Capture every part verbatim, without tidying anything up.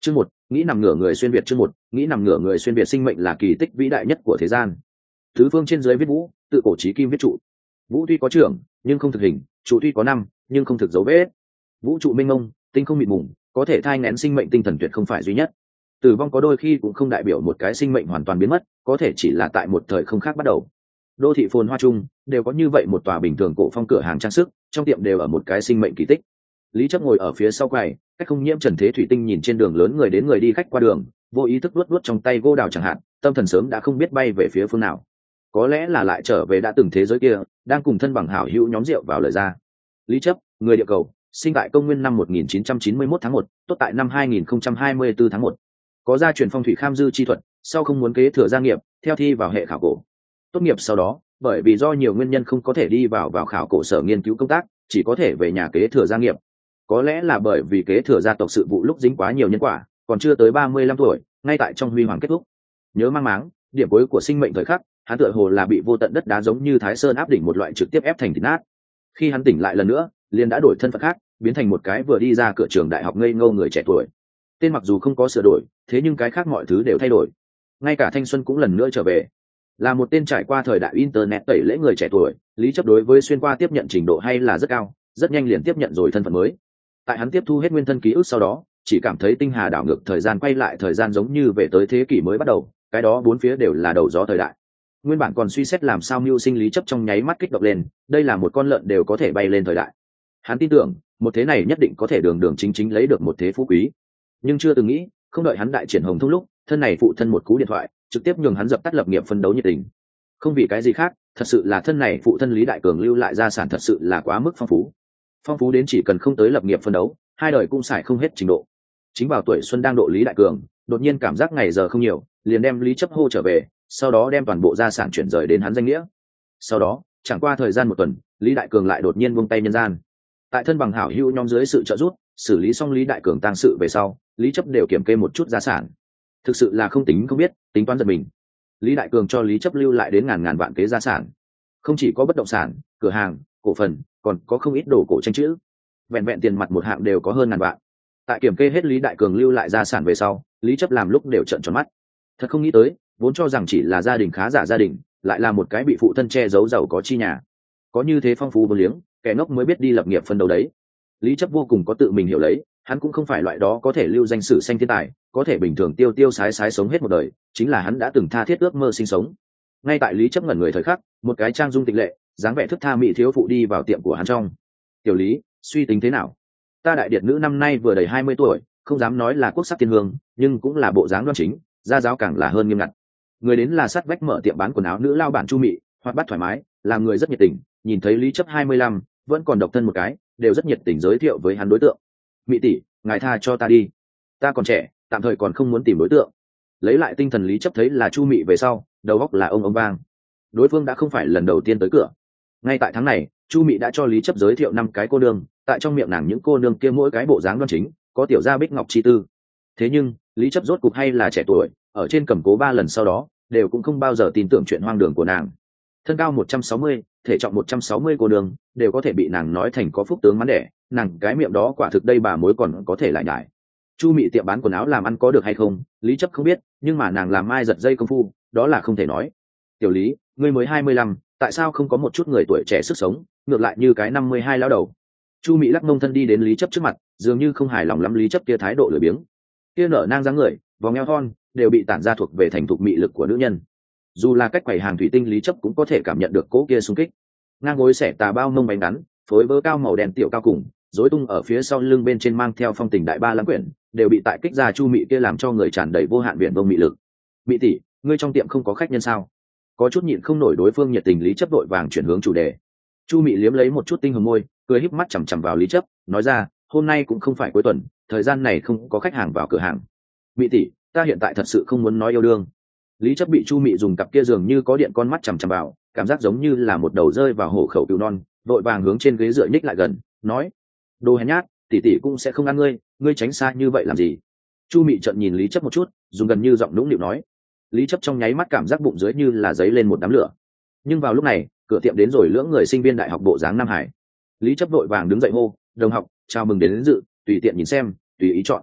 Chương một, nghĩ nằm ngửa người xuyên việt. Chương một, nghĩ nằm ngửa người xuyên việt. Sinh mệnh là kỳ tích vĩ đại nhất của thế gian. Tứ phương trên dưới viết vũ, tự cổ chí kim viết trụ. Vũ tuy có trưởng, nhưng không thực hình, trụ tuy có năm, nhưng không thực dấu vết. Vũ trụ mênh mông, tinh không mịt mùng, có thể thai nghén sinh mệnh tinh thần tuyệt không phải duy nhất. Tử vong có đôi khi cũng không đại biểu một cái sinh mệnh hoàn toàn biến mất, có thể chỉ là tại một thời không khác bắt đầu. Đô thị phồn hoa chung đều có như vậy một tòa bình thường cổ phong cửa hàng trang sức, trong tiệm đều ở một cái sinh mệnh kỳ tích. Lý Chấp ngồi ở phía sau quầy, cách không nhiễm trần thế thủy tinh nhìn trên đường lớn người đến người đi khách qua đường, vô ý thức luốt luốt trong tay gô đào chẳng hạn, tâm thần sớm đã không biết bay về phía phương nào. Có lẽ là lại trở về đã từng thế giới kia, đang cùng thân bằng hảo hữu nhóm rượu vào lời ra. Lý Chấp, người địa cầu, sinh tại công nguyên năm một nghìn chín trăm chín mươi mốt tháng một, tốt tại năm hai nghìn không trăm hai mươi tư tháng một. Có gia truyền phong thủy kham dư chi thuật, sau không muốn kế thừa gia nghiệp, theo thi vào hệ khảo cổ. Tốt nghiệp sau đó, bởi vì do nhiều nguyên nhân không có thể đi vào vào khảo cổ sở nghiên cứu công tác, chỉ có thể về nhà kế thừa gia nghiệp. Có lẽ là bởi vì kế thừa gia tộc sự vụ lúc dính quá nhiều nhân quả, còn chưa tới ba mươi lăm tuổi, ngay tại trong huy hoàng kết thúc. Nhớ mang máng, điểm cuối của sinh mệnh thời khắc, hắn tựa hồ là bị vô tận đất đá giống như Thái Sơn áp đỉnh một loại trực tiếp ép thành thịt nát. Khi hắn tỉnh lại lần nữa, liền đã đổi thân phận khác, biến thành một cái vừa đi ra cửa trường đại học ngây ngô người trẻ tuổi. Tên mặc dù không có sửa đổi, thế nhưng cái khác mọi thứ đều thay đổi. Ngay cả thanh xuân cũng lần nữa trở về. Là một tên trải qua thời đại internet tẩy lễ người trẻ tuổi, Lý Chấp đối với xuyên qua tiếp nhận trình độ hay là rất cao, rất nhanh liền tiếp nhận rồi thân phận mới. Tại hắn tiếp thu hết nguyên thân ký ức sau đó, chỉ cảm thấy tinh hà đảo ngược thời gian quay lại thời gian giống như về tới thế kỷ mới bắt đầu, cái đó bốn phía đều là đầu gió thời đại. Nguyên bản còn suy xét làm sao mưu sinh Lý Chấp trong nháy mắt kích động lên, đây là một con lợn đều có thể bay lên thời đại. Hắn tin tưởng, một thế này nhất định có thể đường đường chính chính lấy được một thế phú quý. Nhưng chưa từng nghĩ, không đợi hắn đại triển hồng thông lúc, thân này phụ thân một cú điện thoại, trực tiếp nhường hắn dập tắt lập nghiệp phân đấu nhiệt tình. Không vì cái gì khác, thật sự là thân này phụ thân Lý Đại Cường lưu lại gia sản thật sự là quá mức phong phú. Phong phú đến chỉ cần không tới lập nghiệp phân đấu, hai đời cũng xài không hết trình độ. Chính vào tuổi xuân đang độ Lý Đại Cường, đột nhiên cảm giác ngày giờ không nhiều, liền đem Lý Chấp hô trở về, sau đó đem toàn bộ gia sản chuyển rời đến hắn danh nghĩa. Sau đó, chẳng qua thời gian một tuần, Lý Đại Cường lại đột nhiên buông tay nhân gian. Tại thân bằng hảo hữu nhóm dưới sự trợ giúp, xử lý xong Lý Đại Cường tang sự về sau, Lý Chấp đều kiểm kê một chút gia sản. Thực sự là không tính không biết, tính toán giật mình. Lý Đại Cường cho Lý Chấp lưu lại đến ngàn ngàn vạn kế gia sản. Không chỉ có bất động sản, cửa hàng, cổ phần, còn có không ít đồ cổ tranh chữ. Vẹn vẹn tiền mặt một hạng đều có hơn ngàn vạn. Tại kiểm kê hết Lý Đại Cường lưu lại gia sản về sau, Lý Chấp làm lúc đều trợn tròn mắt. Thật không nghĩ tới, vốn cho rằng chỉ là gia đình khá giả gia đình, lại là một cái bị phụ thân che giấu giàu có chi nhà. Có như thế phong phú vô liếng, kẻ ngốc mới biết đi lập nghiệp phân đấu đấy. Lý Chấp vô cùng có tự mình hiểu lấy, hắn cũng không phải loại đó có thể lưu danh sử xanh thiên tài, có thể bình thường tiêu tiêu sái sái sống hết một đời, chính là hắn đã từng tha thiết ước mơ sinh sống. Ngay tại Lý Chấp ngẩn người thời khắc, một cái trang dung tịch lệ, dáng vẻ thức tha mỹ thiếu phụ đi vào tiệm của hắn trong. "Tiểu Lý, suy tính thế nào? Ta đại điệt nữ năm nay vừa đầy hai mươi tuổi, không dám nói là quốc sắc thiên hương, nhưng cũng là bộ dáng đoan chính, gia giáo càng là hơn nghiêm ngặt." Người đến là sát vách mở tiệm bán quần áo nữ lao bản Chu Mị, hoạt bát thoải mái, làm người rất nhiệt tình, nhìn thấy Lý Chấp hai mươi lăm, vẫn còn độc thân một cái, đều rất nhiệt tình giới thiệu với hắn đối tượng. "Mị tỷ, ngài tha cho ta đi, ta còn trẻ, tạm thời còn không muốn tìm đối tượng." Lấy lại tinh thần Lý Chấp thấy là Chu Mị về sau, đầu óc là ông ông vang. Đối phương đã không phải lần đầu tiên tới cửa. Ngay tại tháng này, Chu Mị đã cho Lý Chấp giới thiệu năm cái cô nương, tại trong miệng nàng những cô nương kia mỗi cái bộ dáng đoan chính, có tiểu gia bích ngọc chi tư. Thế nhưng, Lý Chấp rốt cục hay là trẻ tuổi, ở trên cầm cố ba lần sau đó, đều cũng không bao giờ tin tưởng chuyện hoang đường của nàng. Thân cao một trăm sáu mươi, thể trọng một trăm sáu mươi cô nương, đều có thể bị nàng nói thành có phúc tướng mắn đẻ, nàng cái miệng đó quả thực đây bà mối còn có thể lại nhải. Chu Mị tiệm bán quần áo làm ăn có được hay không, Lý Chấp không biết, nhưng mà nàng làm mai giật dây công phu, đó là không thể nói. "Tiểu Lý, ngươi mới hai mươi lăm, tại sao không có một chút người tuổi trẻ sức sống, ngược lại như cái năm mươi hai lão đầu?" Chu Mị lắc mông thân đi đến Lý Chấp trước mặt, dường như không hài lòng lắm Lý Chấp kia thái độ lười biếng. Kia nở nang dáng người, vòng eo thon, đều bị tản ra thuộc về thành thục mị lực của nữ nhân. Dù là cách quầy hàng thủy tinh Lý Chấp cũng có thể cảm nhận được cỗ kia xung kích. Ngang gối xẻ tà bao mông bánh ngắn, phối vớ cao màu đen tiểu cao cùng, rối tung ở phía sau lưng bên trên mang theo phong tình đại ba lãng quyển, đều bị tại kích ra Chu Mị kia làm cho người tràn đầy vô hạn biển vông mị lực. "Mị tỷ, ngươi trong tiệm không có khách nhân sao?" Có chút nhịn không nổi đối phương nhiệt tình Lý Chấp đội vàng chuyển hướng chủ đề. Chu Mị liếm lấy một chút tinh hồng môi, cười híp mắt chằm chằm vào Lý Chấp, nói ra, "Hôm nay cũng không phải cuối tuần, thời gian này không có khách hàng vào cửa hàng. Mị tỷ, ta hiện tại thật sự không muốn nói yêu đương." Lý Chấp bị Chu Mị dùng cặp kia dường như có điện con mắt chằm chằm vào, cảm giác giống như là một đầu rơi vào hổ khẩu cừu non, vội vàng hướng trên ghế dựa nhích lại gần, nói, "Đồ hèn nhát, tỷ tỷ cũng sẽ không ăn ngươi, ngươi tránh xa như vậy làm gì?" Chu Mị trợn nhìn Lý Chấp một chút, dùng gần như giọng nũng nịu nói. Lý Chấp trong nháy mắt cảm giác bụng dưới như là giấy lên một đám lửa. Nhưng vào lúc này, cửa tiệm đến rồi lưỡng người sinh viên đại học bộ dáng Nam Hải. Lý Chấp vội vàng đứng dậy hô, "Đồng học, chào mừng đến, đến dự, tùy tiện nhìn xem, tùy ý chọn."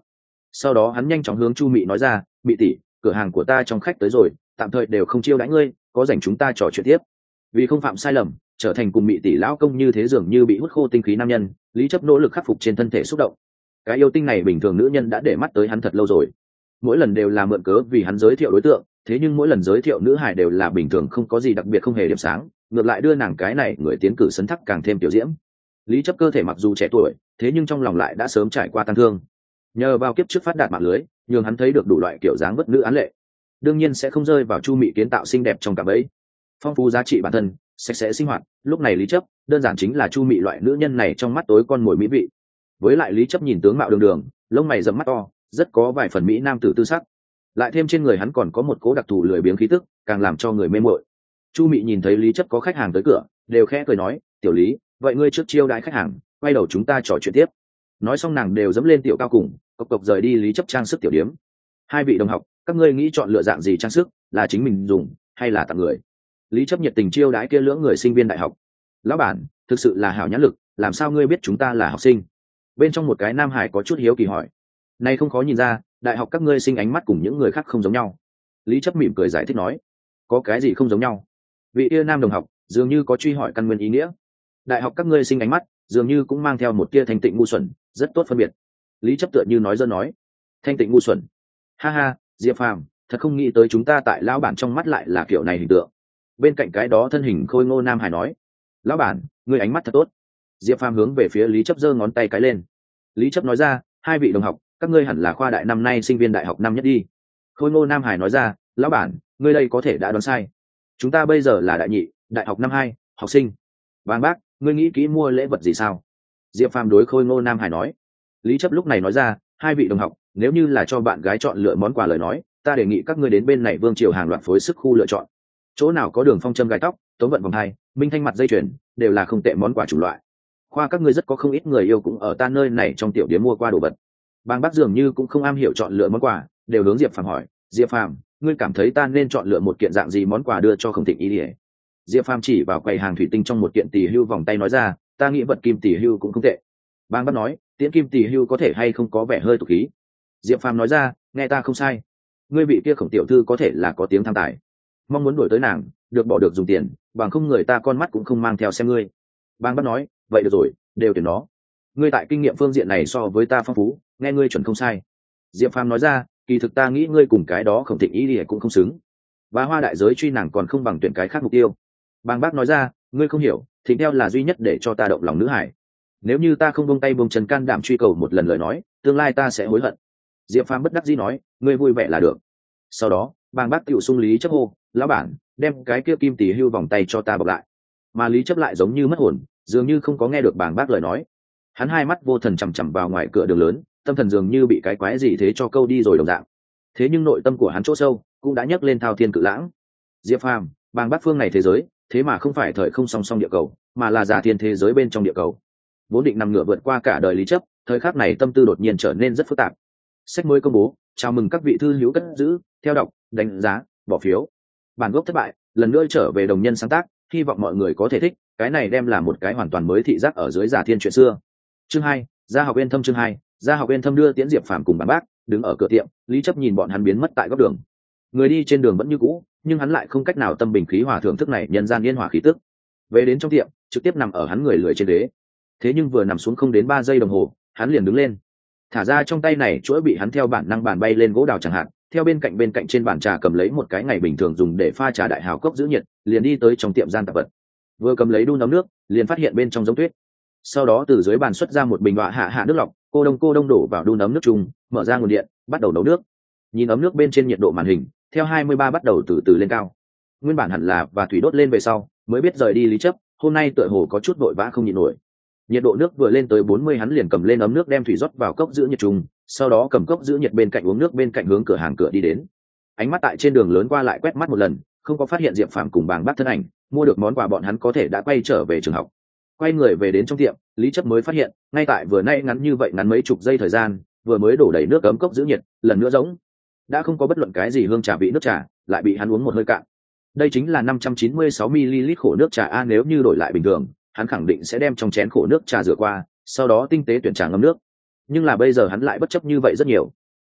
Sau đó hắn nhanh chóng hướng Chu Mị nói ra, Mị tỷ, cửa hàng của ta trong khách tới rồi, tạm thời đều không chiêu đãi ngươi, có rảnh chúng ta trò chuyện tiếp. Vì không phạm sai lầm, trở thành cùng Mị tỷ lão công như thế dường như bị hút khô tinh khí nam nhân, Lý Chấp nỗ lực khắc phục trên thân thể xúc động. Cái yêu tinh này bình thường nữ nhân đã để mắt tới hắn thật lâu rồi, mỗi lần đều là mượn cớ vì hắn giới thiệu đối tượng, thế nhưng mỗi lần giới thiệu nữ hải đều là bình thường, không có gì đặc biệt, không hề điểm sáng, ngược lại đưa nàng cái này người tiến cử sấn thắc càng thêm tiểu diễm. Lý Chấp cơ thể mặc dù trẻ tuổi, thế nhưng trong lòng lại đã sớm trải qua tăng thương. Nhờ vào kiếp trước phát đạt mạng lưới, nhường hắn thấy được đủ loại kiểu dáng bất nữ án lệ, đương nhiên sẽ không rơi vào Chu Mị kiến tạo xinh đẹp trong cả bẫy. Phong phú giá trị bản thân, sạch sẽ sinh hoạt, lúc này Lý Chấp đơn giản chính là Chu Mị loại nữ nhân này trong mắt tối con mồi mỹ vị. Với lại Lý Chấp nhìn tướng mạo đường đường, lông mày rậm mắt to, rất có vài phần mỹ nam tử tư sắc, lại thêm trên người hắn còn có một cố đặc thù lười biếng khí tức, càng làm cho người mê mội. Chu Mị nhìn thấy Lý Chấp có khách hàng tới cửa, đều khẽ cười nói, tiểu Lý, vậy ngươi trước chiêu đãi khách hàng, quay đầu chúng ta trò chuyện tiếp. Nói xong nàng đều dẫm lên tiểu cao cùng, cộc cộc rời đi Lý Chấp trang sức tiểu điếm. Hai vị đồng học, các ngươi nghĩ chọn lựa dạng gì trang sức, là chính mình dùng hay là tặng người? Lý Chấp nhiệt tình chiêu đãi kia lưỡng người sinh viên đại học. Lão bản, thực sự là hảo nhãn lực, làm sao ngươi biết chúng ta là học sinh? Bên trong một cái nam hải có chút hiếu kỳ hỏi. Này không khó nhìn ra, đại học các ngươi sinh ánh mắt cùng những người khác không giống nhau. Lý Chấp mỉm cười giải thích nói. Có cái gì không giống nhau? Vị yêu nam đồng học dường như có truy hỏi căn nguyên ý nghĩa. Đại học các ngươi sinh ánh mắt dường như cũng mang theo một tia thanh tịnh ngu xuẩn, rất tốt phân biệt. Lý Chấp tựa như nói dơ nói. Thanh tịnh ngu xuẩn? Ha ha, Diệp Phàm, thật không nghĩ tới chúng ta tại lão bản trong mắt lại là kiểu này hình tượng. Bên cạnh cái đó thân hình khôi ngô nam hải nói. Lão bản, ngươi ánh mắt thật tốt. Diệp Phàm hướng về phía Lý Chấp giơ ngón tay cái lên. Lý Chấp nói ra, hai vị đồng học, các ngươi hẳn là khoa đại năm nay sinh viên đại học năm nhất đi. Khôi ngô nam hải nói ra, lão bản, ngươi đây có thể đã đoán sai, chúng ta bây giờ là đại nhị, đại học năm hai, học sinh. Vàng bác, ngươi nghĩ kỹ mua lễ vật gì sao? Diệp Phàm đối khôi ngô nam hải nói. Lý Chấp lúc này nói ra, hai vị đồng học, nếu như là cho bạn gái chọn lựa món quà lời nói, ta đề nghị các ngươi đến bên này Vương Triều hàng loạt phối sức khu lựa chọn. Chỗ nào có đường phong châm gai tóc, tống vận vòng hai, minh thanh mặt dây chuyền, đều là không tệ món quà chủng loại. Khoa các ngươi rất có không ít người yêu cũng ở ta nơi này trong tiểu điếm mua qua đồ vật. Bang bác dường như cũng không am hiểu chọn lựa món quà, đều hướng Diệp Phàm hỏi, Diệp Phàm, ngươi cảm thấy ta nên chọn lựa một kiện dạng gì món quà đưa cho Khổng Thịnh ý ỉa? Diệp Phàm chỉ vào quầy hàng thủy tinh trong một kiện tỷ hưu vòng tay nói ra, ta nghĩ vật kim tỷ hưu cũng không tệ. Bang bác nói, tiễn kim tỷ hưu có thể hay không có vẻ hơi tục khí. Diệp Phàm nói ra, nghe ta không sai, ngươi vị kia Khổng tiểu thư có thể là có tiếng tham tài, mong muốn đổi tới nàng, được bỏ được dùng tiền, bằng không người ta con mắt cũng không mang theo xem ngươi. Bang bác nói, vậy được rồi, đều tiền đó. Ngươi tại kinh nghiệm phương diện này so với ta phong phú, nghe ngươi chuẩn không sai. Diệp Phàm nói ra, kỳ thực ta nghĩ ngươi cùng cái đó Khổng Thịnh ý ỉa cũng không xứng, và hoa đại giới truy nàng còn không bằng tuyển cái khác mục tiêu. Bang bác nói ra, ngươi không hiểu, Thịnh theo là duy nhất để cho ta động lòng nữ hải, nếu như ta không buông tay buông chân can đảm truy cầu một lần lời nói, tương lai ta sẽ hối hận. Diệp Phàm bất đắc dĩ nói, ngươi vui vẻ là được. Sau đó Bang bác tiểu sung Lý Chấp hô, lão bản, đem cái kia kim tỷ hưu vòng tay cho ta bọc lại. Mà Lý Chấp lại giống như mất hồn, dường như không có nghe được Bang bác lời nói. Hắn hai mắt vô thần chằm chằm vào ngoài cửa đường lớn, tâm thần dường như bị cái quái gì thế cho câu đi rồi đồng dạng. Thế nhưng nội tâm của hắn chỗ sâu cũng đã nhấc lên thao thiên cự lãng. Diệp Phàm, Bang bác phương này thế giới, thế mà không phải thời không song song địa cầu, mà là giả thiên thế giới bên trong địa cầu. Vốn định nằm ngửa vượt qua cả đời Lý Chấp, thời khắc này tâm tư đột nhiên trở nên rất phức tạp. Sách mới công bố, chào mừng các vị thư hữu cất giữ, theo đọc, đánh giá, bỏ phiếu. Bản gốc thất bại, lần nữa trở về đồng nhân sáng tác, hy vọng mọi người có thể thích, cái này đem là một cái hoàn toàn mới thị giác ở dưới giả thiên chuyện xưa. Chương hai, gia học Yên Thâm chương hai, gia học Yên Thâm đưa Tiễn Diệp Phàm cùng Bang bác, đứng ở cửa tiệm, Lý Chấp nhìn bọn hắn biến mất tại góc đường. Người đi trên đường vẫn như cũ, nhưng hắn lại không cách nào tâm bình khí hòa thưởng thức này nhân gian yên hòa khí tức. Về đến trong tiệm, trực tiếp nằm ở hắn người lười trên ghế. Thế nhưng vừa nằm xuống không đến ba giây đồng hồ, hắn liền đứng lên, thả ra trong tay này chuỗi bị hắn theo bản năng bàn bay lên gỗ đào chẳng hạn, theo bên cạnh bên cạnh trên bàn trà cầm lấy một cái ngày bình thường dùng để pha trà đại hào cốc giữ nhiệt, liền đi tới trong tiệm gian tạp vật. Vừa cầm lấy đun ấm nước, liền phát hiện bên trong giống tuyết. Sau đó từ dưới bàn xuất ra một bình đọa hạ hạ nước lọc, cô đông cô đông đổ vào đun ấm nước chung, mở ra nguồn điện, bắt đầu nấu nước. Nhìn ấm nước bên trên nhiệt độ màn hình, theo hai mươi ba bắt đầu từ từ lên cao. Nguyên bản hẳn là và thủy đốt lên về sau, mới biết rời đi Lý Chấp, hôm nay tựa hồ có chút vội vã không nhịn nổi. Nhiệt độ nước vừa lên tới bốn mươi, hắn liền cầm lên ấm nước đem thủy rót vào cốc giữ nhiệt trùng, sau đó cầm cốc giữ nhiệt bên cạnh uống nước bên cạnh hướng cửa hàng cửa đi đến. Ánh mắt tại trên đường lớn qua lại quét mắt một lần, không có phát hiện Diệp Phàm cùng Bang bác thân ảnh, mua được món quà bọn hắn có thể đã quay trở về trường học. Quay người về đến trong tiệm, Lý Chấp mới phát hiện, ngay tại vừa nay ngắn như vậy ngắn mấy chục giây thời gian, vừa mới đổ đầy nước ấm cốc giữ nhiệt, lần nữa giống đã không có bất luận cái gì hương trà vị nước trà, lại bị hắn uống một hơi cạn. Đây chính là năm trăm chín mươi sáu mi-li-lít khổ nước trà a, nếu như đổi lại bình thường, hắn khẳng định sẽ đem trong chén khổ nước trà rửa qua, sau đó tinh tế tuyển trà ngâm nước. Nhưng là bây giờ hắn lại bất chấp như vậy rất nhiều.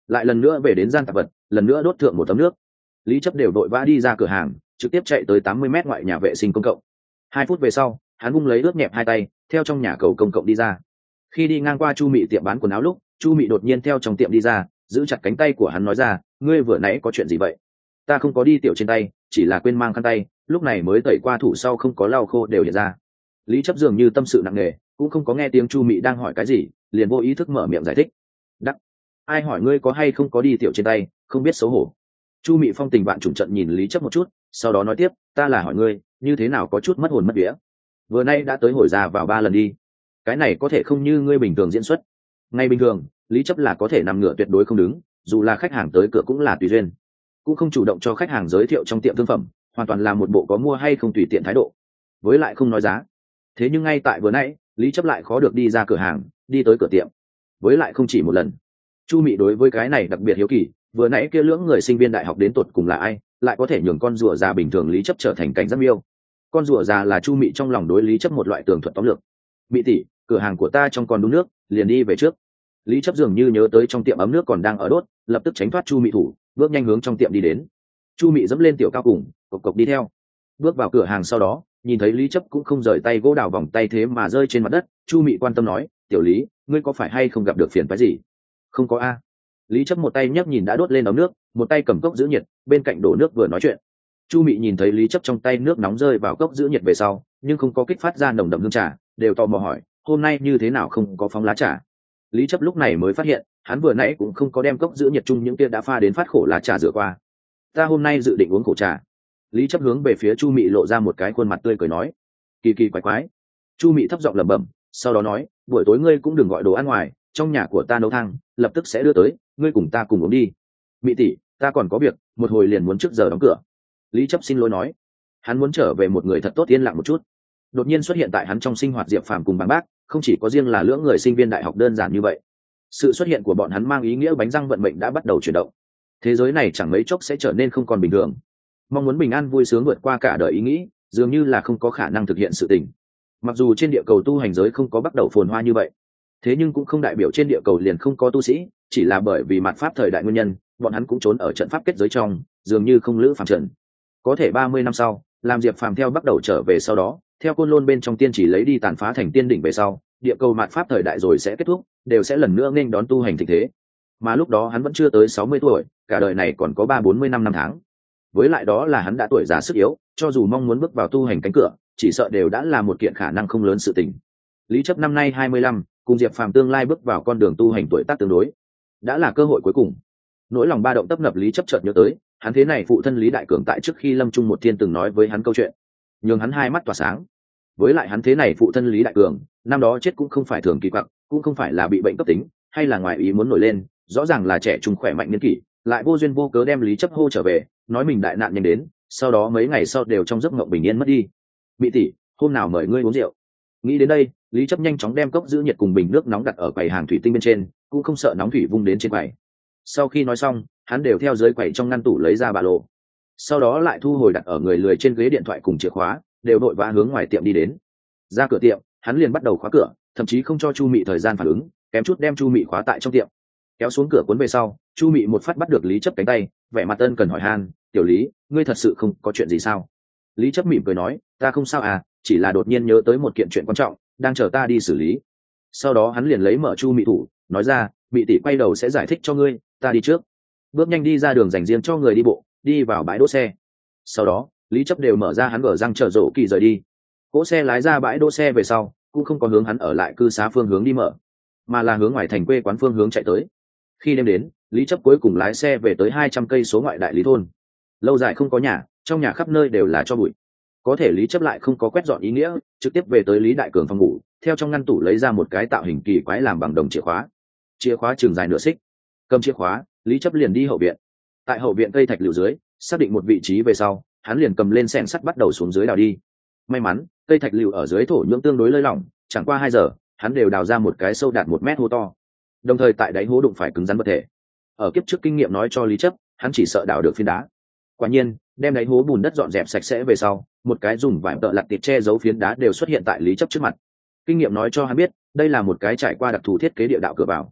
lại lần nữa về đến gian tạp vật, lần nữa đốt thượng một tấm nước. Lý chấp đều đội vã đi ra cửa hàng, trực tiếp chạy tới tám mươi mét ngoại nhà vệ sinh công cộng. Hai phút về sau, hắn vung lấy ướt nhẹp hai tay, theo trong nhà cầu công cộng đi ra. Khi đi ngang qua Chu Mị tiệm bán quần áo lúc, Chu Mị đột nhiên theo trong tiệm đi ra, giữ chặt cánh tay của hắn nói ra, ngươi vừa nãy có chuyện gì vậy? Ta không có đi tiểu trên tay, chỉ là quên mang khăn tay, lúc này mới tẩy qua thủ sau không có lau khô đều hiện ra. Lý chấp dường như tâm sự nặng nề, cũng không có nghe tiếng Chu Mị đang hỏi cái gì, liền vô ý thức mở miệng giải thích. Đắc, ai hỏi ngươi có hay không có đi tiểu trên tay, không biết xấu hổ. Chu Mị phong tình bạn trùng trận nhìn Lý chấp một chút, sau đó nói tiếp, ta là hỏi ngươi, như thế nào có chút mất hồn mất vía. Vừa nay đã tới hồi ra vào ba lần đi, cái này có thể không như ngươi bình thường diễn xuất. Ngay bình thường, Lý chấp là có thể nằm ngửa tuyệt đối không đứng, dù là khách hàng tới cửa cũng là tùy duyên, cũng không chủ động cho khách hàng giới thiệu trong tiệm thương phẩm, hoàn toàn là một bộ có mua hay không tùy tiện thái độ, với lại không nói giá. Thế nhưng ngay tại vừa nãy, Lý chấp lại khó được đi ra cửa hàng, đi tới cửa tiệm, với lại không chỉ một lần. Chu Mị đối với cái này đặc biệt hiếu kỳ, vừa nãy kia lưỡng người sinh viên đại học đến tột cùng là ai, lại có thể nhường con rùa già bình thường Lý chấp trở thành cảnh giác miêu. Con rùa già là Chu Mị trong lòng đối Lý chấp một loại tường thuật tóm lược. Mị tỷ, cửa hàng của ta trong còn đúng nước, liền đi về trước. Lý chấp dường như nhớ tới trong tiệm ấm nước còn đang ở đốt, lập tức tránh thoát Chu Mị thủ, bước nhanh hướng trong tiệm đi đến. Chu Mị dẫm lên tiểu cao cùng, cộc cộc đi theo. Bước vào cửa hàng sau đó, nhìn thấy Lý chấp cũng không rời tay gỗ đào vòng tay thế mà rơi trên mặt đất, Chu Mị quan tâm nói, tiểu Lý, ngươi có phải hay không gặp được phiền phức gì? Không có a. Lý chấp một tay nhấc nhìn đã đốt lên ấm nước, một tay cầm cốc giữ nhiệt, bên cạnh đổ nước vừa nói chuyện. Chu Mị nhìn thấy Lý chấp trong tay nước nóng rơi vào cốc giữ nhiệt về sau, nhưng không có kích phát ra nồng đậm hương trà, đều tò mò hỏi, hôm nay như thế nào không có phóng lá trà? Lý chấp lúc này mới phát hiện, hắn vừa nãy cũng không có đem cốc giữ nhiệt chung những kia đã pha đến phát khổ lá trà rửa qua. Ta hôm nay dự định uống khổ trà. Lý chấp hướng về phía Chu Mị lộ ra một cái khuôn mặt tươi cười nói, kỳ kỳ quái quái. Chu Mị thấp giọng lẩm bẩm, sau đó nói, buổi tối ngươi cũng đừng gọi đồ ăn ngoài, trong nhà của ta nấu thang, lập tức sẽ đưa tới, ngươi cùng ta cùng uống đi. Mị tỷ, ta còn có việc, một hồi liền muốn trước giờ đóng cửa. Lý chấp xin lỗi nói, hắn muốn trở về một người thật tốt yên lặng một chút. Đột nhiên xuất hiện tại hắn trong sinh hoạt Diệp Phàm cùng Bàng Bác, không chỉ có riêng là lưỡng người sinh viên đại học đơn giản như vậy. Sự xuất hiện của bọn hắn mang ý nghĩa bánh răng vận mệnh đã bắt đầu chuyển động. Thế giới này chẳng mấy chốc sẽ trở nên không còn bình thường. Mong muốn bình an vui sướng vượt qua cả đời ý nghĩ, dường như là không có khả năng thực hiện sự tình. Mặc dù trên địa cầu tu hành giới không có bắt đầu phồn hoa như vậy, thế nhưng cũng không đại biểu trên địa cầu liền không có tu sĩ, chỉ là bởi vì mạt pháp thời đại nguyên nhân, bọn hắn cũng trốn ở trận pháp kết giới trong, dường như không lữ phàm trần. Có thể ba mươi năm sau, làm Diệp Phàm theo bắt đầu trở về sau đó, theo côn lôn bên trong tiên chỉ lấy đi tàn phá thành tiên đỉnh về sau, địa cầu mạt pháp thời đại rồi sẽ kết thúc, đều sẽ lần nữa nên đón tu hành thịnh thế. Mà lúc đó hắn vẫn chưa tới sáu mươi tuổi, cả đời này còn có ba bốn mươi năm năm tháng. Với lại đó là hắn đã tuổi già sức yếu, cho dù mong muốn bước vào tu hành cánh cửa, chỉ sợ đều đã là một kiện khả năng không lớn sự tình. Lý chấp năm nay hai mươi lăm, cùng Diệp Phàm tương lai bước vào con đường tu hành tuổi tác tương đối, đã là cơ hội cuối cùng. Nỗi lòng ba động tấp nập Lý chấp chợt nhớ tới, hắn thế này phụ thân Lý Đại Cường tại trước khi lâm chung một thiên từng nói với hắn câu chuyện, nhường hắn hai mắt tỏa sáng. Với lại hắn thế này phụ thân Lý Đại Cường, năm đó chết cũng không phải thường kỳ quặc, cũng không phải là bị bệnh cấp tính, hay là ngoài ý muốn nổi lên, rõ ràng là trẻ trung khỏe mạnh niên kỷ, lại vô duyên vô cớ đem Lý chấp hô trở về, nói mình đại nạn nhanh đến, sau đó mấy ngày sau đều trong giấc mộng bình yên mất đi. Mị tỷ, hôm nào mời ngươi uống rượu. Nghĩ đến đây, Lý chấp nhanh chóng đem cốc giữ nhiệt cùng bình nước nóng đặt ở quầy hàng thủy tinh bên trên, cũng không sợ nóng thủy vung đến trên quầy. Sau khi nói xong, hắn đều theo dưới quầy trong ngăn tủ lấy ra ba lô, sau đó lại thu hồi đặt ở người lười trên ghế điện thoại cùng chìa khóa, đều đội vã hướng ngoài tiệm đi đến. Ra cửa tiệm, hắn liền bắt đầu khóa cửa, thậm chí không cho Chu Mị thời gian phản ứng, kém chút đem Chu Mị khóa tại trong tiệm. Kéo xuống cửa cuốn về sau, Chu Mị một phát bắt được Lý chấp cánh tay, vẻ mặt ân cần hỏi han, tiểu Lý, ngươi thật sự không có chuyện gì sao? Lý chấp mỉm cười nói, ta không sao à, chỉ là đột nhiên nhớ tới một kiện chuyện quan trọng, đang chờ ta đi xử lý. Sau đó hắn liền lấy mở Chu Mị thủ, nói ra, Mị tỷ quay đầu sẽ giải thích cho ngươi, ta đi trước. Bước nhanh đi ra đường dành riêng cho người đi bộ, đi vào bãi đỗ xe. Sau đó, Lý chấp đều mở ra hắn gờ răng chờ rổ kỳ rời đi. Cỗ xe lái ra bãi đỗ xe về sau, cũng không có hướng hắn ở lại cư xá phương hướng đi mở, mà là hướng ngoài thành quê quán phương hướng chạy tới. Khi đêm đến, Lý chấp cuối cùng lái xe về tới hai trăm cây số ngoại đại lý thôn. Lâu dài không có nhà, trong nhà khắp nơi đều là cho bụi. Có thể Lý chấp lại không có quét dọn ý nghĩa, trực tiếp về tới Lý Đại Cường phòng ngủ, theo trong ngăn tủ lấy ra một cái tạo hình kỳ quái làm bằng đồng chìa khóa. Chìa khóa chừng dài nửa xích. Cầm chìa khóa, Lý chấp liền đi hậu viện. Tại hậu viện cây thạch lựu dưới, xác định một vị trí về sau, hắn liền cầm lên xẻng sắt bắt đầu xuống dưới đào đi. May mắn, cây thạch lựu ở dưới thổ nhưỡng tương đối lơi lỏng, chẳng qua hai giờ, hắn đều đào ra một cái sâu đạt một mét hố to. Đồng thời tại đáy hố đụng phải cứng rắn vật thể. Ở kiếp trước kinh nghiệm nói cho Lý chấp, hắn chỉ sợ đào được phiến đá. Quả nhiên, đem đáy hố bùn đất dọn dẹp sạch sẽ về sau, một cái dùng vải tợ lặt tiệp che giấu phiến đá đều xuất hiện tại Lý chấp trước mặt. Kinh nghiệm nói cho hắn biết, đây là một cái trải qua đặc thù thiết kế địa đạo cửa vào.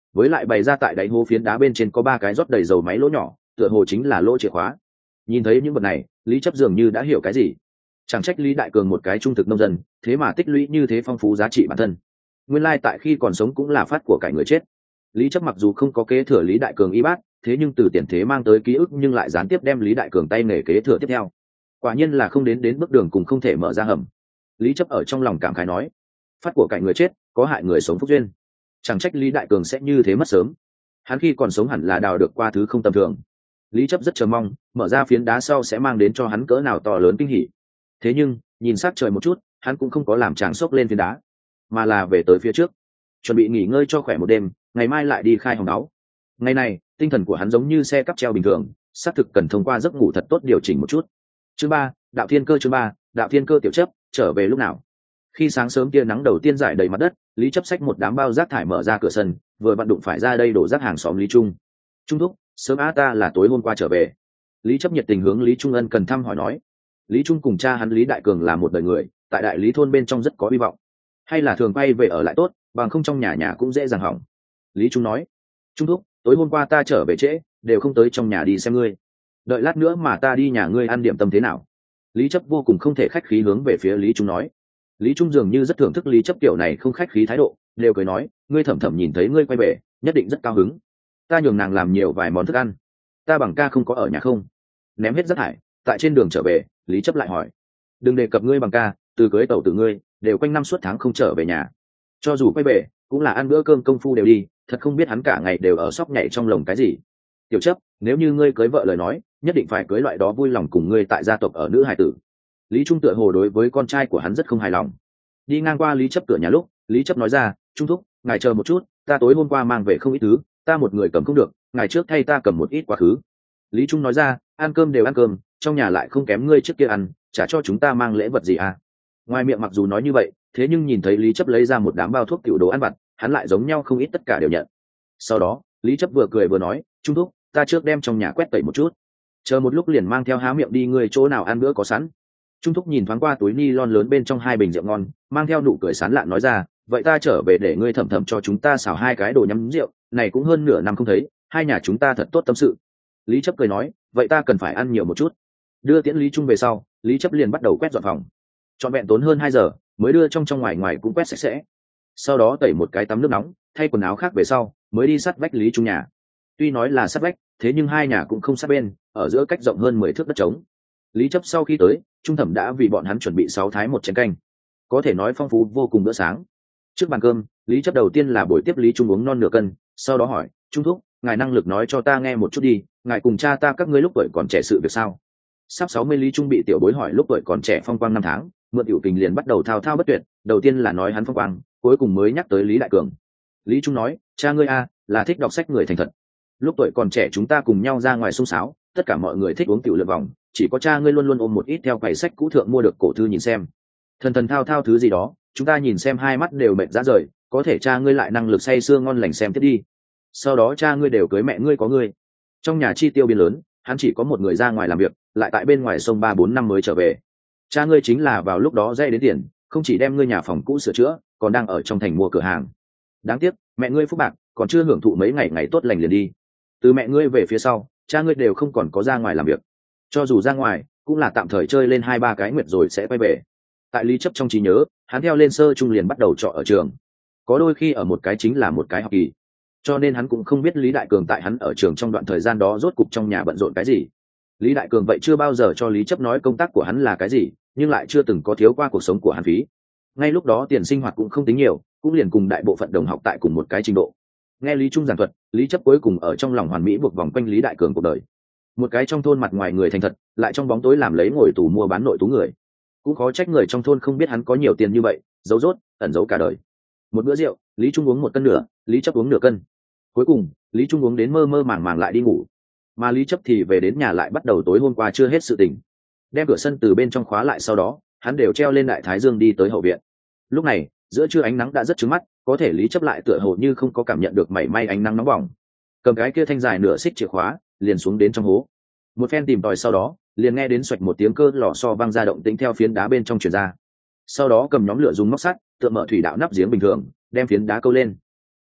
với lại bày ra tại đáy hố phiến đá bên trên có ba cái rót đầy dầu máy lỗ nhỏ, tựa hồ chính là lỗ chìa khóa. Nhìn thấy những vật này, Lý Chấp dường như đã hiểu cái gì. Chẳng trách Lý Đại Cường một cái trung thực nông dân, thế mà tích lũy như thế phong phú giá trị bản thân. Nguyên lai tại khi còn sống cũng là phát của cải người chết. Lý Chấp mặc dù không có kế thừa Lý Đại Cường y bát, thế nhưng từ tiền thế mang tới ký ức nhưng lại gián tiếp đem Lý Đại Cường tay nghề kế thừa tiếp theo. Quả nhiên là không đến đến bước đường cùng không thể mở ra hầm. Lý Chấp ở trong lòng cảm khái nói, phát của cải người chết, có hại người sống phúc duyên. Chẳng trách Lý Đại Cường sẽ như thế mất sớm. Hắn khi còn sống hẳn là đào được qua thứ không tầm thường. Lý Chấp rất chờ mong, mở ra phiến đá sau sẽ mang đến cho hắn cỡ nào to lớn kinh hỉ. Thế nhưng, nhìn sát trời một chút, hắn cũng không có làm chàng sốc lên phiến đá, mà là về tới phía trước, chuẩn bị nghỉ ngơi cho khỏe một đêm, ngày mai lại đi khai hồng đáo. Ngày này, tinh thần của hắn giống như xe cắp treo bình thường, xác thực cần thông qua giấc ngủ thật tốt điều chỉnh một chút. Chương ba, đạo thiên cơ chương ba, đạo thiên cơ tiểu chấp, trở về lúc nào? Khi sáng sớm tia nắng đầu tiên rải đầy mặt đất, Lý Chấp xách một đám bao rác thải mở ra cửa sân, vừa vặn đụng phải ra đây đổ rác hàng xóm Lý Trung. Trung thúc, sớm á ta là tối hôm qua trở về. Lý Chấp nhiệt tình hướng Lý Trung ân cần thăm hỏi nói. Lý Trung cùng cha hắn Lý Đại Cường là một đời người, tại đại lý thôn bên trong rất có hy vọng. Hay là thường quay về ở lại tốt, bằng không trong nhà nhà cũng dễ dàng hỏng. Lý Trung nói. Trung thúc, tối hôm qua ta trở về trễ, đều không tới trong nhà đi xem ngươi. Đợi lát nữa mà ta đi nhà ngươi ăn điểm tâm thế nào? Lý Chấp vô cùng không thể khách khí hướng về phía Lý Trung nói. Lý Trung dường như rất thưởng thức Lý Chấp kiểu này không khách khí thái độ, đều cười nói, ngươi Thẩm Thẩm nhìn thấy ngươi quay về, nhất định rất cao hứng. Ta nhường nàng làm nhiều vài món thức ăn. Ta bằng ca không có ở nhà không? Ném hết rác thải, tại trên đường trở về, Lý Chấp lại hỏi. Đừng đề cập ngươi bằng ca, từ cưới tàu từ ngươi, đều quanh năm suốt tháng không trở về nhà. Cho dù quay về, cũng là ăn bữa cơm công phu đều đi, thật không biết hắn cả ngày đều ở sóc nhảy trong lồng cái gì. Tiểu Chấp, nếu như ngươi cưới vợ lời nói, nhất định phải cưới loại đó vui lòng cùng ngươi tại gia tộc ở nữ hải tử. Lý Trung tựa hồ đối với con trai của hắn rất không hài lòng. Đi ngang qua Lý Chấp cửa nhà lúc, Lý Chấp nói ra, Trung thúc, ngài chờ một chút, ta tối hôm qua mang về không ít thứ, ta một người cầm không được, ngài trước thay ta cầm một ít quá khứ. Lý Trung nói ra, ăn cơm đều ăn cơm, trong nhà lại không kém ngươi trước kia ăn, chả cho chúng ta mang lễ vật gì à? Ngoài miệng mặc dù nói như vậy, thế nhưng nhìn thấy Lý Chấp lấy ra một đám bao thuốc tiểu đồ ăn vặt, hắn lại giống nhau không ít tất cả đều nhận. Sau đó, Lý Chấp vừa cười vừa nói, Trung thúc, ta trước đem trong nhà quét tẩy một chút, chờ một lúc liền mang theo há miệng đi ngươi chỗ nào ăn bữa có sẵn. Trung thúc nhìn thoáng qua túi ni lon lớn bên trong hai bình rượu ngon, mang theo nụ cười sán lạn nói ra, vậy ta trở về để ngươi Thẩm Thẩm cho chúng ta xào hai cái đồ nhắm rượu, này cũng hơn nửa năm không thấy, hai nhà chúng ta thật tốt tâm sự. Lý Chấp cười nói, vậy ta cần phải ăn nhiều một chút. Đưa tiễn Lý Trung về sau, Lý Chấp liền bắt đầu quét dọn phòng. Trọn vẹn tốn hơn hai giờ, mới đưa trong trong ngoài ngoài cũng quét sạch sẽ. Sau đó tẩy một cái tắm nước nóng, thay quần áo khác về sau, mới đi sát vách Lý Trung nhà. Tuy nói là sát vách, thế nhưng hai nhà cũng không sát bên, ở giữa cách rộng hơn mười thước đất trống. Lý Chấp sau khi tới, Trung Thẩm đã vì bọn hắn chuẩn bị sáu thái một chén canh, có thể nói phong phú vô cùng bữa sáng. Trước bàn cơm, Lý Chấp đầu tiên là buổi tiếp Lý Trung uống non nửa cân, sau đó hỏi, Trung thúc, ngài năng lực nói cho ta nghe một chút đi, ngài cùng cha ta các ngươi lúc tuổi còn trẻ sự việc sao? Sắp sáu mươi Lý Trung bị tiểu bối hỏi lúc tuổi còn trẻ phong quang năm tháng, mượn tiểu tình liền bắt đầu thao thao bất tuyệt, đầu tiên là nói hắn phong quang, cuối cùng mới nhắc tới Lý Đại Cường. Lý Trung nói, cha ngươi a, là thích đọc sách người thành thật. Lúc tuổi còn trẻ chúng ta cùng nhau ra ngoài xung sáo, tất cả mọi người thích uống tiểu lượt vòng, chỉ có cha ngươi luôn luôn ôm một ít theo quầy sách cũ thượng mua được cổ thư nhìn xem. Thần thần thao thao thứ gì đó, chúng ta nhìn xem hai mắt đều mệt rã rời, có thể cha ngươi lại năng lực say sưa ngon lành xem tiếp đi. Sau đó cha ngươi đều cưới mẹ ngươi có ngươi. Trong nhà chi tiêu biên lớn, hắn chỉ có một người ra ngoài làm việc, lại tại bên ngoài sông ba bốn năm mới trở về. Cha ngươi chính là vào lúc đó dây đến tiền, không chỉ đem ngươi nhà phòng cũ sửa chữa, còn đang ở trong thành mua cửa hàng. Đáng tiếc, mẹ ngươi phúc bạc, còn chưa hưởng thụ mấy ngày ngày tốt lành liền đi. Từ mẹ ngươi về phía sau, cha ngươi đều không còn có ra ngoài làm việc. Cho dù ra ngoài, cũng là tạm thời chơi lên hai ba cái nguyệt rồi sẽ quay về. Tại Lý Chấp trong trí nhớ, hắn theo lên sơ trung liền bắt đầu trọ ở trường, có đôi khi ở một cái chính là một cái học kỳ, cho nên hắn cũng không biết Lý Đại Cường tại hắn ở trường trong đoạn thời gian đó rốt cục trong nhà bận rộn cái gì. Lý Đại Cường vậy chưa bao giờ cho Lý Chấp nói công tác của hắn là cái gì, nhưng lại chưa từng có thiếu qua cuộc sống của hắn phí. Ngay lúc đó tiền sinh hoạt cũng không tính nhiều, cũng liền cùng đại bộ phận đồng học tại cùng một cái trình độ. Nghe Lý Trung giảng thuật, Lý Chấp cuối cùng ở trong lòng hoàn mỹ buộc vòng quanh Lý Đại Cường cuộc đời. Một cái trong thôn mặt ngoài người thành thật, lại trong bóng tối làm lấy ngồi tù mua bán nội tú người. Cũng khó trách người trong thôn không biết hắn có nhiều tiền như vậy, giấu rốt, ẩn giấu cả đời. Một bữa rượu, Lý Trung uống một cân nửa, Lý Chấp uống nửa cân. Cuối cùng, Lý Trung uống đến mơ mơ màng màng lại đi ngủ. Mà Lý Chấp thì về đến nhà lại bắt đầu tối hôm qua chưa hết sự tình. Đem cửa sân từ bên trong khóa lại sau đó, hắn đều treo lên đại thái dương đi tới hậu viện. Lúc này, giữa trưa ánh nắng đã rất chói mắt, có thể Lý Chấp lại tựa hồ như không có cảm nhận được mảy may ánh nắng nóng bỏng. Cầm cái kia thanh dài nửa xích chìa khóa, liền xuống đến trong hố. Một phen tìm tòi sau đó, liền nghe đến xoạch một tiếng cơ lò xo vang ra động tĩnh theo phiến đá bên trong truyền ra. Sau đó cầm nhóm lửa dùng móc sắt, tựa mở thủy đạo nắp giếng bình thường, đem phiến đá câu lên.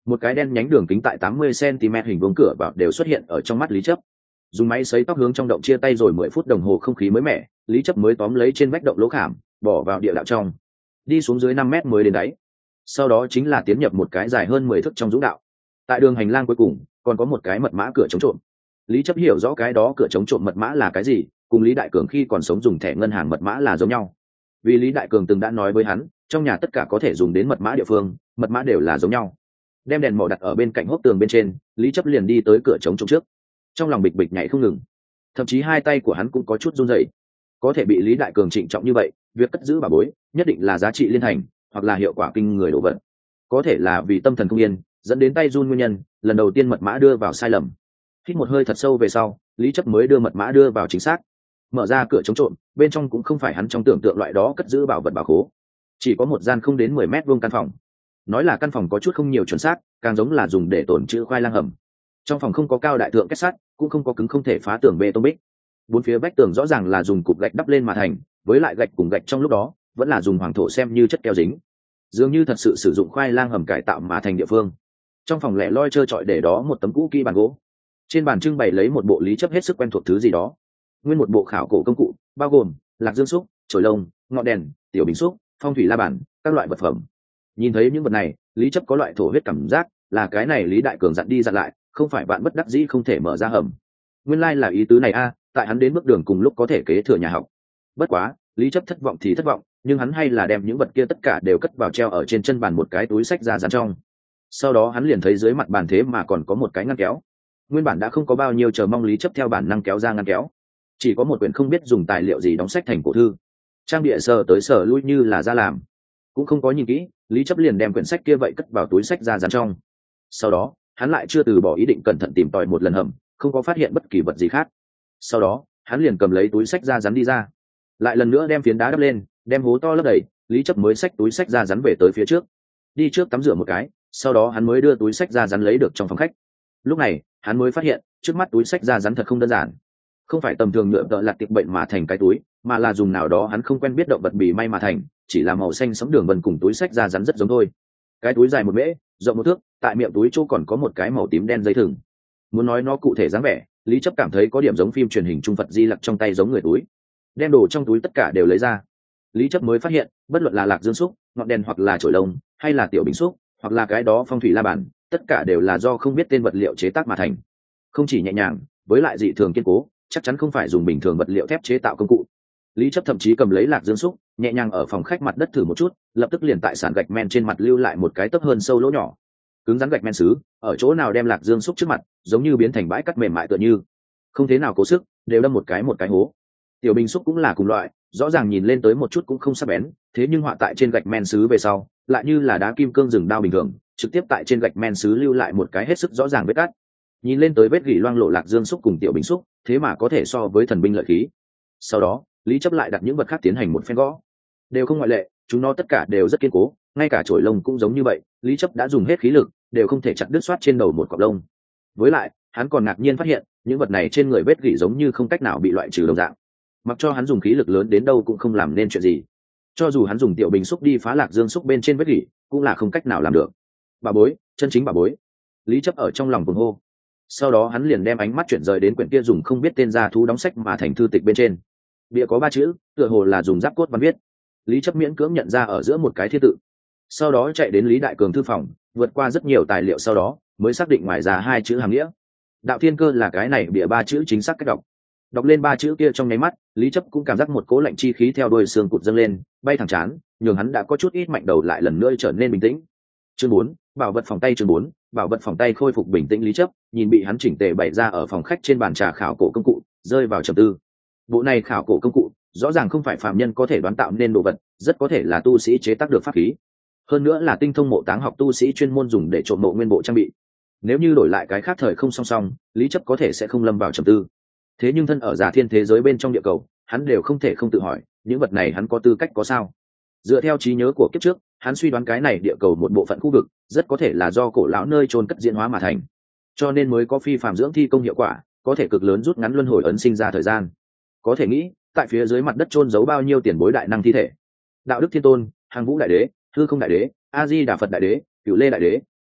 một cái đen nhánh đường kính tại tám mươi xăng-ti-mét hình vuông cửa vào đều xuất hiện ở trong mắt Lý Chấp. Dùng máy sấy tóc hướng trong động chia tay rồi mười phút đồng hồ không khí mới mẻ, Lý Chấp mới tóm lấy trên vách động lỗ khảm, bỏ vào địa đạo trong, đi xuống dưới năm mét mới đến đáy. Sau đó chính là tiến nhập một cái dài hơn mười thước trong dũng đạo. Tại đường hành lang cuối cùng còn có một cái mật mã cửa chống trộm. Lý Chấp hiểu rõ cái đó cửa chống trộm mật mã là cái gì, cùng Lý Đại Cường khi còn sống dùng thẻ ngân hàng mật mã là giống nhau. Vì Lý Đại Cường từng đã nói với hắn, trong nhà tất cả có thể dùng đến mật mã địa phương, mật mã đều là giống nhau. Đem đèn mỏ đặt ở bên cạnh hốc tường bên trên, Lý Chấp liền đi tới cửa chống trộm trước. Trong lòng bịch bịch nhảy không ngừng, thậm chí hai tay của hắn cũng có chút run rẩy. Có thể bị Lý Đại Cường trịnh trọng như vậy, việc cất giữ bảo bối nhất định là giá trị liên thành, hoặc là hiệu quả kinh người đổ vật. Có thể là vì tâm thần không yên, dẫn đến tay run nguyên nhân, lần đầu tiên mật mã đưa vào sai lầm. Hít một hơi thật sâu về sau, Lý Chấp mới đưa mật mã đưa vào chính xác. Mở ra cửa chống trộm, bên trong cũng không phải hắn trong tưởng tượng loại đó cất giữ bảo vật bảo khố, chỉ có một gian không đến mười mét vuông căn phòng. Nói là căn phòng có chút không nhiều chuẩn xác, càng giống là dùng để tồn trữ khoai lang hầm. Trong phòng không có cao đại thượng kết sắt, cũng không có cứng không thể phá tường bê tông bích. Bốn phía vách tường rõ ràng là dùng cục gạch đắp lên mà thành, với lại gạch cùng gạch trong lúc đó vẫn là dùng hoàng thổ xem như chất keo dính, dường như thật sự sử dụng khoai lang hầm cải tạo mà thành địa phương. Trong phòng lẻ loi trơ trọi để đó một tấm cũ kỹ bàn gỗ, trên bàn trưng bày lấy một bộ Lý Chấp hết sức quen thuộc thứ gì đó, nguyên một bộ khảo cổ công cụ, bao gồm lạc dương xúc, chổi lông, ngọn đèn, tiểu bình xúc, phong thủy la bàn, các loại vật phẩm. Nhìn thấy những vật này, Lý Chấp có loại thổ huyết cảm giác, là cái này Lý Đại Cường dặn đi dặn lại, không phải bạn bất đắc dĩ không thể mở ra hầm. Nguyên lai là ý tứ này a, tại hắn đến bước đường cùng lúc có thể kế thừa nhà học. Bất quá, Lý Chấp thất vọng thì thất vọng, nhưng hắn hay là đem những vật kia tất cả đều cất vào treo ở trên chân bàn một cái túi sách ra dán trong. Sau đó hắn liền thấy dưới mặt bàn thế mà còn có một cái ngăn kéo. Nguyên bản đã không có bao nhiêu chờ mong, Lý Chấp theo bản năng kéo ra ngăn kéo, chỉ có một quyển không biết dùng tài liệu gì đóng sách thành cổ thư, trang bìa sờ tới sờ lui như là ra làm, cũng không có nhìn kỹ. Lý Chấp liền đem quyển sách kia vậy cất vào túi sách ra dán trong. Sau đó hắn lại chưa từ bỏ ý định cẩn thận tìm tòi một lần hầm, không có phát hiện bất kỳ vật gì khác. Sau đó hắn liền cầm lấy túi sách ra dán đi ra, lại lần nữa đem phiến đá đắp lên, đem hố to lấp đầy. Lý Chấp mới xách túi sách ra dán về tới phía trước, đi trước tắm rửa một cái, sau đó hắn mới đưa túi sách ra dán lấy được trong phòng khách. Lúc này hắn mới phát hiện trước mắt túi sách ra dán thật không đơn giản, không phải tầm thường nhựa tợ lặt tiệp bệnh mà thành cái túi, mà là dùng nào đó hắn không quen biết động vật bì may mà thành, chỉ là màu xanh sẫm đường vân cùng túi sách ra dán rất giống thôi. Cái túi dài một mễ, rộng một thước, tại miệng túi chỗ còn có một cái màu tím đen dây thừng. Muốn nói nó cụ thể dáng vẻ, Lý Chấp cảm thấy có điểm giống phim truyền hình Trung Phật Di Lặc trong tay giống người túi. Đem đồ trong túi tất cả đều lấy ra, Lý Chấp mới phát hiện bất luận là lạc dương xúc, ngọn đèn, hoặc là chổi lông, hay là tiểu bình xúc, hoặc là cái đó phong thủy la bàn, tất cả đều là do không biết tên vật liệu chế tác mà thành. Không chỉ nhẹ nhàng, với lại dị thường kiên cố, chắc chắn không phải dùng bình thường vật liệu thép chế tạo công cụ. Lý Chấp thậm chí cầm lấy lạc dương xúc, nhẹ nhàng ở phòng khách mặt đất thử một chút, lập tức liền tại sàn gạch men trên mặt lưu lại một cái tấc hơn sâu lỗ nhỏ. Cứng rắn gạch men sứ, ở chỗ nào đem lạc dương xúc trước mặt, giống như biến thành bãi cắt mềm mại tựa như, không thế nào cố sức, đều đâm một cái một cái hố. Tiểu bình xúc cũng là cùng loại, rõ ràng nhìn lên tới một chút cũng không sắc bén, thế nhưng họa tại trên gạch men sứ về sau, lại như là đá kim cương rừng đao bình thường, trực tiếp tại trên gạch men sứ lưu lại một cái hết sức rõ ràng vết cắt. Nhìn lên tới vết gỉ loang lộ lạc dương xúc cùng tiểu bình xúc, thế mà có thể so với thần binh lợi khí. Sau đó Lý Chấp lại đặt những vật khác tiến hành một phen gõ, đều không ngoại lệ, chúng nó tất cả đều rất kiên cố, ngay cả chổi lông cũng giống như vậy. Lý Chấp đã dùng hết khí lực, đều không thể chặt đứt xoát trên đầu một cọng lông. Với lại hắn còn ngạc nhiên phát hiện những vật này trên người vết gỉ giống như không cách nào bị loại trừ đồng dạng, mặc cho hắn dùng khí lực lớn đến đâu cũng không làm nên chuyện gì. Cho dù hắn dùng tiểu bình xúc đi phá lạc dương xúc bên trên vết gỉ, cũng là không cách nào làm được. Bà bối, chân chính bà bối, Lý Chấp ở trong lòng cuồng hô. Sau đó hắn liền đem ánh mắt chuyển rời đến quyển kia dùng không biết tên gia thú đóng sách mà thành thư tịch bên trên. Bìa có ba chữ, tựa hồ là dùng giáp cốt văn viết. Lý Chấp miễn cưỡng nhận ra ở giữa một cái thiên tự. Sau đó chạy đến Lý Đại Cường thư phòng, vượt qua rất nhiều tài liệu, sau đó mới xác định ngoài ra hai chữ hàm nghĩa. Đạo thiên cơ là cái này bìa ba chữ chính xác cách đọc. Đọc lên ba chữ kia trong nháy mắt, Lý Chấp cũng cảm giác một cỗ lạnh chi khí theo đuôi xương cụt dâng lên, bay thẳng chán, nhường hắn đã có chút ít mạnh đầu lại lần nữa trở nên bình tĩnh. Chương bốn, bảo vật phòng tay. Chương bốn, bảo vật phòng tay. Khôi phục bình tĩnh Lý Chấp nhìn bị hắn chỉnh tề bày ra ở phòng khách trên bàn trà khảo cổ công cụ, rơi vào trầm tư. Bộ này khảo cổ công cụ rõ ràng không phải phàm nhân có thể đoán tạo nên đồ vật, rất có thể là tu sĩ chế tác được pháp khí, hơn nữa là tinh thông mộ táng học tu sĩ chuyên môn dùng để trộm mộ nguyên bộ trang bị. Nếu như đổi lại cái khác thời không song song, Lý Chấp có thể sẽ không lâm vào trầm tư. Thế nhưng thân ở giả thiên thế giới bên trong địa cầu, hắn đều không thể không tự hỏi, những vật này hắn có tư cách có sao? Dựa theo trí nhớ của kiếp trước, hắn suy đoán cái này địa cầu một bộ phận khu vực rất có thể là do cổ lão nơi chôn cất diễn hóa mà thành, cho nên mới có phi phàm dưỡng thi công hiệu quả, có thể cực lớn rút ngắn luân hồi ấn sinh ra thời gian. Có thể nghĩ, tại phía dưới mặt đất chôn giấu bao nhiêu tiền bối đại năng thi thể. Đạo đức thiên tôn, Hàng Vũ đại đế, Hư Không đại đế, A Di Đà Phật đại đế, Cửu Lê đại đế,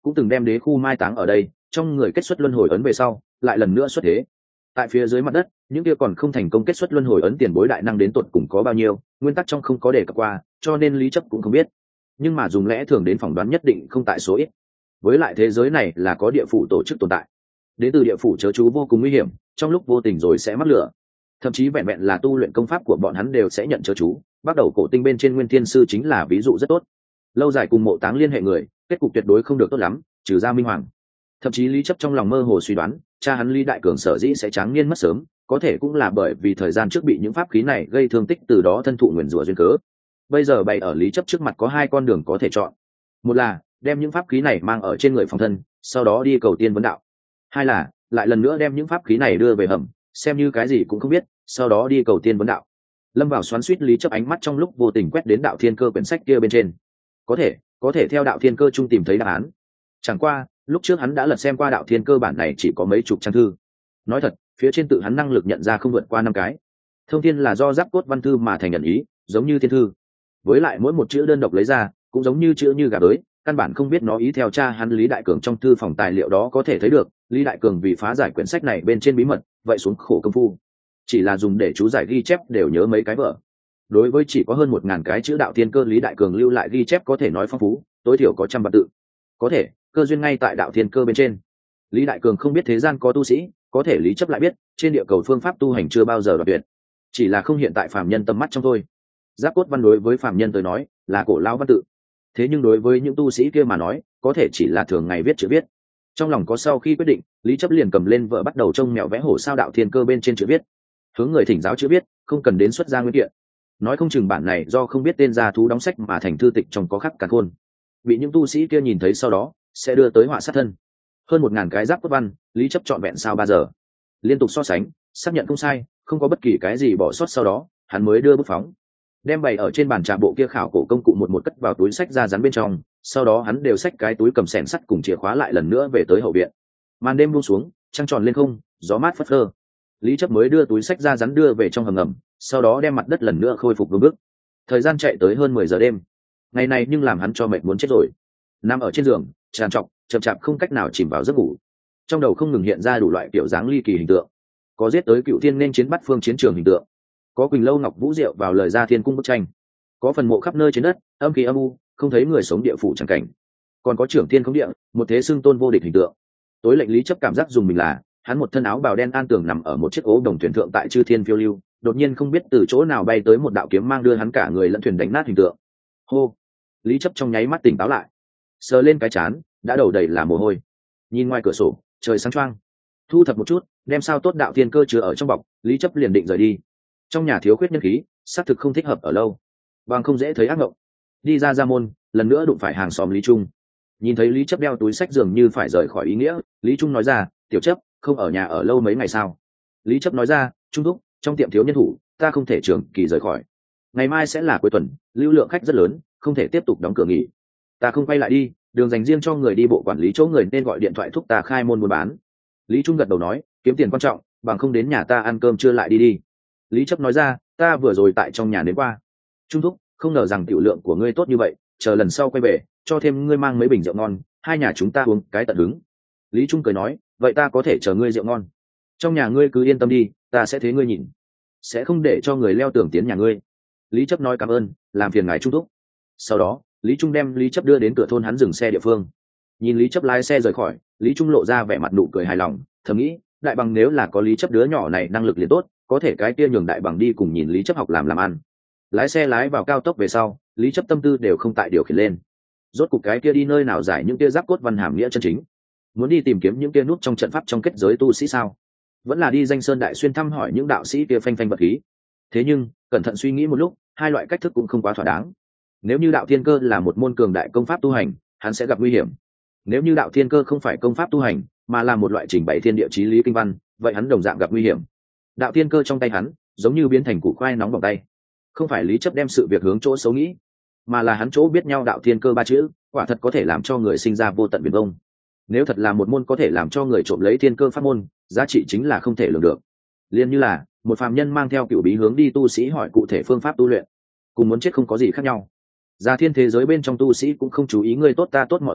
cũng từng đem đế khu mai táng ở đây, trong người kết xuất luân hồi ấn về sau lại lần nữa xuất thế. Tại phía dưới mặt đất, những kia còn không thành công kết xuất luân hồi ấn tiền bối đại năng đến tột cùng có bao nhiêu, nguyên tắc trong không có đề cập qua, cho nên Lý Chấp cũng không biết. Nhưng mà dùng lẽ thường đến phỏng đoán nhất định không tại số ít. Với lại thế giới này là có địa phủ tổ chức tồn tại, đến từ địa phủ chớ chú vô cùng nguy hiểm, trong lúc vô tình rồi sẽ mắc lửa. Thậm chí vẹn vẹn là tu luyện công pháp của bọn hắn đều sẽ nhận chớ chú. Bắt đầu cổ tinh bên trên Nguyên Thiên Sư chính là ví dụ rất tốt. Lâu dài cùng mộ táng liên hệ người, kết cục tuyệt đối không được tốt lắm, trừ ra Minh Hoàng. Thậm chí Lý Chấp trong lòng mơ hồ suy đoán, cha hắn Lý Đại Cường sở dĩ sẽ tráng niên mất sớm, có thể cũng là bởi vì thời gian trước bị những pháp khí này gây thương tích, từ đó thân thụ nguyền rủa duyên cớ. Bây giờ bày ở Lý Chấp trước mặt có hai con đường có thể chọn. Một là đem những pháp khí này mang ở trên người phòng thân, sau đó đi cầu tiên vấn đạo. Hai là lại lần nữa đem những pháp khí này đưa về hầm, xem như cái gì cũng không biết, sau đó đi cầu tiên vấn đạo. Lâm vào xoắn xuýt, Lý Chấp ánh mắt trong lúc vô tình quét đến đạo thiên cơ quyển sách kia bên trên. Có thể, có thể theo đạo thiên cơ trung tìm thấy đáp án. Chẳng qua, lúc trước hắn đã lật xem qua đạo thiên cơ bản này chỉ có mấy chục trang thư. Nói thật, phía trên tự hắn năng lực nhận ra không vượt qua năm cái. Thông thiên là do giáp cốt văn thư mà thành nhận ý, giống như thiên thư. Với lại mỗi một chữ đơn độc lấy ra, cũng giống như chữ như gà bới, căn bản không biết nó ý theo cha hắn Lý Đại Cường trong thư phòng tài liệu đó có thể thấy được, Lý Đại Cường vì phá giải quyển sách này bên trên bí mật, vậy xuống khổ công phu. Chỉ là dùng để chú giải ghi chép đều nhớ mấy cái vở. Đối với chỉ có hơn một ngàn cái chữ đạo thiên cơ, Lý Đại Cường lưu lại ghi chép có thể nói phong phú, tối thiểu có trăm vạn tự. Có thể, cơ duyên ngay tại đạo thiên cơ bên trên. Lý Đại Cường không biết thế gian có tu sĩ, có thể Lý Chấp lại biết, trên địa cầu phương pháp tu hành chưa bao giờ đoạt tuyệt, chỉ là không hiện tại phàm nhân tầm mắt trong thôi. Giáp cốt văn đối với phàm nhân tới nói là cổ lao văn tự, thế nhưng đối với những tu sĩ kia mà nói, có thể chỉ là thường ngày viết chữ viết. Trong lòng có sau khi quyết định, Lý Chấp liền cầm lên vợ bắt đầu trông mẹo vẽ hổ sao đạo thiên cơ bên trên chữ viết, hướng người thỉnh giáo chữ viết, không cần đến xuất gia nguyên kiện. Nói không chừng bản này do không biết tên gia thú đóng sách mà thành thư tịch trong có khắc cả khôn, bị những tu sĩ kia nhìn thấy sau đó sẽ đưa tới họa sát thân. Hơn một ngàn cái giáp cốt văn, Lý Chấp trọn vẹn sao ba giờ, liên tục so sánh, xác nhận không sai, không có bất kỳ cái gì bỏ sót, sau đó hắn mới đưa bút phóng, đem bày ở trên bàn trà bộ kia khảo cổ công cụ một một cất vào túi sách ra rắn bên trong. Sau đó hắn đều xách cái túi cầm xẻng sắt cùng chìa khóa lại lần nữa về tới hậu viện. Màn đêm buông xuống, trăng tròn lên không, gió mát phất phơ. Lý Chấp mới đưa túi sách ra rắn đưa về trong hầm ngầm, sau đó đem mặt đất lần nữa khôi phục vương bước. Thời gian chạy tới hơn mười giờ đêm. Ngày này nhưng làm hắn cho mệt muốn chết rồi. Nằm ở trên giường, tràn trọc, chậm chạp không cách nào chìm vào giấc ngủ. Trong đầu không ngừng hiện ra đủ loại kiểu dáng ly kỳ hình tượng. Có giết tới cựu thiên nên chiến bắt phương chiến trường hình tượng, có Quỳnh Lâu Ngọc Vũ Diệu vào lời ra thiên cung bức tranh, có phần mộ khắp nơi trên đất, âm khí âm u, không thấy người sống địa phủ chẳng cảnh, còn có trưởng thiên không địa, một thế xưng tôn vô địch hình tượng. Tối lệnh Lý Chấp cảm giác dùng mình là, hắn một thân áo bào đen an tường nằm ở một chiếc ố đồng thuyền thượng tại chư thiên phiêu lưu, đột nhiên không biết từ chỗ nào bay tới một đạo kiếm mang đưa hắn cả người lẫn thuyền đánh nát hình tượng. Hô! Lý Chấp trong nháy mắt tỉnh táo lại, sờ lên cái trán, đã đầu đầy là mồ hôi. Nhìn ngoài cửa sổ, trời sáng choang. Thu thập một chút, đem sao tốt đạo thiên cơ chứa ở trong bọc, Lý Chấp liền định rời đi. Trong nhà thiếu khuyết nhân khí, xác thực không thích hợp ở lâu, bằng không dễ thấy ác mộng. Đi ra ra môn, lần nữa đụng phải hàng xóm Lý Trung. Nhìn thấy Lý Chấp đeo túi sách dường như phải rời khỏi ý nghĩa, Lý Trung nói ra, tiểu Chấp, không ở nhà ở lâu mấy ngày sao? Lý Chấp nói ra, Trung thúc, trong tiệm thiếu nhân thủ, ta không thể trường kỳ rời khỏi. Ngày mai sẽ là cuối tuần, lưu lượng khách rất lớn, không thể tiếp tục đóng cửa nghỉ. Ta không quay lại đi, đường dành riêng cho người đi bộ quản lý chỗ người nên gọi điện thoại thúc ta khai môn buôn bán. Lý Trung gật đầu nói, kiếm tiền quan trọng, bằng không đến nhà ta ăn cơm trưa lại đi đi. Lý Chấp nói ra, ta vừa rồi tại trong nhà đến qua. Trung thúc, không ngờ rằng tiểu lượng của ngươi tốt như vậy, chờ lần sau quay về, cho thêm ngươi mang mấy bình rượu ngon, hai nhà chúng ta uống cái tận hứng. Lý Trung cười nói, vậy ta có thể chờ ngươi rượu ngon. Trong nhà ngươi cứ yên tâm đi, ta sẽ thế ngươi nhìn, sẽ không để cho người leo tường tiến nhà ngươi. Lý Chấp nói cảm ơn, làm phiền ngài Trung thúc. Sau đó, Lý Trung đem Lý Chấp đưa đến cửa thôn hắn dừng xe địa phương. Nhìn Lý Chấp lái xe rời khỏi, Lý Trung lộ ra vẻ mặt nụ cười hài lòng, thầm nghĩ, đại bằng nếu là có Lý Chấp đứa nhỏ này năng lực liền tốt, có thể cái kia nhường đại bằng đi cùng nhìn Lý Chấp học làm làm ăn. Lái xe lái vào cao tốc về sau, Lý Chấp tâm tư đều không tại điều khiển lên. Rốt cục cái kia đi nơi nào giải những kia giáp cốt văn hàm nghĩa chân chính? Muốn đi tìm kiếm những kia nút trong trận pháp trong kết giới tu sĩ sao? Vẫn là đi danh sơn đại xuyên thăm hỏi những đạo sĩ kia phanh phanh vật khí? Thế nhưng, cẩn thận suy nghĩ một lúc, hai loại cách thức cũng không quá thỏa đáng. Nếu như đạo thiên cơ là một môn cường đại công pháp tu hành, hắn sẽ gặp nguy hiểm. Nếu như đạo thiên cơ không phải công pháp tu hành, mà là một loại trình bày thiên địa chí lý kinh văn, vậy hắn đồng dạng gặp nguy hiểm. Đạo thiên cơ trong tay hắn giống như biến thành củ khoai nóng bỏng tay. Không phải Lý Chấp đem sự việc hướng chỗ xấu nghĩ, mà là hắn chỗ biết nhau đạo thiên cơ ba chữ, quả thật có thể làm cho người sinh ra vô tận biển vông. Nếu thật là một môn có thể làm cho người trộm lấy thiên cơ pháp môn, giá trị chính là không thể lường được. Liên như là một phàm nhân mang theo cửu bí hướng đi tu sĩ hỏi cụ thể phương pháp tu luyện, cùng muốn chết không có gì khác nhau. Gia thiên thế giới bên trong tu sĩ cũng không chú ý người tốt ta tốt mọi người tốt,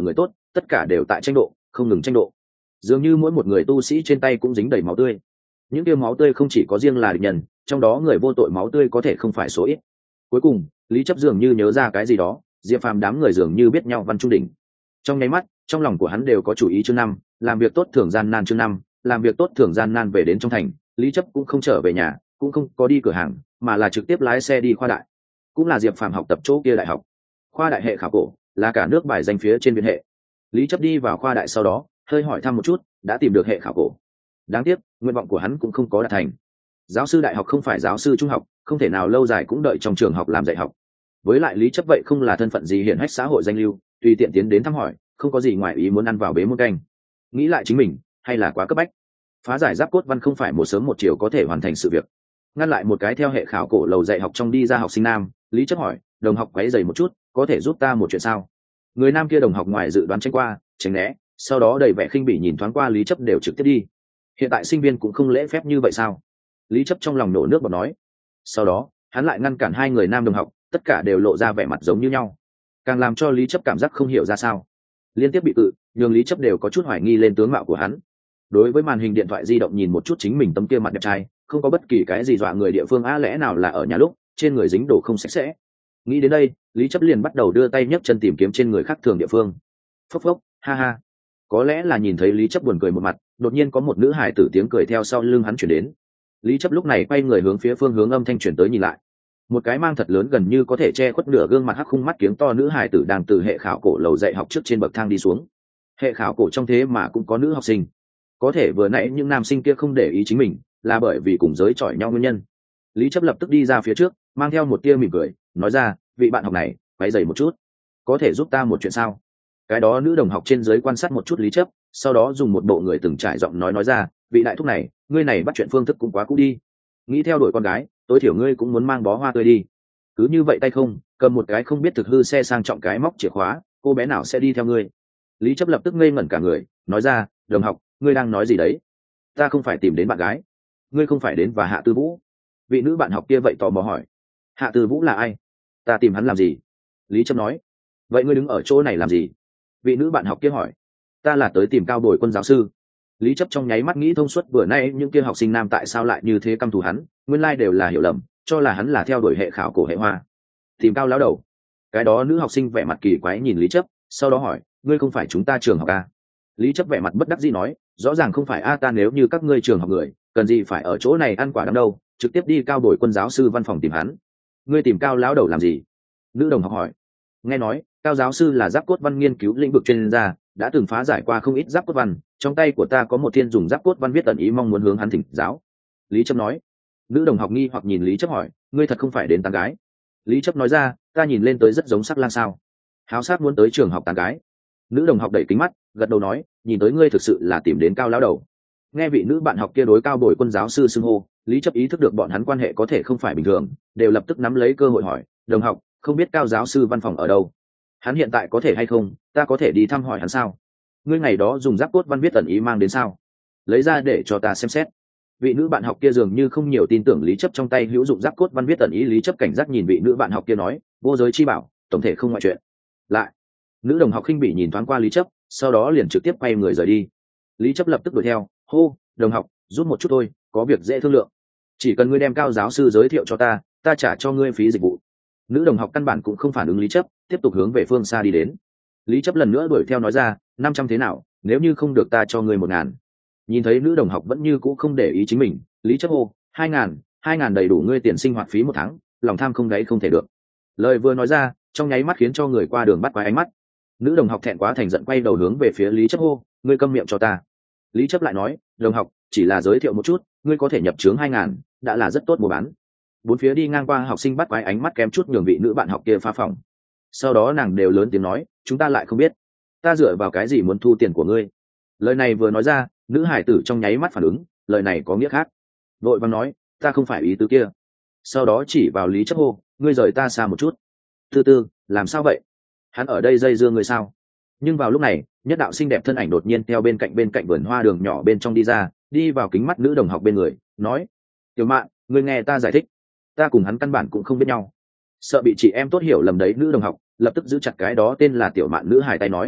tất cả đều tại tranh độ, không ngừng tranh độ. Dường như mỗi một người tu sĩ trên tay cũng dính đầy máu tươi. Những tiêu máu tươi không chỉ có riêng là địch nhân, trong đó người vô tội máu tươi có thể không phải số ít. Cuối cùng, Lý Chấp dường như nhớ ra cái gì đó, Diệp Phàm đám người dường như biết nhau văn trung đỉnh. Trong nháy mắt, trong lòng của hắn đều có chủ ý chương năm, làm việc tốt thường gian nan chương năm, làm việc tốt thường gian nan về đến trong thành, Lý Chấp cũng không trở về nhà, cũng không có đi cửa hàng, mà là trực tiếp lái xe đi khoa đại. Cũng là Diệp Phàm học tập chỗ kia đại học. Khoa đại hệ khảo cổ, là cả nước bài danh phía trên viện hệ. Lý Chấp đi vào khoa đại sau đó, hơi hỏi thăm một chút, đã tìm được hệ khảo cổ. Đáng tiếc, nguyện vọng của hắn cũng không có đạt thành. Giáo sư đại học không phải giáo sư trung học, không thể nào lâu dài cũng đợi trong trường học làm dạy học. Với lại Lý Chấp vậy không là thân phận gì hiển hách xã hội danh lưu, tùy tiện tiến đến thăm hỏi, không có gì ngoài ý muốn ăn vào bế muôn canh. Nghĩ lại chính mình, hay là quá cấp bách. Phá giải giáp cốt văn không phải một sớm một chiều có thể hoàn thành sự việc. Ngăn lại một cái theo hệ khảo cổ lầu dạy học trong đi ra học sinh nam, Lý Chấp hỏi, đồng học quấy rầy một chút, có thể giúp ta một chuyện sao? Người nam kia đồng học ngoài dự đoán tránh qua, tránh né, sau đó đầy vẻ khinh bỉ nhìn thoáng qua Lý Chấp đều trực tiếp đi. Hiện tại sinh viên cũng không lễ phép như vậy sao? Lý Chấp trong lòng nổ nước bọt nói. Sau đó, hắn lại ngăn cản hai người nam đồng học, tất cả đều lộ ra vẻ mặt giống như nhau, càng làm cho Lý Chấp cảm giác không hiểu ra sao. Liên tiếp bị cự, nhường Lý Chấp đều có chút hoài nghi lên tướng mạo của hắn. Đối với màn hình điện thoại di động nhìn một chút chính mình tấm kia mặt đẹp trai, không có bất kỳ cái gì dọa người địa phương á, lẽ nào là ở nhà lúc trên người dính đồ không sạch sẽ. Nghĩ đến đây, Lý Chấp liền bắt đầu đưa tay nhấc chân tìm kiếm trên người khác thường địa phương. Phốc phốc, ha ha. Có lẽ là nhìn thấy Lý Chấp buồn cười một mặt, đột nhiên có một nữ hài tử tiếng cười theo sau lưng hắn chuyển đến. Lý Chấp lúc này quay người hướng phía phương hướng âm thanh chuyển tới nhìn lại. Một cái mang thật lớn gần như có thể che khuất nửa gương mặt hắc khung mắt kiếng to nữ hài tử đang từ hệ khảo cổ lầu dạy học trước trên bậc thang đi xuống. Hệ khảo cổ trong thế mà cũng có nữ học sinh. Có thể vừa nãy những nam sinh kia không để ý chính mình, là bởi vì cùng giới chọi nhau nguyên nhân. Lý Chấp lập tức đi ra phía trước, mang theo một tia mỉm cười, nói ra, vị bạn học này, quay dày một chút, có thể giúp ta một chuyện sao? Cái đó nữ đồng học trên dưới quan sát một chút Lý Chấp, sau đó dùng một bộ người từng trải giọng nói nói ra, vị đại thúc này, ngươi này bắt chuyện phương thức cũng quá cũ đi. Nghĩ theo đuổi con gái, tối thiểu ngươi cũng muốn mang bó hoa tươi đi. Cứ như vậy tay không, cầm một cái không biết thực hư xe sang trọng cái móc chìa khóa, cô bé nào sẽ đi theo ngươi? Lý Chấp lập tức ngây ngẩn cả người, nói ra, đồng học, ngươi đang nói gì đấy? Ta không phải tìm đến bạn gái. Ngươi không phải đến và Hạ Tư Vũ? Vị nữ bạn học kia vậy tò mò hỏi. Hạ Tư Vũ là ai? Ta tìm hắn làm gì? Lý Chấp nói. Vậy ngươi đứng ở chỗ này làm gì? Vị nữ bạn học kia hỏi. Ta là tới tìm Cao Bồi Quân giáo sư. Lý Chấp trong nháy mắt nghĩ thông suốt vừa nay những kia học sinh nam tại sao lại như thế căm thù hắn, nguyên lai đều là hiểu lầm, cho là hắn là theo đuổi hệ khảo cổ hệ hoa. Tìm Cao lão đầu. Cái đó nữ học sinh vẻ mặt kỳ quái nhìn Lý Chấp, sau đó hỏi, ngươi không phải chúng ta trường học à? Lý Chấp vẻ mặt bất đắc dĩ nói, rõ ràng không phải a, ta nếu như các ngươi trường học người, cần gì phải ở chỗ này ăn quả đắng đâu, trực tiếp đi Cao Bồi Quân giáo sư văn phòng tìm hắn. Ngươi tìm Cao lão đầu làm gì? Nữ đồng học hỏi. Nghe nói, Cao giáo sư là giáp cốt văn nghiên cứu lĩnh vực chuyên gia, đã từng phá giải qua không ít giáp cốt văn, trong tay của ta có một thiên dùng giáp cốt văn viết tận ý mong muốn hướng hắn thỉnh giáo. Lý Chấp nói. Nữ đồng học nghi hoặc nhìn Lý Chấp hỏi, ngươi thật không phải đến tán gái? Lý Chấp nói ra, ta nhìn lên tới rất giống sắc lang sao? Háo sát muốn tới trường học tán gái. Nữ đồng học đẩy kính mắt, gật đầu nói, nhìn tới ngươi thực sự là tìm đến Cao lão đầu. Nghe vị nữ bạn học kia đối Cao Bồi Quân giáo sư xưng hô, Lý Chấp ý thức được bọn hắn quan hệ có thể không phải bình thường, đều lập tức nắm lấy cơ hội hỏi, đồng học, không biết Cao giáo sư văn phòng ở đâu? Hắn hiện tại có thể hay không, ta có thể đi thăm hỏi hắn sao? Ngươi ngày đó dùng giáp cốt văn viết tận ý mang đến sao? Lấy ra để cho ta xem xét. Vị nữ bạn học kia dường như không nhiều tin tưởng Lý Chấp trong tay hữu dụng giáp cốt văn viết tận ý. Lý Chấp cảnh giác nhìn vị nữ bạn học kia nói, vô giới chi bảo, tổng thể không ngoại chuyện. Lại, nữ đồng học khinh bỉ nhìn thoáng qua Lý Chấp, sau đó liền trực tiếp quay người rời đi. Lý Chấp lập tức đuổi theo, hô, đồng học, giúp một chút thôi, có việc dễ thương lượng. Chỉ cần ngươi đem Cao giáo sư giới thiệu cho ta, ta trả cho ngươi phí dịch vụ. Nữ đồng học căn bản cũng không phản ứng Lý Chấp, tiếp tục hướng về phương xa đi đến. Lý Chấp lần nữa đuổi theo nói ra, năm trăm thế nào, nếu như không được ta cho ngươi một ngàn. Nhìn thấy nữ đồng học vẫn như cũ không để ý chính mình, Lý Chấp hô, hai ngàn, hai ngàn đầy đủ ngươi tiền sinh hoạt phí một tháng, lòng tham không đáy không thể được. Lời vừa nói ra, trong nháy mắt khiến cho người qua đường bắt quái ánh mắt. Nữ đồng học thẹn quá thành giận quay đầu hướng về phía Lý Chấp hô, ngươi câm miệng cho ta. Lý Chấp lại nói, đồng học, chỉ là giới thiệu một chút, ngươi có thể nhập chướng hai ngàn, đã là rất tốt mua bán. Bốn phía đi ngang qua học sinh bắt quái ánh mắt kém chút nhường vị nữ bạn học kia pha phòng. Sau đó nàng đều lớn tiếng nói, chúng ta lại không biết, ta dựa vào cái gì muốn thu tiền của ngươi? Lời này vừa nói ra, nữ hải tử trong nháy mắt phản ứng, lời này có nghĩa khác. Vội vàng nói, ta không phải ý tứ kia. Sau đó chỉ vào Lý Chấp hô, ngươi rời ta xa một chút. Tư tư, làm sao vậy? Hắn ở đây dây dưa người sao? Nhưng vào lúc này, nhất đạo xinh đẹp thân ảnh đột nhiên theo bên cạnh bên cạnh vườn hoa đường nhỏ bên trong đi ra, đi vào kính mắt nữ đồng học bên người, nói, tiểu mạn, ngươi nghe ta giải thích, ta cùng hắn căn bản cũng không biết nhau. Sợ bị chị em tốt hiểu lầm đấy, nữ đồng học lập tức giữ chặt cái đó tên là tiểu mạn nữ hài tay nói,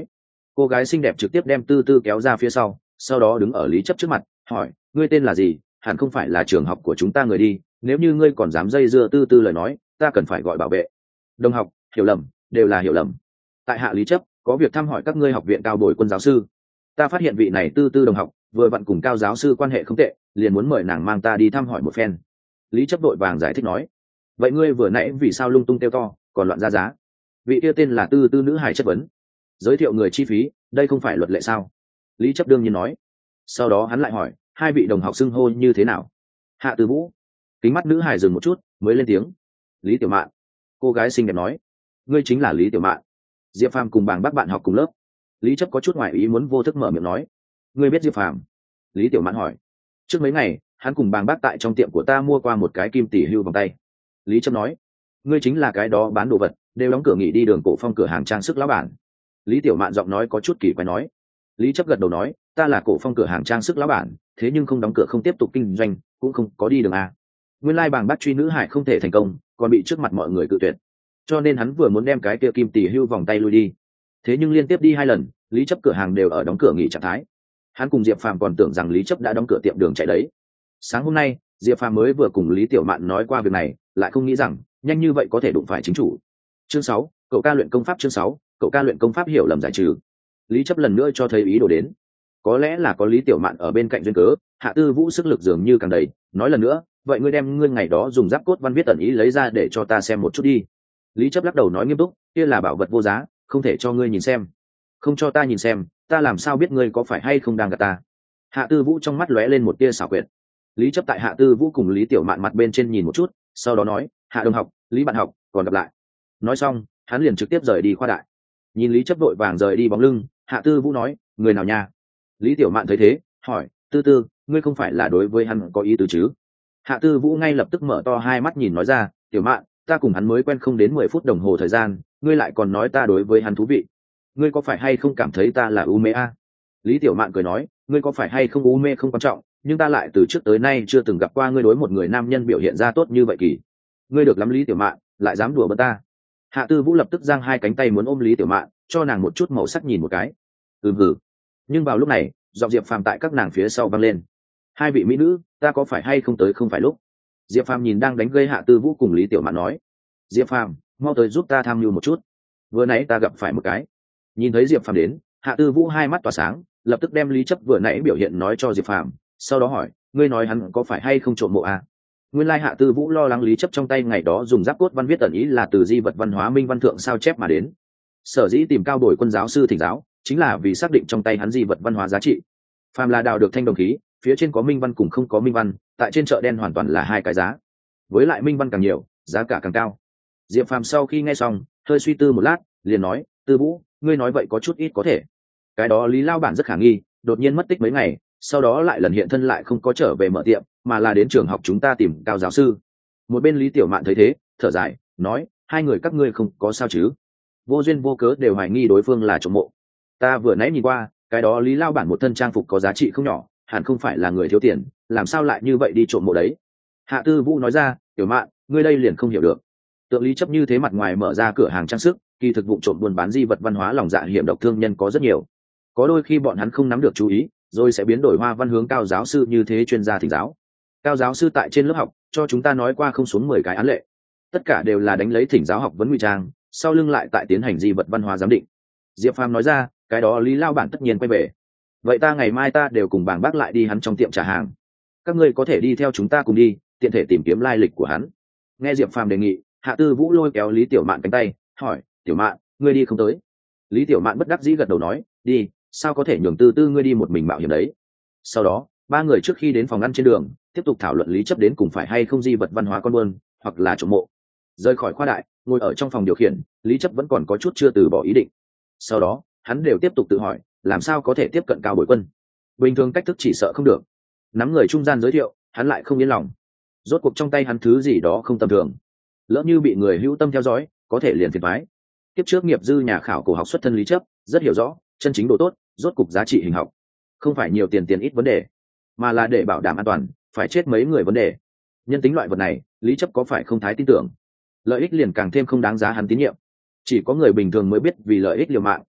Cô gái xinh đẹp trực tiếp đem Tư Tư kéo ra phía sau, sau đó đứng ở Lý Chấp trước mặt hỏi, ngươi tên là gì? Hẳn không phải là trường học của chúng ta người đi, nếu như ngươi còn dám dây dưa Tư Tư lời nói, ta cần phải gọi bảo vệ. Đồng học, hiểu lầm, đều là hiểu lầm. Tại hạ Lý Chấp, có việc thăm hỏi các ngươi học viện Cao Bồi Quân giáo sư. Ta phát hiện vị này Tư Tư đồng học vừa vặn cùng Cao giáo sư quan hệ không tệ, liền muốn mời nàng mang ta đi thăm hỏi một phen. Lý Chấp đội vàng giải thích nói, vậy ngươi vừa nãy vì sao lung tung kêu to, còn loạn ra giá? Vị kia tên là Tư Tư nữ hài chất vấn. Giới thiệu người chi phí, đây không phải luật lệ sao? Lý Chấp đương nhiên nói. Sau đó hắn lại hỏi, hai vị đồng học xưng hô như thế nào? Hạ Tư Vũ. Kính mắt nữ hài dừng một chút mới lên tiếng, Lý Tiểu Mạn. Cô gái xinh đẹp nói, ngươi chính là Lý Tiểu Mạn. Diệp Phàm cùng bảng bác bạn học cùng lớp. Lý Chấp có chút ngoại ý muốn vô thức mở miệng nói, ngươi biết Diệp Phàm? Lý Tiểu Mạn hỏi. Trước mấy ngày hắn cùng bảng bác tại trong tiệm của ta mua qua một cái kim tỷ hưu vòng tay. Lý Chấp nói, ngươi chính là cái đó bán đồ vật đều đóng cửa nghỉ đi đường Cổ Phong cửa hàng trang sức lão bản. Lý Tiểu Mạn giọng nói có chút kỳ quái nói. Lý Chấp gật đầu nói, ta là Cổ Phong cửa hàng trang sức lão bản, thế nhưng không đóng cửa không tiếp tục kinh doanh, cũng không có đi đường a. Nguyên lai bảng bác truy nữ hải không thể thành công, còn bị trước mặt mọi người cự tuyệt, cho nên hắn vừa muốn đem cái kia kim tỷ hưu vòng tay lui đi, thế nhưng liên tiếp đi hai lần, Lý Chấp cửa hàng đều ở đóng cửa nghỉ trạng thái. Hắn cùng Diệp Phàm còn tưởng rằng Lý Chấp đã đóng cửa tiệm đường chạy đấy. Sáng hôm nay Diệp Phàm mới vừa cùng Lý Tiểu Mạn nói qua việc này, lại không nghĩ rằng nhanh như vậy có thể đụng phải chính chủ. Chương sáu, cậu ca luyện công pháp. Chương sáu, cậu ca luyện công pháp hiểu lầm giải trừ. Lý Chấp lần nữa cho thấy ý đồ đến, có lẽ là có Lý Tiểu Mạn ở bên cạnh duyên cớ, Hạ Tư Vũ sức lực dường như càng đầy, nói lần nữa, vậy ngươi đem ngươi ngày đó dùng giáp cốt văn viết tận ý lấy ra để cho ta xem một chút đi. Lý Chấp lắc đầu nói nghiêm túc, kia là bảo vật vô giá, không thể cho ngươi nhìn xem. Không cho ta nhìn xem, ta làm sao biết ngươi có phải hay không đang gạt ta? Hạ Tư Vũ trong mắt lóe lên một tia xảo quyệt. Lý Chấp tại Hạ Tư Vũ cùng Lý Tiểu Mạn mặt bên trên nhìn một chút, sau đó nói, Hạ đồng học, Lý bạn học, còn gặp lại. Nói xong hắn liền trực tiếp rời đi khoa đại. Nhìn Lý Chấp đội vàng rời đi bóng lưng, Hạ Tư Vũ nói, người nào nha? Lý Tiểu Mạn thấy thế hỏi, Tư Tư, ngươi không phải là đối với hắn có ý tứ chứ? Hạ Tư Vũ ngay lập tức mở to hai mắt nhìn nói ra, Tiểu Mạn, ta cùng hắn mới quen không đến mười phút đồng hồ thời gian, ngươi lại còn nói ta đối với hắn thú vị, ngươi có phải hay không cảm thấy ta là u mê a? Lý Tiểu Mạn cười nói, ngươi có phải hay không u mê không quan trọng, nhưng ta lại từ trước tới nay chưa từng gặp qua ngươi đối một người nam nhân biểu hiện ra tốt như vậy kỳ. Ngươi được lắm Lý Tiểu Mạn, lại dám đùa bỡn ta. Hạ Tư Vũ lập tức giang hai cánh tay muốn ôm Lý Tiểu Mạn, cho nàng một chút màu sắc nhìn một cái. Ừm hử. Nhưng vào lúc này giọng Diệp Phàm tại các nàng phía sau vang lên, hai vị mỹ nữ, ta có phải hay không tới không phải lúc? Diệp Phàm nhìn đang đánh gây Hạ Tư Vũ cùng Lý Tiểu Mạn nói, Diệp Phàm, mau tới giúp ta tham mưu một chút, vừa nãy ta gặp phải một cái. Nhìn thấy Diệp Phàm đến, Hạ Tư Vũ hai mắt tỏa sáng, lập tức đem Lý Chấp vừa nãy biểu hiện nói cho Diệp Phàm, sau đó hỏi, ngươi nói hắn có phải hay không trộm mộ à? Nguyên lai Hạ Tư Vũ lo lắng Lý Chấp trong tay ngày đó dùng giáp cốt văn viết ẩn ý là từ di vật văn hóa minh văn thượng sao chép mà đến. Sở dĩ tìm Cao Bồi Quân giáo sư thỉnh giáo, chính là vì xác định trong tay hắn di vật văn hóa giá trị. Phàm là đào được thanh đồng khí, phía trên có minh văn cùng không có minh văn, tại trên chợ đen hoàn toàn là hai cái giá. Với lại minh văn càng nhiều, giá cả càng cao. Diệp Phàm sau khi nghe xong, hơi suy tư một lát, liền nói, Tư Vũ, ngươi nói vậy có chút ít có thể. Cái đó Lý lao bản rất khả nghi, đột nhiên mất tích mấy ngày, sau đó lại lần hiện thân lại không có trở về mở tiệm, mà là đến trường học chúng ta tìm Cao giáo sư. Một bên Lý Tiểu Mạn thấy thế, thở dài, nói, hai người các ngươi không có sao chứ? Vô duyên vô cớ đều hoài nghi đối phương là trộm mộ. Ta vừa nãy nhìn qua, cái đó Lý lao bản một thân trang phục có giá trị không nhỏ, hẳn không phải là người thiếu tiền, làm sao lại như vậy đi trộm mộ đấy? Hạ Tư Vũ nói ra, Tiểu Mạn, ngươi đây liền không hiểu được. Tượng Lý Chấp như thế mặt ngoài mở ra cửa hàng trang sức, kỳ thực vụ trộm buôn bán di vật văn hóa lòng dạ hiểm độc thương nhân có rất nhiều. Có đôi khi bọn hắn không nắm được chú ý, rồi sẽ biến đổi hoa văn hướng Cao giáo sư như thế chuyên gia thỉnh giáo. Cao giáo sư tại trên lớp học cho chúng ta nói qua không xuống mười cái án lệ, tất cả đều là đánh lấy thỉnh giáo học vấn ngụy trang, sau lưng lại tại tiến hành di vật văn hóa giám định. Diệp Phàm nói ra, cái đó Lý lao bản tất nhiên quay về. Vậy ta ngày mai ta đều cùng bảng bác lại đi hắn trong tiệm trả hàng, các ngươi có thể đi theo chúng ta cùng đi, tiện thể tìm kiếm lai lịch của hắn. Nghe Diệp Phàm đề nghị, Hạ Tư Vũ lôi kéo Lý Tiểu Mạn cánh tay, hỏi, Tiểu Mạn, ngươi đi không tới? Lý Tiểu Mạn bất đắc dĩ gật đầu nói, đi, sao có thể nhường Tư Tư ngươi đi một mình mạo hiểm đấy. Sau đó ba người trước khi đến phòng ăn trên đường tiếp tục thảo luận Lý Chấp đến cùng phải hay không di vật văn hóa con buôn hoặc là trộm mộ. Rời khỏi khoa đại, ngồi ở trong phòng điều khiển, Lý Chấp vẫn còn có chút chưa từ bỏ ý định. Sau đó hắn đều tiếp tục tự hỏi, làm sao có thể tiếp cận Cao Bồi Quân? Bình thường cách thức chỉ sợ không được, nắm người trung gian giới thiệu hắn lại không yên lòng. Rốt cuộc trong tay hắn thứ gì đó không tầm thường, lỡ như bị người hữu tâm theo dõi, có thể liền phiền phái. Tiếp trước nghiệp dư nhà khảo cổ học xuất thân Lý Chấp rất hiểu rõ, chân chính độ tốt, rốt cục giá trị hình học, không phải nhiều tiền tiền ít vấn đề, mà là để bảo đảm an toàn, phải chết mấy người vấn đề. Nhân tính loại vật này, Lý Chấp có phải không thái tin tưởng, lợi ích liền càng thêm không đáng giá hắn tín nhiệm. Chỉ có người bình thường mới biết vì lợi ích liều mạng,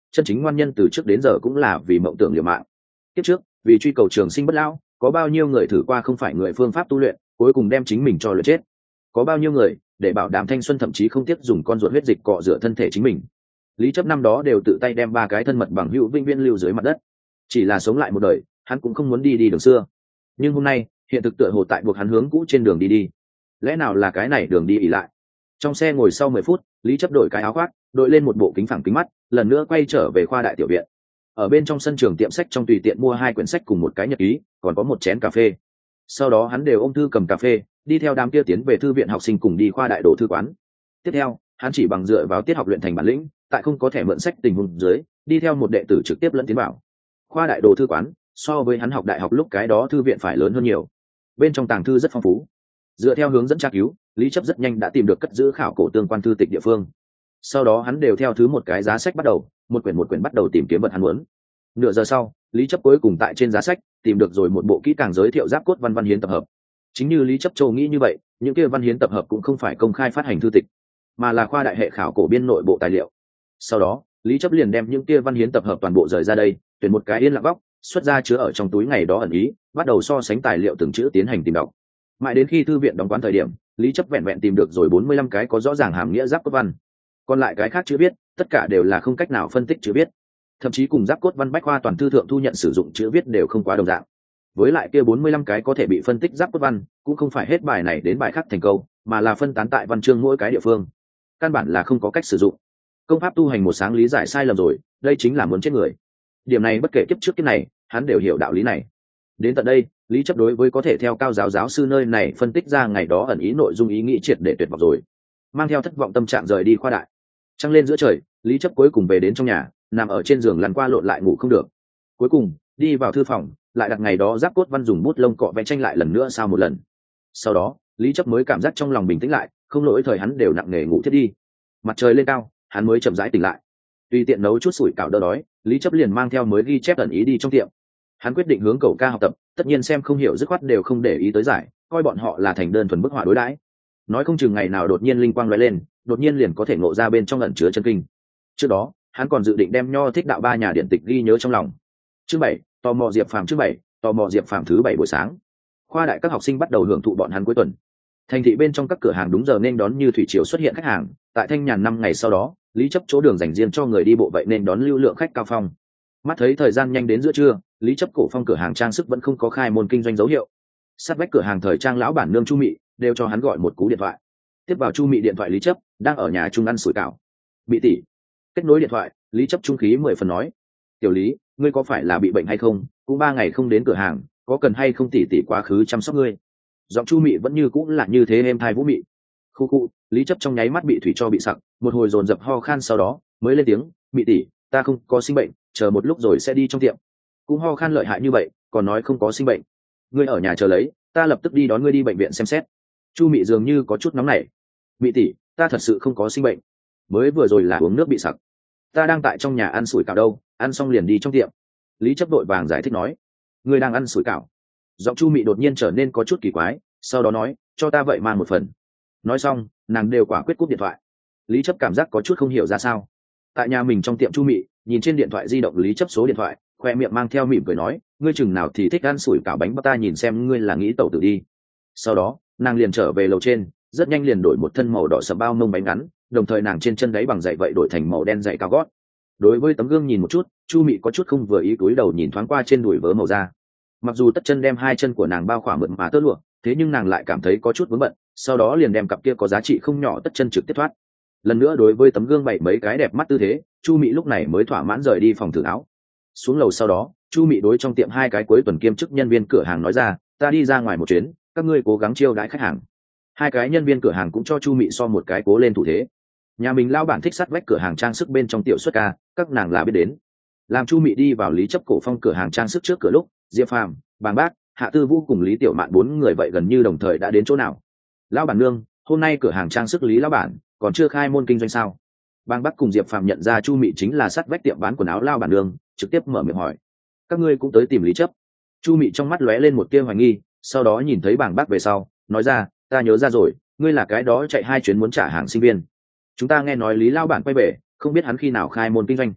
chân chính ngoan nhân từ trước đến giờ cũng là vì mộng tưởng liều mạng. Tiếp trước vì truy cầu trường sinh bất lão, có bao nhiêu người thử qua không phải người phương pháp tu luyện, cuối cùng đem chính mình cho luyện chết. Có bao nhiêu người để bảo đảm thanh xuân thậm chí không tiếc dùng con ruột huyết dịch cọ rửa thân thể chính mình. Lý Chấp năm đó đều tự tay đem ba cái thân mật bằng hữu vĩnh viễn lưu dưới mặt đất. Chỉ là sống lại một đời, hắn cũng không muốn đi đi đường xưa. Nhưng hôm nay hiện thực tựa hồ tại buộc hắn hướng cũ trên đường đi đi. Lẽ nào là cái này đường đi ỉ lại? Trong xe ngồi sau mười phút, Lý Chấp đổi cái áo khoác, đội lên một bộ kính phẳng kính mắt, lần nữa quay trở về khoa đại tiểu viện. Ở bên trong sân trường tiệm sách trong tùy tiện mua hai quyển sách cùng một cái nhật ký, còn có một chén cà phê. Sau đó hắn đều ôm thư cầm cà phê, đi theo đám kia tiến về thư viện học sinh cùng đi khoa đại đồ thư quán. Tiếp theo, hắn chỉ bằng dựa vào tiết học luyện thành bản lĩnh, tại không có thẻ mượn sách tình huống dưới, đi theo một đệ tử trực tiếp lẫn tiến vào. Khoa đại đồ thư quán, so với hắn học đại học lúc cái đó thư viện phải lớn hơn nhiều. Bên trong tàng thư rất phong phú. Dựa theo hướng dẫn tra cứu, Lý Chấp rất nhanh đã tìm được cất giữ khảo cổ tương quan thư tịch địa phương. Sau đó hắn đều theo thứ một cái giá sách bắt đầu, một quyển một quyển bắt đầu tìm kiếm vật hắn muốn. Nửa giờ sau, Lý Chấp cuối cùng tại trên giá sách tìm được rồi một bộ kỹ càng giới thiệu giáp cốt văn văn hiến tập hợp. Chính như Lý Chấp châu nghĩ như vậy, những kia văn hiến tập hợp cũng không phải công khai phát hành thư tịch, mà là khoa đại hệ khảo cổ biên nội bộ tài liệu. Sau đó, Lý Chấp liền đem những kia văn hiến tập hợp toàn bộ rời ra đây, tuyển một cái yên lặng góc, xuất ra chứa ở trong túi ngày đó ẩn ý, bắt đầu so sánh tài liệu từng chữ tiến hành tìm đọc. Mãi đến khi thư viện đóng quán thời điểm, Lý Chấp vẹn vẹn tìm được rồi bốn mươi lăm cái có rõ ràng hàm nghĩa giáp cốt văn. Còn lại cái khác chữ viết, tất cả đều là không cách nào phân tích chữ viết. Thậm chí cùng giáp cốt văn bách khoa toàn thư thượng thu nhận sử dụng chữ viết đều không quá đồng dạng. Với lại kia bốn mươi lăm cái có thể bị phân tích giáp cốt văn, cũng không phải hết bài này đến bài khác thành câu, mà là phân tán tại văn chương mỗi cái địa phương. Căn bản là không có cách sử dụng. Công pháp tu hành một sáng lý giải sai lầm rồi, đây chính là muốn chết người. Điểm này bất kể kiếp trước kiếp này, hắn đều hiểu đạo lý này. Đến tận đây, Lý Chấp đối với có thể theo cao giáo giáo sư nơi này phân tích ra ngày đó ẩn ý nội dung ý nghĩ triệt để tuyệt vọng rồi. Mang theo thất vọng tâm trạng rời đi khoa đại. Trăng lên giữa trời, Lý Chấp cuối cùng về đến trong nhà, nằm ở trên giường lăn qua lộn lại ngủ không được. Cuối cùng đi vào thư phòng, lại đặt ngày đó giáp cốt văn dùng bút lông cọ vẽ tranh lại lần nữa sao một lần. Sau đó, Lý Chấp mới cảm giác trong lòng bình tĩnh lại, không lỗi thời hắn đều nặng nề ngủ thiết đi. Mặt trời lên cao, hắn mới chậm rãi tỉnh lại. Tùy tiện nấu chút sủi cảo đỡ đói, Lý Chấp liền mang theo mới ghi chép ẩn ý đi trong tiệm. Hắn quyết định hướng cậu ca học tập, tất nhiên xem không hiểu dứt khoát đều không để ý tới giải, coi bọn họ là thành đơn thuần bức họa đối đãi. Nói không chừng ngày nào đột nhiên linh quang lóe lên, đột nhiên liền có thể ngộ ra bên trong ẩn chứa chân kinh. Trước đó, hắn còn dự định đem Nho Thích Đạo ba nhà điện tịch ghi nhớ trong lòng. Chương bảy, tò mò Diệp Phàm. Chương bảy, tò mò Diệp Phàm. Thứ bảy buổi sáng, khoa đại các học sinh bắt đầu hưởng thụ bọn hắn cuối tuần. Thành thị bên trong các cửa hàng đúng giờ nên đón như thủy triều xuất hiện khách hàng. Tại Thanh Nhàn năm ngày sau đó, Lý Chấp chỗ đường dành riêng cho người đi bộ vậy nên đón lưu lượng khách cao phong. Mắt thấy thời gian nhanh đến giữa trưa, Lý Chấp cổ phong cửa hàng trang sức vẫn không có khai môn kinh doanh dấu hiệu. Sát vách cửa hàng thời trang lão bản nương Chu Mị đều cho hắn gọi một cú điện thoại. Tiếp vào Chu Mị điện thoại, Lý Chấp đang ở nhà chung ăn sủi cảo. Bị tỷ. Kết nối điện thoại, Lý Chấp trung khí mười phần nói: "Tiểu Lý, ngươi có phải là bị bệnh hay không? Cũng ba ngày không đến cửa hàng, có cần hay không tỷ tỷ quá khứ chăm sóc ngươi?" Giọng Chu Mị vẫn như cũng là như thế êm thai vũ mị. Khu khu, Lý Chấp trong nháy mắt bị thủy cho bị sặc, một hồi dồn dập ho khan, sau đó mới lên tiếng: "Mị tỷ, ta không có sinh bệnh, chờ một lúc rồi sẽ đi trong tiệm." Cũng ho khan lợi hại như vậy, còn nói không có sinh bệnh? Ngươi ở nhà chờ lấy, ta lập tức đi đón ngươi đi bệnh viện xem xét. Chu Mị dường như có chút nóng nảy. Mị tỷ, ta thật sự không có sinh bệnh, mới vừa rồi là uống nước bị sặc. Ta đang tại trong nhà ăn sủi cảo đâu, ăn xong liền đi trong tiệm. Lý Chấp đội vàng giải thích nói. Ngươi đang ăn sủi cảo? Giọng Chu Mị đột nhiên trở nên có chút kỳ quái, sau đó nói: "Cho ta vậy mang một phần." Nói xong, nàng đều quả quyết cúp điện thoại. Lý Chấp cảm giác có chút không hiểu ra sao. Tại nhà mình trong tiệm, Chu Mị nhìn trên điện thoại di động Lý Chấp số điện thoại, khoe miệng mang theo mỉm cười nói: "Ngươi chừng nào thì thích ăn sủi cảo bánh bao, ta nhìn xem ngươi là nghĩ tẩu tử đi." Sau đó, nàng liền trở về lầu trên, rất nhanh liền đổi một thân màu đỏ sẫm bao mông bánh ngắn, đồng thời nàng trên chân đáy bằng giày vậy đổi thành màu đen giày cao gót. Đối với tấm gương nhìn một chút, Chu Mị có chút không vừa ý, cúi đầu nhìn thoáng qua trên đùi vớ màu da. Mặc dù tất chân đem hai chân của nàng bao khỏa mượt mà tơ lụa, thế nhưng nàng lại cảm thấy có chút vướng bận, sau đó liền đem cặp kia có giá trị không nhỏ tất chân trực tiếp thoát. Lần nữa đối với tấm gương bày mấy cái đẹp mắt tư thế, Chu Mị lúc này mới thỏa mãn rời đi phòng thử áo. Xuống lầu sau đó, Chu Mị đối trong tiệm hai cái cuối tuần kiêm chức nhân viên cửa hàng nói ra: "Ta đi ra ngoài một chuyến, các ngươi cố gắng chiêu đãi khách hàng." Hai cái nhân viên cửa hàng cũng cho Chu Mị so một cái cố lên thủ thế. Nhà mình lao bản thích sát vách cửa hàng trang sức bên trong tiểu xuất ca, các nàng là biết đến. Làm Chu Mị đi vào Lý Chấp cổ phong cửa hàng trang sức trước cửa lúc, Diệp Phàm, Bàng Bác, Hạ Tư Vũ cùng Lý Tiểu Mạn bốn người vậy gần như đồng thời đã đến chỗ nào. Lão bản nương, hôm nay cửa hàng trang sức Lý lão bản còn chưa khai môn kinh doanh sao? Bàng Bác cùng Diệp Phàm nhận ra Chu Mị chính là sát vách tiệm bán quần áo lao bản nương, trực tiếp mở miệng hỏi: "Các ngươi cũng tới tìm Lý Chấp?" Chu Mị trong mắt lóe lên một tia hoài nghi, sau đó nhìn thấy Bàng Bác về sau, nói ra: "Ta nhớ ra rồi, ngươi là cái đó chạy hai chuyến muốn trả hàng sinh viên. Chúng ta nghe nói Lý lão bản quay về, không biết hắn khi nào khai môn kinh doanh."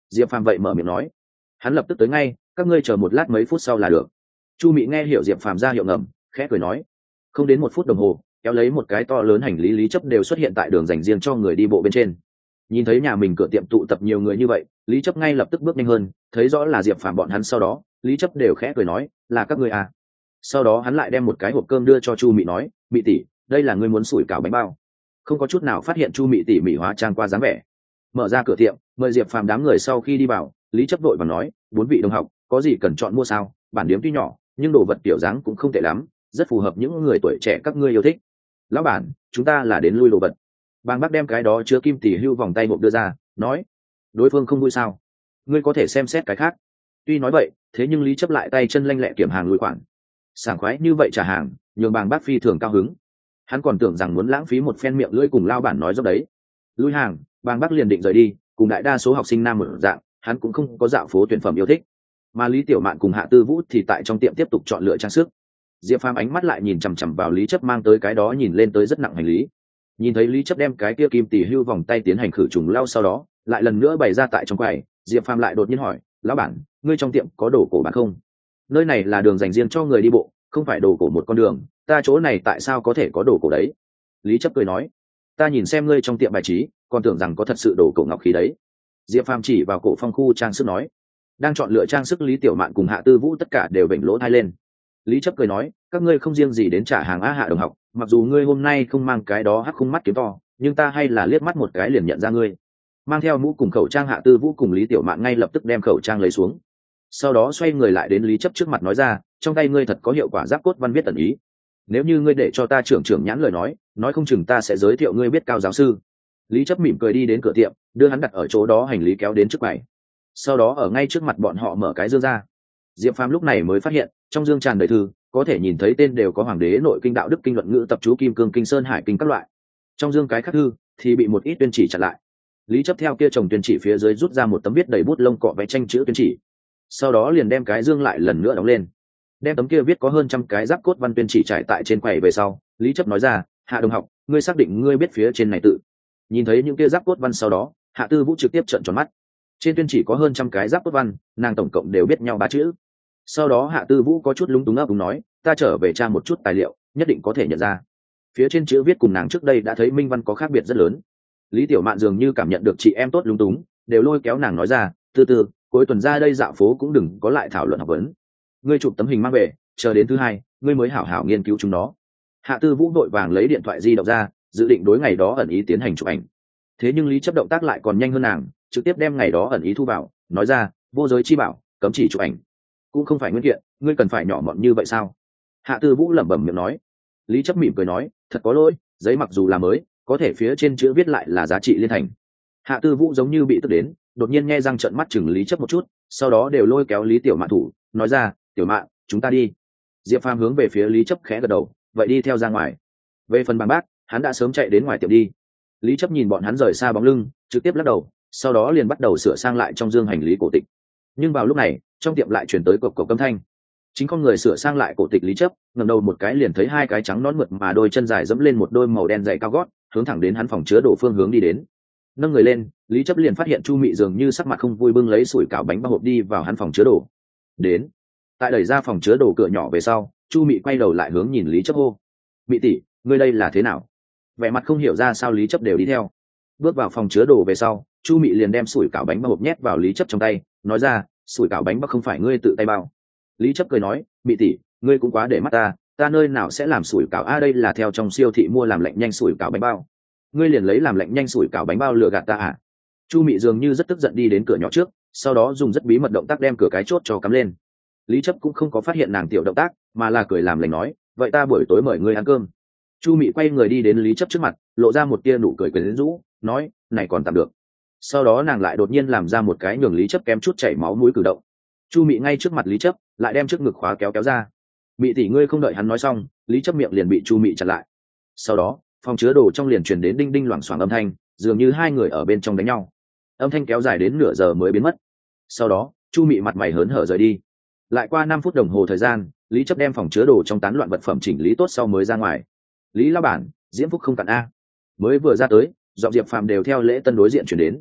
Diệp Phàm vậy mở miệng nói. Hắn lập tức tới ngay, các ngươi chờ một lát mấy phút sau là được. Chu Mị nghe hiểu Diệp Phàm ra hiệu ngầm, khẽ cười nói. Không đến một phút đồng hồ, kéo lấy một cái to lớn hành lý Lý Chấp đều xuất hiện tại đường dành riêng cho người đi bộ bên trên. Nhìn thấy nhà mình cửa tiệm tụ tập nhiều người như vậy, Lý Chấp ngay lập tức bước nhanh hơn, thấy rõ là Diệp Phàm bọn hắn, sau đó Lý Chấp đều khẽ cười nói, là các ngươi à. Sau đó hắn lại đem một cái hộp cơm đưa cho Chu Mị nói, Mị tỷ, đây là ngươi muốn sủi cảo bánh bao. Không có chút nào phát hiện Chu Mị tỷ mị hóa trang qua dáng vẻ. Mở ra cửa tiệm, mời Diệp Phàm đám người sau khi đi vào, Lý Chấp đội và nói, bốn vị đồng học, có gì cần chọn mua sao, bản điếm tuy nhỏ nhưng đồ vật tiểu dáng cũng không tệ lắm, rất phù hợp những người tuổi trẻ các ngươi yêu thích. Lão bản, chúng ta là đến lui đồ vật. Bàng Bác đem cái đó chứa kim tỷ hưu vòng tay hộp đưa ra, nói, đối phương không vui sao, ngươi có thể xem xét cái khác. Tuy nói vậy, thế nhưng Lý Chấp lại tay chân lanh lẹ kiểm hàng lui khoản, sảng khoái như vậy trả hàng, nhường Bàng Bác phi thường cao hứng. Hắn còn tưởng rằng muốn lãng phí một phen miệng lưỡi cùng lao bản nói dốc đấy. Lui hàng, Bàng Bác liền định rời đi, cùng đại đa số học sinh nam một dạng, hắn cũng không có dạo phố tuyển phẩm yêu thích. Mà Lý Tiểu Mạn cùng Hạ Tư Vũ thì tại trong tiệm tiếp tục chọn lựa trang sức. Diệp Phàm ánh mắt lại nhìn chằm chằm vào Lý Chấp mang tới cái đó nhìn lên tới rất nặng hành lý. Nhìn thấy Lý Chấp đem cái kia kim tỷ hưu vòng tay tiến hành khử trùng lau, sau đó lại lần nữa bày ra tại trong quầy, Diệp Phàm lại đột nhiên hỏi, lão bản, ngươi trong tiệm có đồ cổ bán không? Nơi này là đường dành riêng cho người đi bộ, không phải đồ cổ một con đường, ta chỗ này tại sao có thể có đồ cổ đấy? Lý Chấp cười nói, ta nhìn xem ngươi trong tiệm bài trí, còn tưởng rằng có thật sự đồ cổ ngọc khí đấy. Diệp Phàm chỉ vào cổ phong khu trang sức nói. Đang chọn lựa trang sức Lý Tiểu Mạn cùng Hạ Tư Vũ tất cả đều vểnh lỗ tai lên. Lý Chấp cười nói, các ngươi không riêng gì đến trả hàng á, Hạ đồng học, mặc dù ngươi hôm nay không mang cái đó hắc khung mắt kiếm to, nhưng ta hay là liếc mắt một cái liền nhận ra ngươi. Mang theo mũ cùng khẩu trang Hạ Tư Vũ cùng Lý Tiểu Mạn ngay lập tức đem khẩu trang lấy xuống, sau đó xoay người lại đến Lý Chấp trước mặt nói ra, trong tay ngươi thật có hiệu quả giáp cốt văn viết tẩn ý. Nếu như ngươi để cho ta trưởng trưởng nhãn lời nói, nói không chừng ta sẽ giới thiệu ngươi biết cao giáo sư. Lý Chấp mỉm cười đi đến cửa tiệm, đưa hắn đặt ở chỗ đó hành lý kéo đến trước quầy. Sau đó ở ngay trước mặt bọn họ mở cái dương ra. Diệp Phàm lúc này mới phát hiện, trong dương tràn đầy thư, có thể nhìn thấy tên đều có Hoàng đế nội kinh, đạo đức kinh, luận ngữ tập chú, kim cương kinh, sơn hải kinh các loại. Trong dương cái khác thư thì bị một ít tuyên chỉ chặn lại. Lý Chấp theo kia chồng tuyên chỉ phía dưới rút ra một tấm viết đầy bút lông cọ vẽ tranh chữ tuyên chỉ, sau đó liền đem cái dương lại lần nữa đóng lên, đem tấm kia viết có hơn trăm cái giáp cốt văn tuyên chỉ trải tại trên quầy về sau, Lý Chấp nói ra, Hạ đồng học, ngươi xác định ngươi biết phía trên này tự? Nhìn thấy những kia giáp cốt văn sau đó, Hạ Tư Vũ trực tiếp trợn tròn mắt. Trên tuyên chỉ có hơn trăm cái giáp cốt văn, nàng tổng cộng đều biết nhau ba chữ. Sau đó Hạ Tư Vũ có chút lúng túng ấp úng nói, ta trở về tra một chút tài liệu, nhất định có thể nhận ra. Phía trên chữ viết cùng nàng trước đây đã thấy minh văn có khác biệt rất lớn. Lý Tiểu Mạn dường như cảm nhận được chị em tốt lúng túng, đều lôi kéo nàng nói ra, từ từ, cuối tuần ra đây dạo phố cũng đừng có lại thảo luận học vấn. Ngươi chụp tấm hình mang về, chờ đến thứ hai, ngươi mới hảo hảo nghiên cứu chúng nó. Hạ Tư Vũ vội vàng lấy điện thoại di động ra, dự định đối ngày đó ẩn ý tiến hành chụp ảnh. Thế nhưng Lý Chấp động tác lại còn nhanh hơn nàng, trực tiếp đem ngày đó ẩn ý thu vào, nói ra, vô giới chi bảo, cấm chỉ chụp ảnh. Cũng không phải nguyên kiện, ngươi cần phải nhỏ mọn như vậy sao? Hạ Tư Vũ lẩm bẩm miệng nói. Lý Chấp mỉm cười nói, thật có lỗi, giấy mặc dù là mới, có thể phía trên chữ viết lại là giá trị liên thành. Hạ Tư Vũ giống như bị tức đến, đột nhiên nghe răng trợn mắt chừng Lý Chấp một chút, sau đó đều lôi kéo Lý Tiểu Mạn thủ, nói ra, Tiểu Mạn, chúng ta đi. Diệp Phàm hướng về phía Lý Chấp khẽ gật đầu, vậy đi theo ra ngoài. Về phần Bàng Bác, hắn đã sớm chạy đến ngoài tiệm đi. Lý Chấp nhìn bọn hắn rời xa bóng lưng, trực tiếp lắc đầu, sau đó liền bắt đầu sửa sang lại trong dương hành lý cổ tịch. Nhưng vào lúc này, trong tiệm lại chuyển tới cộc cộc âm thanh. Chính con người sửa sang lại cổ tịch Lý Chấp ngẩng đầu một cái liền thấy hai cái trắng nõn mượt mà đôi chân dài dẫm lên một đôi màu đen dày cao gót, hướng thẳng đến hắn phòng chứa đồ phương hướng đi đến. Nâng người lên, Lý Chấp liền phát hiện Chu Mị dường như sắc mặt không vui bưng lấy sủi cảo bánh bao hộp đi vào hắn phòng chứa đồ. Đến. Tại đẩy ra phòng chứa đồ cửa nhỏ về sau, Chu Mị quay đầu lại hướng nhìn Lý Chấp hô, Mị tỷ, ngươi đây là thế nào? Vẻ mặt không hiểu ra sao Lý Chấp đều đi theo. Bước vào phòng chứa đồ về sau, Chu Mị liền đem sủi cảo bánh bao hộp nhét vào Lý Chấp trong tay, nói ra, sủi cảo bánh bao không phải ngươi tự tay bao. Lý Chấp cười nói, Mị tỷ, ngươi cũng quá để mắt ta, ta nơi nào sẽ làm sủi cảo, a à, đây là theo trong siêu thị mua làm lạnh nhanh sủi cảo bánh bao. Ngươi liền lấy làm lạnh nhanh sủi cảo bánh bao lừa gạt ta à? Chu Mị dường như rất tức giận đi đến cửa nhỏ trước, sau đó dùng rất bí mật động tác đem cửa cái chốt cho cắm lên. Lý Chấp cũng không có phát hiện nàng tiểu động tác, mà là cười làm lành nói, vậy ta buổi tối mời ngươi ăn cơm. Chu Mị quay người đi đến Lý Chấp trước mặt, lộ ra một tia nụ cười quyến rũ, nói, này còn tạm được. Sau đó nàng lại đột nhiên làm ra một cái nhường Lý Chấp kém chút chảy máu mũi cử động. Chu Mị ngay trước mặt Lý Chấp, lại đem trước ngực khóa kéo kéo ra. Mị tỷ, ngươi không đợi hắn nói xong, Lý Chấp miệng liền bị Chu Mị chặn lại. Sau đó, phòng chứa đồ trong liền truyền đến đinh đinh loảng xoảng âm thanh, dường như hai người ở bên trong đánh nhau. Âm thanh kéo dài đến nửa giờ mới biến mất. Sau đó, Chu Mị mặt mày hớn hở rời đi. Lại qua năm phút đồng hồ thời gian, Lý Chấp đem phòng chứa đồ trong tán loạn vật phẩm chỉnh lý tốt sau mới ra ngoài. Lý lão bản, diễm phúc không cạn a. Mới vừa ra tới, giọng Diệp Phàm đều theo lễ tân đối diện chuyển đến.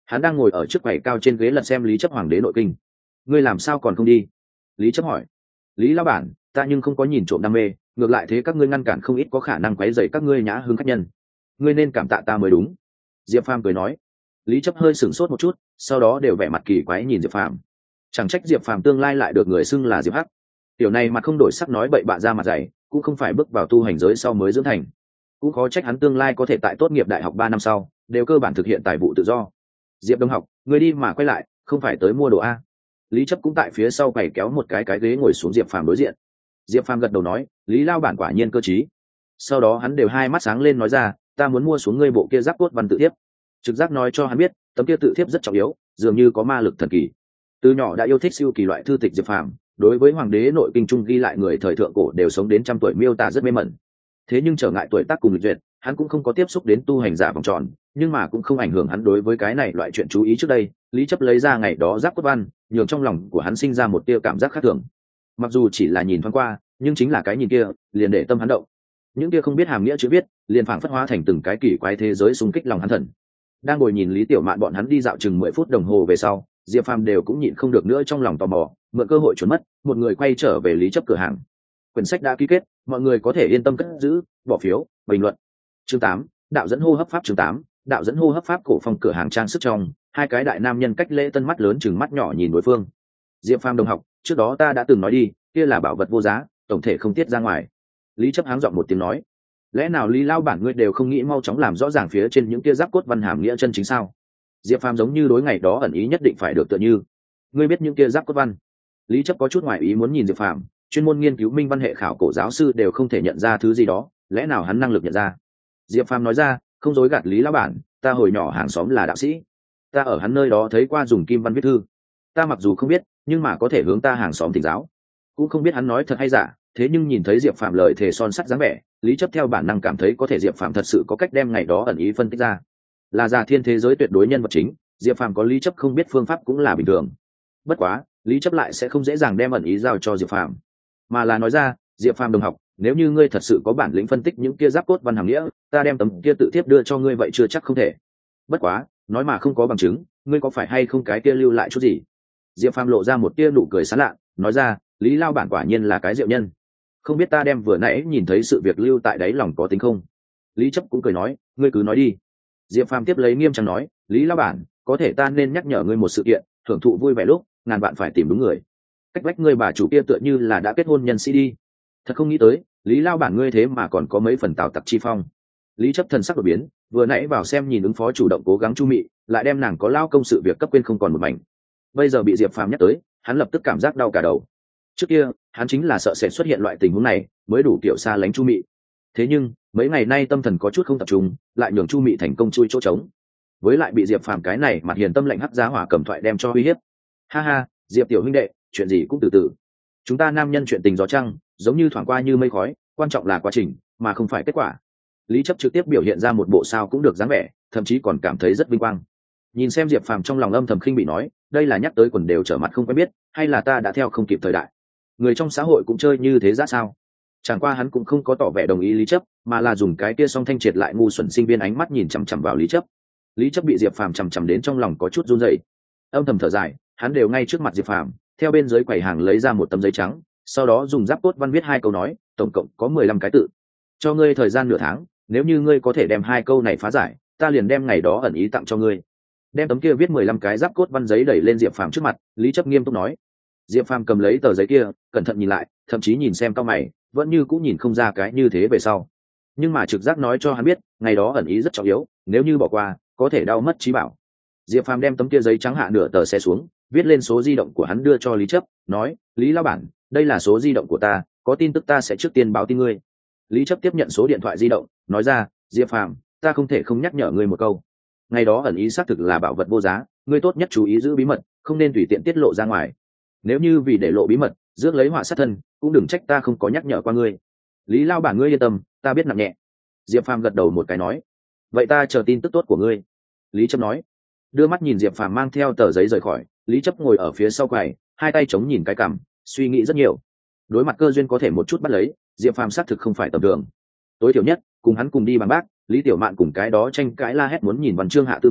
Hắn đang ngồi ở trước quầy cao trên ghế lật xem Lý Chấp Hoàng đế nội kinh. Ngươi làm sao còn không đi? Lý Chấp hỏi. Lý lão bản, ta nhưng không có nhìn trộm đam mê, ngược lại thế các ngươi ngăn cản không ít có khả năng quấy rầy các ngươi nhã hứng khách nhân. Ngươi nên cảm tạ ta mới đúng. Diệp Phàm cười nói. Lý Chấp hơi sửng sốt một chút, sau đó đều vẻ mặt kỳ quái nhìn Diệp Phàm. Chẳng trách Diệp Phàm tương lai lại được người xưng là Diệp Hắc. Tiểu này mặt không đổi sắc nói bậy bạ ra mặt dày, cũng không phải bước vào tu hành giới sau mới dưỡng thành. Cũng khó trách hắn tương lai có thể tại tốt nghiệp đại học ba năm sau, đều cơ bản thực hiện tài vụ tự do. Diệp Đông học, người đi mà quay lại, không phải tới mua đồ a? Lý Chấp cũng tại phía sau quầy kéo một cái cái ghế ngồi xuống Diệp Phàm đối diện. Diệp Phàm gật đầu nói, Lý lao bản quả nhiên cơ trí. Sau đó hắn đều hai mắt sáng lên nói ra, ta muốn mua xuống ngươi bộ kia giáp cốt văn tự thiếp. Trực giác nói cho hắn biết, tấm kia tự thiếp rất trọng yếu, dường như có ma lực thần kỳ. Từ nhỏ đã yêu thích siêu kỳ loại thư tịch Diệp Phàm, đối với hoàng đế nội kinh trung ghi lại người thời thượng cổ đều sống đến trăm tuổi miêu tả rất mê mẩn. Thế nhưng trở ngại tuổi tác cùng lịch duyệt, hắn cũng không có tiếp xúc đến tu hành giả vòng tròn, nhưng mà cũng không ảnh hưởng hắn đối với cái này loại chuyện chú ý trước đây. Lý Chấp lấy ra ngày đó giáp cốt văn, nhường trong lòng của hắn sinh ra một tia cảm giác khác thường. Mặc dù chỉ là nhìn thoáng qua, nhưng chính là cái nhìn kia, liền để tâm hắn động. Những kia không biết hàm nghĩa chữ viết, liền phảng phất hóa thành từng cái kỳ quái thế giới xung kích lòng hắn thần. Đang ngồi nhìn Lý Tiểu Mạn bọn hắn đi dạo chừng mười phút đồng hồ về sau, Diệp Phàm đều cũng nhịn không được nữa trong lòng tò mò, mượn cơ hội trốn mất, một người quay trở về Lý Chấp cửa hàng. Quyển sách đã ký kết, mọi người có thể yên tâm cất giữ, bỏ phiếu, bình luận. Chương tám, đạo dẫn hô hấp pháp. Chương tám, đạo dẫn hô hấp pháp. Cổ phong cửa hàng trang sức trong, hai cái đại nam nhân cách lễ tân mắt lớn chừng mắt nhỏ nhìn đối phương. Diệp Phàm đồng học, trước đó ta đã từng nói đi, kia là bảo vật vô giá, tổng thể không tiết ra ngoài. Lý Chấp háng giọng một tiếng nói, lẽ nào Lý lao bản ngươi đều không nghĩ mau chóng làm rõ ràng phía trên những kia giáp cốt văn hàm nghĩa chân chính sao? Diệp Phàm giống như đối ngày đó ẩn ý nhất định phải được tựa như. Ngươi biết những kia giáp cốt văn? Lý Chấp có chút ngoài ý muốn nhìn Diệp Phàm, chuyên môn nghiên cứu minh văn hệ khảo cổ giáo sư đều không thể nhận ra thứ gì đó, lẽ nào hắn năng lực nhận ra? Diệp Phàm nói ra, không dối gạt Lý lão bản, ta hồi nhỏ hàng xóm là đạo sĩ, ta ở hắn nơi đó thấy qua dùng kim văn viết thư. Ta mặc dù không biết, nhưng mà có thể hướng ta hàng xóm thỉnh giáo. Cũng không biết hắn nói thật hay giả, thế nhưng nhìn thấy Diệp Phàm lời thề son sắt dáng vẻ, Lý Chấp theo bản năng cảm thấy có thể Diệp Phàm thật sự có cách đem ngày đó ẩn ý phân tích ra. Là già thiên thế giới tuyệt đối nhân vật chính, Diệp Phàm có Lý Chấp không biết phương pháp cũng là bình thường. Bất quá, Lý Chấp lại sẽ không dễ dàng đem ẩn ý giao cho Diệp Phàm, mà là nói ra, Diệp Phàm đồng học, nếu như ngươi thật sự có bản lĩnh phân tích những kia giáp cốt văn hàm nghĩa, ta đem tấm kia tự tiếp đưa cho ngươi vậy chưa chắc không thể. Bất quá, nói mà không có bằng chứng, ngươi có phải hay không cái kia lưu lại chút gì? Diệp Phàm lộ ra một tia nụ cười sán lạ, nói ra, Lý lao bản quả nhiên là cái diệu nhân. Không biết ta đem vừa nãy nhìn thấy sự việc lưu tại đáy lòng có tính không? Lý Chấp cũng cười nói, ngươi cứ nói đi. Diệp Phàm tiếp lấy nghiêm trang nói, Lý lao bản, có thể ta nên nhắc nhở ngươi một sự kiện, thưởng thụ vui vẻ lúc, ngàn bạn phải tìm đúng người. Cách vách ngươi bà chủ kia tựa như là đã kết hôn nhân sĩ đi. Thật không nghĩ tới, Lý lao bản ngươi thế mà còn có mấy phần tào tặc chi phong. Lý Chấp thần sắc đột biến, vừa nãy vào xem nhìn ứng phó chủ động cố gắng chu mị, lại đem nàng có lao công sự việc cấp quên không còn một mảnh. Bây giờ bị Diệp Phàm nhắc tới, hắn lập tức cảm giác đau cả đầu. Trước kia, hắn chính là sợ sẽ xuất hiện loại tình huống này, mới đủ kiểu xa lánh chu mị. Thế nhưng, mấy ngày nay tâm thần có chút không tập trung, lại nhường chu mị thành công chui chỗ trống. Với lại bị Diệp Phàm cái này mặt hiền tâm lạnh hắc giá hỏa cầm thoại đem cho uy hiếp. Ha ha, Diệp tiểu huynh đệ, chuyện gì cũng từ từ. Chúng ta nam nhân chuyện tình gió trăng, giống như thoảng qua như mây khói, quan trọng là quá trình, mà không phải kết quả. Lý Chấp trực tiếp biểu hiện ra một bộ sao cũng được dáng vẻ, thậm chí còn cảm thấy rất vinh quang. Nhìn xem Diệp Phàm trong lòng âm thầm khinh bị nói, đây là nhắc tới quần đều trở mặt không quen biết, hay là ta đã theo không kịp thời đại. Người trong xã hội cũng chơi như thế ra sao? Chẳng qua hắn cũng không có tỏ vẻ đồng ý Lý Chấp, mà là dùng cái kia song thanh triệt lại ngu xuẩn sinh viên ánh mắt nhìn chằm chằm vào Lý Chấp. Lý Chấp bị Diệp Phàm chằm chằm đến trong lòng có chút run rẩy, âm thầm thở dài, hắn đều ngay trước mặt Diệp Phàm, theo bên dưới quầy hàng lấy ra một tấm giấy trắng, sau đó dùng giáp cốt văn viết hai câu nói, tổng cộng có mười lăm cái tự. Cho ngươi thời gian nửa tháng, nếu như ngươi có thể đem hai câu này phá giải, ta liền đem ngày đó ẩn ý tặng cho ngươi. Đem tấm kia viết mười lăm cái giáp cốt văn giấy đẩy lên Diệp Phàm trước mặt, Lý Chấp nghiêm túc nói. Diệp Phàm cầm lấy tờ giấy kia, cẩn thận nhìn lại, thậm chí nhìn xem cao mày, vẫn như cũng nhìn không ra cái như thế về sau. Nhưng mà trực giác nói cho hắn biết, ngày đó ẩn ý rất trọng yếu, nếu như bỏ qua, có thể đau mất trí bảo. Diệp Phàm đem tấm kia giấy trắng hạ nửa tờ xe xuống, viết lên số di động của hắn đưa cho Lý Chấp, nói, Lý lão bản, đây là số di động của ta, có tin tức ta sẽ trước tiên báo tin ngươi. Lý Chấp tiếp nhận số điện thoại di động, nói ra, Diệp Phàm, ta không thể không nhắc nhở ngươi một câu. Ngày đó ẩn ý xác thực là bảo vật vô giá, ngươi tốt nhất chú ý giữ bí mật, không nên tùy tiện tiết lộ ra ngoài. Nếu như vì để lộ bí mật, rước lấy họa sát thân, cũng đừng trách ta không có nhắc nhở qua ngươi. Lý lao bản ngươi yên tâm, ta biết nặng nhẹ. Diệp Phàm gật đầu một cái nói, vậy ta chờ tin tức tốt của ngươi. Lý Chấp nói, đưa mắt nhìn Diệp Phàm mang theo tờ giấy rời khỏi. Lý Chấp ngồi ở phía sau quầy, hai tay chống nhìn cái cằm, suy nghĩ rất nhiều. Đối mặt cơ duyên có thể một chút bắt lấy, Diệp Phàm xác thực không phải tầm thường. Tối thiểu nhất, cùng hắn cùng đi bằng bác, Lý Tiểu Mạn cùng cái đó tranh cãi la hét muốn nhìn Văn Chương Hạ Tư Vũ,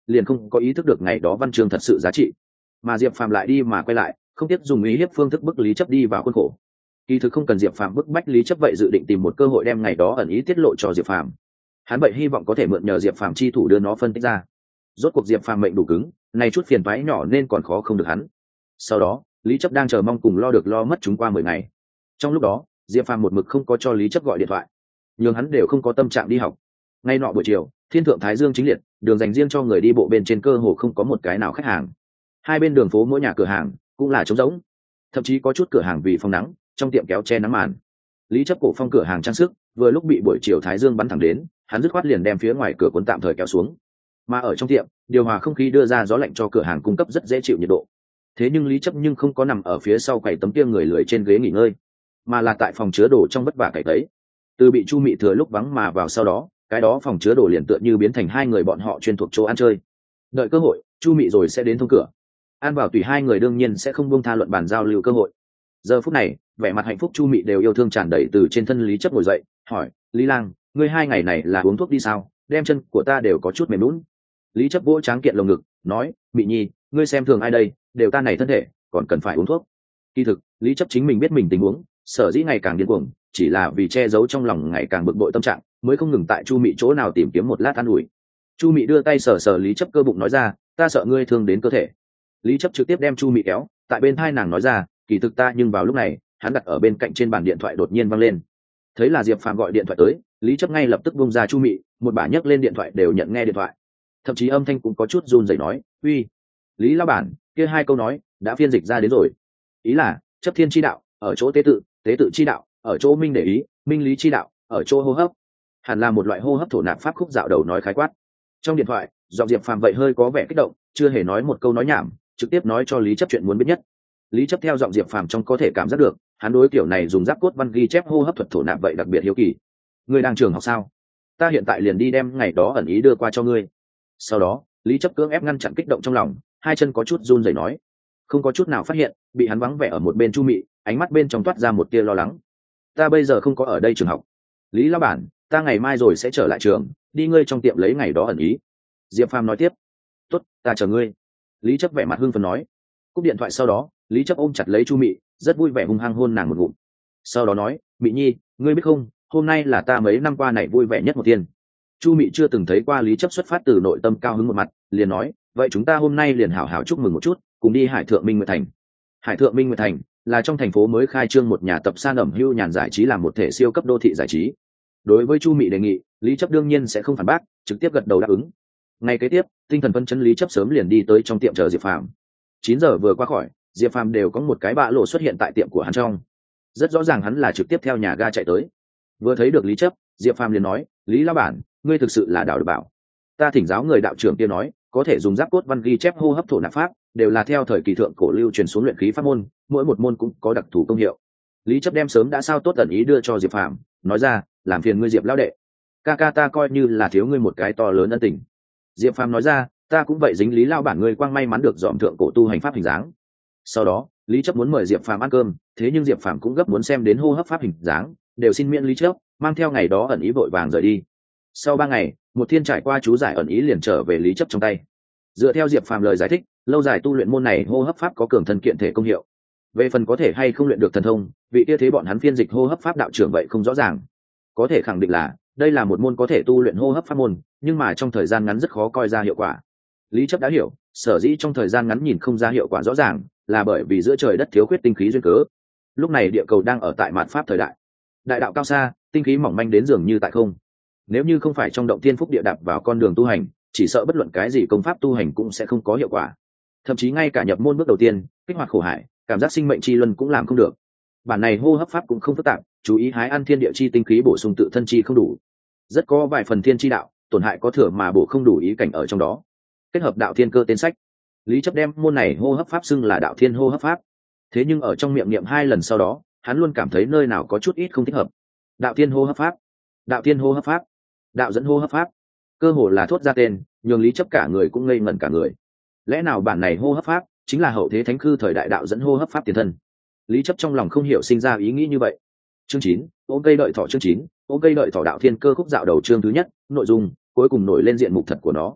liền không có ý thức được ngày đó văn chương thật sự giá trị. Mà Diệp Phàm lại đi mà quay lại, không tiếc dùng ý hiếp phương thức bức Lý Chấp đi vào khuôn khổ. Kỳ thực không cần Diệp Phàm bức bách Lý Chấp, vậy dự định tìm một cơ hội đem ngày đó ẩn ý tiết lộ cho Diệp Phàm. Hắn vậy hy vọng có thể mượn nhờ Diệp Phàm chi thủ đưa nó phân tích ra. Rốt cuộc Diệp Phàm mệnh đủ cứng, này chút phiền toái nhỏ nên còn khó không được hắn. Sau đó, Lý Chấp đang chờ mong cùng lo được lo mất chúng qua mười ngày. Trong lúc đó, Diệp Phàm một mực không có cho Lý Chấp gọi điện thoại, nhưng hắn đều không có tâm trạng đi học. Ngay nọ buổi chiều, thiên thượng thái dương chính liệt, đường dành riêng cho người đi bộ bên trên cơ hồ không có một cái nào khách hàng. Hai bên đường phố mỗi nhà cửa hàng cũng là trống rỗng, thậm chí có chút cửa hàng vì phong nắng, trong tiệm kéo che nắng màn. Lý Chấp cổ phong cửa hàng trang sức, vừa lúc bị buổi chiều thái dương bắn thẳng đến, hắn dứt khoát liền đem phía ngoài cửa cuốn tạm thời kéo xuống. Mà ở trong tiệm, điều hòa không khí đưa ra gió lạnh cho cửa hàng cung cấp rất dễ chịu nhiệt độ. Thế nhưng Lý Chấp nhưng không có nằm ở phía sau quầy tấm kia người lười trên ghế nghỉ ngơi, mà là tại phòng chứa đồ trong vất vả cày tấy. Từ bị Chu Mị thừa lúc vắng mà vào sau đó, cái đó phòng chứa đồ liền tựa như biến thành hai người bọn họ chuyên thuộc chỗ ăn chơi. Đợi cơ hội, Chu Mị rồi sẽ đến thông cửa. An Bảo tùy hai người đương nhiên sẽ không buông tha luận bàn giao lưu cơ hội. Giờ phút này, vẻ mặt hạnh phúc Chu Mị đều yêu thương tràn đầy từ trên thân Lý Chấp ngồi dậy, hỏi: "Lý Lang, ngươi hai ngày này là uống thuốc đi sao? Đem chân của ta đều có chút mềm nhũn." Lý Chấp vỗ tráng kiện lồng ngực, nói: "Mị Nhi, ngươi xem thường ai đây, đều ta này thân thể, còn cần phải uống thuốc." Kỳ thực, Lý Chấp chính mình biết mình tình huống, sở dĩ ngày càng điên cuồng, chỉ là vì che giấu trong lòng ngày càng bực bội tâm trạng, mới không ngừng tại Chu Mị chỗ nào tìm kiếm một lát an ủi. Chu Mị đưa tay sờ sờ Lý Chấp cơ bụng nói ra: "Ta sợ ngươi thương đến cơ thể." Lý Chấp trực tiếp đem Chu Mị kéo, tại bên thai nàng nói ra: "Kỳ thực ta." Nhưng vào lúc này, hắn đặt ở bên cạnh trên bàn điện thoại đột nhiên vang lên. Thấy là Diệp Phàm gọi điện thoại tới, Lý Chấp ngay lập tức buông ra Chu Mị, một bà nhấc lên điện thoại đều nhận nghe điện thoại. Thậm chí âm thanh cũng có chút run rẩy nói: "Uy, Lý lão bản, kia hai câu nói đã phiên dịch ra đến rồi. Ý là, chấp thiên chi đạo, ở chỗ tế tự, tế tự chi đạo, ở chỗ minh để ý, minh lý chi đạo, ở chỗ hô hấp." Hẳn là một loại hô hấp thổ nạp pháp khúc dạo đầu nói khái quát. Trong điện thoại, giọng Diệp Phàm vậy hơi có vẻ kích động, chưa hề nói một câu nói nhảm, trực tiếp nói cho Lý Chấp chuyện muốn biết nhất. Lý Chấp theo giọng Diệp Phàm trong có thể cảm giác được, hắn đối kiểu này dùng giáp cốt văn ghi chép hô hấp thuật thổ nạp vậy đặc biệt hiếu kỳ. "Ngươi đang trường học sao? Ta hiện tại liền đi đem ngày đó ẩn ý đưa qua cho ngươi." Sau đó, Lý Chấp cưỡng ép ngăn chặn kích động trong lòng, hai chân có chút run rẩy nói. Không có chút nào phát hiện, bị hắn vắng vẻ ở một bên Chu Mị, ánh mắt bên trong toát ra một tia lo lắng. "Ta bây giờ không có ở đây trường học. Lý lão bản, ta ngày mai rồi sẽ trở lại trường, đi ngươi trong tiệm lấy ngày đó ẩn ý." Diệp Phàm nói tiếp. "Tốt, ta chờ ngươi." Lý Chấp vẻ mặt hưng phấn nói. Cúp điện thoại sau đó, Lý Chấp ôm chặt lấy Chu Mị, rất vui vẻ hung hăng hôn nàng một ngụm. Sau đó nói: "Mị Nhi, ngươi biết không, hôm nay là ta mấy năm qua này vui vẻ nhất một tiên." Chu Mị chưa từng thấy qua Lý Chấp xuất phát từ nội tâm cao hứng một mặt, liền nói: "Vậy chúng ta hôm nay liền hảo hảo chúc mừng một chút, cùng đi Hải Thượng Minh Nguyệt Thành." Hải Thượng Minh Nguyệt Thành là trong thành phố mới khai trương một nhà tập san ẩm hưu nhàn giải trí làm một thể siêu cấp đô thị giải trí. Đối với Chu Mị đề nghị, Lý Chấp đương nhiên sẽ không phản bác, trực tiếp gật đầu đáp ứng. Ngày kế tiếp, tinh thần phấn chấn Lý Chấp sớm liền đi tới trong tiệm chờ Diệp Phàm. Chín giờ vừa qua khỏi, Diệp Phàm đều có một cái bạ lộ xuất hiện tại tiệm của hắn trong. Rất rõ ràng hắn là trực tiếp theo nhà ga chạy tới. Vừa thấy được Lý Chấp, Diệp Phàm liền nói: "Lý lão bản, ngươi thực sự là đạo được bảo. Ta thỉnh giáo người đạo trưởng kia nói, có thể dùng giáp cốt văn ghi chép hô hấp thổ nạp pháp, đều là theo thời kỳ thượng cổ lưu truyền xuống luyện khí pháp môn, mỗi một môn cũng có đặc thù công hiệu." Lý Chấp đem sớm đã sao tốt ẩn ý đưa cho Diệp Phàm, nói ra: "Làm phiền ngươi Diệp lão đệ, ca ca ta coi như là thiếu ngươi một cái to lớn ân tình." Diệp Phàm nói ra: "Ta cũng vậy dính Lý lão bản ngươi quang may mắn được dòm thượng cổ tu hành pháp hình dáng." Sau đó, Lý Chấp muốn mời Diệp Phàm ăn cơm, thế nhưng Diệp Phàm cũng gấp muốn xem đến hô hấp pháp hình dáng, đều xin miễn Lý Chấp, mang theo ngày đó ẩn ý vội vàng rời đi. Sau ba ngày, một thiên trải qua chú giải ẩn ý liền trở về Lý Chấp trong tay. Dựa theo Diệp Phàm lời giải thích, lâu dài tu luyện môn này hô hấp pháp có cường thân kiện thể công hiệu. Về phần có thể hay không luyện được thần thông, vị kia thế bọn hắn phiên dịch hô hấp pháp đạo trưởng vậy không rõ ràng. Có thể khẳng định là đây là một môn có thể tu luyện hô hấp pháp môn, nhưng mà trong thời gian ngắn rất khó coi ra hiệu quả. Lý Chấp đã hiểu, sở dĩ trong thời gian ngắn nhìn không ra hiệu quả rõ ràng, là bởi vì giữa trời đất thiếu khuyết tinh khí duyên cớ. Lúc này địa cầu đang ở tại mạt pháp thời đại, đại đạo cao xa, tinh khí mỏng manh đến dường như tại không. Nếu như không phải trong động thiên phúc địa đạp vào con đường tu hành, chỉ sợ bất luận cái gì công pháp tu hành cũng sẽ không có hiệu quả. Thậm chí ngay cả nhập môn bước đầu tiên, kích hoạt khổ hải, cảm giác sinh mệnh chi luân cũng làm không được. Bản này hô hấp pháp cũng không phức tạp, chú ý hái ăn thiên địa chi tinh khí bổ sung tự thân chi không đủ. Rất có vài phần thiên chi đạo, tổn hại có thừa mà bổ không đủ ý cảnh ở trong đó. Kết hợp đạo thiên cơ tên sách, Lý Chấp đem môn này hô hấp pháp xưng là đạo thiên hô hấp pháp. Thế nhưng ở trong miệng niệm hai lần sau đó, hắn luôn cảm thấy nơi nào có chút ít không thích hợp. Đạo thiên hô hấp pháp, đạo thiên hô hấp pháp, đạo dẫn hô hấp pháp, cơ hồ là thốt ra tên, nhường Lý Chấp cả người cũng ngây ngẩn cả người. Lẽ nào bản này hô hấp pháp chính là hậu thế thánh khư thời đại đạo dẫn hô hấp pháp tiền thân? Lý Chấp trong lòng không hiểu sinh ra ý nghĩ như vậy. Chương chín, ôm cây đợi thọ. Chương chín, ôm cây đợi thọ đạo thiên cơ khúc dạo đầu chương thứ nhất, nội dung cuối cùng nổi lên diện mục thật của nó.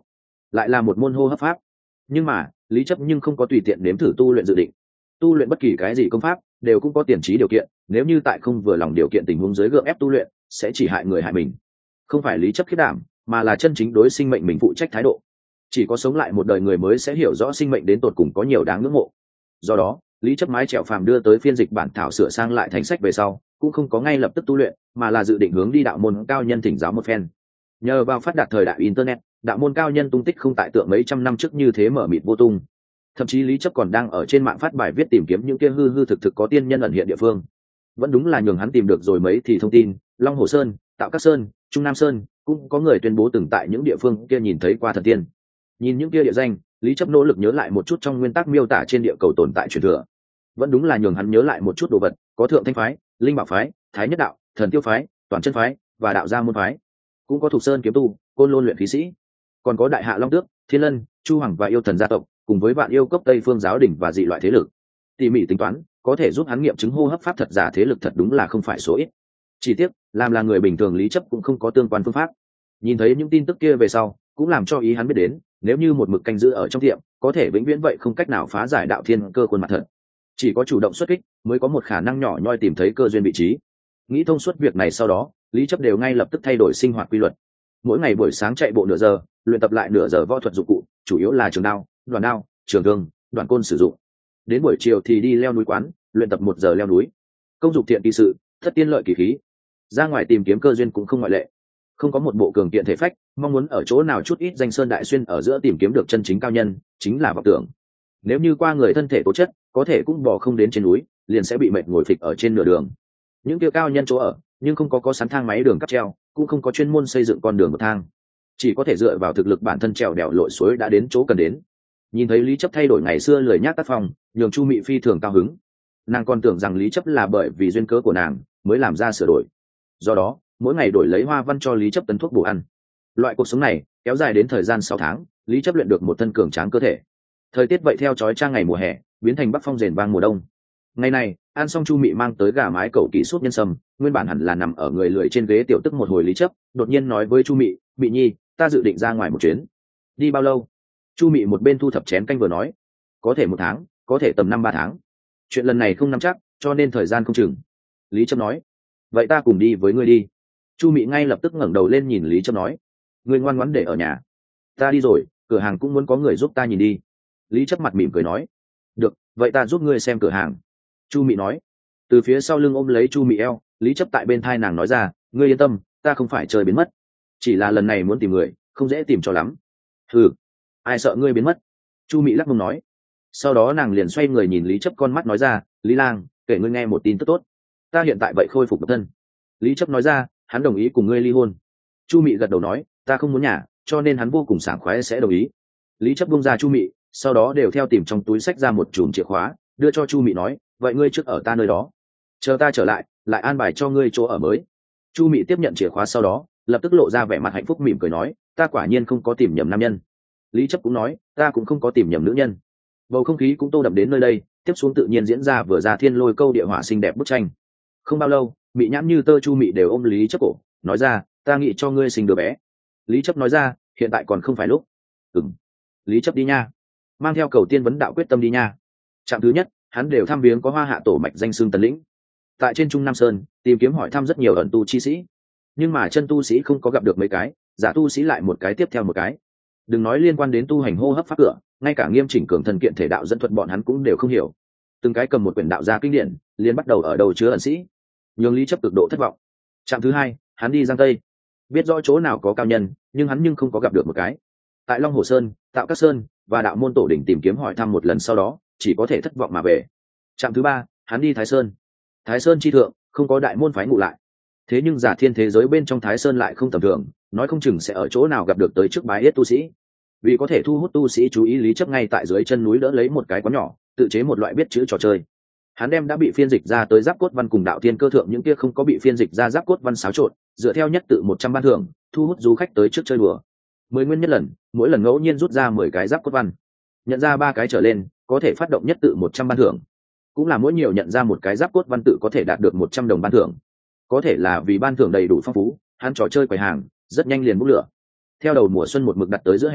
lại là một môn hô hấp pháp. Nhưng mà lý chấp nhưng không có tùy tiện nếm thử tu luyện dự định. Tu luyện bất kỳ cái gì công pháp đều cũng có tiền trí điều kiện, nếu như tại không vừa lòng điều kiện tình huống dưới gượng ép tu luyện sẽ chỉ hại người hại mình. Không phải lý chấp khiết đảm, mà là chân chính đối sinh mệnh mình phụ trách thái độ. Chỉ có sống lại một đời người mới sẽ hiểu rõ sinh mệnh đến tột cùng có nhiều đáng ngưỡng mộ. Do đó lý chấp mái trèo phàm đưa tới phiên dịch bản thảo sửa sang lại thành sách về sau cũng không có ngay lập tức tu luyện, mà là dự định hướng đi đạo môn cao nhân thỉnh giáo một phen. Nhờ vào phát đạt thời đại internet, đạo môn cao nhân tung tích không tại tượng mấy trăm năm trước như thế mở mịt vô tung. Thậm chí lý chấp còn đang ở trên mạng phát bài viết tìm kiếm những kia hư hư thực thực có tiên nhân ẩn hiện địa phương. Vẫn đúng là nhường hắn tìm được rồi mấy thì thông tin, Long Hồ Sơn, Tạo Các Sơn, Trung Nam Sơn, cũng có người tuyên bố từng tại những địa phương kia nhìn thấy qua thần tiên. Nhìn những kia địa danh, lý chấp nỗ lực nhớ lại một chút trong nguyên tắc miêu tả trên địa cầu tồn tại truyền thừa. Vẫn đúng là nhường hắn nhớ lại một chút đồ vật, có Thượng Thanh phái, Linh Bảo phái, Thái Nhất đạo, Thần Tiêu phái, Toàn Chân phái và Đạo Gia môn phái. Cũng có Thục Sơn kiếm tu, Côn Lôn luyện khí sĩ, còn có Đại Hạ Long Tước, Thiên Lân, Chu Hoàng và Yêu Thần gia tộc, cùng với Vạn Yêu Cốc Tây Phương giáo đỉnh và dị loại thế lực. Tỉ mỉ tính toán, có thể giúp hắn nghiệm chứng hô hấp pháp thật giả thế lực thật đúng là không phải số ít. Chỉ tiếc, làm là người bình thường lý chấp cũng không có tương quan phương pháp. Nhìn thấy những tin tức kia về sau, cũng làm cho ý hắn biết đến, nếu như một mực canh giữ ở trong tiệm, có thể vĩnh viễn vậy không cách nào phá giải đạo thiên cơ khuôn mặt thật. Chỉ có chủ động xuất kích, mới có một khả năng nhỏ nhoi tìm thấy cơ duyên vị trí. Nghĩ thông suốt việc này sau đó, lý chấp đều ngay lập tức thay đổi sinh hoạt quy luật. Mỗi ngày buổi sáng chạy bộ nửa giờ, luyện tập lại nửa giờ võ thuật dụng cụ, chủ yếu là trường đao, đoàn đao, trường thương, đoàn côn sử dụng. Đến buổi chiều thì đi leo núi quán, luyện tập một giờ leo núi. Công dục thiện kỳ sự, thất tiên lợi kỳ khí. Ra ngoài tìm kiếm cơ duyên cũng không ngoại lệ. Không có một bộ cường kiện thể phách, mong muốn ở chỗ nào chút ít danh sơn đại xuyên ở giữa tìm kiếm được chân chính cao nhân, chính là vọng tưởng. Nếu như qua người thân thể tố chất, có thể cũng bỏ không đến trên núi, liền sẽ bị mệt ngồi phịch ở trên nửa đường. Những kia cao nhân chỗ ở, nhưng không có có sẵn thang máy đường cáp treo, cũng không có chuyên môn xây dựng con đường bậc thang, chỉ có thể dựa vào thực lực bản thân trèo đèo lội suối đã đến chỗ cần đến. Nhìn thấy lý chấp thay đổi ngày xưa lười nhác tác phong, nhường Chu Mị phi thường cao hứng. Nàng còn tưởng rằng lý chấp là bởi vì duyên cớ của nàng mới làm ra sửa đổi, do đó mỗi ngày đổi lấy hoa văn cho lý chấp tấn thuốc bổ ăn. Loại cuộc sống này kéo dài đến thời gian sáu tháng, lý chấp luyện được một thân cường tráng cơ thể. Thời tiết vậy theo chói chang ngày mùa hè biến thành bắc phong rền vang mùa đông. Ngày này ăn xong, Chu Mị mang tới gà mái cẩu kỳ súp nhân sâm, nguyên bản hẳn là nằm ở người lười trên ghế tiểu tức một hồi lý chấp đột nhiên nói với Chu Mị, Mị nhi, ta dự định ra ngoài một chuyến. Đi bao lâu? Chu Mị một bên thu thập chén canh vừa nói, có thể một tháng, có thể tầm năm ba tháng. Chuyện lần này không nắm chắc, cho nên thời gian không chừng. Lý chấp nói, vậy ta cùng đi với ngươi đi. Chu Mị ngay lập tức ngẩng đầu lên nhìn Lý chấp nói, ngươi ngoan ngoãn để ở nhà. Ta đi rồi, cửa hàng cũng muốn có người giúp ta nhìn đi. Lý chấp mặt mỉm cười nói, được, vậy ta giúp ngươi xem cửa hàng. Chu Mị nói. Từ phía sau lưng ôm lấy Chu Mị eo, Lý chấp tại bên thai nàng nói ra, ngươi yên tâm, ta không phải chơi biến mất, chỉ là lần này muốn tìm người không dễ tìm cho lắm. Ừ, ai sợ ngươi biến mất? Chu Mị lắc mông nói. Sau đó nàng liền xoay người nhìn Lý chấp con mắt nói ra, Lý lang, kể ngươi nghe một tin tức tốt, ta hiện tại vậy khôi phục độc thân. Lý chấp nói ra, hắn đồng ý cùng ngươi ly hôn. Chu Mị gật đầu nói, ta không muốn nhà, cho nên hắn vô cùng sảng khoái sẽ đồng ý. Lý chấp buông ra Chu Mị, sau đó đều theo tìm trong túi xách ra một chùm chìa khóa, đưa cho Chu Mị nói, vậy ngươi trước ở ta nơi đó, chờ ta trở lại lại an bài cho ngươi chỗ ở mới. Chu Mị tiếp nhận chìa khóa sau đó lập tức lộ ra vẻ mặt hạnh phúc mỉm cười nói, ta quả nhiên không có tìm nhầm nam nhân. Lý chấp cũng nói, ta cũng không có tìm nhầm nữ nhân. Bầu không khí cũng tô đậm đến nơi đây, tiếp xuống tự nhiên diễn ra vừa ra thiên lôi câu địa hỏa xinh đẹp bức tranh. Không bao lâu, Mị nhãn như tơ Chu Mị đều ôm Lý chấp cổ, nói ra, ta nghĩ cho ngươi sinh đứa bé. Lý chấp nói ra, hiện tại còn không phải lúc. Ừm. Lý chấp đi nha, mang theo cầu tiên vấn đạo quyết tâm đi nha. Trạm thứ nhất, hắn đều thăm viếng có hoa hạ tổ mạch danh xương tần lĩnh. Tại trên Trung Nam Sơn tìm kiếm hỏi thăm rất nhiều ẩn tu chi sĩ, nhưng mà chân tu sĩ không có gặp được mấy cái, giả tu sĩ lại một cái tiếp theo một cái. Đừng nói liên quan đến tu hành hô hấp pháp cửa, ngay cả nghiêm chỉnh cường thần kiện thể đạo dẫn thuật bọn hắn cũng đều không hiểu. Từng cái cầm một quyển đạo gia kinh điển, liền bắt đầu ở đầu chứa ẩn sĩ, nhường Lý chấp cực độ thất vọng. Trạm thứ hai, hắn đi Giang Tây, biết rõ chỗ nào có cao nhân, nhưng hắn nhưng không có gặp được một cái. Tại Long Hồ Sơn, Tạo Các Sơn và đạo môn tổ đỉnh tìm kiếm hỏi thăm một lần sau đó, chỉ có thể thất vọng mà về. Trạm thứ ba, hắn đi Thái Sơn. Thái Sơn chi thượng không có đại môn phái ngụ lại, thế nhưng giả thiên thế giới bên trong Thái Sơn lại không tầm thường, nói không chừng sẽ ở chỗ nào gặp được tới trước bái yết tu sĩ. Vì có thể thu hút tu sĩ chú ý, Lý chấp ngay tại dưới chân núi đỡ lấy một cái quán nhỏ, tự chế một loại biết chữ trò chơi. Hắn đem đã bị phiên dịch ra tới giáp cốt văn cùng đạo thiên cơ thượng những kia không có bị phiên dịch ra giáp cốt văn xáo trộn, dựa theo nhất tự một trăm ban thưởng, thu hút du khách tới trước chơi đùa. Mười nguyên nhất lần, mỗi lần ngẫu nhiên rút ra mười cái giáp cốt văn, nhận ra ba cái trở lên có thể phát động nhất tự một trăm ban thưởng, cũng là mỗi nhiều nhận ra một cái giáp cốt văn tự có thể đạt được một trăm đồng ban thưởng. Có thể là vì ban thưởng đầy đủ phong phú, hắn trò chơi quầy hàng rất nhanh liền bốc lửa. Theo đầu mùa xuân một mực đặt tới giữa hè,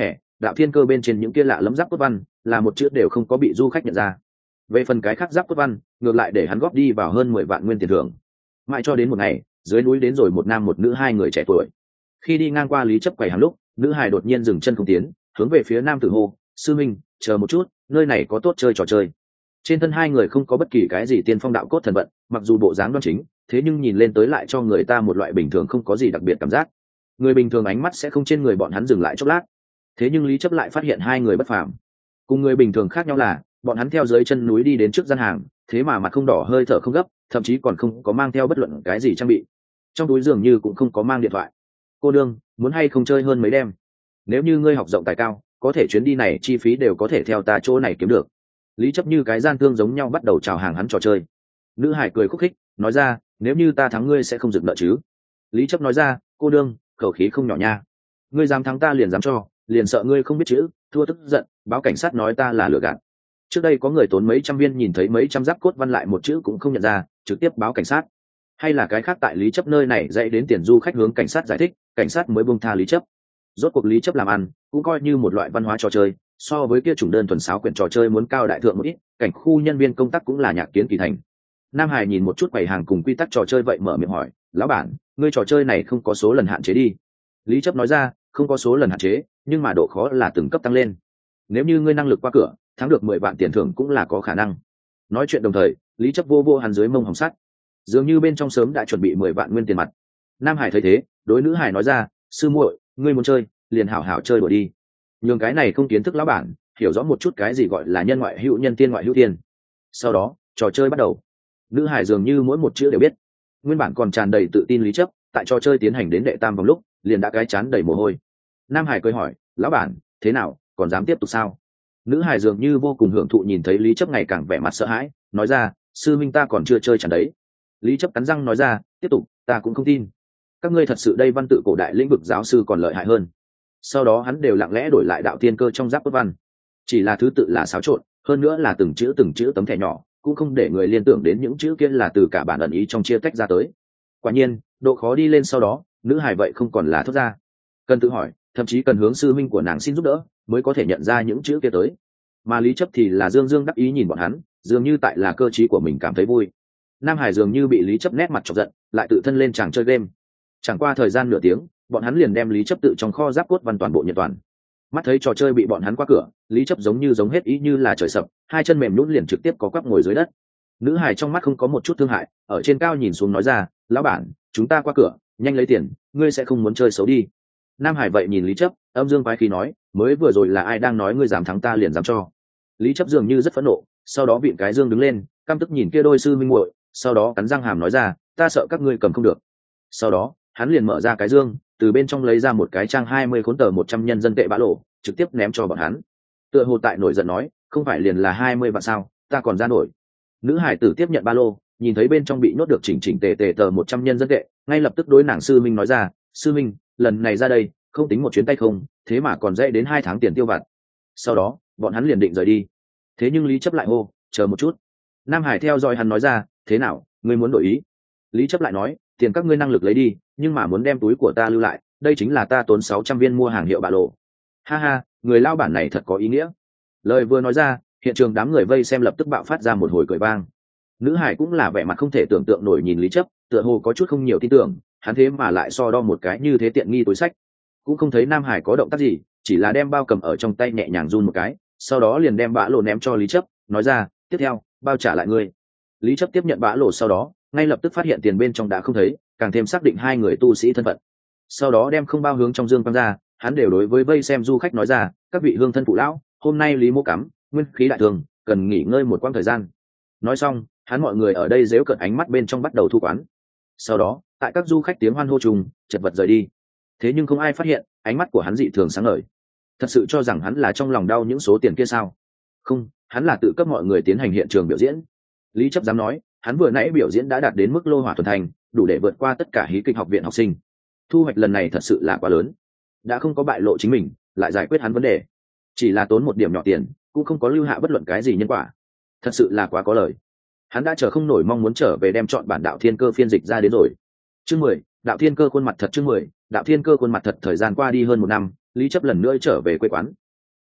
đạo thiên cơ bên trên những kia lạ lẫm giáp cốt văn là một chữ đều không có bị du khách nhận ra. Về phần cái khác giáp cốt văn ngược lại để hắn góp đi vào hơn mười vạn nguyên tiền thưởng. Mãi cho đến một ngày, dưới núi đến rồi một nam một nữ hai người trẻ tuổi. Khi đi ngang qua Lý Chấp quầy hàng lúc, nữ hài đột nhiên dừng chân không tiến, hướng về phía nam tử hô: sư minh, chờ một chút, nơi này có tốt chơi trò chơi. Trên thân hai người không có bất kỳ cái gì tiên phong đạo cốt thần vận, mặc dù bộ dáng đoan chính, thế nhưng nhìn lên tới lại cho người ta một loại bình thường không có gì đặc biệt cảm giác. Người bình thường ánh mắt sẽ không trên người bọn hắn dừng lại chốc lát, thế nhưng Lý Chấp lại phát hiện hai người bất phàm. Cùng người bình thường khác nhau là, bọn hắn theo dưới chân núi đi đến trước gian hàng, thế mà mặt không đỏ hơi thở không gấp, thậm chí còn không có mang theo bất luận cái gì trang bị. Trong túi dường như cũng không có mang điện thoại. Cô đương, muốn hay không chơi hơn mấy đêm? Nếu như ngươi học rộng tài cao, có thể chuyến đi này chi phí đều có thể theo ta chỗ này kiếm được. Lý Chấp như cái gian thương giống nhau bắt đầu chào hàng hắn trò chơi. Nữ hải cười khúc khích, nói ra, nếu như ta thắng ngươi sẽ không dừng nợ chứ? Lý Chấp nói ra, cô đương, khẩu khí không nhỏ nha. Ngươi dám thắng ta liền dám cho, liền sợ ngươi không biết chữ, thua tức giận, báo cảnh sát nói ta là lừa gạt. Trước đây có người tốn mấy trăm viên nhìn thấy mấy trăm giáp cốt văn lại một chữ cũng không nhận ra, trực tiếp báo cảnh sát. Hay là cái khác tại Lý Chấp nơi này dạy đến tiền du khách hướng cảnh sát giải thích, cảnh sát mới buông tha Lý Chấp. Rốt cuộc Lý Chấp làm ăn cũng coi như một loại văn hóa trò chơi, so với kia chủng đơn thuần sáo quyển trò chơi muốn cao đại thượng một ít, cảnh khu nhân viên công tác cũng là nhạc kiến kỳ thành. Nam Hải nhìn một chút quầy hàng cùng quy tắc trò chơi vậy mở miệng hỏi, lão bản, ngươi trò chơi này không có số lần hạn chế đi? Lý Chấp nói ra, không có số lần hạn chế, nhưng mà độ khó là từng cấp tăng lên. Nếu như ngươi năng lực qua cửa, thắng được mười vạn tiền thưởng cũng là có khả năng. Nói chuyện đồng thời, Lý Chấp vô vô hắn dưới mông hồng sắt, dường như bên trong sớm đã chuẩn bị mười vạn nguyên tiền mặt. Nam Hải thấy thế, đối nữ hải nói ra, sư muội, ngươi muốn chơi, liền hảo hảo chơi đùa đi. Nhường cái này không kiến thức lão bản, hiểu rõ một chút cái gì gọi là nhân ngoại hữu nhân, tiên ngoại hữu tiên. Sau đó, trò chơi bắt đầu. Nữ hải dường như mỗi một chữ đều biết. Nguyên bản còn tràn đầy tự tin Lý Chấp, tại trò chơi tiến hành đến đệ tam vòng lúc, liền đã cái chán đầy mồ hôi. Nam Hải cười hỏi, lão bản, thế nào, còn dám tiếp tục sao? Nữ hải dường như vô cùng hưởng thụ nhìn thấy Lý Chấp ngày càng vẻ mặt sợ hãi, nói ra, sư minh ta còn chưa chơi chẳng đấy. Lý Chấp cắn răng nói ra, tiếp tục, ta cũng không tin. Các ngươi thật sự đây văn tự cổ đại lĩnh vực giáo sư còn lợi hại hơn. Sau đó hắn đều lặng lẽ đổi lại đạo tiên cơ trong giáp cốt văn, chỉ là thứ tự là xáo trộn, hơn nữa là từng chữ từng chữ tấm thẻ nhỏ, cũng không để người liên tưởng đến những chữ kia là từ cả bản ẩn ý trong chia tách ra tới. Quả nhiên, độ khó đi lên sau đó, nữ hài vậy không còn là thốt ra, cần tự hỏi, thậm chí cần hướng sư minh của nàng xin giúp đỡ mới có thể nhận ra những chữ kia tới. Mà Lý Chấp thì là dương dương đắc ý nhìn bọn hắn, dường như tại là cơ trí của mình cảm thấy vui. Nam Hải dường như bị Lý Chấp nét mặt chọc giận, lại tự thân lên chàng chơi game. Chẳng qua thời gian nửa tiếng, bọn hắn liền đem Lý Chấp tự trong kho giáp cốt văn toàn bộ nhận toàn. Mắt thấy trò chơi bị bọn hắn qua cửa, Lý Chấp giống như giống hết ý như là trời sập, hai chân mềm nhũn liền trực tiếp có quắp ngồi dưới đất. Nữ Hải trong mắt không có một chút thương hại, ở trên cao nhìn xuống nói ra, lão bản, chúng ta qua cửa, nhanh lấy tiền, ngươi sẽ không muốn chơi xấu đi. Nam Hải vậy nhìn Lý Chấp, âm dương quái khí nói, mới vừa rồi là ai đang nói ngươi dám thắng ta liền dám cho. Lý Chấp dường như rất phẫn nộ, sau đó vịn cái dương đứng lên, căm tức nhìn kia đôi sư minh muội, sau đó cắn răng hàm nói ra, ta sợ các ngươi cầm không được. Sau đó hắn liền mở ra cái dương, từ bên trong lấy ra một cái trang hai mươi khốn tờ một trăm nhân dân tệ bã lộ, trực tiếp ném cho bọn hắn. Tựa hồ tại nổi giận nói, không phải liền là hai mươi vạn sao, ta còn ra nổi. Nữ hải tử tiếp nhận ba lô, nhìn thấy bên trong bị nhốt được chỉnh chỉnh tề tề tờ một trăm nhân dân tệ, ngay lập tức đối nàng sư minh nói ra, sư minh, lần này ra đây không tính một chuyến tay không, thế mà còn dễ đến hai tháng tiền tiêu vặt. Sau đó bọn hắn liền định rời đi, thế nhưng Lý Chấp lại hô, chờ một chút. Nam Hải theo dõi hắn nói ra, thế nào, ngươi muốn đổi ý? Lý Chấp lại nói, tiền các ngươi năng lực lấy đi, nhưng mà muốn đem túi của ta lưu lại, đây chính là ta tốn sáu trăm viên mua hàng hiệu bạ lộ. Ha ha, người lao bản này thật có ý nghĩa. Lời vừa nói ra, hiện trường đám người vây xem lập tức bạo phát ra một hồi cười vang. Nữ Hải cũng là vẻ mặt không thể tưởng tượng nổi nhìn Lý Chấp, tựa hồ có chút không nhiều tin tưởng, hắn thế mà lại so đo một cái như thế tiện nghi túi sách. Cũng không thấy Nam Hải có động tác gì, chỉ là đem bao cầm ở trong tay nhẹ nhàng run một cái, sau đó liền đem bã lộ ném cho Lý Chấp, nói ra, tiếp theo, bao trả lại ngươi. Lý Chấp tiếp nhận bã lộ sau đó, ngay lập tức phát hiện tiền bên trong đã không thấy, càng thêm xác định hai người tu sĩ thân phận. Sau đó đem không bao hướng trong dương quăng ra, hắn đều đối với vây xem du khách nói ra, các vị hương thân phụ lão, hôm nay Lý Mô cắm, nguyên khí đại thường, cần nghỉ ngơi một quãng thời gian. Nói xong, hắn mọi người ở đây giễu cợt ánh mắt bên trong bắt đầu thu quán. Sau đó, tại các du khách tiếng hoan hô trùng, chật vật rời đi. Thế nhưng không ai phát hiện, ánh mắt của hắn dị thường sáng ngời. Thật sự cho rằng hắn là trong lòng đau những số tiền kia sao? Không, hắn là tự cấp mọi người tiến hành hiện trường biểu diễn. Lý Chấp dám nói, hắn vừa nãy biểu diễn đã đạt đến mức lô hỏa thuần thành, đủ để vượt qua tất cả hí kịch học viện học sinh. Thu hoạch lần này thật sự là quá lớn, đã không có bại lộ chính mình, lại giải quyết hắn vấn đề, chỉ là tốn một điểm nhỏ tiền, cũng không có lưu hạ bất luận cái gì nhân quả, thật sự là quá có lời. Hắn đã chờ không nổi mong muốn trở về đem chọn bản đạo thiên cơ phiên dịch ra đến rồi. Chương mười, đạo thiên cơ khuôn mặt thật. Chương mười, đạo thiên cơ khuôn mặt thật. Thời gian qua đi hơn một năm, Lý Chấp lần nữa trở về quê quán.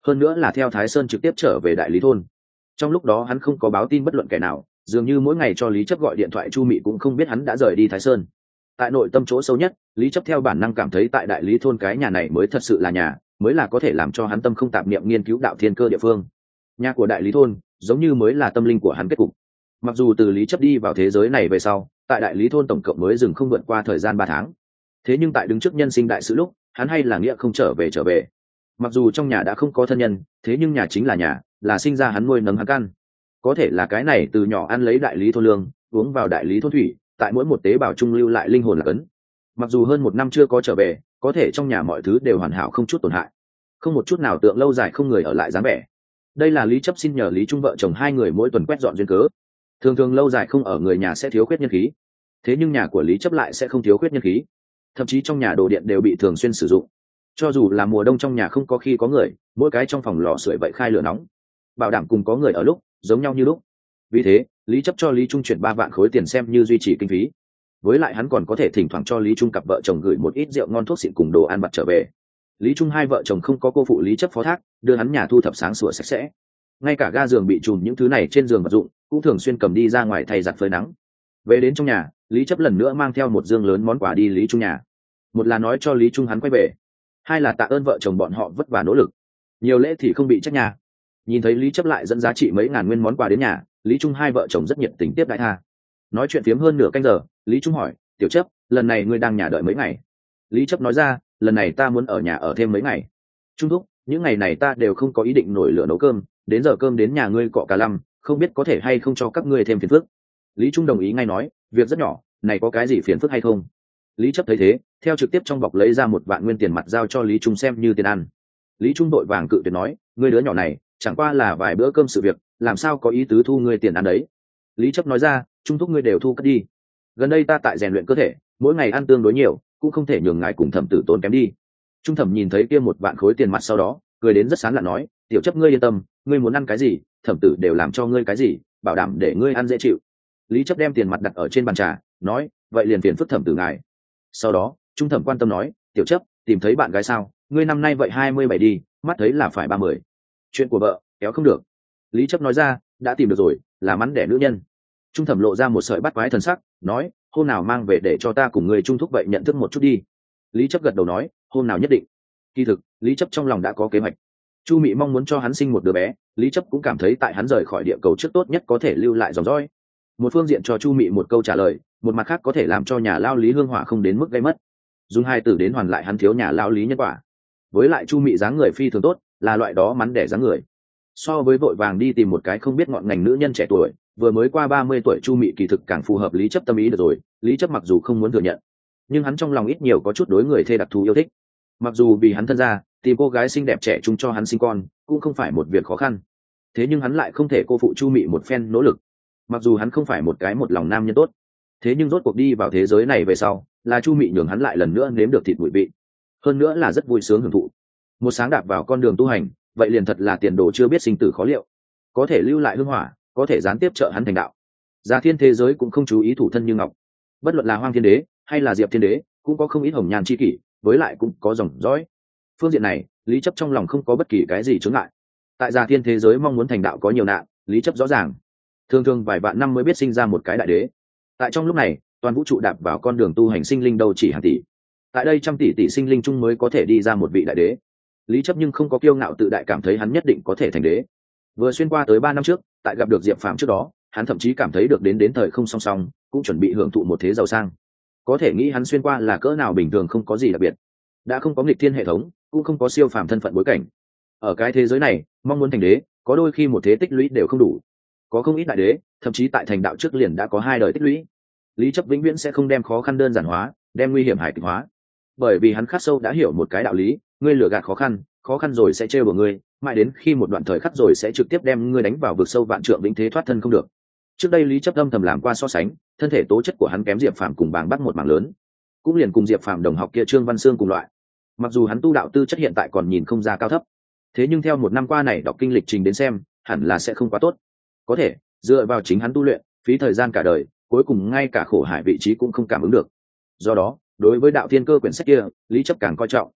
hơn nữa là theo Thái Sơn trực tiếp trở về đại lý thôn. Trong lúc đó hắn không có báo tin bất luận kẻ nào, dường như mỗi ngày cho Lý Chấp gọi điện thoại Chu Mị cũng không biết hắn đã rời đi Thái Sơn. Tại nội tâm chỗ sâu nhất, Lý Chấp theo bản năng cảm thấy tại đại lý thôn cái nhà này mới thật sự là nhà, mới là có thể làm cho hắn tâm không tạp niệm nghiên cứu đạo thiên cơ địa phương. Nhà của đại lý thôn giống như mới là tâm linh của hắn kết cục. Mặc dù từ Lý Chấp đi vào thế giới này về sau, tại đại lý thôn tổng cộng mới dừng không vượt qua thời gian ba tháng, thế nhưng tại đứng trước nhân sinh đại sự lúc, hắn hay là nghĩa không trở về trở về. Mặc dù trong nhà đã không có thân nhân, thế nhưng nhà chính là nhà, là sinh ra hắn nuôi nấng hắn căn. Có thể là cái này từ nhỏ ăn lấy đại lý thôn lương, uống vào đại lý thôn thủy, tại mỗi một tế bào trung lưu lại linh hồn là cấn. Mặc dù hơn một năm chưa có trở về, có thể trong nhà mọi thứ đều hoàn hảo không chút tổn hại, không một chút nào tượng lâu dài không người ở lại dáng vẻ. Đây là Lý Chấp xin nhờ Lý Trung vợ chồng hai người mỗi tuần quét dọn duyên cớ. Thường thường lâu dài không ở người nhà sẽ thiếu khuyết nhân khí, thế nhưng nhà của Lý Chấp lại sẽ không thiếu khuyết nhân khí, thậm chí trong nhà đồ điện đều bị thường xuyên sử dụng. Cho dù là mùa đông trong nhà không có khi có người, mỗi cái trong phòng lò sưởi vậy khai lửa nóng, bảo đảm cùng có người ở lúc giống nhau như lúc. Vì thế Lý Chấp cho Lý Trung chuyển ba vạn khối tiền xem như duy trì kinh phí, với lại hắn còn có thể thỉnh thoảng cho Lý Trung cặp vợ chồng gửi một ít rượu ngon thuốc xịn cùng đồ ăn vặt trở về. Lý Trung hai vợ chồng không có cô phụ Lý Chấp phó thác, đưa hắn nhà thu thập sáng sủa sạch sẽ, ngay cả ga giường bị trùm những thứ này trên giường vật dụng cũng thường xuyên cầm đi ra ngoài thay giặt phơi nắng. Về đến trong nhà, Lý Chấp lần nữa mang theo một dương lớn món quà đi Lý Trung nhà. Một là nói cho Lý Trung hắn quay về, hai là tạ ơn vợ chồng bọn họ vất vả nỗ lực. Nhiều lễ thì không bị trách nhà. Nhìn thấy Lý Chấp lại dẫn giá trị mấy ngàn nguyên món quà đến nhà, Lý Trung hai vợ chồng rất nhiệt tình tiếp đãi tha. Nói chuyện phiếm hơn nửa canh giờ, Lý Trung hỏi, tiểu Chấp, lần này ngươi đang nhà đợi mấy ngày? Lý Chấp nói ra, lần này ta muốn ở nhà ở thêm mấy ngày. Trung thúc, những ngày này ta đều không có ý định nổi lửa nấu cơm, đến giờ cơm đến nhà ngươi cọ cả lăm, không biết có thể hay không cho các ngươi thêm phiền phức. Lý Trung đồng ý ngay nói, việc rất nhỏ, này có cái gì phiền phức hay không? Lý Chấp thấy thế, theo trực tiếp trong bọc lấy ra một vạn nguyên tiền mặt giao cho Lý Trung xem như tiền ăn. Lý Trung đội vàng cự tuyệt nói, ngươi đứa nhỏ này chẳng qua là vài bữa cơm sự việc, làm sao có ý tứ thu ngươi tiền ăn đấy? Lý Chấp nói ra, Trung thúc ngươi đều thu cất đi. Gần đây ta tại rèn luyện cơ thể, mỗi ngày ăn tương đối nhiều, cũng không thể nhường ngài cùng Thẩm tử tốn kém đi. Trung Thẩm nhìn thấy kia một vạn khối tiền mặt sau đó, cười đến rất sán lạ nói, tiểu Chấp ngươi yên tâm, ngươi muốn ăn cái gì, Thẩm tử đều làm cho ngươi cái gì, bảo đảm để ngươi ăn dễ chịu. Lý Chấp đem tiền mặt đặt ở trên bàn trà, nói, vậy liền phiền phức Thẩm tử ngài. Sau đó Trung Thẩm quan tâm nói, tiểu Chấp tìm thấy bạn gái sao? Ngươi năm nay vậy hai mươi bảy đi, mắt thấy là phải ba mươi. Chuyện của vợ kéo không được. Lý Chấp nói ra, đã tìm được rồi, là mắn đẻ nữ nhân. Trung Thẩm lộ ra một sợi bắt quái thần sắc, nói, hôm nào mang về để cho ta cùng người Trung thúc vậy nhận thức một chút đi. Lý Chấp gật đầu nói, hôm nào nhất định. Kỳ thực Lý Chấp trong lòng đã có kế hoạch. Chu Mị mong muốn cho hắn sinh một đứa bé, Lý Chấp cũng cảm thấy tại hắn rời khỏi địa cầu trước tốt nhất có thể lưu lại dòng dõi. Một phương diện cho Chu Mị một câu trả lời, một mặt khác có thể làm cho nhà lao Lý Hương Hỏa không đến mức gây mất, dùng hai từ đến hoàn lại hắn thiếu nhà lao Lý nhân quả. Với lại Chu Mị dáng người phi thường tốt, là loại đó mắn đẻ dáng người. So với vội vàng đi tìm một cái không biết ngọn ngành nữ nhân trẻ tuổi, vừa mới qua ba mươi tuổi Chu Mị kỳ thực càng phù hợp Lý Chấp tâm ý được rồi. Lý Chấp mặc dù không muốn thừa nhận, nhưng hắn trong lòng ít nhiều có chút đối người thê đặc thù yêu thích. Mặc dù vì hắn thân gia, tìm cô gái xinh đẹp trẻ trung cho hắn sinh con cũng không phải một việc khó khăn, thế nhưng hắn lại không thể cô phụ Chu Mị một phen nỗ lực. Mặc dù hắn không phải một cái một lòng nam nhân tốt, thế nhưng rốt cuộc đi vào thế giới này về sau, là Chu Mị nhường hắn lại lần nữa nếm được thịt bụi vị, hơn nữa là rất vui sướng hưởng thụ. Một sáng đạp vào con đường tu hành, vậy liền thật là tiền đồ chưa biết sinh tử khó liệu, có thể lưu lại hương hỏa, có thể gián tiếp trợ hắn thành đạo. Già Thiên thế giới cũng không chú ý thủ thân như ngọc, bất luận là Hoang Thiên Đế hay là Diệp Thiên Đế cũng có không ít hồng nhan chi kỷ, với lại cũng có dòng dõi. Phương diện này Lý Chấp trong lòng không có bất kỳ cái gì chướng ngại. Tại Già Thiên thế giới mong muốn thành đạo có nhiều nạn, Lý Chấp rõ ràng, thường thường vài vạn năm mới biết sinh ra một cái đại đế. Tại trong lúc này toàn vũ trụ đạp vào con đường tu hành sinh linh đâu chỉ hàng tỷ, tại đây trăm tỷ tỷ sinh linh chung mới có thể đi ra một vị đại đế. Lý Chấp nhưng không có kiêu ngạo tự đại cảm thấy hắn nhất định có thể thành đế. Vừa xuyên qua tới ba năm trước, tại gặp được Diệp Phàm trước đó, hắn thậm chí cảm thấy được đến đến thời không song song, cũng chuẩn bị hưởng thụ một thế giàu sang. Có thể nghĩ hắn xuyên qua là cỡ nào bình thường, không có gì đặc biệt, đã không có nghịch thiên hệ thống, cũng không có siêu phàm thân phận bối cảnh. Ở cái thế giới này, mong muốn thành đế, có đôi khi một thế tích lũy đều không đủ. Có không ít đại đế, thậm chí tại thành đạo trước liền đã có hai đời tích lũy. Lý Chấp vĩnh viễn sẽ không đem khó khăn đơn giản hóa, đem nguy hiểm hài kịch hóa, bởi vì hắn khắc sâu đã hiểu một cái đạo lý, ngươi lừa gạt khó khăn, khó khăn rồi sẽ trêu vào ngươi, mãi đến khi một đoạn thời khắc rồi sẽ trực tiếp đem ngươi đánh vào vực sâu vạn trượng vĩnh thế thoát thân không được. Trước đây Lý Chấp âm thầm làm qua so sánh, thân thể tố chất của hắn kém Diệp Phàm cùng bảng bắt một mảng lớn, cũng liền cùng Diệp Phàm đồng học kia Trương Văn Sương cùng loại. Mặc dù hắn tu đạo tư chất hiện tại còn nhìn không ra cao thấp, thế nhưng theo một năm qua này đọc kinh lịch trình đến xem, hẳn là sẽ không quá tốt. Có thể dựa vào chính hắn tu luyện, phí thời gian cả đời, cuối cùng ngay cả khổ hải vị trí cũng không cảm ứng được. Do đó đối với đạo thiên cơ quyển sách kia, Lý Chấp càng coi trọng.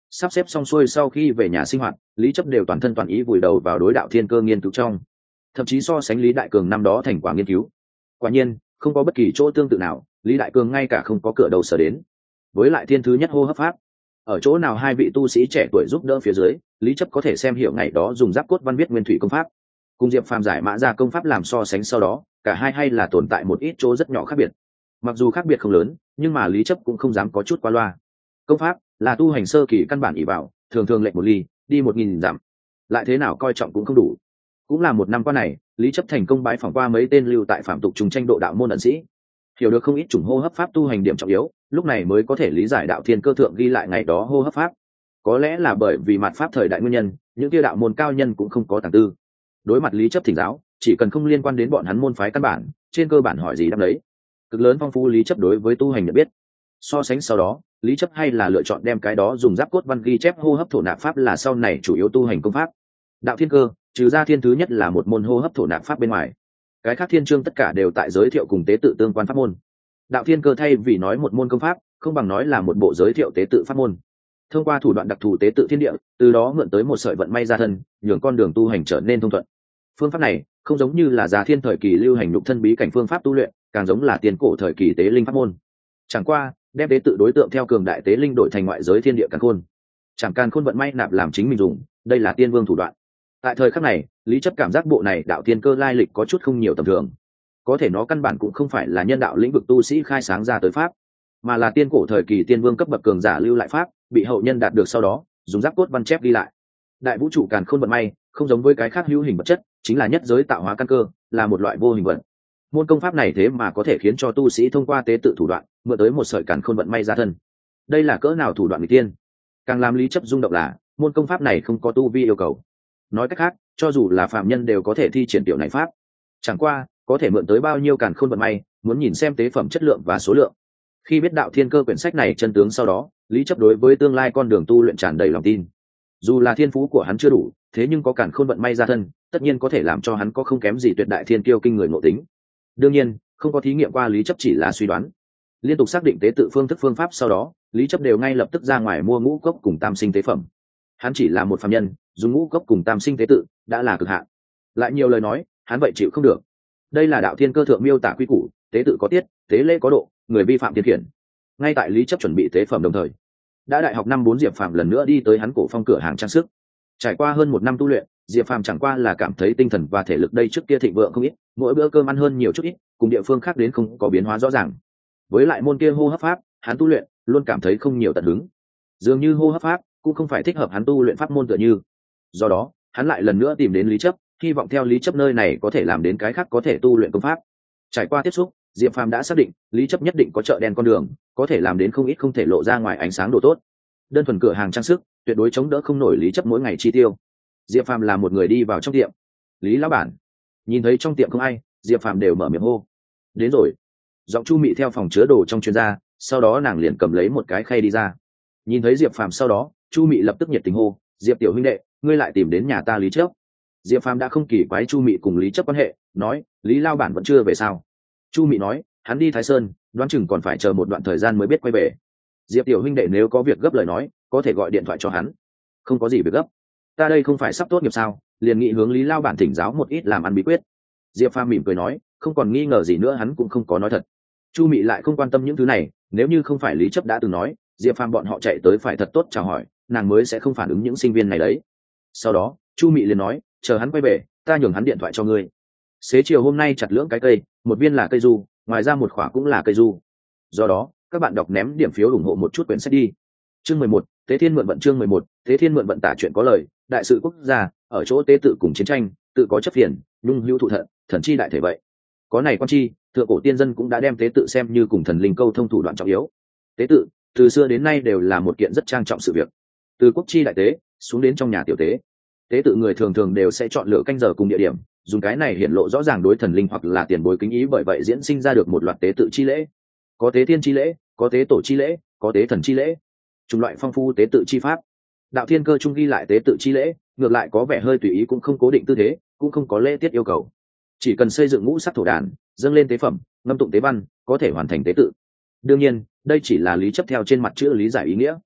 Sắp xếp xong xuôi sau khi về nhà sinh hoạt, lý chấp đều toàn thân toàn ý vùi đầu vào đối đạo thiên cơ nghiên cứu trong, thậm chí so sánh lý đại cường năm đó thành quả nghiên cứu. Quả nhiên không có bất kỳ chỗ tương tự nào, lý đại cường ngay cả không có cửa đầu sở đến. Với lại thiên thứ nhất hô hấp pháp, ở chỗ nào hai vị tu sĩ trẻ tuổi giúp đỡ phía dưới, lý chấp có thể xem hiểu ngày đó dùng giáp cốt văn viết nguyên thủy công pháp cùng diệp phàm giải mã ra công pháp làm so sánh, sau đó cả hai hay là tồn tại một ít chỗ rất nhỏ khác biệt. Mặc dù khác biệt không lớn, nhưng mà lý chấp cũng không dám có chút qua loa. Công pháp là tu hành sơ kỳ căn bản ỷ vào, thường thường lệnh một ly đi một nghìn dặm, lại thế nào coi trọng cũng không đủ. Cũng là một năm qua này, lý chấp thành công bái phỏng qua mấy tên lưu tại phạm tục trùng tranh độ đạo môn ẩn sĩ, hiểu được không ít chủng hô hấp pháp tu hành điểm trọng yếu, lúc này mới có thể lý giải đạo thiên cơ thượng ghi lại ngày đó hô hấp pháp. Có lẽ là bởi vì mặt pháp thời đại nguyên nhân, những kia đạo môn cao nhân cũng không có tàng tư. Đối mặt lý chấp thỉnh giáo, chỉ cần không liên quan đến bọn hắn môn phái căn bản, trên cơ bản hỏi gì đáp đấy. Cực lớn phong phú lý chấp đối với tu hành nhận biết. So sánh sau đó, lý chấp hay là lựa chọn đem cái đó dùng giáp cốt văn ghi chép hô hấp thổ nạp pháp là sau này chủ yếu tu hành công pháp. Đạo thiên cơ, trừ ra thiên thứ nhất là một môn hô hấp thổ nạp pháp bên ngoài, cái khác thiên chương tất cả đều tại giới thiệu cùng tế tự tương quan pháp môn. Đạo thiên cơ thay vì nói một môn công pháp, không bằng nói là một bộ giới thiệu tế tự pháp môn. Thông qua thủ đoạn đặc thù tế tự thiên địa, từ đó mượn tới một sợi vận may ra thân, nhường con đường tu hành trở nên thông thuận. Phương pháp này không giống như là già thiên thời kỳ lưu hành nhục thân bí cảnh phương pháp tu luyện, càng giống là tiền cổ thời kỳ tế linh pháp môn. Chẳng qua đem tế tự đối tượng theo cường đại tế linh đổi thành ngoại giới thiên địa càn khôn, chẳng càn khôn vận may nạp làm chính mình dùng, đây là tiên vương thủ đoạn. Tại thời khắc này, lý chấp cảm giác bộ này đạo thiên cơ lai lịch có chút không nhiều tầm thường. Có thể nó căn bản cũng không phải là nhân đạo lĩnh vực tu sĩ khai sáng ra tới pháp, mà là tiên cổ thời kỳ tiên vương cấp bậc cường giả lưu lại pháp, bị hậu nhân đạt được sau đó dùng giáp cốt văn chép ghi lại. Đại vũ trụ càn khôn vận may không giống với cái khác hữu hình vật chất, chính là nhất giới tạo hóa căn cơ, là một loại vô hình vận. Môn công pháp này thế mà có thể khiến cho tu sĩ thông qua tế tự thủ đoạn mượn tới một sợi càn khôn vận may ra thân. Đây là cỡ nào thủ đoạn người tiên. Càng làm lý chấp rung động là môn công pháp này không có tu vi yêu cầu. Nói cách khác, cho dù là phạm nhân đều có thể thi triển tiểu này pháp. Chẳng qua có thể mượn tới bao nhiêu càn khôn vận may, muốn nhìn xem tế phẩm chất lượng và số lượng. Khi biết đạo thiên cơ quyển sách này chân tướng sau đó, lý chấp đối với tương lai con đường tu luyện tràn đầy lòng tin. Dù là thiên phú của hắn chưa đủ, thế nhưng có càn khôn vận may ra thân, tất nhiên có thể làm cho hắn có không kém gì tuyệt đại thiên kiêu kinh người ngộ tính. Đương nhiên không có thí nghiệm qua, lý chấp chỉ là suy đoán. Liên tục xác định tế tự phương thức phương pháp sau đó, lý chấp đều ngay lập tức ra ngoài mua ngũ cốc cùng tam sinh tế phẩm. Hắn chỉ là một phàm nhân, dùng ngũ cốc cùng tam sinh tế tự đã là cực hạn, lại nhiều lời nói hắn vậy chịu không được. Đây là đạo thiên cơ thượng miêu tả quy củ, tế tự có tiết, tế lễ có độ, người vi phạm thiên khiển. Ngay tại lý chấp chuẩn bị tế phẩm đồng thời, đã đại học năm bốn diệp phàm lần nữa đi tới hắn cổ phong cửa hàng trang sức. Trải qua hơn một năm tu luyện, diệp phàm chẳng qua là cảm thấy tinh thần và thể lực đây trước kia thịnh vượng không ít, mỗi bữa cơm ăn hơn nhiều chút ít, cùng địa phương khác đến không có biến hóa rõ ràng. Với lại môn kia hô hấp pháp, hắn tu luyện luôn cảm thấy không nhiều tận hứng, dường như hô hấp pháp cũng không phải thích hợp hắn tu luyện pháp môn tựa như. Do đó hắn lại lần nữa tìm đến lý chấp, hy vọng theo lý chấp nơi này có thể làm đến cái khác có thể tu luyện công pháp. Trải qua tiếp xúc, diệp phàm đã xác định lý chấp nhất định có chợ đen con đường, có thể làm đến không ít không thể lộ ra ngoài ánh sáng đồ tốt. Đơn thuần cửa hàng trang sức tuyệt đối chống đỡ không nổi lý chấp mỗi ngày chi tiêu. Diệp phàm là một người đi vào trong tiệm. Lý lão bản. Nhìn thấy trong tiệm không ai, diệp phàm đều mở miệng hô. Đến rồi. Giọng chu mị theo phòng chứa đồ trong chuyên gia, sau đó nàng liền cầm lấy một cái khay đi ra. Nhìn thấy diệp phàm sau đó, chu mị lập tức nhiệt tình hô, diệp tiểu huynh đệ, ngươi lại tìm đến nhà ta lý chấp. Diệp phàm đã không kỳ quái chu mị cùng lý chấp quan hệ, nói, lý lao bản vẫn chưa về sao? Chu mị nói, hắn đi Thái Sơn, đoán chừng còn phải chờ một đoạn thời gian mới biết quay về. Diệp tiểu huynh đệ nếu có việc gấp lời nói, có thể gọi điện thoại cho hắn. Không có gì việc gấp, ta đây không phải sắp tốt nghiệp sao, liền nghị hướng lý lao bản thỉnh giáo một ít làm ăn bí quyết. Diệp phàm mỉm cười nói, không còn nghi ngờ gì nữa, hắn cũng không có nói thật. Chu mị lại không quan tâm những thứ này, nếu như không phải lý chấp đã từng nói diệp phàm bọn họ chạy tới phải thật tốt chào hỏi, nàng mới sẽ không phản ứng những sinh viên này đấy. Sau đó chu mị liền nói, chờ hắn quay về, ta nhường hắn điện thoại cho ngươi. Xế chiều hôm nay chặt lưỡng cái cây, một viên là cây du, ngoài ra một khỏa cũng là cây du. Do đó các bạn đọc ném điểm phiếu ủng hộ một chút quyển sách đi. Chương mười một, Tế Thiên mượn vận. Chương mười một, Tế Thiên mượn vận tả chuyện có lời, đại sự quốc gia ở chỗ tế tự cùng chiến tranh, tự có chấp phiền, nhung hữu thụ thận, thần chi đại thể vậy. Có này quan chi, thượng cổ tiên dân cũng đã đem tế tự xem như cùng thần linh câu thông thủ đoạn trọng yếu. Tế tự từ xưa đến nay đều là một kiện rất trang trọng sự việc, từ quốc chi đại tế xuống đến trong nhà tiểu tế. Tế tự người thường thường đều sẽ chọn lựa canh giờ cùng địa điểm, dùng cái này hiển lộ rõ ràng đối thần linh hoặc là tiền bối kính ý, bởi vậy diễn sinh ra được một loạt tế tự chi lễ. Có tế thiên chi lễ, có tế tổ chi lễ, có tế thần chi lễ, chủng loại phong phú tế tự chi pháp. Đạo thiên cơ trung ghi lại tế tự chi lễ, ngược lại có vẻ hơi tùy ý, cũng không cố định tư thế, cũng không có lễ tiết yêu cầu, chỉ cần xây dựng ngũ sắc thổ đàn, dâng lên tế phẩm, ngâm tụng tế văn, có thể hoàn thành tế tự. Đương nhiên đây chỉ là lý chấp theo trên mặt chữ lý giải ý nghĩa.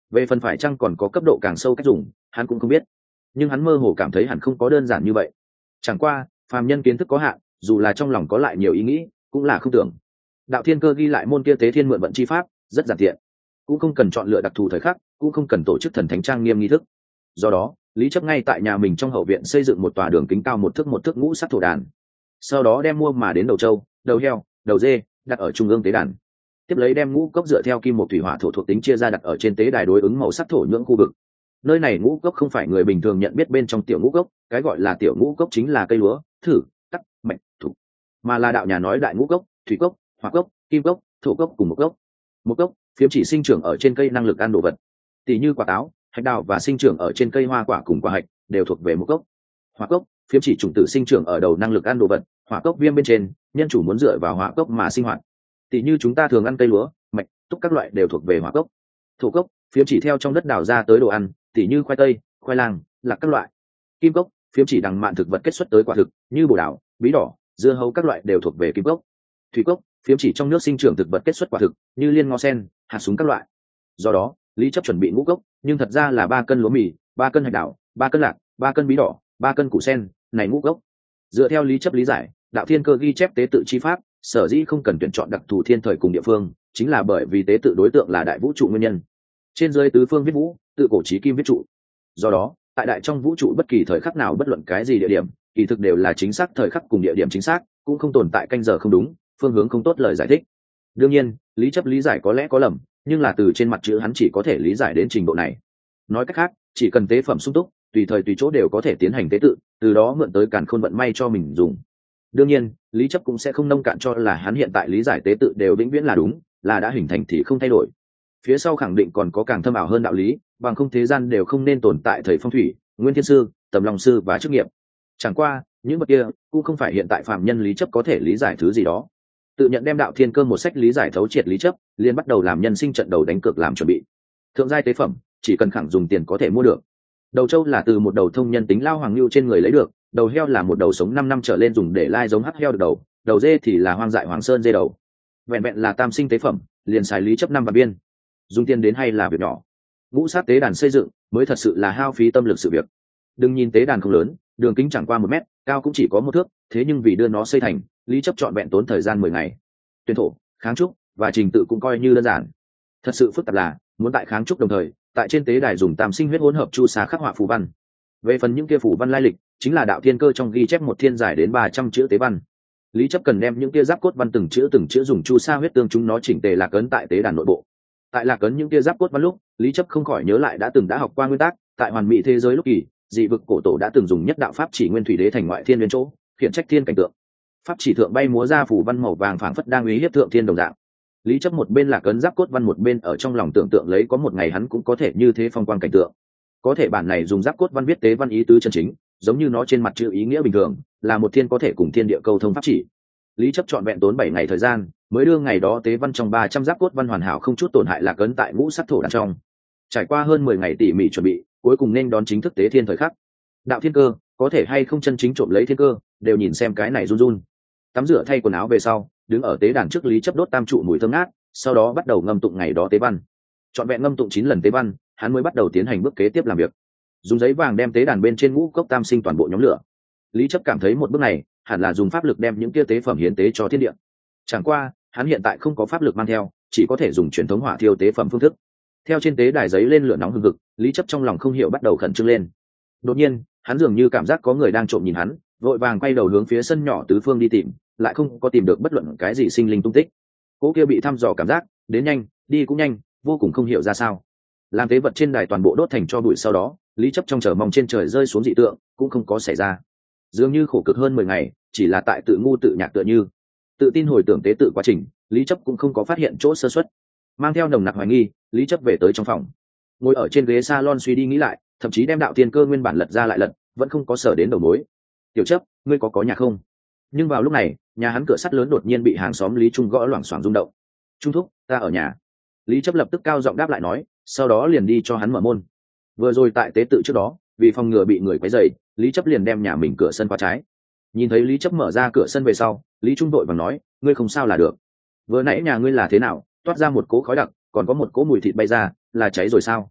về phần phải chăng còn có cấp độ càng sâu cách dùng hắn cũng không biết, nhưng hắn mơ hồ cảm thấy hẳn không có đơn giản như vậy. Chẳng qua phàm nhân kiến thức có hạn, dù là trong lòng có lại nhiều ý nghĩ cũng là không tưởng. Đạo Thiên Cơ ghi lại môn kia tế thiên mượn vận chi pháp rất giản tiện, cũng không cần chọn lựa đặc thù thời khắc, cũng không cần tổ chức thần thánh trang nghiêm nghi thức. Do đó Lý Chấp ngay tại nhà mình trong hậu viện xây dựng một tòa đường kính cao một thước một thước ngũ sắc thổ đàn, sau đó đem mua mà đến đầu trâu, đầu heo, đầu dê đặt ở trung ương tế đàn, tiếp lấy đem ngũ cốc dựa theo kim một thủy hỏa thổ thuộc tính chia ra đặt ở trên tế đài đối ứng màu sắc thổ nhưỡng khu vực. Nơi này ngũ cốc không phải người bình thường nhận biết bên trong tiểu ngũ cốc, cái gọi là tiểu ngũ cốc chính là cây lúa, thử, tắc, mạch, thủ, mà là đạo nhà nói đại ngũ cốc, thủy cốc, hỏa cốc, kim cốc, thổ cốc cùng một cốc. Một cốc phiếm chỉ sinh trưởng ở trên cây năng lực ăn đồ vật, tỉ như quả táo, hạch đào, và sinh trưởng ở trên cây hoa quả cùng quả hạch đều thuộc về một cốc. Hỏa cốc phiếm chỉ chủng tử sinh trưởng ở đầu năng lực ăn đồ vật, hỏa cốc viêm bên trên, nhân chủ muốn dựa vào hỏa cốc mà sinh hoạt, tỉ như chúng ta thường ăn cây lúa, mạch, túc các loại đều thuộc về hỏa cốc. Thổ cốc phiếm chỉ theo trong đất đào ra tới đồ ăn, tỉ như khoai tây, khoai lang, lạc các loại. Kim cốc phiếm chỉ đằng mạn thực vật kết xuất tới quả thực, như bồ đào, bí đỏ, dưa hấu các loại đều thuộc về kim cốc. Thủy cốc phiếm chỉ trong nước sinh trưởng thực vật kết xuất quả thực, như liên ngó sen, hạt súng các loại. Do đó Lý Chấp chuẩn bị ngũ cốc, nhưng thật ra là ba cân lúa mì, ba cân hạch đảo, ba cân lạc, ba cân bí đỏ, ba cân củ sen, này ngũ cốc. Dựa theo Lý Chấp lý giải, Đạo Thiên Cơ ghi chép tế tự chi pháp, sở dĩ không cần tuyển chọn đặc thù thiên thời cùng địa phương, chính là bởi vì tế tự đối tượng là đại vũ trụ nguyên nhân. Trên dưới tứ phương viết vũ, tự cổ chí kim viết trụ. Do đó tại đại trong vũ trụ bất kỳ thời khắc nào bất luận cái gì địa điểm, kỳ thực đều là chính xác thời khắc cùng địa điểm chính xác, cũng không tồn tại canh giờ không đúng, phương hướng không tốt lời giải thích. Đương nhiên Lý Chấp lý giải có lẽ có lầm, nhưng là từ trên mặt chữ hắn chỉ có thể lý giải đến trình độ này. Nói cách khác, chỉ cần tế phẩm sung túc, tùy thời tùy chỗ đều có thể tiến hành tế tự, từ đó mượn tới càn khôn vận may cho mình dùng. Đương nhiên Lý Chấp cũng sẽ không nông cạn cho là hắn hiện tại lý giải tế tự đều vĩnh viễn là đúng, là đã hình thành thì không thay đổi. Phía sau khẳng định còn có càng thâm ảo hơn đạo lý, bằng không thế gian đều không nên tồn tại thầy phong thủy, nguyên thiên sư, tầm lòng sư và chức nghiệp. Chẳng qua những vật kia cũng không phải hiện tại phạm nhân Lý Chấp có thể lý giải thứ gì đó. Tự nhận đem Đạo Thiên Cơ một sách lý giải thấu triệt Lý Chấp, liền bắt đầu làm nhân sinh trận đầu đánh cược làm chuẩn bị. Thượng giai tế phẩm chỉ cần khẳng dùng tiền có thể mua được. Đầu trâu là từ một đầu thông nhân tính lao hoàng lưu trên người lấy được, đầu heo là một đầu sống năm năm trở lên dùng để lai giống hắc heo được đầu, đầu dê thì là hoang dại hoàng sơn dê đầu. Vẹn vẹn là tam sinh tế phẩm liền xài Lý Chấp năm vạn biên. Dùng tiền đến hay là việc nhỏ, ngũ sát tế đàn xây dựng mới thật sự là hao phí tâm lực sự việc. Đừng nhìn tế đàn không lớn, đường kính chẳng qua một mét, cao cũng chỉ có một thước, thế nhưng vì đưa nó xây thành, Lý Chấp trọn vẹn tốn thời gian mười ngày. Tuyển thổ, kháng trúc và trình tự cũng coi như đơn giản. Thật sự phức tạp là muốn tại kháng trúc đồng thời tại trên tế đài dùng tam sinh huyết hỗn hợp chu sa khắc họa phù văn. Về phần những kia phù văn lai lịch, chính là Đạo Thiên Cơ trong ghi chép một thiên giải đến ba trăm chữ tế văn. Lý Chấp cần đem những kia giáp cốt văn từng chữ từng chữ dùng chu sa huyết tương chúng nó chỉnh tề lạc ấn tại tế đàn nội bộ. Tại lạc ấn những kia giáp cốt văn lúc, Lý Chấp không khỏi nhớ lại đã từng đã học qua nguyên tắc, tại hoàn mỹ thế giới lúc kỳ, dị vực cổ tổ đã từng dùng nhất đạo pháp chỉ nguyên thủy đế thành ngoại thiên nguyên chỗ, khiển trách thiên cảnh tượng. Pháp chỉ thượng bay múa ra phủ văn màu vàng phảng phất đang uy hiếp thượng thiên đồng dạng. Lý Chấp một bên lạc ấn giáp cốt văn, một bên ở trong lòng tưởng tượng lấy có một ngày hắn cũng có thể như thế phong quang cảnh tượng. Có thể bản này dùng giáp cốt văn viết tế văn ý tứ chân chính, giống như nó trên mặt chữ ý nghĩa bình thường, là một thiên có thể cùng thiên địa câu thông pháp chỉ. Lý Chấp trọn vẹn tốn bảy ngày thời gian, mới đưa ngày đó tế văn trong ba trăm giáp cốt văn hoàn hảo không chút tổn hại lạc ấn tại ngũ sắc thổ đàn trong. Trải qua hơn mười ngày tỉ mỉ chuẩn bị, cuối cùng nên đón chính thức tế thiên thời khắc. Đạo Thiên Cơ có thể hay không chân chính trộm lấy thiên cơ, đều nhìn xem cái này run run. Tắm rửa thay quần áo về sau, đứng ở tế đàn trước, Lý Chấp đốt tam trụ mùi thơm ngát, sau đó bắt đầu ngâm tụng ngày đó tế văn. Trọn vẹn ngâm tụng chín lần tế văn, hắn mới bắt đầu tiến hành bước kế tiếp làm việc. Dùng giấy vàng đem tế đàn bên trên ngũ cốc tam sinh toàn bộ nhóm lửa. Lý Chấp cảm thấy một bước này hẳn là dùng pháp lực đem những kia tế phẩm hiến tế cho thiên địa. Chẳng qua hắn hiện tại không có pháp lực mang theo, chỉ có thể dùng truyền thống hỏa thiêu tế phẩm phương thức. Theo trên tế đài giấy lên lửa nóng hừng hực, Lý Chấp trong lòng không hiểu bắt đầu khẩn trương lên. Đột nhiên hắn dường như cảm giác có người đang trộm nhìn hắn, vội vàng quay đầu hướng phía sân nhỏ tứ phương đi tìm, lại không có tìm được bất luận cái gì sinh linh tung tích. Cố kia bị thăm dò cảm giác đến nhanh, đi cũng nhanh, vô cùng không hiểu ra sao. Làm tế vật trên đài toàn bộ đốt thành tro bụi sau đó, Lý Chấp trong chờ mong trên trời rơi xuống dị tượng cũng không có xảy ra. Dường như khổ cực hơn mười ngày, chỉ là tại tự ngu tự nhạc tựa như. Tự tin hồi tưởng tế tự quá trình, Lý Chấp cũng không có phát hiện chỗ sơ suất. Mang theo nồng nặc hoài nghi, Lý Chấp về tới trong phòng, ngồi ở trên ghế salon suy đi nghĩ lại, thậm chí đem Đạo Thiên Cơ nguyên bản lật ra lại lật, vẫn không có sở đến đầu mối. Tiểu Chấp, ngươi có có nhà không? Nhưng vào lúc này, nhà hắn cửa sắt lớn đột nhiên bị hàng xóm Lý Trung gõ loảng xoảng rung động. Trung thúc, ta ở nhà. Lý Chấp lập tức cao giọng đáp lại nói, sau đó liền đi cho hắn mở môn. Vừa rồi tại tế tự trước đó, vì phòng ngừa bị người quấy rầy, Lý Chấp liền đem nhà mình cửa sân khóa trái. Nhìn thấy Lý Chấp mở ra cửa sân về sau, Lý Trung đội vàng nói, ngươi không sao là được. Vừa nãy nhà ngươi là thế nào, toát ra một cỗ khói đặc, còn có một cỗ mùi thịt bay ra, là cháy rồi sao?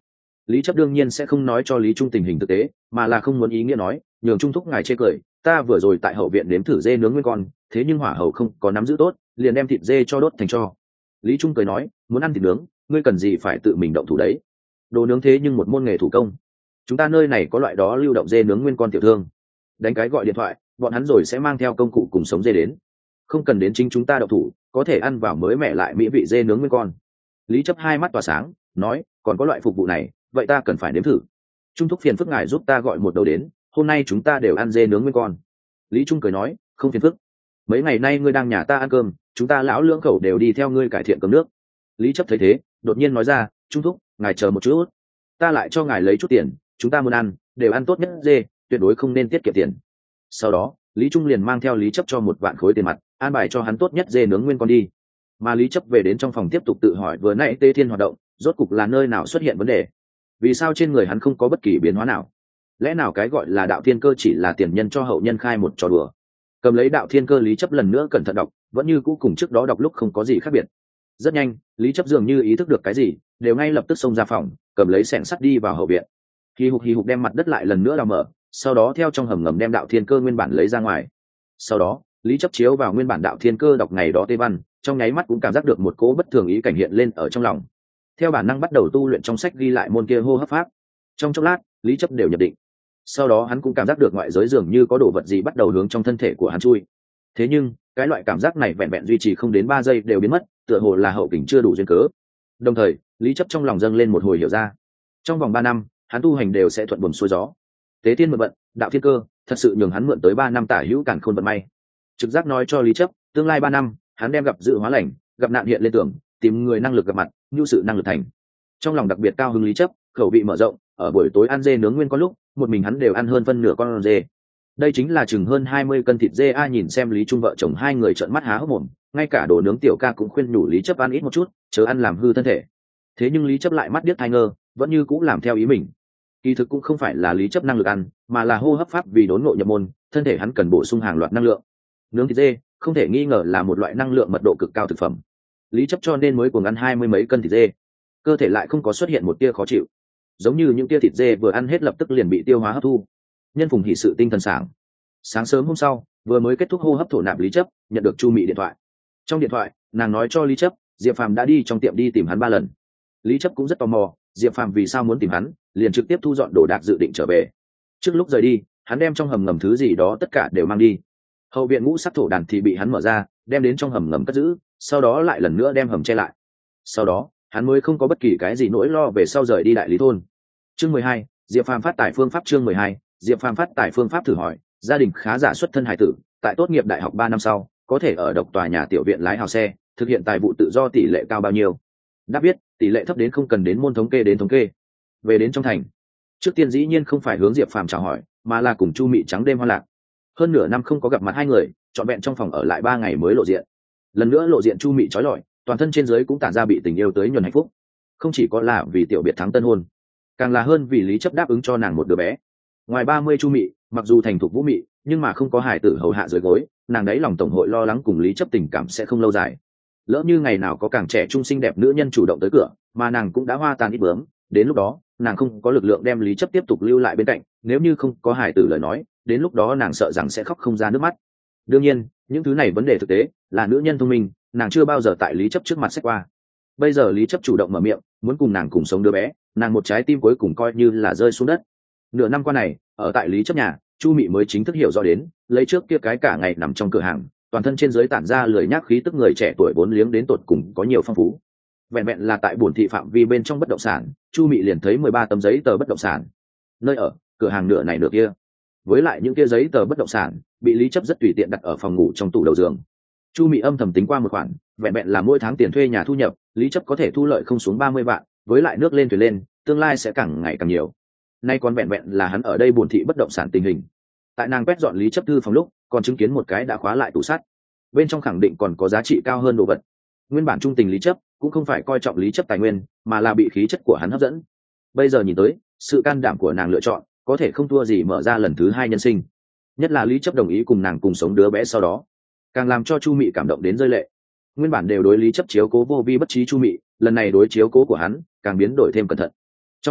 Lý chấp đương nhiên sẽ không nói cho Lý Trung tình hình thực tế, mà là không muốn ý nghĩa nói nhường Trung thúc ngài chê cười, ta vừa rồi tại hậu viện nếm thử dê nướng nguyên con, thế nhưng hỏa hậu không có nắm giữ tốt, liền đem thịt dê cho đốt thành tro. Lý Trung cười nói, muốn ăn thịt nướng, ngươi cần gì phải tự mình động thủ đấy, đồ nướng thế nhưng một môn nghề thủ công, chúng ta nơi này có loại đó lưu động dê nướng nguyên con tiểu thương, đánh cái gọi điện thoại, bọn hắn rồi sẽ mang theo công cụ cùng sống dê đến, không cần đến chính chúng ta động thủ, có thể ăn vào mới mẻ lại mỹ vị dê nướng nguyên con. Lý chấp hai mắt tỏa sáng, nói, còn có loại phục vụ này, vậy ta cần phải nếm thử. Trung thúc phiền phức ngài giúp ta gọi một đầu đến, hôm nay chúng ta đều ăn dê nướng nguyên con. Lý Trung cười nói, không phiền phức, mấy ngày nay ngươi đang nhà ta ăn cơm, chúng ta lão lưỡng khẩu đều đi theo ngươi cải thiện cơm nước. Lý chấp thấy thế, đột nhiên nói ra, Trung thúc, ngài chờ một chút, ta lại cho ngài lấy chút tiền, chúng ta muốn ăn đều ăn tốt nhất dê, tuyệt đối không nên tiết kiệm tiền. Sau đó Lý Trung liền mang theo Lý chấp cho một vạn khối tiền mặt, an bài cho hắn tốt nhất dê nướng nguyên con đi. Mà Lý chấp về đến trong phòng tiếp tục tự hỏi vừa nãy Tê Thiên hoạt động rốt cục là nơi nào xuất hiện vấn đề, vì sao trên người hắn không có bất kỳ biến hóa nào, lẽ nào cái gọi là đạo thiên cơ chỉ là tiền nhân cho hậu nhân khai một trò đùa. Cầm lấy đạo thiên cơ, Lý chấp lần nữa cẩn thận đọc, vẫn như cũ cùng trước đó đọc lúc không có gì khác biệt. Rất nhanh Lý chấp dường như ý thức được cái gì, đều ngay lập tức xông ra phòng, cầm lấy xẻng sắt đi vào hậu viện, hì hục hì hục đem mặt đất lại lần nữa đào mở, sau đó theo trong hầm ngầm đem đạo thiên cơ nguyên bản lấy ra ngoài. Sau đó Lý chấp chiếu vào nguyên bản đạo thiên cơ đọc ngày đó tê văn, trong nháy mắt cũng cảm giác được một cỗ bất thường ý cảnh hiện lên ở trong lòng, theo bản năng bắt đầu tu luyện trong sách ghi lại môn kia hô hấp pháp. Trong chốc lát Lý chấp đều nhập định, sau đó hắn cũng cảm giác được ngoại giới dường như có đồ vật gì bắt đầu hướng trong thân thể của hắn chui. Thế nhưng cái loại cảm giác này vẹn vẹn duy trì không đến ba giây đều biến mất, tựa hồ là hậu kình chưa đủ duyên cớ. Đồng thời Lý chấp trong lòng dâng lên một hồi hiểu ra, trong vòng ba năm hắn tu hành đều sẽ thuận buồm xuôi gió. Tế tiên mượn vận đạo thiên cơ thật sự nhường hắn mượn tới ba năm tả hữu cản khôn vận may. Trực giác nói cho Lý chấp, tương lai ba năm hắn đem gặp dự hóa lành, gặp nạn hiện lên tưởng, tìm người năng lực gặp mặt, nhu sự năng lực thành. Trong lòng đặc biệt cao hứng Lý chấp, khẩu vị mở rộng, ở buổi tối ăn dê nướng nguyên con lúc, một mình hắn đều ăn hơn phân nửa con dê. Đây chính là chừng hơn hai mươi cân thịt dê a. Nhìn xem Lý Trung vợ chồng hai người trợn mắt há hốc mồm, ngay cả đồ nướng tiểu ca cũng khuyên nhủ Lý chấp ăn ít một chút, chớ ăn làm hư thân thể. Thế nhưng Lý chấp lại mắt điếc tai ngơ, vẫn như cũng làm theo ý mình. Kỳ thực cũng không phải là Lý chấp năng lực ăn, mà là hô hấp pháp vì đốn ngộ nhập môn, thân thể hắn cần bổ sung hàng loạt năng lượng. Nướng thịt dê không thể nghi ngờ là một loại năng lượng mật độ cực cao thực phẩm. Lý chấp cho nên mới cuồng ăn hai mươi mấy cân thịt dê, cơ thể lại không có xuất hiện một tia khó chịu, giống như những tia thịt dê vừa ăn hết lập tức liền bị tiêu hóa hấp thu. Nhân phùng hỷ sự tinh thần sảng. Sáng sớm hôm sau, vừa mới kết thúc hô hấp thổ nạp, Lý chấp nhận được Chu Mị điện thoại. Trong điện thoại nàng nói cho Lý chấp, Diệp Phàm đã đi trong tiệm đi tìm hắn ba lần. Lý chấp cũng rất tò mò, Diệp Phàm vì sao muốn tìm hắn, liền trực tiếp thu dọn đồ đạc dự định trở về. Trước lúc rời đi, hắn đem trong hầm ngầm thứ gì đó tất cả đều mang đi. Hậu viện ngũ sắc thổ đàn thì bị hắn mở ra, đem đến trong hầm ngầm cất giữ, sau đó lại lần nữa đem hầm che lại. Sau đó hắn mới không có bất kỳ cái gì nỗi lo về sau rời đi Đại Lý thôn. Chương mười hai, Diệp Phàm phát tài phương pháp. Chương mười hai, Diệp Phàm phát tài phương pháp. Thử hỏi, gia đình khá giả xuất thân hải tử, tại tốt nghiệp đại học ba năm sau, có thể ở độc tòa nhà tiểu viện lái hào xe, thực hiện tài vụ tự do tỷ lệ cao bao nhiêu? Đáp biết, tỷ lệ thấp đến không cần đến môn thống kê đến thống kê. Về đến trong thành, trước tiên dĩ nhiên không phải hướng Diệp Phàm chào hỏi, mà là cùng Chu Mị trắng đêm hoa lạc. Hơn nửa năm không có gặp mặt hai người, trọn vẹn trong phòng ở lại ba ngày mới lộ diện. Lần nữa lộ diện, Chu Mị trói lọi, toàn thân trên dưới cũng tản ra bị tình yêu tới nhuần hạnh phúc. Không chỉ có là vì tiểu biệt thắng tân hôn, càng là hơn vì Lý chấp đáp ứng cho nàng một đứa bé. Ngoài ba mươi Chu Mị, mặc dù thành thục vũ mị, nhưng mà không có hài tử hầu hạ dưới gối, nàng đấy lòng tổng hội lo lắng cùng Lý chấp tình cảm sẽ không lâu dài. Lỡ như ngày nào có càng trẻ trung xinh đẹp nữ nhân chủ động tới cửa, mà nàng cũng đã hoa tàn ít bướm, đến lúc đó nàng không có lực lượng đem Lý chấp tiếp tục lưu lại bên cạnh, nếu như không có hài tử lời nói, đến lúc đó nàng sợ rằng sẽ khóc không ra nước mắt. Đương nhiên những thứ này vấn đề thực tế, là nữ nhân thông minh, nàng chưa bao giờ tại Lý chấp trước mặt xét qua. Bây giờ Lý chấp chủ động mở miệng muốn cùng nàng cùng sống đứa bé, nàng một trái tim cuối cùng coi như là rơi xuống đất. Nửa năm qua này ở tại Lý chấp nhà, Chu Mị mới chính thức hiểu rõ đến, lấy trước kia cái cả ngày nằm trong cửa hàng, toàn thân trên dưới tản ra lười nhác khí tức người trẻ tuổi vốn liếng đến tột cùng có nhiều phong phú. Vẹn vẹn là tại bổn thị phạm vi bên trong bất động sản, Chu Mị liền thấy mười ba tấm giấy tờ bất động sản, nơi ở, cửa hàng nửa này nửa kia. Với lại những kia giấy tờ bất động sản bị Lý chấp rất tùy tiện đặt ở phòng ngủ trong tủ đầu giường. Chu Mị âm thầm tính qua một khoản, vẹn vẹn là mỗi tháng tiền thuê nhà thu nhập, Lý chấp có thể thu lợi không xuống ba mươi vạn, với lại nước lên thuyền lên, tương lai sẽ càng ngày càng nhiều. Nay còn vẹn vẹn là hắn ở đây bổn thị bất động sản tình hình. Tại nàng quét dọn Lý chấp thư phòng lúc, còn chứng kiến một cái đã khóa lại tủ sắt, bên trong khẳng định còn có giá trị cao hơn đồ vật. Nguyên bản trung tình Lý chấp cũng không phải coi trọng Lý chấp tài nguyên, mà là bị khí chất của hắn hấp dẫn. Bây giờ nhìn tới, sự can đảm của nàng lựa chọn có thể không thua gì mở ra lần thứ hai nhân sinh. Nhất là Lý chấp đồng ý cùng nàng cùng sống đứa bé sau đó, càng làm cho Chu Mị cảm động đến rơi lệ. Nguyên bản đều đối Lý chấp chiếu cố vô vi bất trí Chu Mị, lần này đối chiếu cố của hắn càng biến đổi thêm cẩn thận. Trong phòng khách,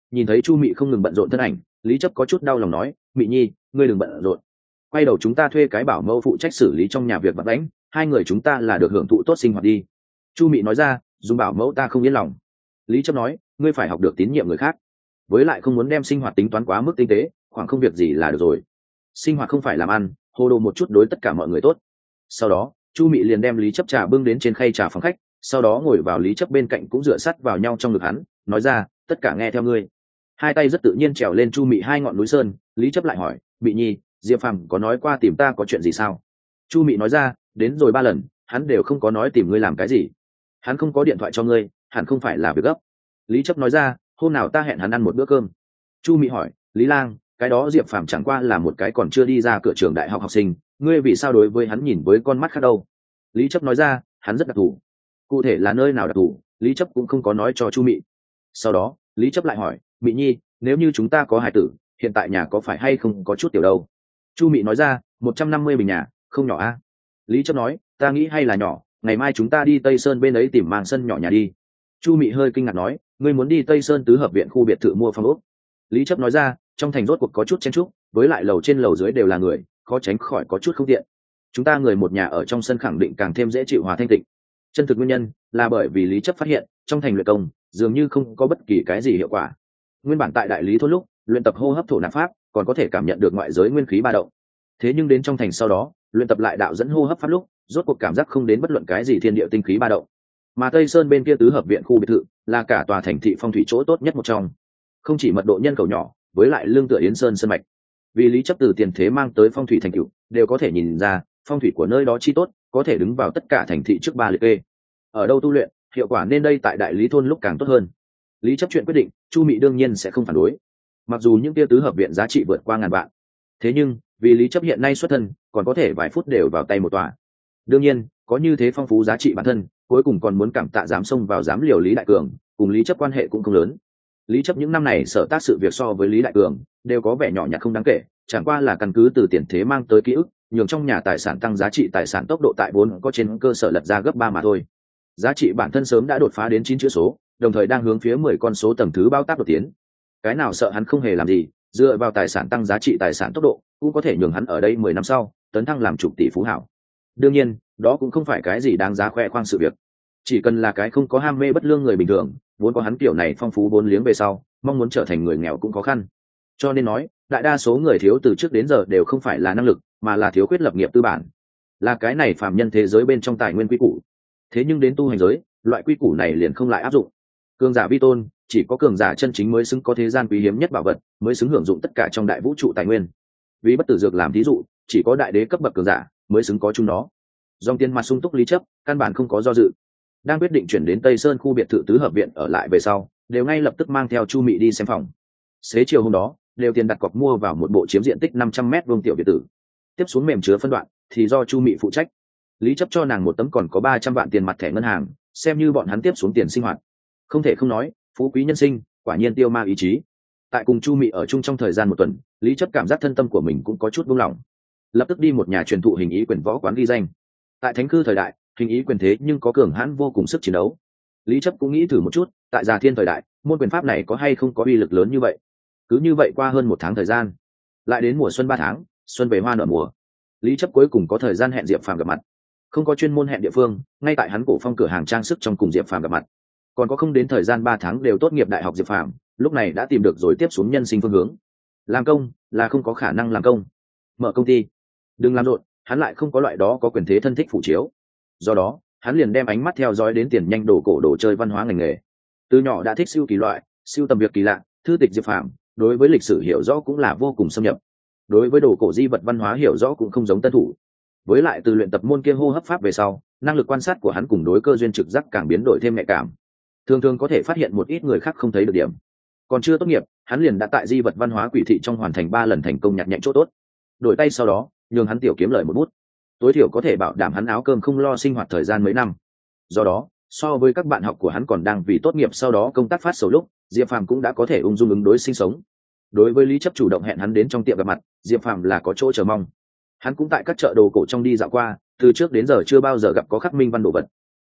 Nhìn thấy Chu Mị không ngừng bận rộn thân ảnh, Lý Chấp có chút đau lòng nói, Mị Nhi, ngươi đừng bận rộn, quay đầu chúng ta thuê cái bảo mẫu phụ trách xử lý trong nhà việc vặt vãnh, hai người chúng ta là được hưởng thụ tốt sinh hoạt đi. Chu Mị nói ra, dùng bảo mẫu ta không yên lòng. Lý Chấp nói, ngươi phải học được tín nhiệm người khác, với lại không muốn đem sinh hoạt tính toán quá mức tinh tế, khoảng không việc gì là được rồi. Sinh hoạt không phải làm ăn, hồ đồ một chút đối tất cả mọi người tốt. Sau đó Chu Mị liền đem Lý Chấp trà bưng đến trên khay trà phòng khách, sau đó ngồi vào Lý Chấp bên cạnh cũng dựa sát vào nhau trong ngực hắn, nói ra, tất cả nghe theo ngươi. Hai tay rất tự nhiên trèo lên Chu Mị hai ngọn núi sơn. Lý Chấp lại hỏi, Mị Nhi, Diệp Phàm có nói qua tìm ta có chuyện gì sao? Chu Mị nói ra, đến rồi ba lần, hắn đều không có nói tìm ngươi làm cái gì. Hắn không có điện thoại cho ngươi, hẳn không phải là việc gấp. Lý Chấp nói ra, hôm nào ta hẹn hắn ăn một bữa cơm. Chu Mị hỏi, Lý Lang, cái đó Diệp Phàm chẳng qua là một cái còn chưa đi ra cửa trường đại học học sinh, ngươi vì sao đối với hắn nhìn với con mắt khác đâu? Lý Chấp nói ra, hắn rất đặc thù. Cụ thể là nơi nào đặc thù, Lý Chấp cũng không có nói cho Chu Mị. Sau đó Lý Chấp lại hỏi, Mị Nhi, nếu như chúng ta có hài tử, hiện tại nhà có phải hay không có chút tiểu đâu? Chu Mị nói ra, một trăm năm mươi bình nhà, không nhỏ a. Lý Chấp nói, ta nghĩ hay là nhỏ, ngày mai chúng ta đi Tây Sơn bên ấy tìm mang sân nhỏ nhà đi. Chu Mị hơi kinh ngạc nói, ngươi muốn đi Tây Sơn tứ hợp viện khu biệt thự mua phòng ốc? Lý Chấp nói ra, trong thành rốt cuộc có chút chen chúc, với lại lầu trên lầu dưới đều là người, khó tránh khỏi có chút không tiện. Chúng ta người một nhà ở trong sân khẳng định càng thêm dễ chịu hòa thanh tịnh. Chân thực nguyên nhân là bởi vì Lý Chấp phát hiện trong thành luyện công dường như không có bất kỳ cái gì hiệu quả. Nguyên bản tại đại lý thôn lúc luyện tập hô hấp thổ nạp pháp còn có thể cảm nhận được ngoại giới nguyên khí ba động, thế nhưng đến trong thành sau đó luyện tập lại đạo dẫn hô hấp pháp lúc rốt cuộc cảm giác không đến bất luận cái gì thiên địa tinh khí ba động. Mà Tây Sơn bên kia tứ hợp viện khu biệt thự là cả tòa thành thị phong thủy chỗ tốt nhất một trong, không chỉ mật độ nhân khẩu nhỏ, với lại lương tựa Yến Sơn sơn mạch. Vì Lý Chấp từ tiền thế mang tới phong thủy thành tựu đều có thể nhìn ra phong thủy của nơi đó chi tốt, có thể đứng vào tất cả thành thị trước ba liệt kê. Ở đâu tu luyện hiệu quả nên đây tại đại lý thôn lúc càng tốt hơn. Lý Chấp chuyện quyết định, Chu Mị đương nhiên sẽ không phản đối. Mặc dù những tia tứ hợp viện giá trị vượt qua ngàn vạn, thế nhưng vì Lý Chấp hiện nay xuất thân còn có thể vài phút đều vào tay một tòa. Đương nhiên có như thế phong phú giá trị bản thân, cuối cùng còn muốn cảm tạ dám xông vào dám liều Lý Đại Cường, cùng Lý Chấp quan hệ cũng không lớn. Lý Chấp những năm này sở tác sự việc so với Lý Đại Cường đều có vẻ nhỏ nhặt không đáng kể, chẳng qua là căn cứ từ tiền thế mang tới ký ức, nhường trong nhà tài sản tăng giá trị tài sản tốc độ tại vốn có trên cơ sở lật ra gấp ba mà thôi. Giá trị bản thân sớm đã đột phá đến chín chữ số, đồng thời đang hướng phía mười con số tầng thứ bao tác đột tiến. Cái nào sợ hắn không hề làm gì, dựa vào tài sản tăng giá trị tài sản tốc độ, cũng có thể nhường hắn ở đây mười năm sau tấn thăng làm chục tỷ phú hảo. Đương nhiên, đó cũng không phải cái gì đáng giá khoe khoang sự việc. Chỉ cần là cái không có ham mê bất lương người bình thường, vốn có hắn kiểu này phong phú vốn liếng về sau, mong muốn trở thành người nghèo cũng khó khăn. Cho nên nói, đại đa số người thiếu từ trước đến giờ đều không phải là năng lực, mà là thiếu khuyết lập nghiệp tư bản. Là cái này phàm nhân thế giới bên trong tài nguyên quy củ. Thế nhưng đến tu hành giới, loại quy củ này liền không lại áp dụng. Cường giả vi tôn, chỉ có cường giả chân chính mới xứng có thế gian quý hiếm nhất bảo vật, mới xứng hưởng dụng tất cả trong đại vũ trụ tài nguyên. Vì bất tử dược làm thí dụ, chỉ có đại đế cấp bậc cường giả mới xứng có chung nó. Dòng tiền mặt sung túc Lý Chấp, căn bản không có do dự. Đang quyết định chuyển đến Tây Sơn khu biệt thự tứ hợp viện ở lại về sau, đều ngay lập tức mang theo Chu Mị đi xem phòng. Xế chiều hôm đó, đều tiền đặt cọc mua vào một bộ chiếm diện tích năm trăm mét vuông tiểu biệt tử. Tiếp xuống mềm chứa phân đoạn thì do Chu Mị phụ trách. Lý Chấp cho nàng một tấm còn có ba trăm vạn tiền mặt thẻ ngân hàng, xem như bọn hắn tiếp xuống tiền sinh hoạt. Không thể không nói, phú quý nhân sinh, quả nhiên tiêu ma ý chí. Tại cùng Chu Mị ở chung trong thời gian một tuần, Lý Chấp cảm giác thân tâm của mình cũng có chút buông lỏng. Lập tức đi một nhà truyền thụ hình ý quyền võ quán ghi danh. Tại thánh cư thời đại, hình ý quyền thế nhưng có cường hãn vô cùng sức chiến đấu. Lý Chấp cũng nghĩ thử một chút, tại Già Thiên thời đại, môn quyền pháp này có hay không có uy lực lớn như vậy. Cứ như vậy qua hơn một tháng thời gian, lại đến mùa xuân ba tháng, xuân về hoa nở mùa. Lý Chấp cuối cùng có thời gian hẹn Diệp Phàm gặp mặt. Không có chuyên môn hẹn địa phương, ngay tại hắn cổ phong cửa hàng trang sức trong cùng Diệp Phàm gặp mặt. Còn có không đến thời gian ba tháng đều tốt nghiệp đại học Diệp Phàm, lúc này đã tìm được rồi tiếp xuống nhân sinh phương hướng. Làm công là không có khả năng làm công, mở công ty đừng làm rộn, hắn lại không có loại đó có quyền thế thân thích phụ chiếu. Do đó hắn liền đem ánh mắt theo dõi đến tiền nhanh đồ cổ đồ chơi văn hóa ngành nghề. Từ nhỏ đã thích siêu kỳ loại, siêu tầm việc kỳ lạ, thư tịch Diệp Phàm đối với lịch sử hiểu rõ cũng là vô cùng xâm nhập, đối với đồ cổ di vật văn hóa hiểu rõ cũng không giống tân thủ. Với lại từ luyện tập môn kia hô hấp pháp về sau, năng lực quan sát của hắn cùng đối cơ duyên trực giác càng biến đổi thêm nhạy cảm, thường thường có thể phát hiện một ít người khác không thấy được điểm. Còn chưa tốt nghiệp, hắn liền đã tại di vật văn hóa quỷ thị trong hoàn thành ba lần thành công nhặt nhạnh chỗ tốt. Đổi tay sau đó, nhường hắn tiểu kiếm lời một bút, tối thiểu có thể bảo đảm hắn áo cơm không lo sinh hoạt thời gian mấy năm. Do đó, so với các bạn học của hắn còn đang vì tốt nghiệp sau đó công tác phát sầu lúc, Diệp Phàm cũng đã có thể ung dung ứng đối sinh sống. Đối với Lý Chấp chủ động hẹn hắn đến trong tiệm gặp mặt, Diệp Phàm là có chỗ chờ mong. Hắn cũng tại các chợ đồ cổ trong đi dạo qua, từ trước đến giờ chưa bao giờ gặp có khắc minh văn đồ vật.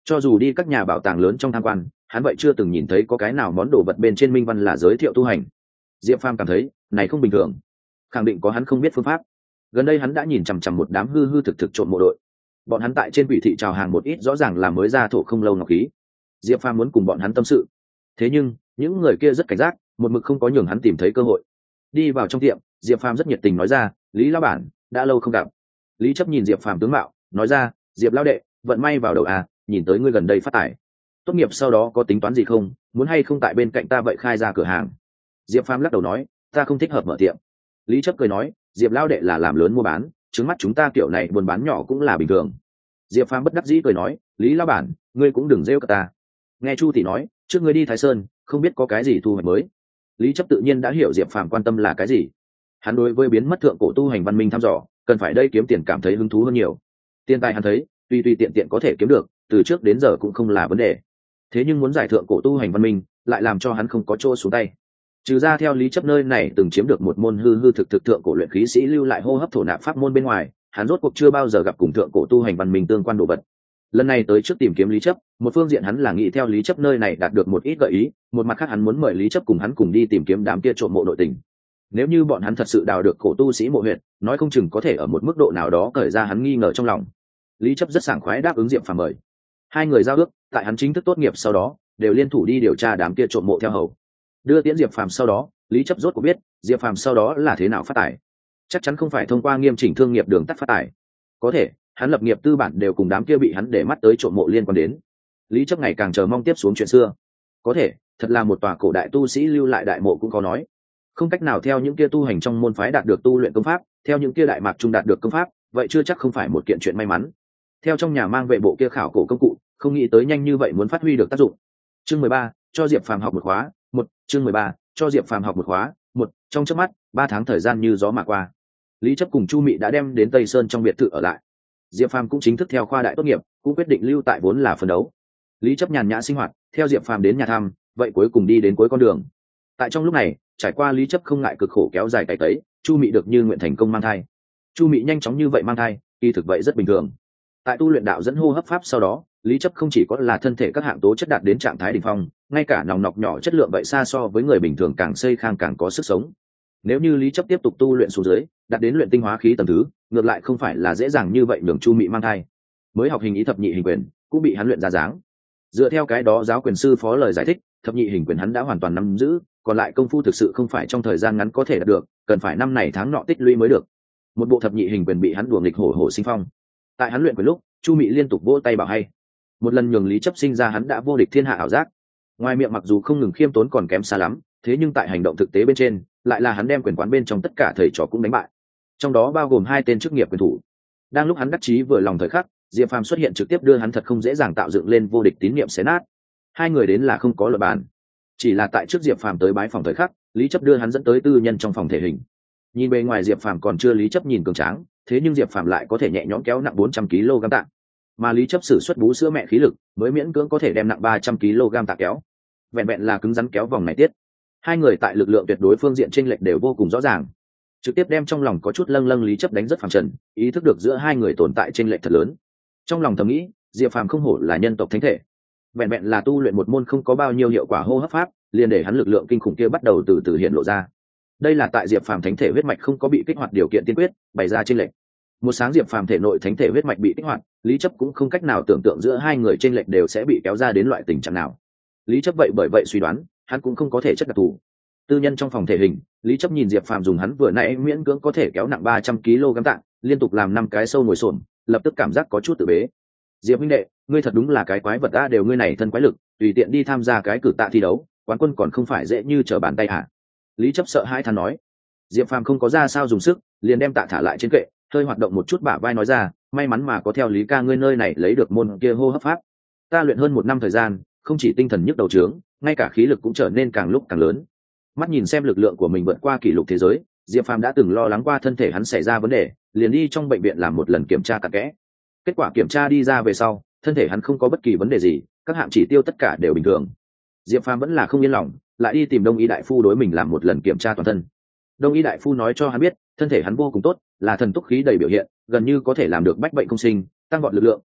Cho dù đi các nhà bảo tàng lớn trong tham quan, hắn vậy chưa từng nhìn thấy có cái nào món đồ vật bên trên minh văn là giới thiệu tu hành. Diệp Phàm cảm thấy này không bình thường, khẳng định có hắn không biết phương pháp. Gần đây hắn đã nhìn chằm chằm một đám hư hư thực thực trộm mộ đội, bọn hắn tại trên quỷ thị chào hàng một ít rõ ràng là mới ra thổ không lâu ngọc khí. Diệp Phàm muốn cùng bọn hắn tâm sự, thế nhưng những người kia rất cảnh giác, một mực không có nhường hắn tìm thấy cơ hội. Đi vào trong tiệm, Diệp Phàm rất nhiệt tình nói ra, Lý lão bản, đã lâu không gặp. Lý Chấp nhìn Diệp Phàm tướng mạo, nói ra, Diệp lão đệ, vận may vào đầu à, nhìn tới ngươi gần đây phát tài. Tốt nghiệp sau đó có tính toán gì không, muốn hay không tại bên cạnh ta vậy khai ra cửa hàng. Diệp Phàm lắc đầu nói, ta không thích hợp mở tiệm. Lý Chấp cười nói, Diệp lão đệ là làm lớn mua bán, trước mắt chúng ta kiểu này buôn bán nhỏ cũng là bình thường. Diệp Phàm bất đắc dĩ cười nói, Lý lão bản, ngươi cũng đừng rêu cả ta. Nghe Chu tỷ nói, trước ngươi đi Thái Sơn, không biết có cái gì thu hoạch mới. Lý Chấp tự nhiên đã hiểu Diệp Phàm quan tâm là cái gì. Hắn đối với biến mất thượng cổ tu hành văn minh thăm dò, cần phải đây kiếm tiền cảm thấy hứng thú hơn nhiều. Tiền tài hắn thấy, tuy tuy tiện tiện có thể kiếm được, từ trước đến giờ cũng không là vấn đề. Thế nhưng muốn giải thượng cổ tu hành văn minh, lại làm cho hắn không có chỗ xuống tay. Trừ ra theo Lý Chấp nơi này từng chiếm được một môn hư hư thực thực thượng cổ luyện khí sĩ lưu lại hô hấp thổ nạp pháp môn bên ngoài, hắn rốt cuộc chưa bao giờ gặp cùng thượng cổ tu hành văn minh tương quan đồ vật. Lần này tới trước tìm kiếm Lý Chấp, một phương diện hắn là nghĩ theo Lý Chấp nơi này đạt được một ít gợi ý, một mặt khác hắn muốn mời Lý Chấp cùng hắn cùng đi tìm kiếm đám kia trộm mộ nội tình. Nếu như bọn hắn thật sự đào được cổ tu sĩ mộ huyệt, nói không chừng có thể ở một mức độ nào đó cởi ra hắn nghi ngờ trong lòng. Lý Chấp rất sảng khoái đáp ứng Diệp Phàm mời. Hai người giao ước, tại hắn chính thức tốt nghiệp sau đó, đều liên thủ đi điều tra đám kia trộm mộ theo hầu. Đưa tiễn Diệp Phàm sau đó, Lý Chấp rốt cuộc biết, Diệp Phàm sau đó là thế nào phát tài. Chắc chắn không phải thông qua nghiêm chỉnh thương nghiệp đường tắt phát tài. Có thể, hắn lập nghiệp tư bản đều cùng đám kia bị hắn để mắt tới trộm mộ liên quan đến. Lý Chấp ngày càng chờ mong tiếp xuống chuyện xưa. Có thể, thật là một tòa cổ đại tu sĩ lưu lại đại mộ cũng có nói. Không cách nào theo những kia tu hành trong môn phái đạt được tu luyện công pháp, theo những kia đại mạc trung đạt được công pháp, vậy chưa chắc không phải một kiện chuyện may mắn. Theo trong nhà mang vệ bộ kia khảo cổ công cụ, không nghĩ tới nhanh như vậy muốn phát huy được tác dụng. Chương mười ba, cho Diệp Phàm học một khóa, một, chương mười ba, cho Diệp Phàm học một khóa, một, trong chớp mắt, ba tháng thời gian như gió mà qua. Lý Chấp cùng Chu Mị đã đem đến Tây Sơn trong biệt thự ở lại. Diệp Phàm cũng chính thức theo khoa đại tốt nghiệp, cũng quyết định lưu tại vốn là phấn đấu. Lý Chấp nhàn nhã sinh hoạt, theo Diệp Phàm đến nhà thăm, vậy cuối cùng đi đến cuối con đường. Tại trong lúc này, trải qua Lý Chấp không ngại cực khổ kéo dài cày cấy, Chu Mị được như nguyện thành công mang thai. Chu Mị nhanh chóng như vậy mang thai, kỳ thực vậy rất bình thường. Tại tu luyện đạo dẫn hô hấp pháp sau đó, Lý Chấp không chỉ có là thân thể các hạng tố chất đạt đến trạng thái đỉnh phong, ngay cả nòng nọc nhỏ chất lượng vậy xa so với người bình thường càng xây khang càng có sức sống. Nếu như Lý Chấp tiếp tục tu luyện xuống dưới, đạt đến luyện tinh hóa khí tầng thứ, ngược lại không phải là dễ dàng như vậy nhường Chu Mị mang thai. Mới học hình ý thập nhị hình quyền, cũng bị hắn luyện ra dáng. Dựa theo cái đó giáo quyền sư phó lời giải thích, thập nhị hình quyền hắn đã hoàn toàn nắm giữ, còn lại công phu thực sự không phải trong thời gian ngắn có thể đạt được, cần phải năm này tháng nọ tích lũy mới được. Một bộ thập nhị hình quyền bị hắn đùa nghịch hổ hổ sinh phong. Tại hắn luyện quyền lúc, Chu Mị liên tục vỗ tay bảo hay. Một lần nhường Lý Chấp sinh ra hắn đã vô địch thiên hạ ảo giác. Ngoài miệng mặc dù không ngừng khiêm tốn còn kém xa lắm, thế nhưng tại hành động thực tế bên trên, lại là hắn đem quyền quán bên trong tất cả thầy trò cũng đánh bại. Trong đó bao gồm hai tên chức nghiệp quyền thủ. Đang lúc hắn đắc chí vừa lòng thời khắc, Diệp Phàm xuất hiện trực tiếp đưa hắn thật không dễ dàng tạo dựng lên vô địch tín niệm xé nát. Hai người đến là không có luật bàn. Chỉ là tại trước Diệp Phàm tới bái phòng thời khắc, Lý Chấp đưa hắn dẫn tới tư nhân trong phòng thể hình. Nhìn bề ngoài Diệp Phàm còn chưa Lý Chấp nhìn cường tráng, thế nhưng Diệp Phàm lại có thể nhẹ nhõm kéo nặng bốn trăm ki lô gam tạ. Mà Lý Chấp sử xuất bú sữa mẹ khí lực, mới miễn cưỡng có thể đem nặng ba trăm ki lô gam tạ kéo. Vẹn vẹn là cứng rắn kéo vòng này tiết. Hai người tại lực lượng tuyệt đối phương diện chênh lệch đều vô cùng rõ ràng. Trực tiếp đem trong lòng có chút lâng lâng Lý Chấp đánh rất phàm trần, ý thức được giữa hai người tồn tại chênh lệch thật lớn. Trong lòng thầm nghĩ, Diệp Phàm không hổ là nhân tộc thánh thể. Vẹn vẹn là tu luyện một môn không có bao nhiêu hiệu quả hô hấp pháp, liền để hắn lực lượng kinh khủng kia bắt đầu từ từ hiện lộ ra. Đây là tại Diệp Phàm thánh thể huyết mạch không có bị kích hoạt điều kiện tiên quyết, bày ra chênh lệch. Một sáng Diệp Phàm thể nội thánh thể huyết mạch bị kích hoạt, Lý Chấp cũng không cách nào tưởng tượng giữa hai người chênh lệch đều sẽ bị kéo ra đến loại tình trạng nào. Lý Chấp vậy bởi vậy suy đoán, hắn cũng không có thể chất đặc thù. Tư nhân trong phòng thể hình, Lý Chấp nhìn Diệp Phàm dùng hắn vừa nãy miễn cưỡng có thể kéo nặng ba trăm ki lô gam tạ, liên tục làm năm cái sâu ngồi xổm, lập tức cảm giác có chút tự bế. Diệp huynh đệ, ngươi thật đúng là cái quái vật a, đều ngươi này thân quái lực, tùy tiện đi tham gia cái cử tạ thi đấu, quán quân còn không phải dễ như trở bàn tay hả? Lý Chấp sợ hãi than nói. Diệp Phàm không có ra sao dùng sức, liền đem tạ thả lại trên kệ, hơi hoạt động một chút bả vai nói ra, may mắn mà có theo Lý ca ngươi nơi này lấy được môn kia hô hấp pháp. Ta luyện hơn một năm thời gian, không chỉ tinh thần nhức đầu trướng, ngay cả khí lực cũng trở nên càng lúc càng lớn. Mắt nhìn xem lực lượng của mình vượt qua kỷ lục thế giới, Diệp Phàm đã từng lo lắng qua thân thể hắn xảy ra vấn đề, liền đi trong bệnh viện làm một lần kiểm tra cặn kẽ. Kết quả kiểm tra đi ra về sau, thân thể hắn không có bất kỳ vấn đề gì, các hạng chỉ tiêu tất cả đều bình thường. Diệp Phàm vẫn là không yên lòng, lại đi tìm Đông y đại phu đối mình làm một lần kiểm tra toàn thân. Đông y đại phu nói cho hắn biết, thân thể hắn vô cùng tốt, là thần túc khí đầy biểu hiện, gần như có thể làm được bách bệnh không sinh, tăng vọt lực lượng,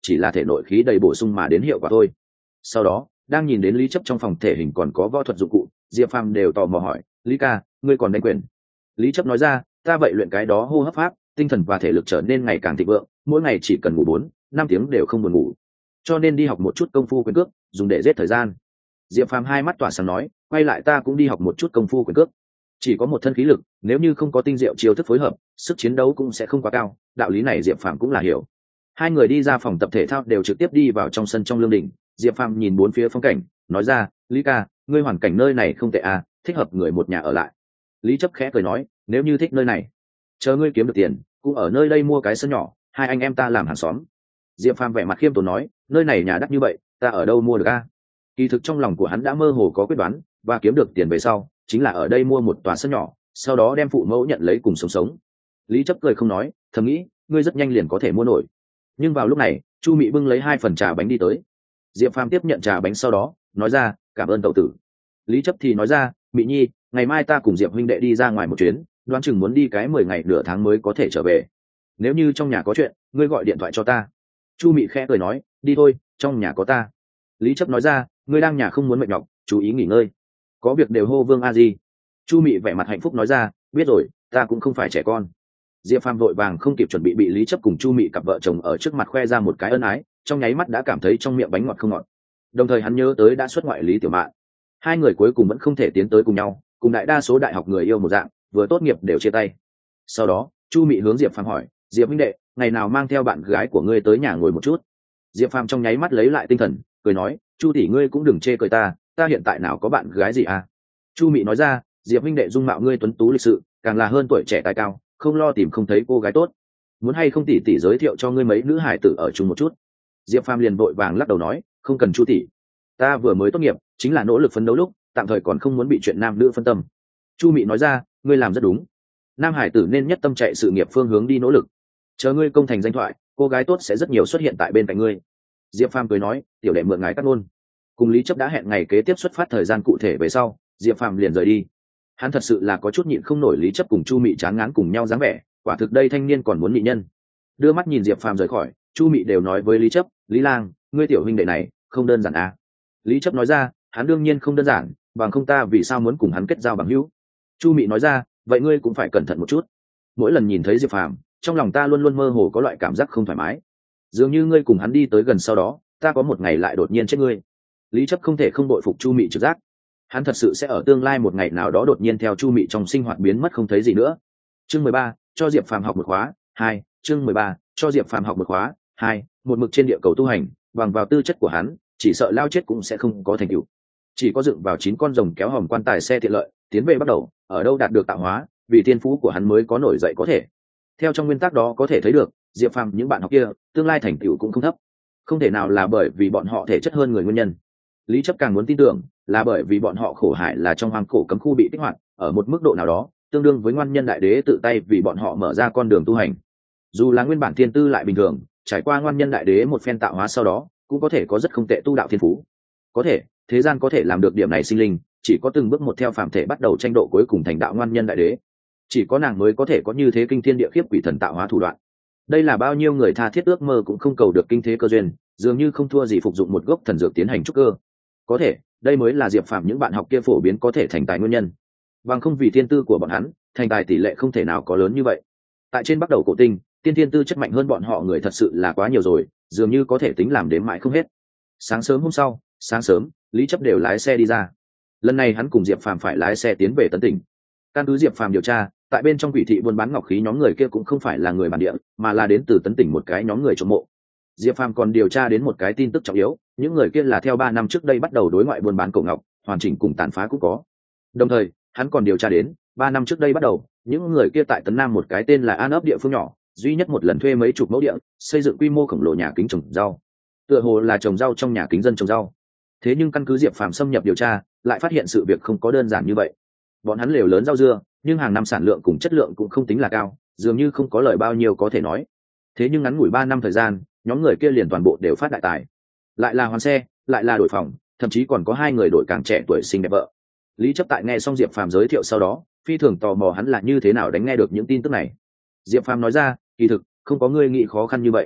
chỉ là thể nội khí đầy bổ sung mà đến hiệu quả thôi. Sau đó đang nhìn đến Lý Chấp trong phòng thể hình còn có võ thuật dụng cụ, Diệp Phàm đều tò mò hỏi, Lý ca, ngươi còn đánh quyền? Lý Chấp nói ra, ta vậy luyện cái đó hô hấp pháp, tinh thần và thể lực trở nên ngày càng thịnh vượng, mỗi ngày chỉ cần ngủ bốn năm tiếng đều không buồn ngủ, cho nên đi học một chút công phu quyền cước, dùng để giết thời gian. Diệp Phàm hai mắt tỏa sáng nói, quay lại ta cũng đi học một chút công phu quyền cước. Chỉ có một thân khí lực, nếu như không có tinh diệu chiêu thức phối hợp, sức chiến đấu cũng sẽ không quá cao, đạo lý này Diệp Phàm cũng là hiểu. Hai người đi ra phòng tập thể thao đều trực tiếp đi vào trong sân trong lương đình. Diệp Phàm nhìn bốn phía phong cảnh, nói ra, Lý ca, ngươi hoàn cảnh nơi này không tệ à, thích hợp người một nhà ở lại. Lý Chấp khẽ cười nói, nếu như thích nơi này, chờ ngươi kiếm được tiền cũng ở nơi đây mua cái sân nhỏ, hai anh em ta làm hàng xóm. Diệp Phàm vẻ mặt khiêm tốn nói, nơi này nhà đắt như vậy, ta ở đâu mua được a? Kỳ thực trong lòng của hắn đã mơ hồ có quyết đoán, và kiếm được tiền về sau chính là ở đây mua một tòa sân nhỏ, sau đó đem phụ mẫu nhận lấy cùng sống sống. Lý Chấp cười không nói, thầm nghĩ, ngươi rất nhanh liền có thể mua nổi. Nhưng vào lúc này, Chu Mị bưng lấy hai phần trà bánh đi tới. Diệp Phàm tiếp nhận trà bánh sau đó nói ra, cảm ơn cậu tử. Lý Chấp thì nói ra, Mị nhi, ngày mai ta cùng Diệp huynh đệ đi ra ngoài một chuyến, đoán chừng muốn đi cái mười ngày nửa tháng mới có thể trở về. Nếu như trong nhà có chuyện, ngươi gọi điện thoại cho ta. Chu Mị khẽ cười nói, đi thôi, trong nhà có ta. Lý Chấp nói ra, ngươi đang nhà không muốn mệt nhọc, chú ý nghỉ ngơi, có việc đều hô Vương a di. Chu Mị vẻ mặt hạnh phúc nói ra, biết rồi, ta cũng không phải trẻ con. Diệp Phàm vội vàng không kịp chuẩn bị bị Lý Chấp cùng Chu Mị cặp vợ chồng ở trước mặt khoe ra một cái ân ái, trong nháy mắt đã cảm thấy trong miệng bánh ngọt không ngọt. Đồng thời hắn nhớ tới đã xuất ngoại Lý Tiểu Mạn, hai người cuối cùng vẫn không thể tiến tới cùng nhau, cùng đại đa số đại học người yêu một dạng, vừa tốt nghiệp đều chia tay. Sau đó Chu Mị hướng Diệp Phàm hỏi, Diệp huynh đệ, ngày nào mang theo bạn gái của ngươi tới nhà ngồi một chút? Diệp Phàm trong nháy mắt lấy lại tinh thần, cười nói, Chu tỷ ngươi cũng đừng chê cười ta, ta hiện tại nào có bạn gái gì à? Chu Mị nói ra, Diệp huynh đệ dung mạo ngươi tuấn tú lịch sự, càng là hơn tuổi trẻ tài cao, không lo tìm không thấy cô gái tốt, muốn hay không tỷ tỷ giới thiệu cho ngươi mấy nữ hải tử ở chung một chút? Diệp Phàm liền vội vàng lắc đầu nói, không cần Chu tỷ, ta vừa mới tốt nghiệp, chính là nỗ lực phấn đấu lúc, tạm thời còn không muốn bị chuyện nam nữ phân tâm. Chu Mị nói ra, ngươi làm rất đúng, nam hải tử nên nhất tâm chạy sự nghiệp phương hướng đi nỗ lực, chờ ngươi công thành danh thoại, cô gái tốt sẽ rất nhiều xuất hiện tại bên cạnh ngươi. Diệp Phàm cười nói, tiểu đệ mượn ngài cắt ngôn. Cùng Lý Chấp đã hẹn ngày kế tiếp xuất phát thời gian cụ thể về sau, Diệp Phàm liền rời đi. Hắn thật sự là có chút nhịn không nổi Lý Chấp cùng Chu Mị chán ngán cùng nhau dáng vẻ, quả thực đây thanh niên còn muốn nhị nhân. Đưa mắt nhìn Diệp Phàm rời khỏi, Chu Mị đều nói với Lý Chấp, Lý Lang, ngươi tiểu huynh đệ này không đơn giản à? Lý Chấp nói ra, hắn đương nhiên không đơn giản, bằng không ta vì sao muốn cùng hắn kết giao bằng hữu? Chu Mị nói ra, vậy ngươi cũng phải cẩn thận một chút. Mỗi lần nhìn thấy Diệp Phàm, trong lòng ta luôn luôn mơ hồ có loại cảm giác không thoải mái, dường như ngươi cùng hắn đi tới gần sau đó, ta có một ngày lại đột nhiên chết ngươi. Lý Chấp không thể không đội phục Chu Mị trực giác, hắn thật sự sẽ ở tương lai một ngày nào đó đột nhiên theo Chu Mị trong sinh hoạt biến mất không thấy gì nữa. Chương mười ba, cho Diệp Phàm học một khóa hai. Chương mười ba, cho Diệp Phàm học một khóa hai. Một mực trên địa cầu tu hành, bằng vào tư chất của hắn, chỉ sợ lao chết cũng sẽ không có thành tựu. Chỉ có dựng vào chín con rồng kéo hòm quan tài xe tiện lợi, tiến về bắt đầu, ở đâu đạt được tạo hóa, vì thiên phú của hắn mới có nổi dậy có thể. Theo trong nguyên tắc đó có thể thấy được, Diệp Phàm những bạn học kia, tương lai thành tựu cũng không thấp. Không thể nào là bởi vì bọn họ thể chất hơn người nguyên nhân. Lý Chấp càng muốn tin tưởng, là bởi vì bọn họ khổ hải là trong hoang cổ cấm khu bị kích hoạt, ở một mức độ nào đó, tương đương với ngoan nhân đại đế tự tay vì bọn họ mở ra con đường tu hành. Dù là nguyên bản thiên tư lại bình thường, trải qua ngoan nhân đại đế một phen tạo hóa sau đó, cũng có thể có rất không tệ tu đạo thiên phú. Có thể, thế gian có thể làm được điểm này sinh linh, chỉ có từng bước một theo phàm thể bắt đầu tranh độ cuối cùng thành đạo ngoan nhân đại đế. Chỉ có nàng mới có thể có như thế kinh thiên địa khiếp quỷ thần tạo hóa thủ đoạn. Đây là bao nhiêu người tha thiết ước mơ cũng không cầu được kinh thế cơ duyên, dường như không thua gì phục dụng một gốc thần dược tiến hành trúc cơ. Có thể, đây mới là Diệp Phàm những bạn học kia phổ biến có thể thành tài nguyên nhân. Bằng không vì thiên tư của bọn hắn, thành tài tỷ lệ không thể nào có lớn như vậy. Tại trên Bắc Đầu cổ tinh, tiên thiên tư chất mạnh hơn bọn họ người thật sự là quá nhiều rồi, dường như có thể tính làm đến mãi không hết. Sáng sớm hôm sau, sáng sớm, Lý Chấp đều lái xe đi ra. Lần này hắn cùng Diệp Phàm phải lái xe tiến về Tấn Tỉnh. Căn cứ Diệp Phàm điều tra, tại bên trong quỷ thị buôn bán ngọc khí nhóm người kia cũng không phải là người bản địa, mà là đến từ Tấn Tỉnh một cái nhóm người trộm mộ. Diệp Phàm còn điều tra đến một cái tin tức trọng yếu, những người kia là theo ba năm trước đây bắt đầu đối ngoại buôn bán cổ ngọc, hoàn chỉnh cùng tàn phá cũng có. Đồng thời, hắn còn điều tra đến, ba năm trước đây bắt đầu, những người kia tại Tấn Nam một cái tên là An ấp địa phương nhỏ, duy nhất một lần thuê mấy chục mẫu địa, xây dựng quy mô khổng lồ nhà kính trồng rau. Tựa hồ là trồng rau trong nhà kính dân trồng rau. Thế nhưng căn cứ Diệp Phàm xâm nhập điều tra, lại phát hiện sự việc không có đơn giản như vậy. Bọn hắn lều lớn rau dưa, nhưng hàng năm sản lượng cùng chất lượng cũng không tính là cao, dường như không có lợi bao nhiêu có thể nói. Thế nhưng ngắn ngủi ba năm thời gian, nhóm người kia liền toàn bộ đều phát đại tài, lại là hoàn xe, lại là đổi phòng, thậm chí còn có hai người đổi càng trẻ tuổi xinh đẹp vợ. Lý Chấp tại nghe xong Diệp Phàm giới thiệu sau đó, phi thường tò mò hắn là như thế nào đánh nghe được những tin tức này. Diệp Phàm nói ra, kỳ thực không có ngươi nghĩ khó khăn như vậy.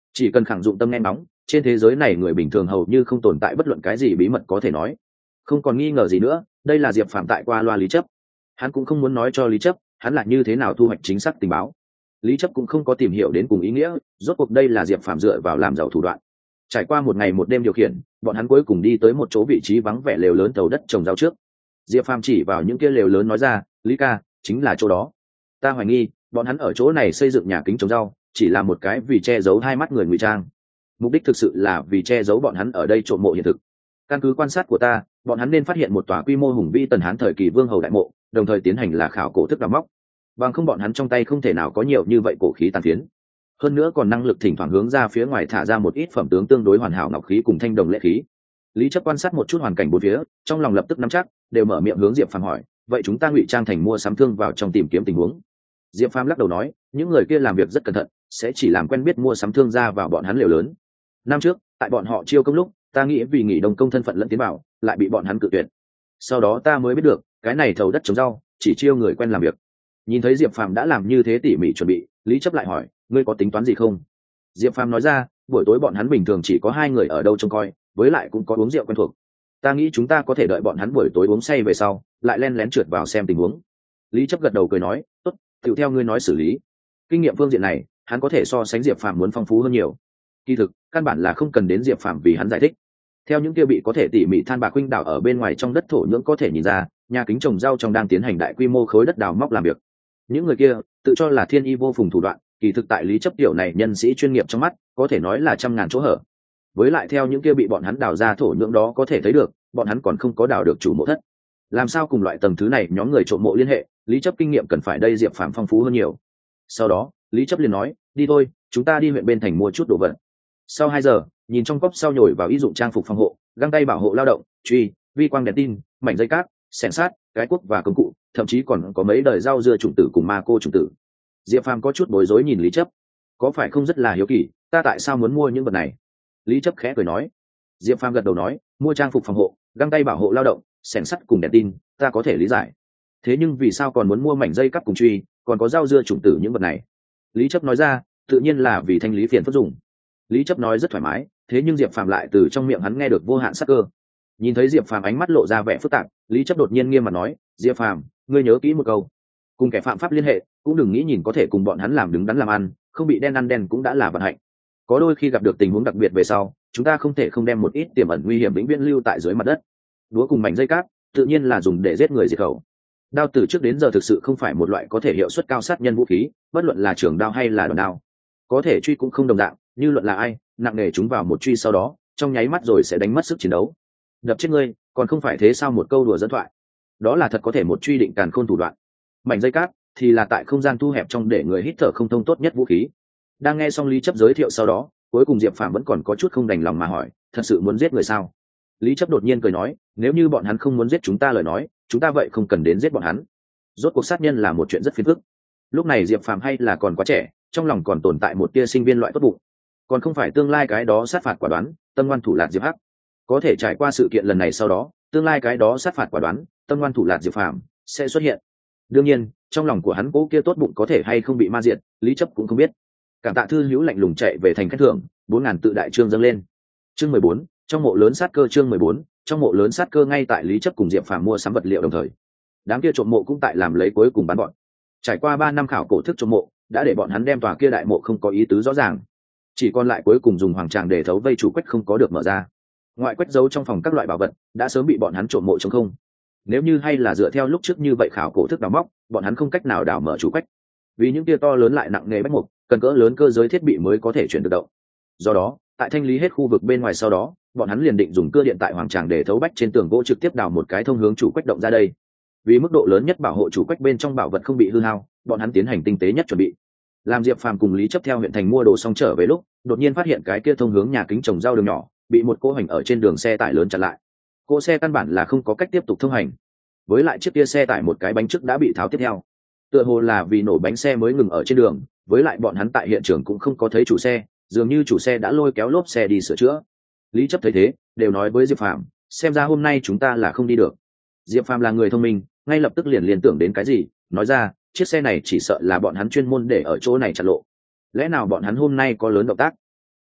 chỉ cần khẳng dụng tâm nghe nóng, trên thế giới này người bình thường hầu như không tồn tại bất luận cái gì bí mật có thể nói. Không còn nghi ngờ gì nữa, đây là Diệp Phàm tại qua loa Lý Chấp. Hắn cũng không muốn nói cho Lý Chấp hắn là như thế nào thu hoạch chính xác tình báo. Lý Chấp cũng không có tìm hiểu đến cùng ý nghĩa, rốt cuộc đây là Diệp Phàm dựa vào làm giàu thủ đoạn. Trải qua một ngày một đêm điều khiển, bọn hắn cuối cùng đi tới một chỗ vị trí vắng vẻ lều lớn tàu đất trồng rau trước. Diệp Phàm chỉ vào những kia lều lớn nói ra, Lý ca, chính là chỗ đó. Ta hoài nghi bọn hắn ở chỗ này xây dựng nhà kính trồng rau chỉ là một cái vì che giấu hai mắt người ngụy trang, mục đích thực sự là vì che giấu bọn hắn ở đây trộm mộ hiện thực. Căn cứ quan sát của ta, bọn hắn nên phát hiện một tòa quy mô hùng vĩ tần hán thời kỳ vương hầu đại mộ, đồng thời tiến hành là khảo cổ thức đào móc. Bằng không bọn hắn trong tay không thể nào có nhiều như vậy cổ khí tàn phiến, hơn nữa còn năng lực thỉnh thoảng hướng ra phía ngoài thả ra một ít phẩm tướng tương đối hoàn hảo ngọc khí cùng thanh đồng lễ khí. Lý Chấp quan sát một chút hoàn cảnh bốn phía, trong lòng lập tức nắm chắc, đều mở miệng hướng Diệp Phàm hỏi, vậy chúng ta ngụy trang thành mua sắm thương vào trong tìm kiếm tình huống. Diệp Phàm lắc đầu nói, những người kia làm việc rất cẩn thận, sẽ chỉ làm quen biết mua sắm thương ra vào bọn hắn liều lớn. Năm trước tại bọn họ chiêu công lúc, ta nghĩ vì nghỉ đồng công thân phận lẫn tiến bảo, lại bị bọn hắn cự tuyệt. Sau đó ta mới biết được, cái này thầu đất trồng rau chỉ chiêu người quen làm việc. Nhìn thấy Diệp Phàm đã làm như thế tỉ mỉ chuẩn bị, Lý Chấp lại hỏi, ngươi có tính toán gì không? Diệp Phàm nói ra, buổi tối bọn hắn bình thường chỉ có hai người ở đâu trông coi, với lại cũng có uống rượu quen thuộc. Ta nghĩ chúng ta có thể đợi bọn hắn buổi tối uống say về sau, lại len lén trượt vào xem tình huống. Lý Chấp gật đầu cười nói, tốt, tùy theo ngươi nói xử lý. Kinh nghiệm phương diện này, hắn có thể so sánh Diệp Phàm muốn phong phú hơn nhiều. Kỳ thực, căn bản là không cần đến Diệp Phàm vì hắn giải thích. Theo những kia bị có thể tỉ mỉ than bạc huynh đảo ở bên ngoài trong đất thổ nhưỡng có thể nhìn ra, nhà kính trồng rau trong đang tiến hành đại quy mô khối đất đào móc làm việc. Những người kia tự cho là thiên y vô phùng thủ đoạn, kỳ thực tại Lý Chấp tiểu này nhân sĩ chuyên nghiệp trong mắt, có thể nói là trăm ngàn chỗ hở. Với lại theo những kia bị bọn hắn đào ra thổ nhưỡng đó có thể thấy được, bọn hắn còn không có đào được chủ mộ thất. Làm sao cùng loại tầng thứ này nhóm người trộm mộ liên hệ, Lý Chấp kinh nghiệm cần phải đây Diệp Phàm phong phú hơn nhiều. Sau đó, Lý Chấp liền nói, đi thôi, chúng ta đi huyện bên thành mua chút đồ vật. Sau hai giờ, nhìn trong cốc sau nhồi vào y dụng trang phục phòng hộ, găng tay bảo hộ lao động, truy, vi quang đèn tin, mảnh dây cáp, xẻng sát, cái cuốc và công cụ, thậm chí còn có mấy đời rau dưa chủng tử cùng ma cô chủng tử. Diệp Phàm có chút bối rối nhìn Lý Chấp, có phải không rất là hiếu kỳ, ta tại sao muốn mua những vật này? Lý Chấp khẽ cười nói. Diệp Phàm gật đầu nói, mua trang phục phòng hộ, găng tay bảo hộ lao động, xẻng sắt cùng đèn tin, ta có thể lý giải. Thế nhưng vì sao còn muốn mua mảnh dây cáp cùng truy, còn có rau dưa chủng tử những vật này? Lý Chấp nói ra, tự nhiên là vì thanh lý phiền phức dùng. Lý Chấp nói rất thoải mái, thế nhưng Diệp Phàm lại từ trong miệng hắn nghe được vô hạn sắc cơ. Nhìn thấy Diệp Phàm ánh mắt lộ ra vẻ phức tạp, Lý Chấp đột nhiên nghiêm mặt nói, Diệp Phàm, ngươi nhớ kỹ một câu, cùng kẻ phạm pháp liên hệ, cũng đừng nghĩ nhìn có thể cùng bọn hắn làm đứng đắn làm ăn, không bị đen ăn đen cũng đã là vận hạnh. Có đôi khi gặp được tình huống đặc biệt về sau, chúng ta không thể không đem một ít tiềm ẩn nguy hiểm vĩnh viễn lưu tại dưới mặt đất. Đũa cùng mảnh dây cáp, tự nhiên là dùng để giết người diệt khẩu. Đao từ trước đến giờ thực sự không phải một loại có thể hiệu suất cao sát nhân vũ khí, bất luận là trường đao hay là đòn đao. Có thể truy cũng không đồng dạng, như luận là ai, nặng nề chúng vào một truy sau đó, trong nháy mắt rồi sẽ đánh mất sức chiến đấu. Đập chết ngươi, còn không phải thế sao một câu đùa dẫn thoại. Đó là thật có thể một truy định càn khôn thủ đoạn. Mảnh dây cáp thì là tại không gian thu hẹp trong để người hít thở không thông tốt nhất vũ khí. Đang nghe xong Lý Chấp giới thiệu sau đó, cuối cùng Diệp Phàm vẫn còn có chút không đành lòng mà hỏi, thật sự muốn giết người sao? Lý Chấp đột nhiên cười nói, nếu như bọn hắn không muốn giết chúng ta lời nói, chúng ta vậy không cần đến giết bọn hắn. Rốt cuộc sát nhân là một chuyện rất phiền phức. Lúc này Diệp Phàm hay là còn quá trẻ, trong lòng còn tồn tại một tia sinh viên loại tốt bụng, còn không phải tương lai cái đó sát phạt quả đoán, tâm ngoan thủ lạt Diệp Hắc. Có thể trải qua sự kiện lần này sau đó, tương lai cái đó sát phạt quả đoán, tâm ngoan thủ lạt Diệp Phàm sẽ xuất hiện. Đương nhiên, trong lòng của hắn cố kia tốt bụng có thể hay không bị ma diệt, Lý Chấp cũng không biết. Cảm tạ thư hữu lạnh lùng chạy về thành khen thưởng, bốn ngàn tự đại chương dâng lên. Chương mười bốn, trong mộ lớn sát cơ chương mười bốn, trong mộ lớn sát cơ ngay tại Lý Chấp cùng Diệp Phàm mua sắm vật liệu đồng thời. Đám kia trộm mộ cũng tại làm lấy cuối cùng bán bọn. Trải qua ba năm khảo cổ thức trộm mộ, đã để bọn hắn đem tòa kia đại mộ không có ý tứ rõ ràng. Chỉ còn lại cuối cùng dùng hoàng tràng để thấu vây chủ quách không có được mở ra. Ngoại quách giấu trong phòng các loại bảo vật đã sớm bị bọn hắn trộm mộ trống không. Nếu như hay là dựa theo lúc trước như vậy khảo cổ thức đào móc, bọn hắn không cách nào đào mở chủ quách. Vì những kia to lớn lại nặng nghề bách mục, cần cỡ lớn cơ giới thiết bị mới có thể chuyển được động. Do đó, tại thanh lý hết khu vực bên ngoài sau đó, bọn hắn liền định dùng cưa điện tại hoàng tràng để thấu bách trên tường gỗ trực tiếp đào một cái thông hướng chủ quách động ra đây. Vì mức độ lớn nhất bảo hộ chủ quách bên trong bảo vật không bị hư hao, bọn hắn tiến hành tinh tế nhất chuẩn bị. Làm Diệp Phàm cùng Lý Chấp theo huyện thành mua đồ xong trở về lúc, đột nhiên phát hiện cái kia thông hướng nhà kính trồng rau đường nhỏ bị một cỗ hành ở trên đường xe tải lớn chặn lại. Cỗ xe căn bản là không có cách tiếp tục thông hành. Với lại chiếc kia xe tải một cái bánh trước đã bị tháo tiếp theo. Tựa hồ là vì nổ bánh xe mới ngừng ở trên đường, với lại bọn hắn tại hiện trường cũng không có thấy chủ xe, dường như chủ xe đã lôi kéo lốp xe đi sửa chữa. Lý Chấp thấy thế, đều nói với Diệp Phàm, xem ra hôm nay chúng ta là không đi được. Diệp Phàm là người thông minh, ngay lập tức liền liên tưởng đến cái gì, nói ra, chiếc xe này chỉ sợ là bọn hắn chuyên môn để ở chỗ này chặn lộ. Lẽ nào bọn hắn hôm nay có lớn động tác?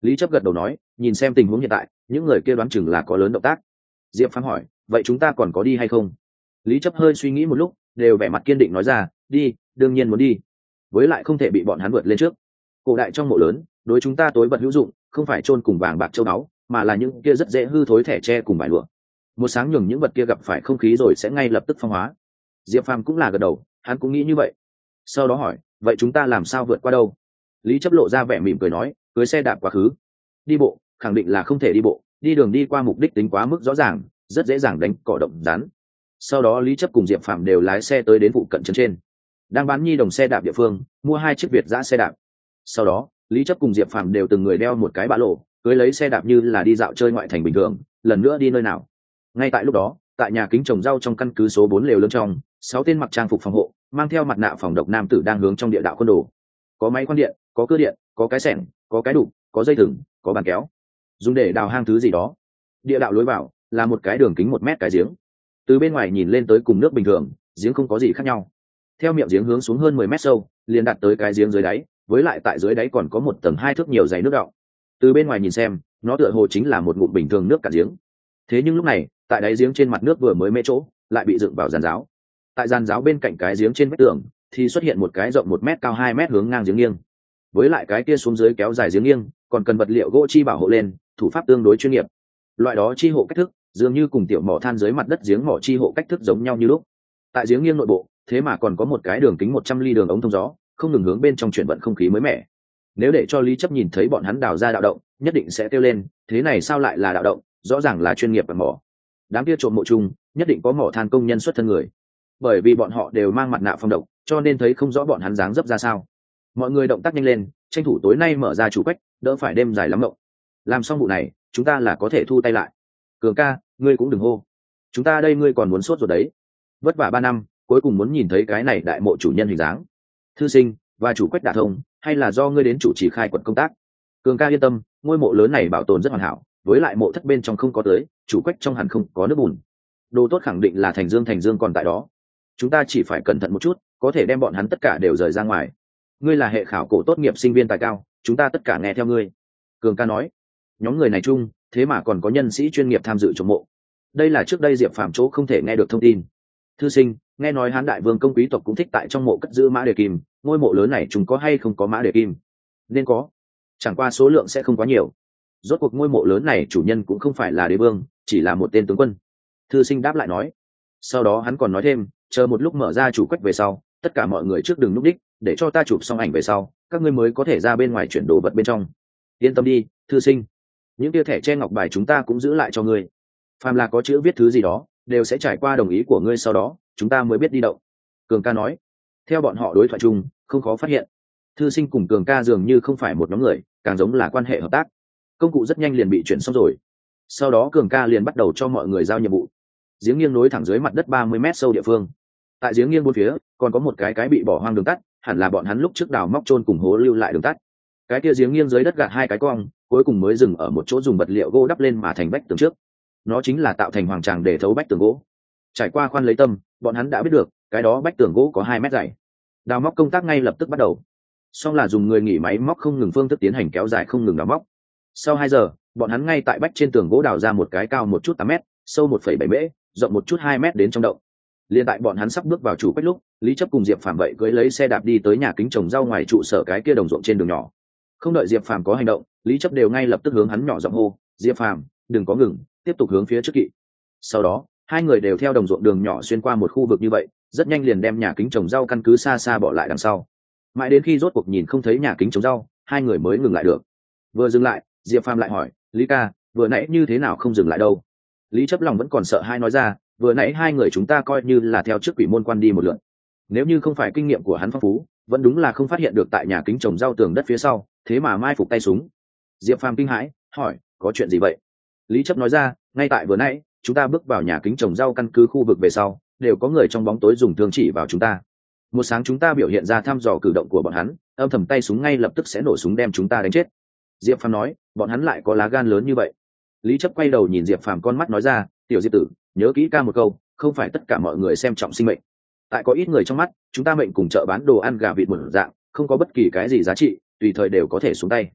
Lý chấp gật đầu nói, nhìn xem tình huống hiện tại những người kia đoán chừng là có lớn động tác. Diệp Phàm hỏi, vậy chúng ta còn có đi hay không? Lý chấp hơi suy nghĩ một lúc, đều vẻ mặt kiên định nói ra, đi, đương nhiên muốn đi, với lại không thể bị bọn hắn vượt lên trước. Cổ đại trong mộ lớn, đối chúng ta tối vật hữu dụng không phải chôn cùng vàng bạc châu báu, mà là những kia rất dễ hư thối thẻ tre cùng vải lụa. Một sáng nhường những vật kia gặp phải không khí rồi sẽ ngay lập tức phong hóa. Diệp Phàm cũng là gật đầu, hắn cũng nghĩ như vậy. Sau đó hỏi, vậy chúng ta làm sao vượt qua đâu? Lý chấp lộ ra vẻ mỉm cười nói, cưới xe đạp quá khứ. Đi bộ khẳng định là không thể đi bộ, đi đường đi qua mục đích tính quá mức rõ ràng, rất dễ dàng đánh cỏ động rắn. Sau đó Lý chấp cùng Diệp Phàm đều lái xe tới đến vụ cận trấn trên đang bán nhi đồng xe đạp địa phương, mua hai chiếc Việt giã xe đạp. Sau đó Lý chấp cùng Diệp Phàm đều từng người đeo một cái ba lô, cưới lấy xe đạp như là đi dạo chơi ngoại thành bình thường, lần nữa đi nơi nào. Ngay tại lúc đó, tại nhà kính trồng rau trong căn cứ số bốn lều lớn trong, sáu tên mặc trang phục phòng hộ, mang theo mặt nạ phòng độc nam tử đang hướng trong địa đạo khuôn đồ. Có máy khoan điện, có cưa điện, có cái xẻng, có cái đục, có dây thừng, có bàn kéo, dùng để đào hang thứ gì đó. Địa đạo lối vào là một cái đường kính một mét cái giếng, từ bên ngoài nhìn lên tới cùng nước bình thường, giếng không có gì khác nhau. Theo miệng giếng hướng xuống hơn mười mét sâu, liền đặt tới cái giếng dưới đáy, với lại tại dưới đáy còn có một tầng hai thước nhiều dày nước đọng. Từ bên ngoài nhìn xem, nó tựa hồ chính là một ngụm bình thường nước cạn giếng. Thế nhưng lúc này, tại đáy giếng trên mặt nước vừa mới mê chỗ, lại bị dựng vào giàn giáo. Tại giàn giáo bên cạnh cái giếng trên vách tường thì xuất hiện một cái rộng một mét cao hai mét hướng ngang giếng nghiêng. Với lại cái kia xuống dưới kéo dài giếng nghiêng, còn cần vật liệu gỗ chi bảo hộ lên, thủ pháp tương đối chuyên nghiệp. Loại đó chi hộ cách thức, dường như cùng tiểu mỏ than dưới mặt đất giếng mỏ chi hộ cách thức giống nhau như lúc. Tại giếng nghiêng nội bộ, thế mà còn có một cái đường kính một trăm ly đường ống thông gió, không ngừng hướng bên trong chuyển vận không khí mới mẻ. Nếu để cho Lý chấp nhìn thấy bọn hắn đào ra đạo động, nhất định sẽ kêu lên, thế này sao lại là đạo động, rõ ràng là chuyên nghiệp bằng mỏ. Đám kia trộm mộ chung, nhất định có mỏ than công nhân xuất thân người. Bởi vì bọn họ đều mang mặt nạ phòng độc, cho nên thấy không rõ bọn hắn dáng dấp ra sao. Mọi người động tác nhanh lên, tranh thủ tối nay mở ra chủ quách, đỡ phải đêm dài lắm động. Làm xong vụ này, chúng ta là có thể thu tay lại. Cường ca, ngươi cũng đừng hô, chúng ta đây ngươi còn muốn sốt rồi đấy. Vất vả ba năm, cuối cùng muốn nhìn thấy cái này đại mộ chủ nhân hình dáng. Thư sinh và chủ quách đả thông, hay là do ngươi đến chủ trì khai quật công tác. Cường ca yên tâm, ngôi mộ lớn này bảo tồn rất hoàn hảo, với lại mộ thất bên trong không có tới, chủ quách trong hẳn không có nước bùn. Đồ tốt khẳng định là thành dương thành dương còn tại đó. Chúng ta chỉ phải cẩn thận một chút, có thể đem bọn hắn tất cả đều rời ra ngoài. Ngươi là hệ khảo cổ tốt nghiệp sinh viên tài cao, chúng ta tất cả nghe theo ngươi. Cường ca nói, nhóm người này chung, thế mà còn có nhân sĩ chuyên nghiệp tham dự trồng mộ. Đây là trước đây Diệp Phàm chỗ không thể nghe được thông tin. Thư sinh, nghe nói Hán đại vương công quý tộc cũng thích tại trong mộ cất giữ mã đề kim, ngôi mộ lớn này chúng có hay không có mã đề kim? Nên có, chẳng qua số lượng sẽ không quá nhiều. Rốt cuộc ngôi mộ lớn này chủ nhân cũng không phải là đế vương, chỉ là một tên tướng quân. Thư sinh đáp lại nói. Sau đó hắn còn nói thêm, chờ một lúc mở ra chủ quách về sau, tất cả mọi người trước đừng núp đích, để cho ta chụp xong ảnh về sau, các ngươi mới có thể ra bên ngoài chuyển đồ vật bên trong. Yên tâm đi, thư sinh, những tia thẻ che ngọc bài chúng ta cũng giữ lại cho ngươi. Phàm là có chữ viết thứ gì đó, đều sẽ trải qua đồng ý của ngươi, sau đó chúng ta mới biết đi động. Cường ca nói. Theo bọn họ đối thoại chung, không khó phát hiện, thư sinh cùng Cường ca dường như không phải một nhóm người, càng giống là quan hệ hợp tác. Công cụ rất nhanh liền bị chuyển xong rồi. Sau đó Cường ca liền bắt đầu cho mọi người giao nhiệm vụ. Giếng nghiêng nối thẳng dưới mặt đất ba mươi mét sâu địa phương. Tại giếng nghiêng bốn phía còn có một cái cái bị bỏ hoang đường tắt, hẳn là bọn hắn lúc trước đào móc chôn cùng hố lưu lại đường tắt. Cái kia giếng nghiêng dưới đất gạt hai cái cong, cuối cùng mới dừng ở một chỗ dùng vật liệu gỗ đắp lên mà thành vách tường trước. Nó chính là tạo thành hoàng tràng để thấu vách tường gỗ. Trải qua khoan lấy tâm, bọn hắn đã biết được cái đó vách tường gỗ có hai mét dày. Đào móc công tác ngay lập tức bắt đầu. Xong là dùng người nghỉ máy móc không ngừng phương thức tiến hành kéo dài không ngừng đào móc. Sau hai giờ, bọn hắn ngay tại vách trên tường gỗ đào ra một cái cao một chút tám mét, sâu một phẩy bảy mễ, rộng một chút hai mét đến trong động. Liên tại bọn hắn sắp bước vào chủ quách lúc, Lý chấp cùng Diệp Phàm vậy cưỡi lấy xe đạp đi tới nhà kính trồng rau ngoài trụ sở cái kia đồng ruộng trên đường nhỏ. Không đợi Diệp Phàm có hành động, Lý chấp đều ngay lập tức hướng hắn nhỏ giọng hô, Diệp Phàm, đừng có ngừng, tiếp tục hướng phía trước kỵ. Sau đó hai người đều theo đồng ruộng đường nhỏ xuyên qua một khu vực như vậy, rất nhanh liền đem nhà kính trồng rau căn cứ xa xa bỏ lại đằng sau. Mãi đến khi rốt cuộc nhìn không thấy nhà kính trồng rau, hai người mới ngừng lại được. Vừa dừng lại, Diệp Phàm lại hỏi, Lý ca, vừa nãy như thế nào không dừng lại đâu? Lý chấp lòng vẫn còn sợ hai nói ra, vừa nãy hai người chúng ta coi như là theo trước quỷ môn quan đi một lượt. Nếu như không phải kinh nghiệm của hắn phong phú, vẫn đúng là không phát hiện được tại nhà kính trồng rau tường đất phía sau, thế mà mai phục tay súng. Diệp Phàm kinh hãi hỏi, có chuyện gì vậy? Lý chấp nói ra, ngay tại vừa nãy chúng ta bước vào nhà kính trồng rau căn cứ khu vực về sau, đều có người trong bóng tối dùng thương chỉ vào chúng ta. Một sáng chúng ta biểu hiện ra thăm dò cử động của bọn hắn, âm thầm tay súng ngay lập tức sẽ nổ súng đem chúng ta đánh chết. Diệp Phàm nói, bọn hắn lại có lá gan lớn như vậy. Lý chấp quay đầu nhìn Diệp Phàm con mắt nói ra, tiểu Diệp tử, nhớ kỹ ca một câu, không phải tất cả mọi người xem trọng sinh mệnh. Tại có ít người trong mắt, chúng ta mệnh cùng chợ bán đồ ăn gà vịt một dạng, không có bất kỳ cái gì giá trị, tùy thời đều có thể xuống tay.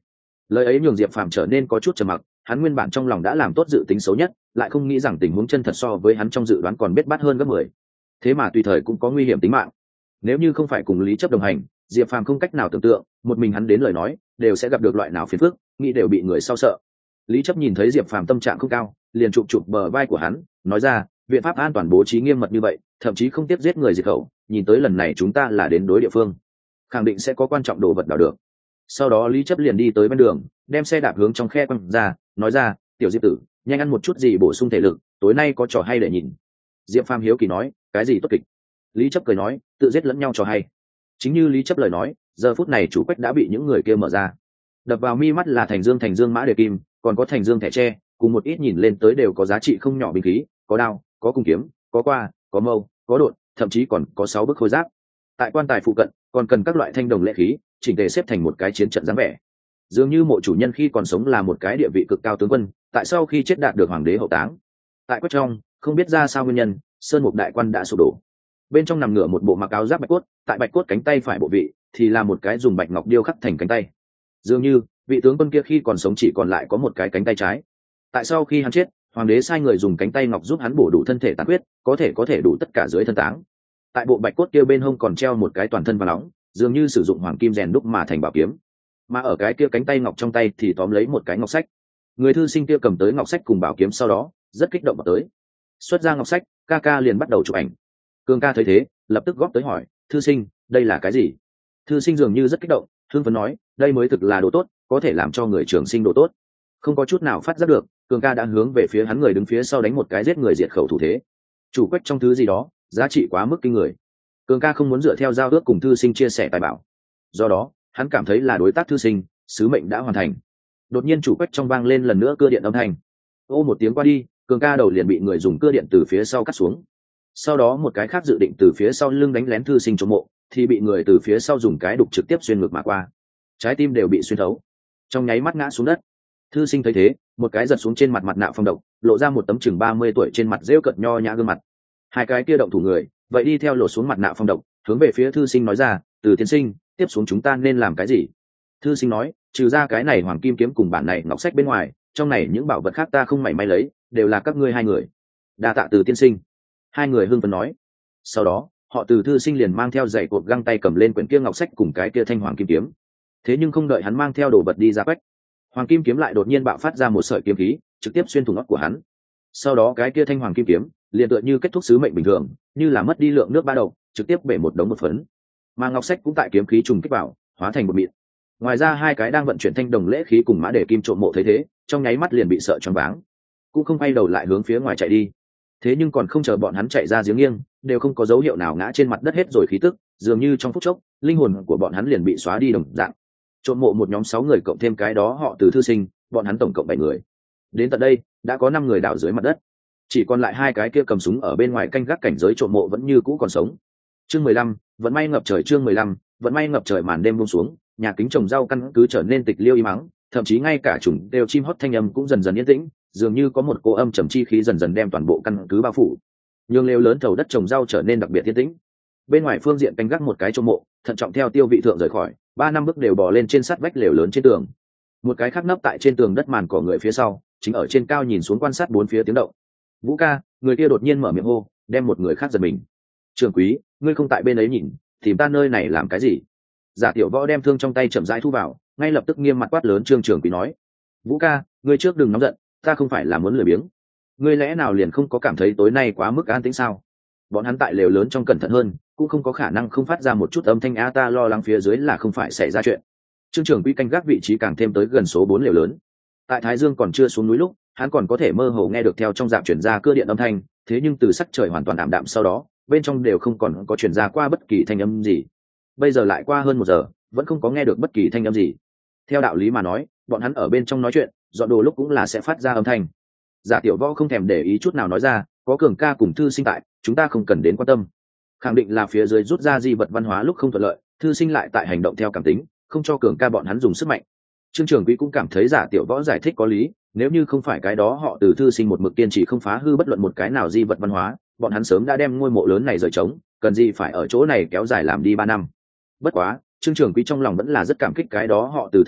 Lời ấy nhường Diệp Phàm trở nên có chút trầm mặc, hắn nguyên bản trong lòng đã làm tốt dự tính xấu nhất, lại không nghĩ rằng tình huống chân thật so với hắn trong dự đoán còn biết bát hơn gấp mười. Thế mà tùy thời cũng có nguy hiểm tính mạng. Nếu như không phải cùng Lý Chấp đồng hành, Diệp Phàm không cách nào tưởng tượng, một mình hắn đến lời nói, đều sẽ gặp được loại nào phiền phức, nghĩ đều bị người sau sợ. Lý Chấp nhìn thấy Diệp Phàm tâm trạng không cao, liền chụp chụp bờ vai của hắn, nói ra, biện pháp an toàn bố trí nghiêm mật như vậy, thậm chí không tiếp giết người diệt khẩu, nhìn tới lần này chúng ta là đến đối địa phương, khẳng định sẽ có quan trọng đồ vật đào được. Sau đó Lý Chấp liền đi tới bên đường, đem xe đạp hướng trong khe quăng ra, nói ra, tiểu Diệp tử, nhanh ăn một chút gì bổ sung thể lực, tối nay có trò hay để nhìn. Diệp Phàm hiếu kỳ nói, cái gì tốt kịch? Lý Chấp cười nói, tự giết lẫn nhau trò hay. Chính như Lý Chấp lời nói, giờ phút này chủ quách đã bị những người kia mở ra. Đập vào mi mắt là thành dương thành dương mã đề kim, còn có thành dương thẻ tre, cùng một ít nhìn lên tới đều có giá trị không nhỏ binh khí, có đao, có cung kiếm, có qua, có mâu, có đột, thậm chí còn có sáu bức khôi giáp. Tại quan tài phụ cận, còn cần các loại thanh đồng lệ khí, chỉnh tề xếp thành một cái chiến trận dáng vẻ. Dường như mộ chủ nhân khi còn sống là một cái địa vị cực cao tướng quân, tại sau khi chết đạt được hoàng đế hậu táng. Tại quách trong, không biết ra sao nguyên nhân, sơn mục đại quan đã sụp đổ. Bên trong nằm ngửa một bộ mặc áo giáp bạch cốt, tại bạch cốt cánh tay phải bộ vị thì là một cái dùng bạch ngọc điêu khắc thành cánh tay. Dường như vị tướng quân kia khi còn sống chỉ còn lại có một cái cánh tay trái. Tại sau khi hắn chết, hoàng đế sai người dùng cánh tay ngọc giúp hắn bổ đủ thân thể tàn huyết, có thể có thể đủ tất cả dưới thân táng. Tại bộ bạch cốt kia bên hông còn treo một cái toàn thân vàng nóng, dường như sử dụng hoàng kim rèn đúc mà thành bảo kiếm. Mà ở cái kia cánh tay ngọc trong tay thì tóm lấy một cái ngọc sách. Người thư sinh kia cầm tới ngọc sách cùng bảo kiếm, sau đó rất kích động vào tới, xuất ra ngọc sách, ca ca liền bắt đầu chụp ảnh. Cường ca thấy thế, lập tức góp tới hỏi, thư sinh, đây là cái gì? Thư sinh dường như rất kích động, hưng phấn nói, đây mới thực là đồ tốt, có thể làm cho người trường sinh đồ tốt. Không có chút nào phát giác được, Cường ca đã hướng về phía hắn người đứng phía sau đánh một cái giết người diệt khẩu thủ thế. Chủ quách trong thứ gì đó, giá trị quá mức kinh người. Cường ca không muốn dựa theo giao ước cùng thư sinh chia sẻ tài bảo, do đó hắn cảm thấy là đối tác thư sinh, sứ mệnh đã hoàn thành. Đột nhiên chủ quách trong vang lên lần nữa cưa điện âm thanh. Ô một tiếng qua đi, Cường ca đầu liền bị người dùng cưa điện từ phía sau cắt xuống. Sau đó một cái khác dự định từ phía sau lưng đánh lén thư sinh trong mộ, thì bị người từ phía sau dùng cái đục trực tiếp xuyên ngược mà qua, trái tim đều bị xuyên thấu, trong nháy mắt ngã xuống đất. Thư sinh thấy thế, một cái giật xuống trên mặt mặt nạ phong độc, lộ ra một tấm chừng ba mươi tuổi trên mặt rêu cợt nho nhã gương mặt. Hai cái kia động thủ người, vậy đi theo lột xuống mặt nạ phong độc, hướng về phía thư sinh nói ra, từ tiên sinh, tiếp xuống chúng ta nên làm cái gì? Thư sinh nói, trừ ra cái này hoàng kim kiếm cùng bản này ngọc sách bên ngoài, trong này những bảo vật khác ta không mảy may lấy, đều là các ngươi hai người. Đa tạ từ tiên sinh. Hai người hưng phấn nói. Sau đó họ từ thư sinh liền mang theo giày cột găng tay cầm lên quyển kia ngọc sách cùng cái kia thanh hoàng kim kiếm. Thế nhưng không đợi hắn mang theo đồ vật đi ra quách, hoàng kim kiếm lại đột nhiên bạo phát ra một sợi kiếm khí, trực tiếp xuyên thủng óc của hắn. Sau đó cái kia thanh hoàng kim kiếm liền tựa như kết thúc sứ mệnh bình thường, như là mất đi lượng nước ba đầu, trực tiếp bể một đống một phấn. Mà ngọc sách cũng tại kiếm khí trùng kích vào, hóa thành một mịn. Ngoài ra hai cái đang vận chuyển thanh đồng lễ khí cùng mã để kim trộm mộ thấy thế, trong nháy mắt liền bị sợ choáng váng, cũng không quay đầu lại hướng phía ngoài chạy đi. Thế nhưng còn không chờ bọn hắn chạy ra giếng nghiêng, đều không có dấu hiệu nào ngã trên mặt đất hết rồi khí tức, dường như trong phút chốc linh hồn của bọn hắn liền bị xóa đi đồng dạng. Trộm mộ một nhóm sáu người cộng thêm cái đó họ từ thư sinh, bọn hắn tổng cộng bảy người. Đến tận đây đã có năm người đào dưới mặt đất, chỉ còn lại hai cái kia cầm súng ở bên ngoài canh gác cảnh giới trộm mộ vẫn như cũ còn sống. Chương mười lăm, vẫn may ngập trời. Chương mười lăm, vẫn may ngập trời. Màn đêm buông xuống, nhà kính trồng rau căn cứ trở nên tịch liêu im mắng, thậm chí ngay cả trùng đều chim hót thanh âm cũng dần dần yên tĩnh, dường như có một cô âm trầm chi khí dần dần đem toàn bộ căn cứ bao phủ, nhường lều lớn thầu đất trồng rau trở nên đặc biệt yên tĩnh. Bên ngoài phương diện canh gác một cái trộm mộ, thận trọng theo tiêu vị thượng rời khỏi, ba năm bước đều bò lên trên sắt vách lều lớn trên tường. Một cái khác nấp tại trên tường đất màn cỏ người phía sau, chính ở trên cao nhìn xuống quan sát bốn phía tiếng động. Vũ ca, người kia đột nhiên mở miệng hô, đem một người khác giật mình. Trường quý, ngươi không tại bên ấy nhìn, tìm ta nơi này làm cái gì? Giả Tiểu Võ đem thương trong tay chậm rãi thu vào, ngay lập tức nghiêm mặt quát lớn Trương Trường Quý nói, Vũ ca, ngươi trước đừng nóng giận, ta không phải là muốn lười biếng. Ngươi lẽ nào liền không có cảm thấy tối nay quá mức an tĩnh sao? Bọn hắn tại lều lớn trong cẩn thận hơn, cũng không có khả năng không phát ra một chút âm thanh a, ta lo lắng phía dưới là không phải xảy ra chuyện. Trương Trường Quý canh gác vị trí càng thêm tới gần số bốn lều lớn. Tại Thái Dương còn chưa xuống núi lúc, hắn còn có thể mơ hồ nghe được theo trong dạp chuyển ra cưa điện âm thanh, thế nhưng từ sắc trời hoàn toàn ảm đạm sau đó, bên trong đều không còn có chuyển ra qua bất kỳ thanh âm gì. Bây giờ lại qua hơn một giờ, vẫn không có nghe được bất kỳ thanh âm gì. Theo đạo lý mà nói, bọn hắn ở bên trong nói chuyện, dọn đồ lúc cũng là sẽ phát ra âm thanh. Giả Tiểu Võ không thèm để ý chút nào nói ra, có Cường ca cùng thư sinh tại, chúng ta không cần đến quan tâm. Khẳng định là phía dưới rút ra di vật văn hóa lúc không thuận lợi, thư sinh lại tại hành động theo cảm tính, không cho Cường ca bọn hắn dùng sức mạnh. Trương Trường Quý cũng cảm thấy Giả Tiểu Võ giải thích có lý, nếu như không phải cái đó họ từ thư sinh một mực kiên trì không phá hư bất luận một cái nào di vật văn hóa, bọn hắn sớm đã đem ngôi mộ lớn này rời trống, cần gì phải ở chỗ này kéo dài làm đi ba năm. Bất quá, Trương Trường Quý trong lòng vẫn là rất cảm kích cái đó họ từ thư sinh,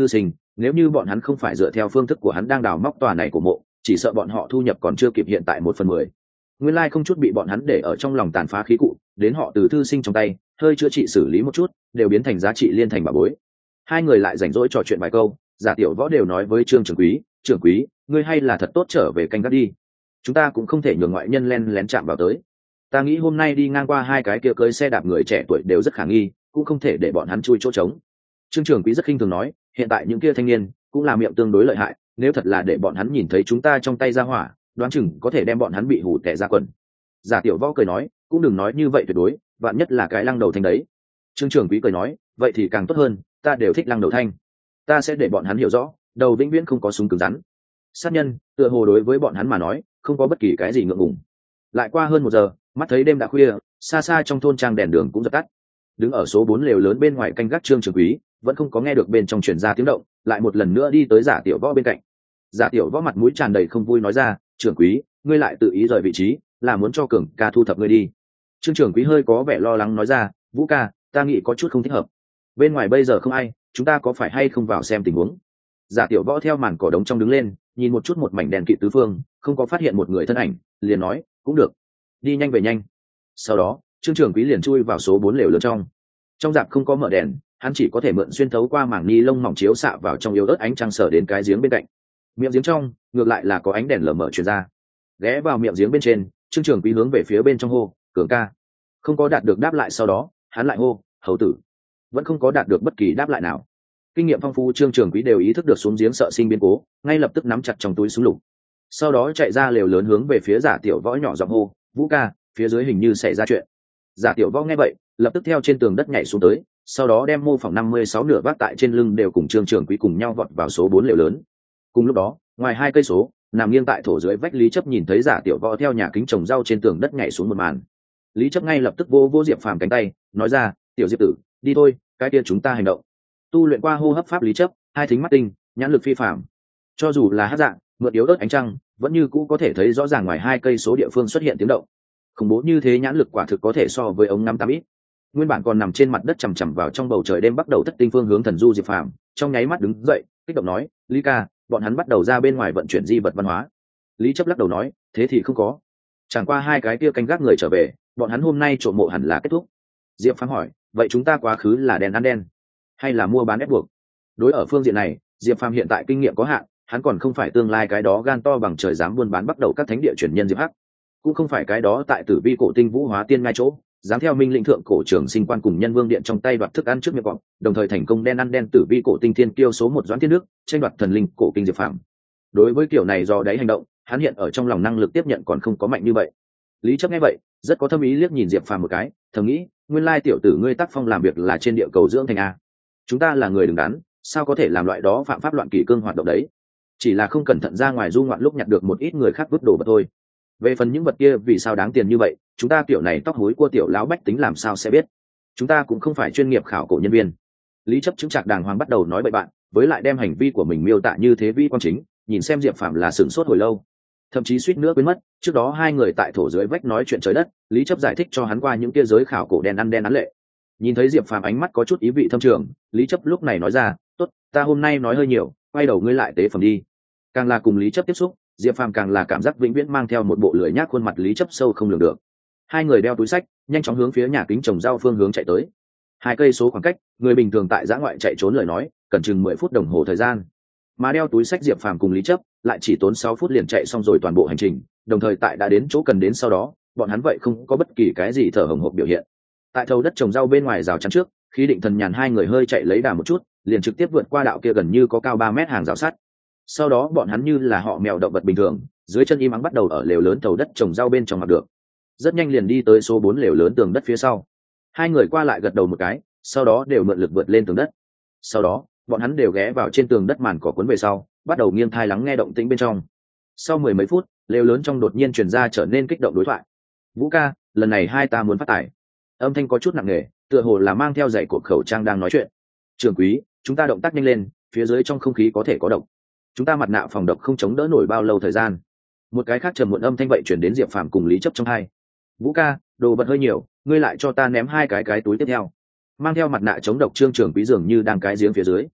nếu như bọn hắn không phải dựa theo phương thức của hắn đang đào móc tòa này của mộ, chỉ sợ bọn họ thu nhập còn chưa kịp hiện tại một phần mười. Nguyên lai không chút bị bọn hắn để ở trong lòng tàn phá khí cụ, đến họ từ thư sinh trong tay hơi chữa trị xử lý một chút, đều biến thành giá trị liên thành bảo bối. Hai người lại rảnh rỗi trò chuyện vài câu, Giả Tiểu Võ đều nói với Trương trưởng quý, trưởng quý, ngươi hay là thật tốt trở về canh gác đi, chúng ta cũng không thể nhường ngoại nhân len lén chạm vào tới. Ta nghĩ hôm nay đi ngang qua hai cái kia cưới xe đạp người trẻ tuổi đều rất khả nghi, cũng không thể để bọn hắn chui chỗ trống. Trương trưởng quý rất khinh thường nói, hiện tại những kia thanh niên cũng là miệng tương đối lợi hại, nếu thật là để bọn hắn nhìn thấy chúng ta trong tay ra hỏa, đoán chừng có thể đem bọn hắn bị hủ tẻ ra quần. Giả Tiểu Võ cười nói, cũng đừng nói như vậy tuyệt đối, vạn nhất là cái lăng đầu thanh đấy. Trương trưởng quý cười nói, vậy thì càng tốt hơn, ta đều thích lăng đầu thanh, ta sẽ để bọn hắn hiểu rõ, đầu vĩnh viễn không có súng cứng rắn. Sát nhân tựa hồ đối với bọn hắn mà nói không có bất kỳ cái gì ngượng ngùng. Lại qua hơn một giờ, mắt thấy đêm đã khuya, xa xa trong thôn trang đèn đường cũng dập tắt. Đứng ở số bốn lều lớn bên ngoài canh gác Trương trưởng quý vẫn không có nghe được bên trong truyền ra tiếng động, lại một lần nữa đi tới Giả Tiểu Võ bên cạnh. Giả Tiểu Võ mặt mũi tràn đầy không vui nói ra, trưởng quý, ngươi lại tự ý rời vị trí, là muốn cho Cường ca thu thập ngươi đi. Trương trưởng quý hơi có vẻ lo lắng nói ra, Vũ ca, ta nghĩ có chút không thích hợp, bên ngoài bây giờ không ai, chúng ta có phải hay không vào xem tình huống. Giả Tiểu Võ theo màn cỏ đống trong đứng lên, nhìn một chút một mảnh đèn kịt tứ phương, không có phát hiện một người thân ảnh, liền nói, cũng được, đi nhanh về nhanh. Sau đó Trương trưởng quý liền chui vào số bốn lều lớn trong. Trong dạp không có mở đèn, hắn chỉ có thể mượn xuyên thấu qua mảng ni lông mỏng chiếu xạ vào trong yếu ớt ánh trăng sở đến cái giếng bên cạnh. Miệng giếng trong ngược lại là có ánh đèn lờ mờ truyền ra. Ghé vào miệng giếng bên trên, Trương trưởng quý hướng về phía bên trong hô, Cường ca. Không có đạt được đáp lại, sau đó hắn lại hô, hầu tử. Vẫn không có đạt được bất kỳ đáp lại nào. Kinh nghiệm phong phú Trương trưởng quý đều ý thức được xuống giếng sợ sinh biến cố, ngay lập tức nắm chặt trong túi súng lục, sau đó chạy ra lều lớn hướng về phía Giả Tiểu Võ nhỏ giọng hô, Vũ ca, phía dưới hình như xảy ra chuyện. Giả Tiểu Võ nghe vậy lập tức theo trên tường đất nhảy xuống tới, sau đó đem mô phỏng năm mươi sáu nửa vác tại trên lưng đều cùng Trương trưởng quý cùng nhau vọt vào số bốn lều lớn. Cùng lúc đó, ngoài hai cây số, nằm nghiêng tại thổ dưới vách Lý Chấp nhìn thấy Giả Tiểu Võ theo nhà kính trồng rau trên tường đất nhảy xuống một màn. Lý Chấp ngay lập tức vô vô Diệp Phàm cánh tay, nói ra, tiểu Diệp tử, đi thôi, cái kia chúng ta hành động. Tu luyện qua hô hấp pháp Lý Chấp, hai thính mắt tinh, nhãn lực phi phàm, cho dù là hắc dạng mượn yếu ớt ánh trăng vẫn như cũ có thể thấy rõ ràng ngoài hai cây số địa phương xuất hiện tiếng động. Khủng bố như thế nhãn lực quả thực có thể so với ống ngắm tám ít. Nguyên bản còn nằm trên mặt đất chằm chằm vào trong bầu trời đêm bắt đầu thất tinh phương hướng thần du Diệp Phàm trong nháy mắt đứng dậy kích động nói, Lý ca, bọn hắn bắt đầu ra bên ngoài vận chuyển di vật văn hóa. Lý Chấp lắc đầu nói, thế thì không có, chẳng qua hai cái kia canh gác người trở về, bọn hắn hôm nay trộm mộ hẳn là kết thúc. Diệp Phàm hỏi, vậy chúng ta quá khứ là đèn ăn đen hay là mua bán ép buộc? Đối ở phương diện này, Diệp Phàm hiện tại kinh nghiệm có hạn, hắn còn không phải tương lai cái đó gan to bằng trời dám buôn bán bắt đầu các thánh địa truyền nhân Diệp Hắc, cũng không phải cái đó tại Tử Vi cổ tinh vũ hóa tiên ngay chỗ dám theo minh lĩnh thượng cổ trưởng sinh quan cùng nhân vương điện trong tay đoạt thức ăn trước miệng cọp, đồng thời thành công đen ăn đen Tử Vi cổ tinh thiên kiêu số một Doãn Thiên Đức tranh đoạt thần linh cổ kinh Diệp Phàm. Đối với kiểu này do đáy hành động, hắn hiện ở trong lòng năng lực tiếp nhận còn không có mạnh như vậy. Lý Chấp nghe vậy rất có thâm ý liếc nhìn Diệp Phàm một cái, thầm nghĩ, nguyên lai tiểu tử ngươi tác phong làm việc là trên địa cầu dưỡng thành a. Chúng ta là người đứng đắn, sao có thể làm loại đó phạm pháp loạn kỷ cương hoạt động đấy? Chỉ là không cẩn thận ra ngoài du ngoạn lúc nhặt được một ít người khác vứt đồ vật thôi. Về phần những vật kia vì sao đáng tiền như vậy, chúng ta kiểu này tóc hối của tiểu lão bách tính làm sao sẽ biết? Chúng ta cũng không phải chuyên nghiệp khảo cổ nhân viên. Lý Chấp chứng trạc đàng hoàng bắt đầu nói bậy bạn, với lại đem hành vi của mình miêu tả như thế vi quan chính, nhìn xem Diệp Phàm là sửng sốt hồi lâu, thậm chí suýt nữa quên mất trước đó hai người tại thổ dưới vách nói chuyện trời đất. Lý Chấp giải thích cho hắn qua những kia giới khảo cổ đen ăn đen án lệ. Nhìn thấy Diệp Phàm ánh mắt có chút ý vị thâm trường, Lý Chấp lúc này nói ra, tốt, ta hôm nay nói hơi nhiều, quay đầu ngươi lại tế phẩm đi. Càng là cùng Lý Chấp tiếp xúc, Diệp Phàm càng là cảm giác vĩnh viễn mang theo một bộ lưỡi nhác khuôn mặt Lý Chấp sâu không lường được. Hai người đeo túi sách nhanh chóng hướng phía nhà kính trồng rau phương hướng chạy tới. Hai cây số khoảng cách, người bình thường tại giã ngoại chạy trốn lời nói cần chừng mười phút đồng hồ thời gian, mà đeo túi sách Diệp Phàm cùng Lý Chấp lại chỉ tốn sáu phút liền chạy xong rồi toàn bộ hành trình, đồng thời tại đã đến chỗ cần đến sau đó, bọn hắn vậy không có bất kỳ cái gì thở hổn hộc biểu hiện. Tại thầu đất trồng rau bên ngoài rào chắn trước, khí định thần nhàn hai người hơi chạy lấy đà một chút, liền trực tiếp vượt qua đạo kia gần như có cao ba mét hàng rào sắt. Sau đó bọn hắn như là họ mèo động vật bình thường, dưới chân im ắng bắt đầu ở lều lớn thầu đất trồng rau bên trong mặc được. Rất nhanh liền đi tới số bốn lều lớn tường đất phía sau. Hai người qua lại gật đầu một cái, sau đó đều mượn lực vượt lên tường đất. Sau đó, bọn hắn đều ghé vào trên tường đất màn cỏ cuốn về sau, bắt đầu nghiêng thai lắng nghe động tĩnh bên trong. Sau mười mấy phút, lều lớn trong đột nhiên truyền ra trở nên kích động đối thoại. Vũ ca, lần này hai ta muốn phát tài. Âm thanh có chút nặng nề, tựa hồ là mang theo dạy cột khẩu trang đang nói chuyện. Trưởng quý, chúng ta động tác nhanh lên, phía dưới trong không khí có thể có độc. Chúng ta mặt nạ phòng độc không chống đỡ nổi bao lâu thời gian. Một cái khác trầm muộn âm thanh vậy chuyển đến Diệp Phàm cùng Lý Chấp trong hai. Vũ ca, đồ vật hơi nhiều, ngươi lại cho ta ném hai cái cái túi tiếp theo. Mang theo mặt nạ chống độc Trương trưởng quý dường như đang cái giếng phía dưới.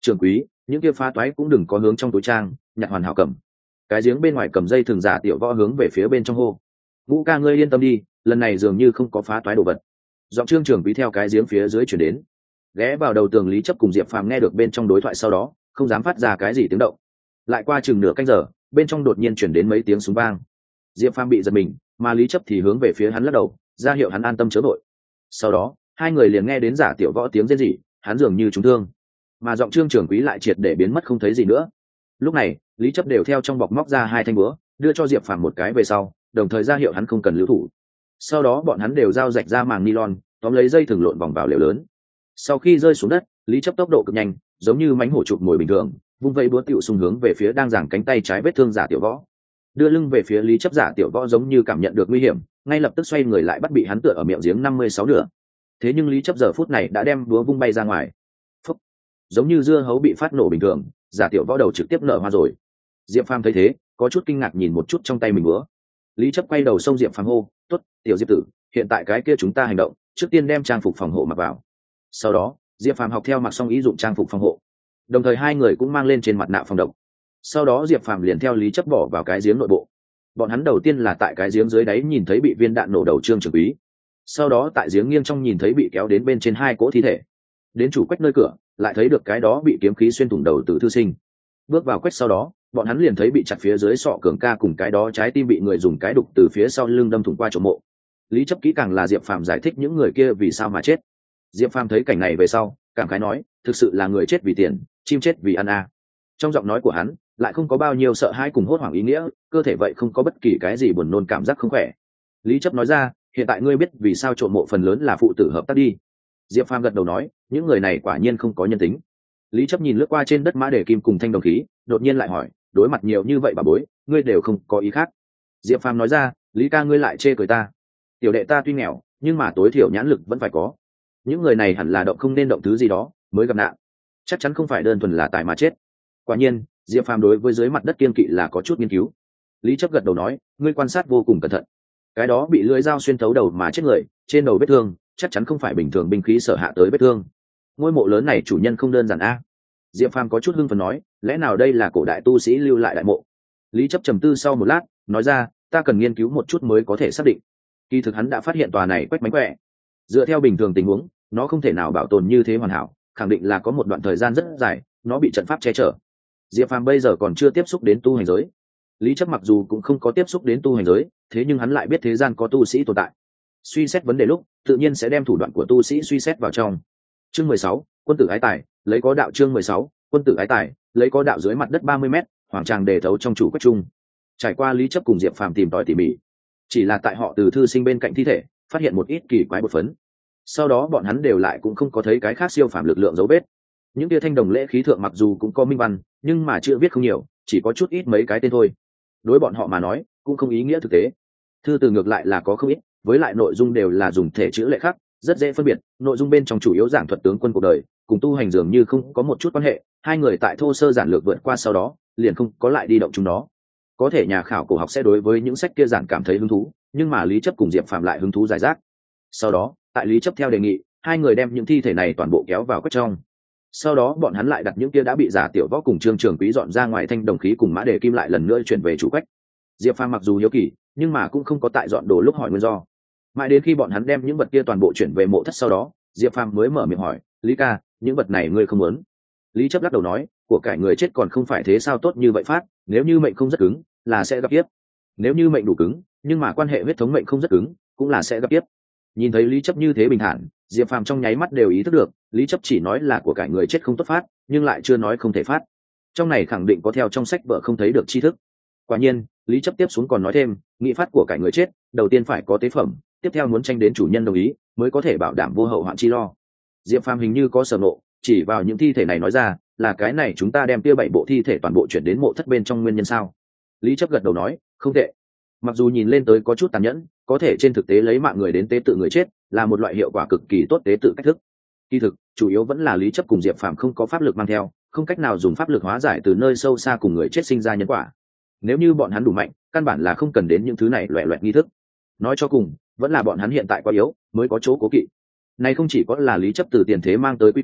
Trưởng quý, những kia phá toái cũng đừng có hướng trong túi trang, nhặt hoàn hảo cầm. Cái giếng bên ngoài cầm dây thường giả tiểu võ hướng về phía bên trong hô. Ngũ ca ngươi yên tâm đi, lần này dường như không có phá toái đồ vật. Giọng trương trưởng quý theo cái giếng phía dưới chuyển đến. Ghé vào đầu tường Lý Chấp cùng Diệp Phàm nghe được bên trong đối thoại sau đó, không dám phát ra cái gì tiếng động. Lại qua chừng nửa canh giờ, bên trong đột nhiên chuyển đến mấy tiếng súng vang. Diệp Phàm bị giật mình, mà Lý Chấp thì hướng về phía hắn lắc đầu, ra hiệu hắn an tâm chớ vội. Sau đó, hai người liền nghe đến giả tiểu võ tiếng rên rỉ, hắn dường như trúng thương, mà giọng trương trưởng quý lại triệt để biến mất không thấy gì nữa. Lúc này, Lý Chấp đều theo trong bọc móc ra hai thanh búa, đưa cho Diệp Phàm một cái về sau, đồng thời ra hiệu hắn không cần lưu thủ. Sau đó bọn hắn đều giao rạch ra màng nylon, tóm lấy dây thừng lộn vòng vào lều lớn. Sau khi rơi xuống đất, Lý Chấp tốc độ cực nhanh, giống như mánh hổ chụp mồi bình thường, vung vẩy búa tiểu xung hướng về phía đang giằng cánh tay trái vết thương giả tiểu võ. Đưa lưng về phía Lý Chấp, giả tiểu võ giống như cảm nhận được nguy hiểm, ngay lập tức xoay người lại bắt bị hắn tựa ở miệng giếng năm mươi sáu nửa. Thế nhưng Lý Chấp giờ phút này đã đem búa vung bay ra ngoài. Phúc! Giống như dưa hấu bị phát nổ bình thường, giả tiểu võ đầu trực tiếp nở hoa rồi. Diệp Phàm thấy thế, có chút kinh ngạc nhìn một chút trong tay mình búa. Lý Chấp quay đầu xông Diệp Phàm hô, "Tốt, tiểu Diệp tử, hiện tại cái kia chúng ta hành động, trước tiên đem trang phục phòng hộ mặc vào." Sau đó, Diệp Phàm học theo mặc xong ý dụng trang phục phòng hộ, đồng thời hai người cũng mang lên trên mặt nạ phòng độc. Sau đó Diệp Phàm liền theo Lý Chấp bỏ vào cái giếng nội bộ. Bọn hắn đầu tiên là tại cái giếng dưới đáy nhìn thấy bị viên đạn nổ đầu trương trưởng quý, sau đó tại giếng nghiêng trong nhìn thấy bị kéo đến bên trên hai cỗ thi thể. Đến chủ quách nơi cửa, lại thấy được cái đó bị kiếm khí xuyên thủng đầu tử thư sinh. Bước vào quách sau đó, bọn hắn liền thấy bị chặt phía dưới sọ cường ca cùng cái đó trái tim bị người dùng cái đục từ phía sau lưng đâm thủng qua chỗ mộ. Lý Chấp kỹ càng là Diệp Phàm giải thích những người kia vì sao mà chết. Diệp Phàm thấy cảnh này về sau, cảm khái nói, thực sự là người chết vì tiền, chim chết vì ăn à. Trong giọng nói của hắn lại không có bao nhiêu sợ hãi cùng hốt hoảng ý nghĩa, cơ thể vậy không có bất kỳ cái gì buồn nôn cảm giác không khỏe. Lý Chấp nói ra, hiện tại ngươi biết vì sao trộm mộ phần lớn là phụ tử hợp tác đi. Diệp Phàm gật đầu nói, những người này quả nhiên không có nhân tính. Lý Chấp nhìn lướt qua trên đất mã đề kim cùng thanh đồng khí, đột nhiên lại hỏi, đối mặt nhiều như vậy bà bối, ngươi đều không có ý khác. Diệp Phàm nói ra, Lý ca ngươi lại chê cười ta. Tiểu đệ ta tuy nghèo, nhưng mà tối thiểu nhãn lực vẫn phải có. Những người này hẳn là động không nên động thứ gì đó, mới gặp nạn. Chắc chắn không phải đơn thuần là tài mà chết. Quả nhiên, Diệp Phàm đối với dưới mặt đất kiên kỵ là có chút nghiên cứu. Lý Chấp gật đầu nói, ngươi quan sát vô cùng cẩn thận. Cái đó bị lưỡi dao xuyên thấu đầu mà chết người, trên đầu vết thương, chắc chắn không phải bình thường binh khí sở hạ tới vết thương. Ngôi mộ lớn này chủ nhân không đơn giản a. Diệp Phàm có chút hưng phấn nói, lẽ nào đây là cổ đại tu sĩ lưu lại đại mộ? Lý Chấp trầm tư sau một lát, nói ra, ta cần nghiên cứu một chút mới có thể xác định. Kỳ thực hắn đã phát hiện tòa này quách mánh khỏe. Dựa theo bình thường tình huống, nó không thể nào bảo tồn như thế hoàn hảo, khẳng định là có một đoạn thời gian rất dài, nó bị trận pháp che chở. Diệp Phàm bây giờ còn chưa tiếp xúc đến tu hành giới. Lý Chấp mặc dù cũng không có tiếp xúc đến tu hành giới, thế nhưng hắn lại biết thế gian có tu sĩ tồn tại. Suy xét vấn đề lúc, tự nhiên sẽ đem thủ đoạn của tu sĩ suy xét vào trong. Chương mười sáu, quân tử ái tài, lấy có đạo. Chương mười sáu, quân tử ái tài, lấy có đạo. Dưới mặt đất ba mươi mét, hoàng tràng đề thấu trong chủ quách trung. Trải qua Lý Chấp cùng Diệp Phàm tìm tòi tỉ mỉ, chỉ là tại họ từ thư sinh bên cạnh thi thể, phát hiện một ít kỳ quái bột phấn. Sau đó bọn hắn đều lại cũng không có thấy cái khác siêu phàm lực lượng dấu vết. Những tia thanh đồng lễ khí thượng mặc dù cũng có minh văn, nhưng mà chữ viết không nhiều, chỉ có chút ít mấy cái tên thôi. Đối bọn họ mà nói, cũng không ý nghĩa thực tế. Thư từ ngược lại là có không ít, với lại nội dung đều là dùng thể chữ lệ khắc, rất dễ phân biệt. Nội dung bên trong chủ yếu giảng thuật tướng quân cuộc đời, cùng tu hành dường như không có một chút quan hệ. Hai người tại thô sơ giản lược vượt qua sau đó, liền không có lại đi động chúng nó. Có thể nhà khảo cổ học sẽ đối với những sách kia giản cảm thấy hứng thú, nhưng mà Lý Chấp cùng Diệp Phàm lại hứng thú giải rác. Sau đó, tại Lý Chấp theo đề nghị, hai người đem những thi thể này toàn bộ kéo vào quách trong. Sau đó bọn hắn lại đặt những kia đã bị giả tiểu võ cùng trương trường quý dọn ra ngoài thanh đồng khí cùng mã đề kim lại lần nữa chuyển về chủ quách. Diệp Phàm mặc dù hiếu kỳ, nhưng mà cũng không có tại dọn đồ lúc hỏi nguyên do. Mãi đến khi bọn hắn đem những vật kia toàn bộ chuyển về mộ thất sau đó, Diệp Phàm mới mở miệng hỏi, Lý ca, những vật này ngươi không muốn? Lý Chấp lắc đầu nói, của cải người chết còn không phải thế sao tốt như vậy phát, nếu như mệnh không rất cứng, là sẽ gặp kiếp. Nếu như mệnh đủ cứng, nhưng mà quan hệ huyết thống mệnh không rất cứng, cũng là sẽ gặp kiếp. Nhìn thấy Lý Chấp như thế bình thản, Diệp Phàm trong nháy mắt đều ý thức được, Lý Chấp chỉ nói là của cải người chết không tốt phát, nhưng lại chưa nói không thể phát. Trong này khẳng định có theo trong sách vợ không thấy được tri thức. Quả nhiên, Lý Chấp tiếp xuống còn nói thêm, nghị phát của cải người chết, đầu tiên phải có tế phẩm, tiếp theo muốn tranh đến chủ nhân đồng ý, mới có thể bảo đảm vô hậu hoạn chi lo. Diệp Phàm hình như có sở nộ, chỉ vào những thi thể này nói ra, là cái này chúng ta đem kia bảy bộ thi thể toàn bộ chuyển đến mộ thất bên trong nguyên nhân sao? Lý Chấp gật đầu nói, không tệ. Mặc dù nhìn lên tới có chút tàn nhẫn, có thể trên thực tế lấy mạng người đến tế tự người chết là một loại hiệu quả cực kỳ tốt tế tự cách thức. Kỳ thực, chủ yếu vẫn là Lý Chấp cùng Diệp Phàm không có pháp lực mang theo, không cách nào dùng pháp lực hóa giải từ nơi sâu xa cùng người chết sinh ra nhân quả. Nếu như bọn hắn đủ mạnh, căn bản là không cần đến những thứ này loẻ loẹt nghi thức. Nói cho cùng, vẫn là bọn hắn hiện tại quá yếu, mới có chỗ cố kỵ. Này không chỉ có là Lý Chấp từ tiền thế mang tới quý củ,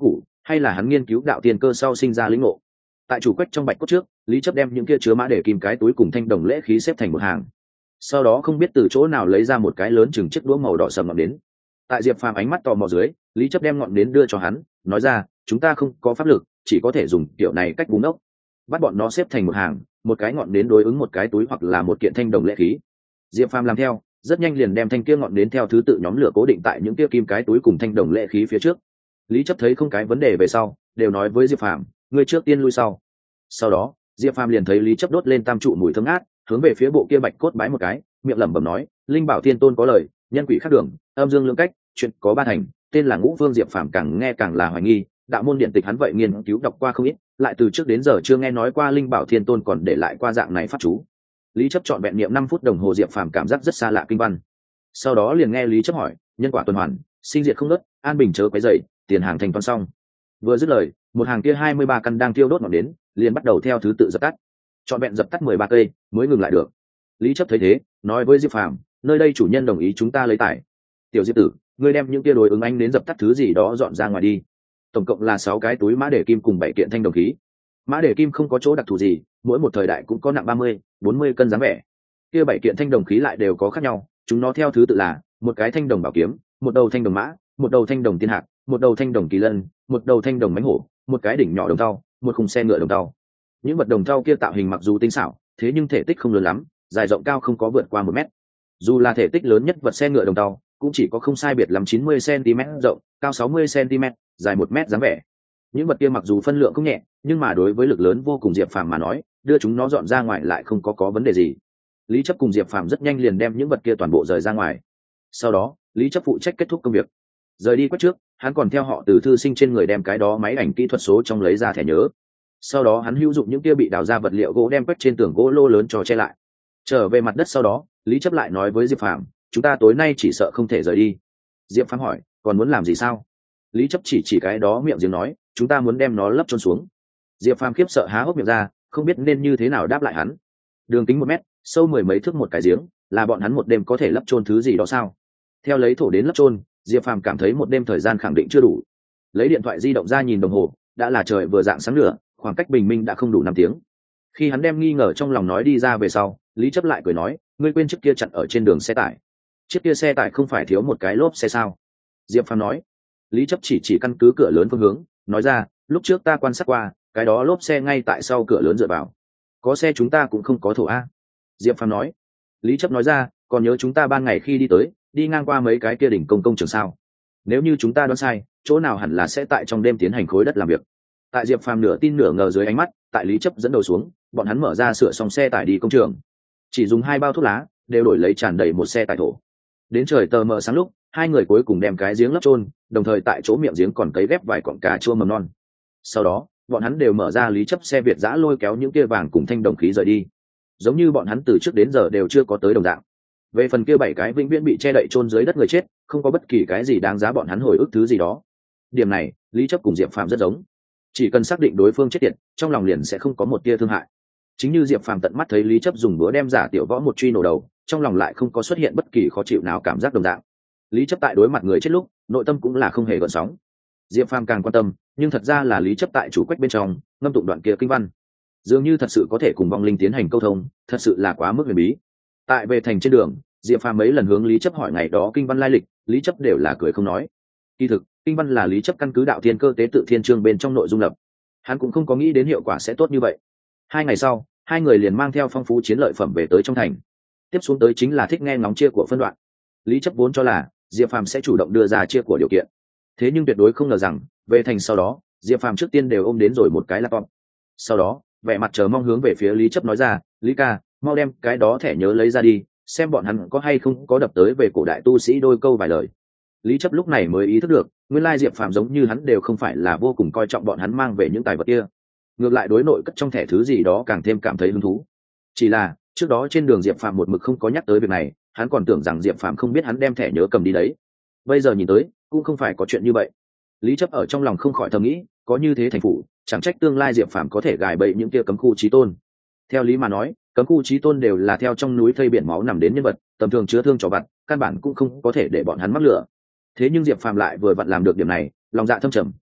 hay là hắn nghiên cứu đạo tiên cơ sau sinh ra lĩnh ngộ. Tại chủ quách trong bạch cốt trước, lý chấp đem những kia chứa mã để kim cái túi cùng thanh đồng lễ khí xếp thành một hàng, sau đó không biết từ chỗ nào lấy ra một cái lớn chừng chiếc đũa màu đỏ sầm ngọn nến. Tại Diệp Phàm ánh mắt tò mò dưới, lý chấp đem ngọn nến đưa cho hắn, nói ra, chúng ta không có pháp lực, chỉ có thể dùng kiểu này cách búng ốc. Bắt bọn nó xếp thành một hàng, một cái ngọn nến đối ứng một cái túi hoặc là một kiện thanh đồng lễ khí. Diệp Phàm làm theo, rất nhanh liền đem thanh kia ngọn nến theo thứ tự nhóm lửa cố định tại những kia kim cái túi cùng thanh đồng lễ khí phía trước. Lý chấp thấy không cái vấn đề về sau, đều nói với Diệp Phàm, ngươi trước tiên lui sau. Sau đó, Diệp Phàm liền thấy lý chấp đốt lên tam trụ mùi thơm ngát, hướng về phía bộ kia bạch cốt bái một cái, miệng lẩm bẩm nói, linh bảo thiên tôn có lời, nhân quỷ khác đường, âm dương lưỡng cách, chuyện có ba thành, tên là Ngũ Phương. Diệp Phàm càng nghe càng là hoài nghi, đạo môn điện tịch hắn vậy nghiên cứu đọc qua không ít, lại từ trước đến giờ chưa nghe nói qua linh bảo thiên tôn còn để lại qua dạng này pháp chú. Lý chấp chọn vẹn niệm năm phút đồng hồ, Diệp Phàm cảm giác rất xa lạ kinh văn. Sau đó liền nghe lý chấp hỏi, nhân quả tuần hoàn, sinh diệt không ngớt, an bình chớ quấy dậy, tiền hàng thành toàn xong. Vừa dứt lời, một hàng kia hai mươi ba căn đang thiêu đốt ngọn đến, liền bắt đầu theo thứ tự dập tắt. Chọn vẹn dập tắt mười ba cây mới ngừng lại được. Lý chấp thấy thế, nói với Diệp Phàm, nơi đây chủ nhân đồng ý chúng ta lấy tải. Tiểu Diệp tử, ngươi đem những kia đối ứng anh đến dập tắt thứ gì đó dọn ra ngoài đi. Tổng cộng là sáu cái túi mã để kim cùng bảy kiện thanh đồng khí. Mã để kim không có chỗ đặc thù gì, mỗi một thời đại cũng có nặng ba mươi, bốn mươi cân dáng vẻ. Kia bảy kiện thanh đồng khí lại đều có khác nhau, chúng nó theo thứ tự là một cái thanh đồng bảo kiếm, một đầu thanh đồng mã, một đầu thanh đồng tiên hạc, một đầu thanh đồng kỳ lân, một đầu thanh đồng mãnh hổ, một cái đỉnh nhỏ đồng tàu, một khung xe ngựa đồng tàu. Những vật đồng tàu kia tạo hình mặc dù tinh xảo, thế nhưng thể tích không lớn lắm, dài rộng cao không có vượt qua một mét. Dù là thể tích lớn nhất vật xe ngựa đồng tàu, cũng chỉ có không sai biệt lắm chín mươi xăng-ti-mét rộng, cao sáu mươi xăng-ti-mét, dài một mét dáng vẻ. Những vật kia mặc dù phân lượng không nhẹ, nhưng mà đối với lực lớn vô cùng Diệp Phàm mà nói, đưa chúng nó dọn ra ngoài lại không có có vấn đề gì. Lý chấp cùng Diệp Phàm rất nhanh liền đem những vật kia toàn bộ rời ra ngoài. Sau đó, Lý chấp phụ trách kết thúc công việc. Rời đi quét trước, hắn còn theo họ từ thư sinh trên người đem cái đó máy ảnh kỹ thuật số trong lấy ra thẻ nhớ. Sau đó hắn hữu dụng những kia bị đào ra vật liệu gỗ đem quét trên tường gỗ lô lớn cho che lại. Trở về mặt đất sau đó, Lý chấp lại nói với Diệp Phàm, chúng ta tối nay chỉ sợ không thể rời đi. Diệp Phàm hỏi, còn muốn làm gì sao? Lý chấp chỉ chỉ cái đó miệng giếng nói, chúng ta muốn đem nó lấp chôn xuống. Diệp Phàm khiếp sợ há hốc miệng ra, không biết nên như thế nào đáp lại hắn. Đường kính một mét, sâu mười mấy thước một cái giếng, là bọn hắn một đêm có thể lấp chôn thứ gì đó sao? Theo lấy thổ đến lấp chôn, Diệp Phàm cảm thấy một đêm thời gian khẳng định chưa đủ. Lấy điện thoại di động ra nhìn đồng hồ, đã là trời vừa rạng sáng nửa, khoảng cách bình minh đã không đủ năm tiếng. Khi hắn đem nghi ngờ trong lòng nói đi ra về sau, Lý chấp lại cười nói, ngươi quên chiếc kia chặn ở trên đường xe tải. Chiếc kia xe tải không phải thiếu một cái lốp xe sao? Diệp Phàm nói. Lý chấp chỉ chỉ căn cứ cửa lớn phương hướng, nói ra, lúc trước ta quan sát qua, cái đó lốp xe ngay tại sau cửa lớn dựa vào. Có xe chúng ta cũng không có thổ a. Diệp Phàm nói. Lý chấp nói ra, còn nhớ chúng ta ban ngày khi đi tới, đi ngang qua mấy cái kia đỉnh công công trường sao? Nếu như chúng ta đoán sai, chỗ nào hẳn là sẽ tại trong đêm tiến hành khối đất làm việc. Tại Diệp Phàm nửa tin nửa ngờ dưới ánh mắt, tại Lý chấp dẫn đầu xuống, bọn hắn mở ra sửa xong xe tải đi công trường. Chỉ dùng hai bao thuốc lá, đều đổi lấy tràn đầy một xe tải thổ. Đến trời tờ mờ sáng lúc, hai người cuối cùng đem cái giếng lấp chôn, đồng thời tại chỗ miệng giếng còn cấy ghép vài cọng cà chua mầm non. Sau đó, bọn hắn đều mở ra Lý chấp xe Việt giã lôi kéo những kia vàng cùng thanh đồng khí rời đi, giống như bọn hắn từ trước đến giờ đều chưa có tới đồng dạng. Về phần kia bảy cái vĩnh viễn bị che đậy chôn dưới đất người chết, không có bất kỳ cái gì đáng giá bọn hắn hồi ức thứ gì đó. Điểm này, Lý chấp cùng Diệp Phàm rất giống, chỉ cần xác định đối phương chết tiệt, trong lòng liền sẽ không có một tia thương hại. Chính như Diệp Phàm tận mắt thấy Lý chấp dùng búa đem giả tiểu võ một truy nổ đầu, trong lòng lại không có xuất hiện bất kỳ khó chịu nào cảm giác đồng dạng. Lý chấp tại đối mặt người chết lúc, nội tâm cũng là không hề gợn sóng. Diệp Phàm càng quan tâm, nhưng thật ra là Lý chấp tại chủ quách bên trong ngâm tụng đoạn kia kinh văn, dường như thật sự có thể cùng vong linh tiến hành câu thông, thật sự là quá mức huyền bí. Tại về thành trên đường, Diệp Phàm mấy lần hướng Lý chấp hỏi ngày đó kinh văn lai lịch, Lý chấp đều là cười không nói. Kỳ thực, kinh văn là Lý chấp căn cứ đạo thiên cơ tế tự thiên chương bên trong nội dung lập, hắn cũng không có nghĩ đến hiệu quả sẽ tốt như vậy. Hai ngày sau, hai người liền mang theo phong phú chiến lợi phẩm về tới trong thành. Tiếp xuống tới chính là thích nghe ngóng chia của phân đoạn. Lý chấp vốn cho là Diệp Phàm sẽ chủ động đưa ra chia của điều kiện, thế nhưng tuyệt đối không ngờ rằng về thành sau đó, Diệp Phàm trước tiên đều ôm đến rồi một cái laptop. Sau đó, vẻ mặt chờ mong hướng về phía Lý chấp nói ra, Lý ca, mau đem cái đó thẻ nhớ lấy ra đi, xem bọn hắn có hay không có đập tới về cổ đại tu sĩ đôi câu vài lời. Lý chấp lúc này mới ý thức được, nguyên lai Diệp Phàm giống như hắn đều không phải là vô cùng coi trọng bọn hắn mang về những tài vật kia, ngược lại đối nội cất trong thẻ thứ gì đó càng thêm cảm thấy hứng thú. Chỉ là trước đó trên đường Diệp Phàm một mực không có nhắc tới việc này, hắn còn tưởng rằng Diệp Phàm không biết hắn đem thẻ nhớ cầm đi đấy. Bây giờ nhìn tới, cũng không phải có chuyện như vậy. Lý chấp ở trong lòng không khỏi thầm nghĩ, có như thế thành phủ, chẳng trách tương lai Diệp Phàm có thể gài bẫy những kia cấm khu chí tôn. Theo lý mà nói, cấm khu chí tôn đều là theo trong núi thây biển máu nằm đến nhân vật, tầm thường chứa thương trò vặt, căn bản cũng không có thể để bọn hắn mắc lửa. Thế nhưng Diệp Phàm lại vừa vặn làm được điểm này, lòng dạ thâm trầm,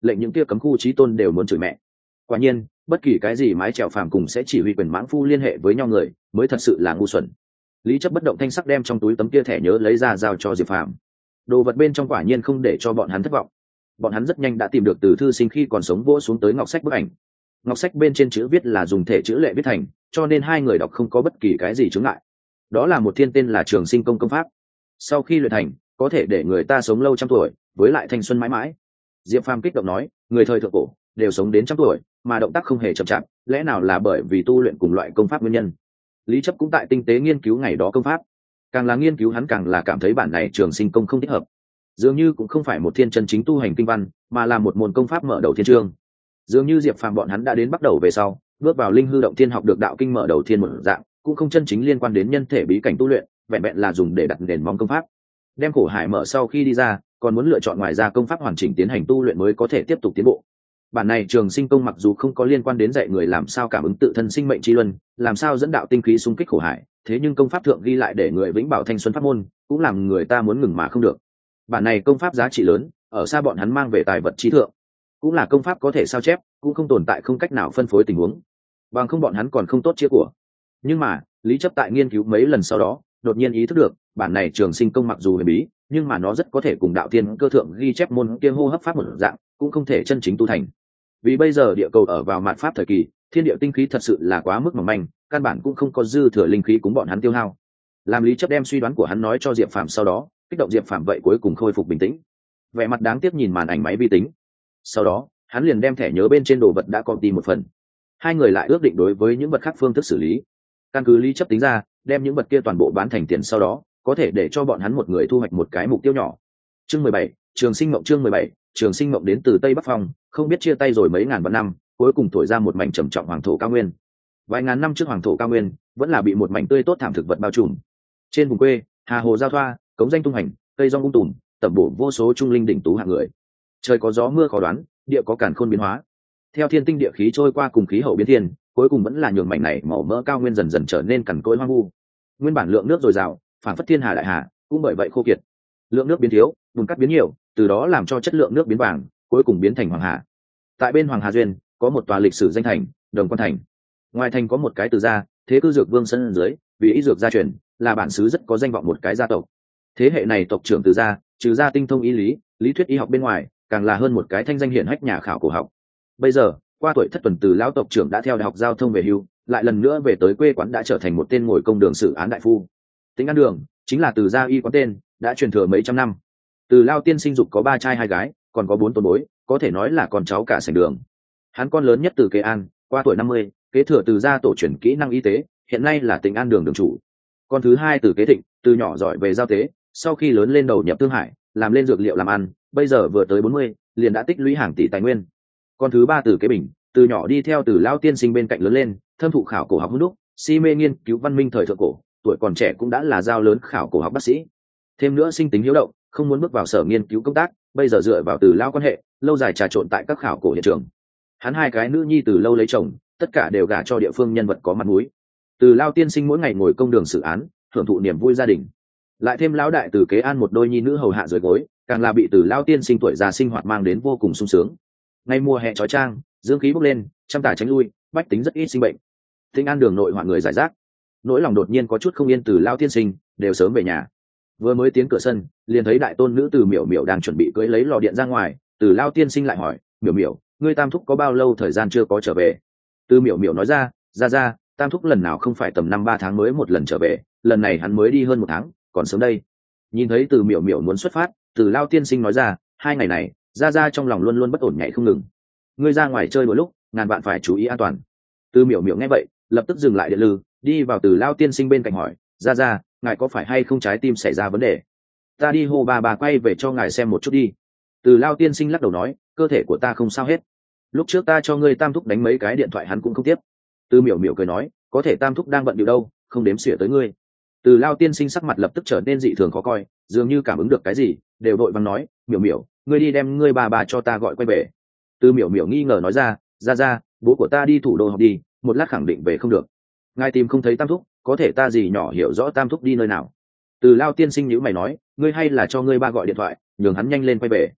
lệnh những kia cấm khu chí tôn đều muốn chửi mẹ. Quả nhiên, bất kỳ cái gì mái chèo phàm cùng sẽ chỉ huy quyền mãng phu liên hệ với nhau người mới thật sự là ngu xuẩn. Lý Chấp bất động thanh sắc đem trong túi tấm kia thẻ nhớ lấy ra giao cho Diệp Phàm. Đồ vật bên trong quả nhiên không để cho bọn hắn thất vọng. Bọn hắn rất nhanh đã tìm được từ thư sinh khi còn sống vỗ xuống tới ngọc sách bức ảnh. Ngọc sách bên trên chữ viết là dùng thể chữ lệ viết thành, cho nên hai người đọc không có bất kỳ cái gì chướng ngại. Đó là một thiên tên là Trường Sinh công công pháp. Sau khi luyện thành, có thể để người ta sống lâu trăm tuổi, với lại thanh xuân mãi mãi. Diệp Phàm kích động nói, người thời thượng cổ đều sống đến trăm tuổi, mà động tác không hề chậm chạp, lẽ nào là bởi vì tu luyện cùng loại công pháp nguyên nhân? Lý Chấp cũng tại tinh tế nghiên cứu ngày đó công pháp, càng là nghiên cứu hắn càng là cảm thấy bản này Trường Sinh công không thích hợp, dường như cũng không phải một thiên chân chính tu hành kinh văn, mà là một môn công pháp mở đầu thiên chương. Dường như Diệp Phàm bọn hắn đã đến bắt đầu về sau, bước vào linh hư động thiên học được đạo kinh mở đầu thiên một dạng, cũng không chân chính liên quan đến nhân thể bí cảnh tu luyện, vẹn vẹn là dùng để đặt nền móng công pháp. Đem khổ hải mở sau khi đi ra, còn muốn lựa chọn ngoài ra công pháp hoàn chỉnh tiến hành tu luyện mới có thể tiếp tục tiến bộ. Bản này Trường Sinh công mặc dù không có liên quan đến dạy người làm sao cảm ứng tự thân sinh mệnh chi luân, làm sao dẫn đạo tinh khí xung kích khổ hải, thế nhưng công pháp thượng ghi lại để người vĩnh bảo thanh xuân pháp môn, cũng làm người ta muốn ngừng mà không được. Bản này công pháp giá trị lớn, ở xa bọn hắn mang về tài vật trí thượng, cũng là công pháp có thể sao chép, cũng không tồn tại không cách nào phân phối tình huống, bằng không bọn hắn còn không tốt chia của. Nhưng mà Lý Chấp tại nghiên cứu mấy lần sau đó, đột nhiên ý thức được, bản này Trường Sinh công mặc dù huyền bí, nhưng mà nó rất có thể cùng đạo tiên cơ thượng ghi chép môn kia hô hấp pháp một dạng, cũng không thể chân chính tu thành. Vì bây giờ địa cầu ở vào mạt pháp thời kỳ, thiên địa tinh khí thật sự là quá mức mỏng manh, căn bản cũng không có dư thừa linh khí cúng bọn hắn tiêu hao. Làm Lý Chấp đem suy đoán của hắn nói cho Diệp Phàm sau đó, kích động Diệp Phàm vậy cuối cùng khôi phục bình tĩnh, vẻ mặt đáng tiếc nhìn màn ảnh máy vi tính. Sau đó hắn liền đem thẻ nhớ bên trên đồ vật đã copy một phần. Hai người lại ước định đối với những vật khác phương thức xử lý. Căn cứ Lý Chấp tính ra, đem những vật kia toàn bộ bán thành tiền sau đó, có thể để cho bọn hắn một người thu hoạch một cái mục tiêu nhỏ. Chương mười bảy, Trường Sinh mộng. Chương mười bảy, Trường Sinh mộng. Đến từ Tây Bắc Phong, không biết chia tay rồi mấy ngàn vạn năm, cuối cùng thổi ra một mảnh trầm trọng hoàng thổ cao nguyên. Vài ngàn năm trước hoàng thổ cao nguyên vẫn là bị một mảnh tươi tốt thảm thực vật bao trùm. Trên vùng quê, hà hồ giao thoa, cống danh tung hành, cây rong ung tùm, tẩm bổ vô số trung linh đỉnh tú hạng người. Trời có gió mưa khó đoán, địa có càn khôn biến hóa. Theo thiên tinh địa khí trôi qua cùng khí hậu biến thiên, cuối cùng vẫn là nhường mảnh này màu mỡ cao nguyên dần dần trở nên cằn cỗi hoang vu. Nguyên bản lượng nước dồi dào, phản phất thiên hà đại hà, cũng bởi vậy khô kiệt. Lượng nước biến thiếu, bùn cát biến nhiều, từ đó làm cho chất lượng nước biến vàng, cuối cùng biến thành hoàng hà. Tại bên Hoàng Hà duyên, có một tòa lịch sử danh thành, Đồng Quan thành. Ngoài thành có một cái từ gia, thế cư dược vương sân dưới, vì ý dược gia truyền, là bản xứ rất có danh vọng một cái gia tộc. Thế hệ này tộc trưởng từ gia, trừ gia tinh thông y lý, lý thuyết y học bên ngoài, càng là hơn một cái thanh danh hiển hách nhà khảo cổ học. Bây giờ, qua tuổi thất tuần từ lão tộc trưởng đã theo đại học giao thông về hưu, lại lần nữa về tới quê quán đã trở thành một tên ngồi công đường xử án đại phu. Tính An Đường chính là từ gia y quán tên, đã truyền thừa mấy trăm năm. Từ Lao tiên sinh dục có ba trai hai gái, còn có bốn tôn bối, có thể nói là con cháu cả sảnh đường. Hắn con lớn nhất từ Kế An, qua tuổi năm mươi, kế thừa từ gia tổ truyền kỹ năng y tế, hiện nay là Tính An Đường đường chủ. Con thứ hai từ Kế Thịnh, từ nhỏ giỏi về giao tế, sau khi lớn lên đầu nhập Thương Hải, làm lên dược liệu làm ăn, bây giờ vừa tới bốn mươi, liền đã tích lũy hàng tỷ tài nguyên. Con thứ ba từ Kế Bình, từ nhỏ đi theo từ Lao tiên sinh bên cạnh lớn lên, thâm thụ khảo cổ học hữu đúc, si mê nghiên cứu văn minh thời thượng cổ, tuổi còn trẻ cũng đã là giao lớn khảo cổ học bác sĩ. Thêm nữa sinh tính hiếu động, không muốn bước vào sở nghiên cứu công tác, bây giờ dựa vào từ Lao quan hệ, lâu dài trà trộn tại các khảo cổ hiện trường. Hắn hai cái nữ nhi từ lâu lấy chồng, tất cả đều gả cho địa phương nhân vật có mặt mũi. Từ Lao tiên sinh mỗi ngày ngồi công đường xử án, hưởng thụ niềm vui gia đình. Lại thêm lão đại từ Kế An một đôi nhi nữ hầu hạ dưới gối, càng là bị từ Lao tiên sinh tuổi già sinh hoạt mang đến vô cùng sung sướng. Ngay mùa hè chói chang, dương khí bốc lên, trăm tả tránh lui, bách tính rất ít sinh bệnh. Tính An Đường nội hoạn người giải rác, nỗi lòng đột nhiên có chút không yên từ Lao tiên sinh, đều sớm về nhà. Vừa mới tiến cửa sân, liền thấy đại tôn nữ từ Miểu Miểu đang chuẩn bị cưỡi lấy lò điện ra ngoài, từ Lao tiên sinh lại hỏi, Miểu Miểu, ngươi tam thúc có bao lâu thời gian chưa có trở về? Từ Miểu Miểu nói ra, ra ra, tam thúc lần nào không phải tầm năm ba tháng mới một lần trở về, lần này hắn mới đi hơn một tháng, còn sớm đây. Nhìn thấy từ Miểu Miểu muốn xuất phát, từ Lao tiên sinh nói ra, hai ngày này, ra ra trong lòng luôn luôn bất ổn nhảy không ngừng. Ngươi ra ngoài chơi một lúc, ngàn vạn phải chú ý an toàn. Từ Miểu Miểu nghe vậy, lập tức dừng lại điện lư, đi vào từ Lao tiên sinh bên cạnh hỏi, ra ra, ngài có phải hay không trái tim xảy ra vấn đề? Ta đi hô bà bà quay về cho ngài xem một chút đi. Từ Lao tiên sinh lắc đầu nói, cơ thể của ta không sao hết. Lúc trước ta cho ngươi tam thúc đánh mấy cái điện thoại hắn cũng không tiếp. Từ Miểu Miểu cười nói, có thể tam thúc đang bận điều đâu, không đếm xỉa tới ngươi. Từ Lao tiên sinh sắc mặt lập tức trở nên dị thường khó coi, dường như cảm ứng được cái gì, đều đội vắng nói, Miểu Miểu, ngươi đi đem ngươi bà bà cho ta gọi quay về. Từ Miểu Miểu nghi ngờ nói ra, ra ra, bố của ta đi thủ đô học đi, một lát khẳng định về không được. Ngài tìm không thấy tam thúc, có thể ta gì nhỏ hiểu rõ tam thúc đi nơi nào. Từ Lao tiên sinh nhíu mày nói, ngươi hay là cho ngươi ba gọi điện thoại, nhường hắn nhanh lên quay về.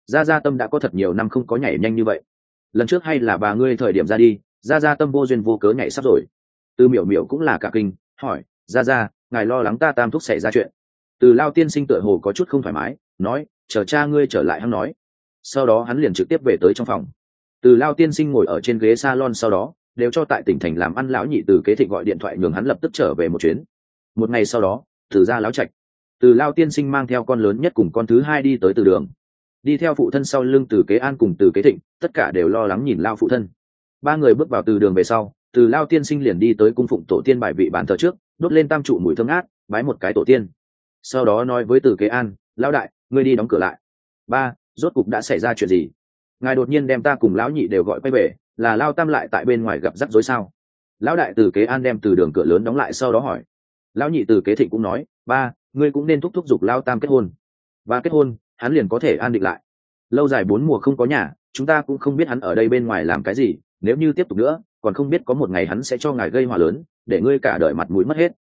gia gia tâm đã có thật nhiều năm không có nhảy nhanh như vậy. Lần trước hay là bà ngươi thời điểm ra đi, gia gia tâm vô duyên vô cớ nhảy sắp rồi. Từ miểu miểu cũng là cả kinh, hỏi gia gia, ngài lo lắng ta tam thúc xảy ra chuyện. Từ Lao tiên sinh tựa hồ có chút không thoải mái, nói chờ cha ngươi trở lại hắn nói. Sau đó hắn liền trực tiếp về tới trong phòng. Từ Lao tiên sinh ngồi ở trên ghế salon, sau đó đều cho tại tỉnh thành làm ăn lão nhị Từ Kế Thịnh gọi điện thoại nhường hắn lập tức trở về một chuyến. Một ngày sau đó, từ gia lão trạch, Từ Lao tiên sinh mang theo con lớn nhất cùng con thứ hai đi tới từ đường. Đi theo phụ thân sau lưng Từ Kế An cùng Từ Kế Thịnh, tất cả đều lo lắng nhìn Lao phụ thân. Ba người bước vào từ đường về sau, Từ Lao tiên sinh liền đi tới cung phụng tổ tiên bài vị bàn thờ trước, đốt lên tam trụ mùi thơm ngát, bái một cái tổ tiên. Sau đó nói với Từ Kế An, lão đại, ngươi đi đóng cửa lại. Ba, rốt cục đã xảy ra chuyện gì? Ngài đột nhiên đem ta cùng lão nhị đều gọi quay về, là Lao tam lại tại bên ngoài gặp rắc rối sao? Lão đại Từ Kế An đem từ đường cửa lớn đóng lại, sau đó hỏi. Lão nhị Từ Kế Thịnh cũng nói, ba, ngươi cũng nên thúc thúc giục Lao tam kết hôn. Và kết hôn, hắn liền có thể an định lại. Lâu dài bốn mùa không có nhà, chúng ta cũng không biết hắn ở đây bên ngoài làm cái gì, nếu như tiếp tục nữa, còn không biết có một ngày hắn sẽ cho ngài gây họa lớn, để ngươi cả đời mặt mũi mất hết.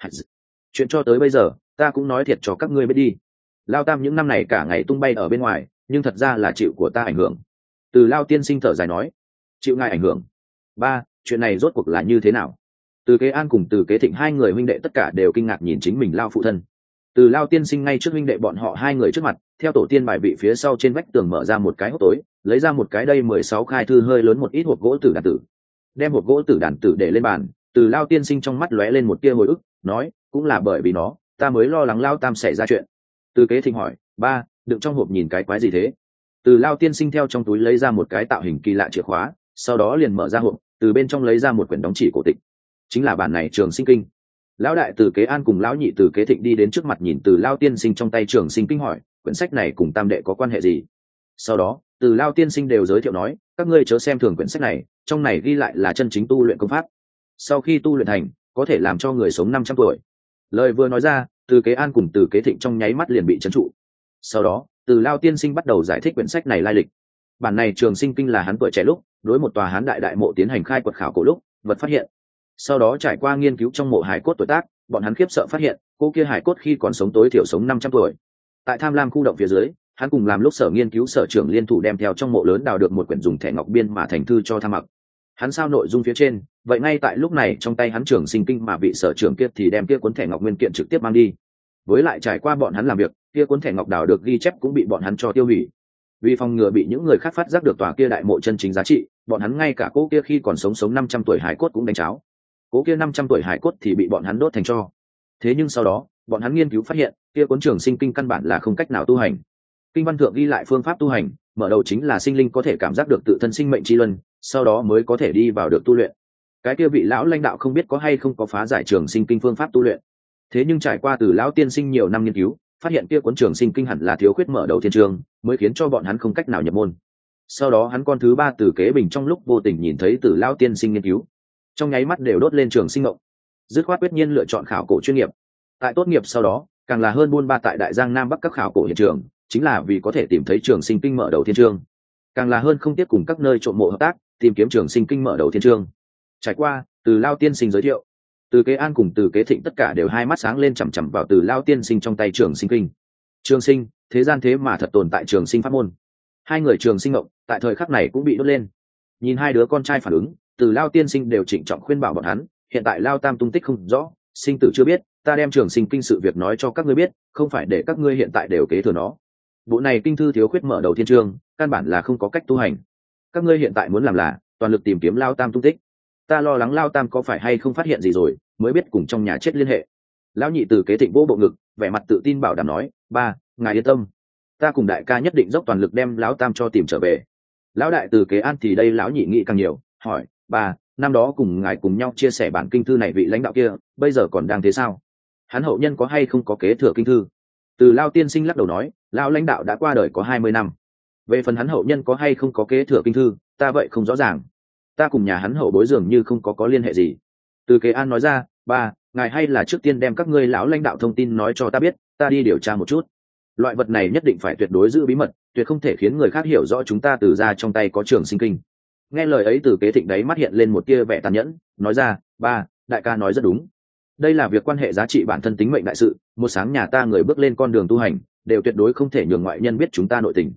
Chuyện cho tới bây giờ, ta cũng nói thiệt cho các ngươi biết đi. Lao tam những năm này cả ngày tung bay ở bên ngoài, nhưng thật ra là chịu của ta ảnh hưởng. Từ Lao tiên sinh thở dài nói, chịu ngài ảnh hưởng. Ba, chuyện này rốt cuộc là như thế nào? Từ Kế An cùng Từ Kế Thịnh hai người huynh đệ tất cả đều kinh ngạc nhìn chính mình Lao phụ thân. Từ Lao tiên sinh ngay trước huynh đệ bọn họ hai người trước mặt, theo tổ tiên bài vị phía sau trên vách tường mở ra một cái hốc tối, lấy ra một cái đây mười sáu khai thư hơi lớn một ít hộp gỗ tử đàn tử. Đem hộp gỗ tử đàn tử để lên bàn, Từ Lao tiên sinh trong mắt lóe lên một tia hồi ức, nói, cũng là bởi vì nó, ta mới lo lắng Lao tam xảy ra chuyện. Từ Kế Thịnh hỏi, ba, đựng trong hộp nhìn cái quái gì thế? Từ Lao tiên sinh theo trong túi lấy ra một cái tạo hình kỳ lạ chìa khóa, sau đó liền mở ra hộp, từ bên trong lấy ra một quyển đóng chỉ cổ tịch, chính là bản này Trường Sinh Kinh. Lão đại Từ Kế An cùng lão nhị Từ Kế Thịnh đi đến trước mặt nhìn Từ Lao tiên sinh trong tay Trường Sinh Kinh, hỏi, quyển sách này cùng tam đệ có quan hệ gì? Sau đó Từ Lao tiên sinh đều giới thiệu nói, các ngươi chớ xem thường quyển sách này, trong này ghi lại là chân chính tu luyện công pháp, sau khi tu luyện thành có thể làm cho người sống năm trăm tuổi. Lời vừa nói ra, Từ Kế An cùng Từ Kế Thịnh trong nháy mắt liền bị trấn trụ. Sau đó Từ Lao tiên sinh bắt đầu giải thích quyển sách này lai lịch. Bản này Trường Sinh Kinh là hắn tuổi trẻ lúc đối một tòa hán đại đại mộ tiến hành khai quật khảo cổ lúc vật phát hiện. Sau đó trải qua nghiên cứu trong mộ hải cốt tuổi tác, bọn hắn khiếp sợ phát hiện cô kia hải cốt khi còn sống tối thiểu sống năm trăm tuổi. Tại Tham Lam khu động phía dưới, hắn cùng làm lúc sở nghiên cứu sở trưởng liên thủ đem theo trong mộ lớn đào được một quyển dùng thẻ ngọc biên mà thành thư cho Tham Mặc. Hắn sao nội dung phía trên, vậy ngay tại lúc này trong tay hắn Trường Sinh Kinh mà vị sở trưởng kia thì đem kia cuốn thẻ ngọc nguyên kiện trực tiếp mang đi. Với lại trải qua bọn hắn làm việc, kia cuốn thẻ ngọc đào được ghi chép cũng bị bọn hắn cho tiêu hủy. Vì phòng ngừa bị những người khác phát giác được tòa kia đại mộ chân chính giá trị, bọn hắn ngay cả cô kia khi còn sống sống năm trăm tuổi hải cốt cũng đánh cháo. Cố kia năm trăm tuổi hải cốt thì bị bọn hắn đốt thành tro. Thế nhưng sau đó, bọn hắn nghiên cứu phát hiện, kia cuốn Trường Sinh Kinh căn bản là không cách nào tu hành. Kinh văn thượng ghi lại phương pháp tu hành, mở đầu chính là sinh linh có thể cảm giác được tự thân sinh mệnh chi luân, sau đó mới có thể đi vào được tu luyện. Cái kia vị lão lãnh đạo không biết có hay không có phá giải Trường Sinh Kinh phương pháp tu luyện. Thế nhưng trải qua từ lão tiên sinh nhiều năm nghiên cứu, phát hiện kia cuốn Trường Sinh Kinh hẳn là thiếu khuyết mở đầu thiên trường, mới khiến cho bọn hắn không cách nào nhập môn. Sau đó hắn con thứ ba Từ Kế Bình trong lúc vô tình nhìn thấy từ lão tiên sinh nghiên cứu, trong nháy mắt đều đốt lên Trường Sinh ngộng, dứt khoát quyết nhiên lựa chọn khảo cổ chuyên nghiệp. Tại tốt nghiệp sau đó, càng là hơn buôn ba tại Đại Giang Nam Bắc các khảo cổ hiện trường, chính là vì có thể tìm thấy Trường Sinh Kinh mở đầu thiên chương. Càng là hơn không tiếc cùng các nơi trộm mộ hợp tác, tìm kiếm Trường Sinh Kinh mở đầu thiên chương. Trải qua từ Lao tiên sinh giới thiệu, Từ Kế An cùng Từ Kế Thịnh tất cả đều hai mắt sáng lên chằm chằm vào từ Lao tiên sinh trong tay Trường Sinh Kinh. Trường sinh, thế gian thế mà thật tồn tại Trường Sinh pháp môn. Hai người Trường Sinh ngộng tại thời khắc này cũng bị đốt lên. Nhìn hai đứa con trai phản ứng, từ Lao tiên sinh đều trịnh trọng khuyên bảo bọn hắn, hiện tại Lao tam tung tích không rõ, sinh tử chưa biết, ta đem Trường Sinh Kinh sự việc nói cho các ngươi biết, không phải để các ngươi hiện tại đều kế thừa nó. Bộ này kinh thư thiếu khuyết mở đầu thiên chương, căn bản là không có cách tu hành. Các ngươi hiện tại muốn làm là toàn lực tìm kiếm Lao tam tung tích. Ta lo lắng Lao tam có phải hay không phát hiện gì rồi, mới biết cùng trong nhà chết liên hệ. Lão nhị Từ Kế Thịnh vỗ bộ ngực, vẻ mặt tự tin bảo đảm nói, ba, ngài yên tâm, ta cùng đại ca nhất định dốc toàn lực đem Lão tam cho tìm trở về. Lão đại Từ Kế An thì đây lão nhị nghĩ càng nhiều, hỏi, ba, năm đó cùng ngài cùng nhau chia sẻ bản kinh thư này vị lãnh đạo kia, bây giờ còn đang thế sao? Hắn hậu nhân có hay không có kế thừa kinh thư? Từ Lao tiên sinh lắc đầu nói, lão lãnh đạo đã qua đời có hai mươi năm. Về phần hắn hậu nhân có hay không có kế thừa kinh thư, ta vậy không rõ ràng. Ta cùng nhà hắn hậu bối dường như không có có liên hệ gì. Từ Kế An nói ra, ba, ngài hay là trước tiên đem các ngươi lão lãnh đạo thông tin nói cho ta biết, ta đi điều tra một chút. Loại vật này nhất định phải tuyệt đối giữ bí mật, tuyệt không thể khiến người khác hiểu rõ chúng ta từ ra trong tay có Trường Sinh Kinh. Nghe lời ấy Từ Kế Thịnh đấy mắt hiện lên một tia vẻ tàn nhẫn, nói ra, ba, đại ca nói rất đúng. Đây là việc quan hệ giá trị bản thân tính mệnh đại sự, một sáng nhà ta người bước lên con đường tu hành, đều tuyệt đối không thể nhường ngoại nhân biết chúng ta nội tình.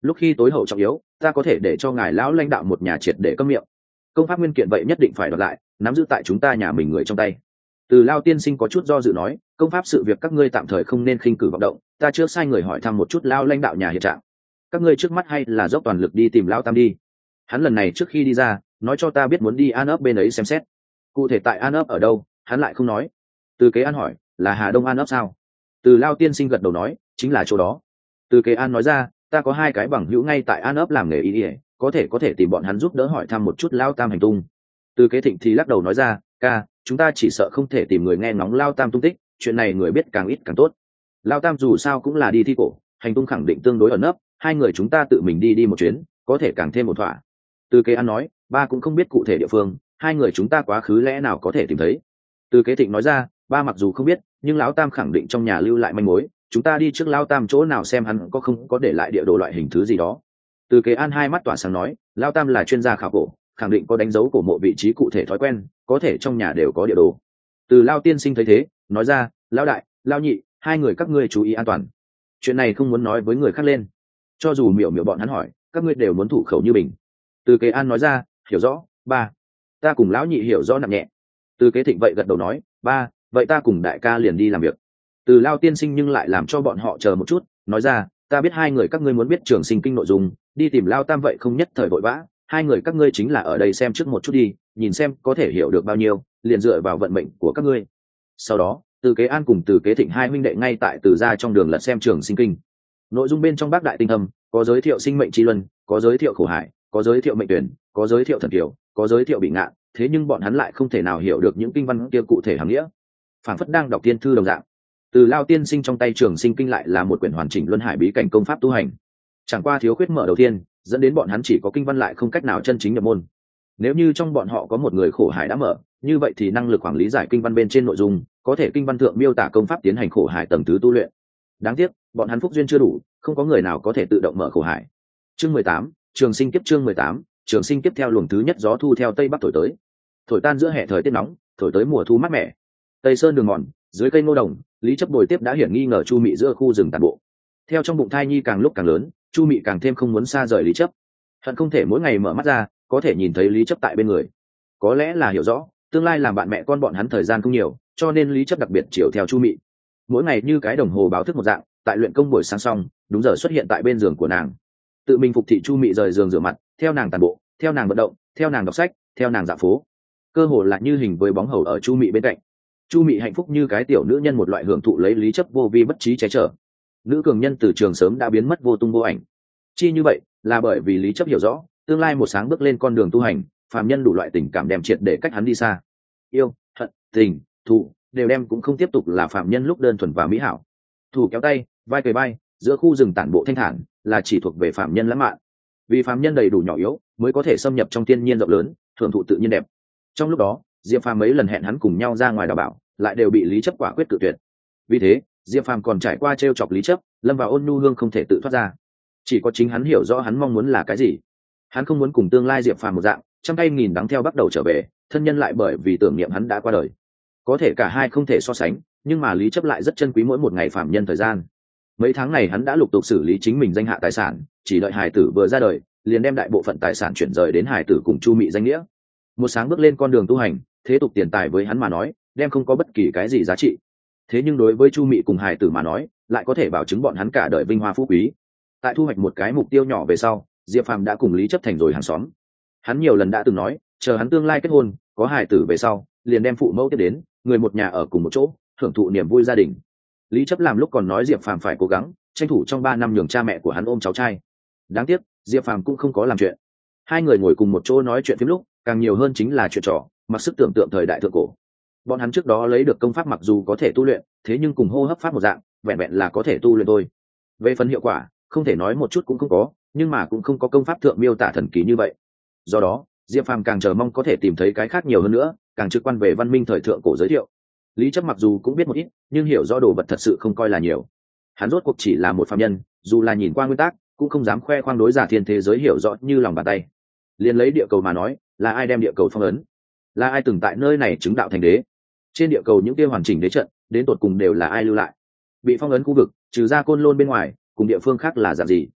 lúc khi tối hậu trọng yếu, ta có thể để cho ngài lão lãnh đạo một nhà triệt để câm miệng. Công pháp nguyên kiện vậy nhất định phải đoạt lại, nắm giữ tại chúng ta nhà mình người trong tay. Từ Lao tiên sinh có chút do dự nói, công pháp sự việc các ngươi tạm thời không nên khinh cử vọng động, ta trước sai người hỏi thăm một chút Lao lãnh đạo nhà hiện trạng. Các ngươi trước mắt hay là dốc toàn lực đi tìm Lao Tam đi. Hắn lần này trước khi đi ra, nói cho ta biết muốn đi An ấp bên ấy xem xét. Cụ thể tại An ấp ở đâu, hắn lại không nói. Từ Kế An hỏi, là Hà Đông An ấp sao? Từ Lao tiên sinh gật đầu nói, chính là chỗ đó. Từ Kế An nói ra, ta có hai cái bằng hữu ngay tại An ấp làm nghề y y, có thể có thể tìm bọn hắn giúp đỡ hỏi thăm một chút Lao Tam hành tung. Từ Kế Thịnh thì lắc đầu nói ra, ca, chúng ta chỉ sợ không thể tìm người nghe ngóng Lao Tam tung tích, chuyện này người biết càng ít càng tốt. Lao Tam dù sao cũng là đi thi cổ, hành tung khẳng định tương đối ẩn nấp, hai người chúng ta tự mình đi đi một chuyến, có thể càng thêm một thỏa. Từ Kế An nói, ba cũng không biết cụ thể địa phương, hai người chúng ta quá khứ lẽ nào có thể tìm thấy. Từ Kế Thịnh nói ra, ba mặc dù không biết, nhưng Lão Tam khẳng định trong nhà lưu lại manh mối, chúng ta đi trước Lao Tam chỗ nào xem hắn có không có để lại địa đồ loại hình thứ gì đó. Từ Kế An hai mắt tỏa sáng nói, Lao Tam là chuyên gia khảo cổ, khẳng định có đánh dấu cổ mộ vị trí cụ thể thói quen, có thể trong nhà đều có địa đồ. Từ Lao tiên sinh thấy thế, nói ra, Lao đại, Lao nhị, hai người các ngươi chú ý an toàn. Chuyện này không muốn nói với người khác lên. Cho dù miểu miểu bọn hắn hỏi, các ngươi đều muốn thủ khẩu như mình. Từ Kế An nói ra, hiểu rõ, ba. Ta cùng lão nhị hiểu rõ nặng nhẹ. Từ Kế Thịnh vậy gật đầu nói, ba, vậy ta cùng đại ca liền đi làm việc. Từ Lao tiên sinh nhưng lại làm cho bọn họ chờ một chút, nói ra, ta biết hai người các ngươi muốn biết trường sinh kinh nội dung, đi tìm Lao Tam vậy không nhất thời vội vã, hai người các ngươi chính là ở đây xem trước một chút đi, nhìn xem có thể hiểu được bao nhiêu, liền dựa vào vận mệnh của các ngươi. Sau đó, Từ Kế An cùng Từ Kế Thịnh hai huynh đệ ngay tại Từ gia trong đường lật xem trường sinh kinh. Nội dung bên trong bác đại tinh thâm, có giới thiệu sinh mệnh chi luân, có giới thiệu khổ hải, có giới thiệu mệnh tuyển, có giới thiệu thần kiều, có giới thiệu bị ngạn, thế nhưng bọn hắn lại không thể nào hiểu được những kinh văn kia cụ thể hàm nghĩa, phảng phất đang đọc tiên thư đồng dạng. Từ Lao tiên sinh trong tay trường sinh kinh lại là một quyển hoàn chỉnh luân hải bí cảnh công pháp tu hành, chẳng qua thiếu khuyết mở đầu tiên, dẫn đến bọn hắn chỉ có kinh văn lại không cách nào chân chính nhập môn. Nếu như trong bọn họ có một người khổ hải đã mở, như vậy thì năng lực quản lý giải kinh văn bên trên nội dung, có thể kinh văn thượng miêu tả công pháp tiến hành khổ hải tầng thứ tu luyện. Đáng tiếc, bọn hắn phúc duyên chưa đủ, không có người nào có thể tự động mở khổ hải. Chương mười tám, trường sinh kiếp. Chương mười tám, trường sinh kiếp. Theo luồng thứ nhất gió thu theo tây bắc thổi tới, thổi tan giữa hè thời tiết nóng, thổi tới mùa thu mát mẻ. Tây sơn đường mòn, dưới cây ngô đồng, Lý Chấp bồi tiếp đã hiển nghi ngờ Chu Mị giữa khu rừng tàn bộ. Theo trong bụng thai nhi càng lúc càng lớn, Chu Mị càng thêm không muốn xa rời Lý Chấp, hận không thể mỗi ngày mở mắt ra có thể nhìn thấy Lý Chấp tại bên người. Có lẽ là hiểu rõ tương lai làm bạn mẹ con bọn hắn thời gian không nhiều, cho nên Lý Chấp đặc biệt chiều theo Chu Mị, mỗi ngày như cái đồng hồ báo thức một dạng, tại luyện công buổi sáng xong đúng giờ xuất hiện tại bên giường của nàng, tự mình phục thị Chu Mị rời giường rửa mặt, theo nàng tàn bộ, theo nàng vận động, theo nàng đọc sách, theo nàng dạo phố, cơ hồ là như hình với bóng hầu ở Chu Mị bên cạnh. Chu Mị hạnh phúc như cái tiểu nữ nhân một loại hưởng thụ lấy Lý Chấp vô vi bất trí che chở. Nữ cường nhân từ trường sớm đã biến mất vô tung vô ảnh. Chi như vậy là bởi vì Lý Chấp hiểu rõ tương lai một sáng bước lên con đường tu hành, phàm nhân đủ loại tình cảm đem triệt để cách hắn đi xa. Yêu, hận, tình, thù đều đem cũng không tiếp tục là phàm nhân lúc đơn thuần và mỹ hảo. Thủ kéo tay, vai cười bay, giữa khu rừng tản bộ thanh thản là chỉ thuộc về phàm nhân lãng mạn. Vì phàm nhân đầy đủ nhỏ yếu mới có thể xâm nhập trong thiên nhiên rộng lớn, hưởng thụ tự nhiên đẹp. Trong lúc đó, Diệp Phàm mấy lần hẹn hắn cùng nhau ra ngoài đào bảo, lại đều bị Lý Chấp quả quyết cự tuyệt. Vì thế, Diệp Phàm còn trải qua trêu chọc Lý Chấp, lâm vào ôn nhu hương không thể tự thoát ra. Chỉ có chính hắn hiểu rõ hắn mong muốn là cái gì. Hắn không muốn cùng tương lai Diệp Phàm một dạng, trăm tay nghìn đắng theo bắt đầu trở về, thân nhân lại bởi vì tưởng niệm hắn đã qua đời. Có thể cả hai không thể so sánh, nhưng mà Lý Chấp lại rất trân quý mỗi một ngày phàm nhân thời gian. Mấy tháng này hắn đã lục tục xử lý chính mình danh hạ tài sản, chỉ đợi hài tử vừa ra đời, liền đem đại bộ phận tài sản chuyển rời đến hài tử cùng Chu Mị danh nghĩa. Một sáng bước lên con đường tu hành, thế tục tiền tài với hắn mà nói, đem không có bất kỳ cái gì giá trị. Thế nhưng đối với Chu Mị cùng hài tử mà nói, lại có thể bảo chứng bọn hắn cả đời vinh hoa phú quý. Tại thu hoạch một cái mục tiêu nhỏ về sau, Diệp Phàm đã cùng Lý Chấp thành rồi hàng xóm. Hắn nhiều lần đã từng nói, chờ hắn tương lai kết hôn, có hài tử về sau, liền đem phụ mẫu tiếp đến, người một nhà ở cùng một chỗ, hưởng thụ niềm vui gia đình. Lý Chấp làm lúc còn nói Diệp Phàm phải cố gắng, tranh thủ trong ba năm nhường cha mẹ của hắn ôm cháu trai. Đáng tiếc, Diệp Phàm cũng không có làm chuyện. Hai người ngồi cùng một chỗ nói chuyện phím lúc, càng nhiều hơn chính là chuyện trò, mặc sức tưởng tượng thời đại thượng cổ. Bọn hắn trước đó lấy được công pháp mặc dù có thể tu luyện, thế nhưng cùng hô hấp pháp một dạng, vẹn vẹn là có thể tu luyện thôi. Về phần hiệu quả, không thể nói một chút cũng không có, nhưng mà cũng không có công pháp thượng miêu tả thần kỳ như vậy. Do đó, Diệp Phàm càng chờ mong có thể tìm thấy cái khác nhiều hơn nữa, càng trực quan về văn minh thời thượng cổ giới thiệu. Lý Chấp mặc dù cũng biết một ít, nhưng hiểu rõ đồ vật thật sự không coi là nhiều. Hắn rốt cuộc chỉ là một phàm nhân, dù là nhìn qua nguyên tắc, cũng không dám khoe khoang đối giả thiên thế giới hiểu rõ như lòng bàn tay. Liên lấy địa cầu mà nói, là ai đem địa cầu phong ấn? Là ai từng tại nơi này chứng đạo thành đế? Trên địa cầu những kia hoàn chỉnh đế trận, đến tột cùng đều là ai lưu lại? Bị phong ấn khu vực, trừ ra Côn Lôn bên ngoài, cùng địa phương khác là dạng gì?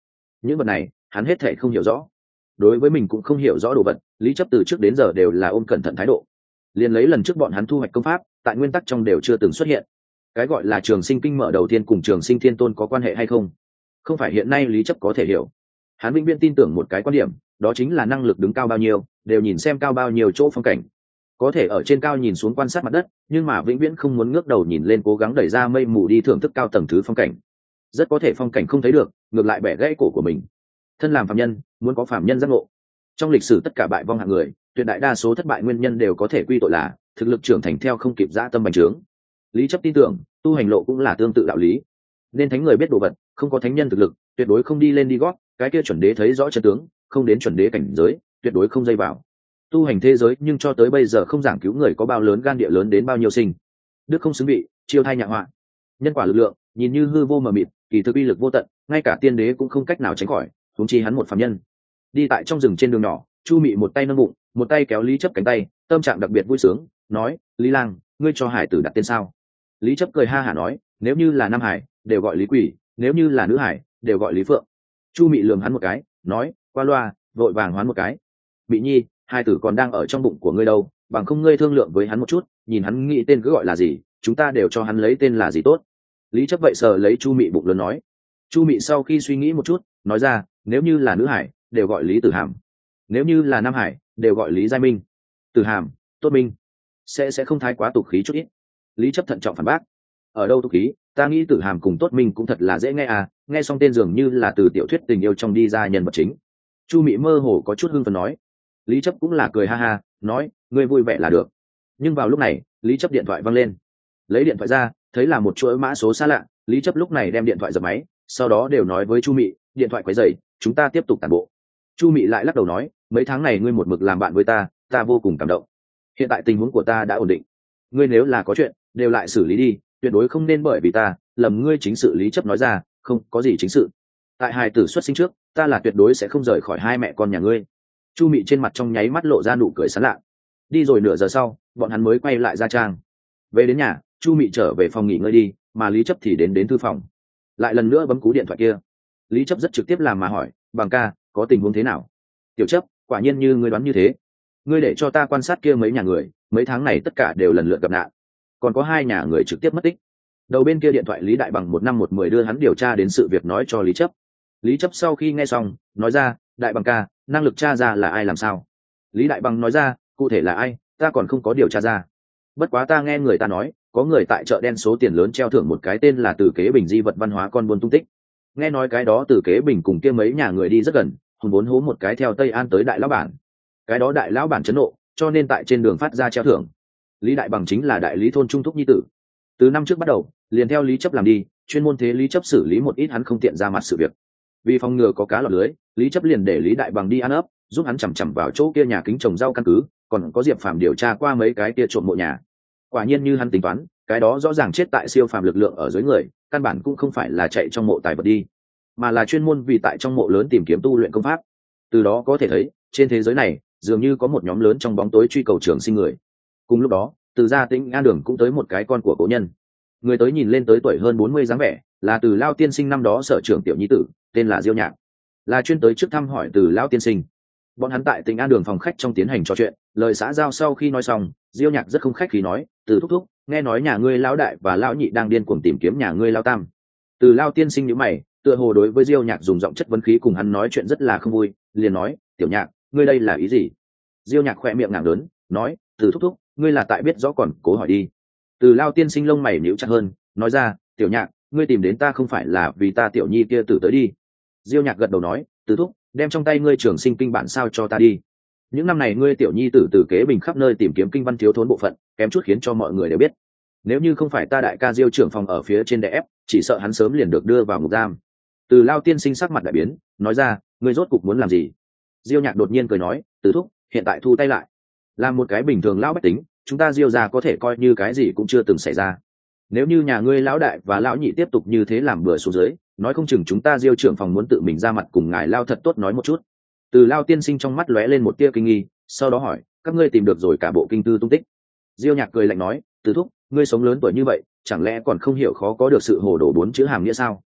những vật này hắn hết thể không hiểu rõ, đối với mình cũng không hiểu rõ đồ vật, lý chấp từ trước đến giờ đều là ôm cẩn thận thái độ. Liền lấy lần trước bọn hắn thu hoạch công pháp, tại nguyên tắc trong đều chưa từng xuất hiện. Cái gọi là trường sinh kinh mở đầu tiên cùng trường sinh thiên tôn có quan hệ hay không, không phải hiện nay lý chấp có thể hiểu. Hắn vĩnh viễn tin tưởng một cái quan điểm, đó chính là năng lực đứng cao bao nhiêu đều nhìn xem cao bao nhiêu chỗ phong cảnh. Có thể ở trên cao nhìn xuống quan sát mặt đất, nhưng mà vĩnh viễn không muốn ngước đầu nhìn lên cố gắng đẩy ra mây mù đi thưởng thức cao tầng thứ phong cảnh. Rất có thể phong cảnh không thấy được, ngược lại bẻ gãy cổ của mình. Thân làm phàm nhân, muốn có phàm nhân giác ngộ. Trong lịch sử tất cả bại vong hạng người, tuyệt đại đa số thất bại nguyên nhân đều có thể quy tội là thực lực trưởng thành theo không kịp dã tâm bành trướng. Lý chấp tin tưởng tu hành lộ cũng là tương tự đạo lý, nên thánh người biết đồ vật, không có thánh nhân thực lực tuyệt đối không đi lên đi gót. Cái kia chuẩn đế thấy rõ chân tướng, không đến chuẩn đế cảnh giới tuyệt đối không dây vào. Tu hành thế giới nhưng cho tới bây giờ không giảng cứu người có bao lớn gan địa lớn đến bao nhiêu sinh đức không xứng vị, chiêu thai nhạ họa. Nhân quả lực lượng nhìn như hư vô mờ mịt, kỳ thực uy lực vô tận, ngay cả tiên đế cũng không cách nào tránh khỏi, huống chi hắn một phàm nhân. Đi tại trong rừng trên đường nhỏ, Chu Mị một tay nâng bụng, một tay kéo Lý chấp cánh tay, tâm trạng đặc biệt vui sướng, nói: Lý lang, ngươi cho hải tử đặt tên sao? Lý chấp cười ha hả nói: nếu như là nam hải đều gọi Lý Quỷ, nếu như là nữ hải đều gọi Lý Phượng. Chu Mị lườm hắn một cái, nói: qua loa, vội vàng hoán một cái. Mị nhi, hai tử còn đang ở trong bụng của ngươi đâu, bằng không ngươi thương lượng với hắn một chút, nhìn hắn nghĩ tên cứ gọi là gì, chúng ta đều cho hắn lấy tên là gì tốt. Lý chấp vậy sờ lấy Chu Mị bụng lớn nói. Chu Mị sau khi suy nghĩ một chút, nói ra: nếu như là nữ hải đều gọi Lý Tử Hàm, nếu như là nam hải đều gọi Lý Giai Minh. Tử Hàm, tốt minh, sẽ sẽ không thái quá tục khí chút ít. Lý chấp thận trọng phản bác: ở đâu tục khí, ta nghĩ Tử Hàm cùng tốt minh cũng thật là dễ nghe à, nghe xong tên dường như là từ tiểu thuyết tình yêu trong đi ra nhân vật chính. Chu Mị mơ hồ có chút hưng phấn nói. Lý chấp cũng là cười ha ha, nói: ngươi vui vẻ là được. Nhưng vào lúc này, Lý chấp điện thoại văng lên. Lấy điện thoại ra, thấy là một chuỗi mã số xa lạ. Lý chấp lúc này đem điện thoại dập máy, sau đó đều nói với Chu Mị: điện thoại quấy rầy, chúng ta tiếp tục tản bộ. Chu Mị lại lắc đầu nói: mấy tháng này ngươi một mực làm bạn với ta, ta vô cùng cảm động. Hiện tại tình huống của ta đã ổn định, ngươi nếu là có chuyện đều lại xử lý đi, tuyệt đối không nên bởi vì ta lầm ngươi chính sự. Lý chấp nói ra: không có gì chính sự, tại hài tử xuất sinh trước, ta là tuyệt đối sẽ không rời khỏi hai mẹ con nhà ngươi. Chu Mị trên mặt trong nháy mắt lộ ra nụ cười sán lạ. Đi rồi nửa giờ sau, bọn hắn mới quay lại gia trang. Về đến nhà, Chu Mị trở về phòng nghỉ ngơi đi, mà Lý chấp thì đến đến thư phòng, lại lần nữa bấm cú điện thoại kia. Lý chấp rất trực tiếp làm mà hỏi: Bằng ca, có tình huống thế nào? Tiểu chấp, quả nhiên như ngươi đoán như thế, ngươi để cho ta quan sát kia mấy nhà người, mấy tháng này tất cả đều lần lượt gặp nạn, còn có hai nhà người trực tiếp mất tích. Đầu bên kia điện thoại Lý Đại Bằng một năm một mười đưa hắn điều tra đến sự việc nói cho Lý chấp. Lý chấp sau khi nghe xong, nói ra: Đại Bằng ca, năng lực tra ra là ai làm sao? Lý Đại Bằng nói ra: cụ thể là ai, ta còn không có điều tra ra. Bất quá ta nghe người ta nói, có người tại chợ đen số tiền lớn treo thưởng một cái tên là Từ Kế Bình di vật văn hóa con buôn tung tích. Nghe nói cái đó Từ Kế Bình cùng kia mấy nhà người đi rất gần, hùng vốn hố một cái theo Tây An tới đại lão bản. Cái đó đại lão bản chấn nộ, cho nên tại trên đường phát ra treo thưởng. Lý Đại Bằng chính là đại lý thôn trung thúc nhi tử. Từ năm trước bắt đầu, liền theo Lý chấp làm đi, chuyên môn thế Lý chấp xử lý một ít hắn không tiện ra mặt sự việc. Vì phòng ngừa có cá lọt lưới, Lý chấp liền để Lý Đại Bằng đi ăn ấp, giúp hắn chằm chằm vào chỗ kia nhà kính trồng rau căn cứ, còn có Diệp Phàm điều tra qua mấy cái kia trộm mộ nhà. Quả nhiên như hắn tính toán, cái đó rõ ràng chết tại siêu phàm lực lượng ở dưới người, căn bản cũng không phải là chạy trong mộ tài vật đi, mà là chuyên môn vì tại trong mộ lớn tìm kiếm tu luyện công pháp. Từ đó có thể thấy, trên thế giới này dường như có một nhóm lớn trong bóng tối truy cầu trường sinh người. Cùng lúc đó, từ gia Tĩnh An đường cũng tới một cái con của cố nhân. Người tới nhìn lên tới tuổi hơn bốn mươi dáng vẻ, là Từ Lao tiên sinh năm đó sở trưởng tiểu nhi tử, tên là Diêu Nhạc, là chuyên tới trước thăm hỏi Từ Lao tiên sinh. Bọn hắn tại Tĩnh An đường phòng khách trong tiến hành trò chuyện, lời xã giao sau khi nói xong, Diêu Nhạc rất không khách khí nói: Từ thúc thúc, nghe nói nhà ngươi lão đại và lão nhị đang điên cuồng tìm kiếm nhà ngươi lão tam. Từ Lao tiên sinh nhíu mày, tựa hồ đối với Diêu Nhạc dùng giọng chất vấn khí cùng hắn nói chuyện rất là không vui, liền nói: Tiểu Nhạc, ngươi đây là ý gì? Diêu Nhạc khẽ miệng ngảng lớn, nói: Từ thúc thúc, ngươi là tại biết rõ còn cố hỏi đi. Từ Lao tiên sinh lông mày nhíu chặt hơn, nói ra: Tiểu Nhạc, ngươi tìm đến ta không phải là vì ta tiểu nhi kia tử tới đi. Diêu Nhạc gật đầu nói: Từ thúc, đem trong tay ngươi trường sinh kinh bản sao cho ta đi. Những năm này ngươi tiểu nhi tử Từ Kế Bình khắp nơi tìm kiếm kinh văn thiếu thốn bộ phận, kém chút khiến cho mọi người đều biết. Nếu như không phải ta đại ca Diêu trưởng phòng ở phía trên đè ép, chỉ sợ hắn sớm liền được đưa vào ngục giam. Từ Lao tiên sinh sắc mặt đại biến, nói ra: ngươi rốt cục muốn làm gì? Diêu Nhạc đột nhiên cười nói: Từ thúc, hiện tại thu tay lại, làm một cái bình thường lão bách tính, chúng ta Diêu gia có thể coi như cái gì cũng chưa từng xảy ra. Nếu như nhà ngươi lão đại và lão nhị tiếp tục như thế làm bừa xuống dưới, nói không chừng chúng ta Diêu trưởng phòng muốn tự mình ra mặt cùng ngài Lao thật tốt nói một chút. Từ Lao tiên sinh trong mắt lóe lên một tia kinh nghi, sau đó hỏi: các ngươi tìm được rồi cả bộ kinh tư tung tích? Diêu Nhạc cười lạnh nói: Từ thúc, ngươi sống lớn tuổi như vậy, chẳng lẽ còn không hiểu khó có được sự hồ đồ bốn chữ hàm nghĩa sao?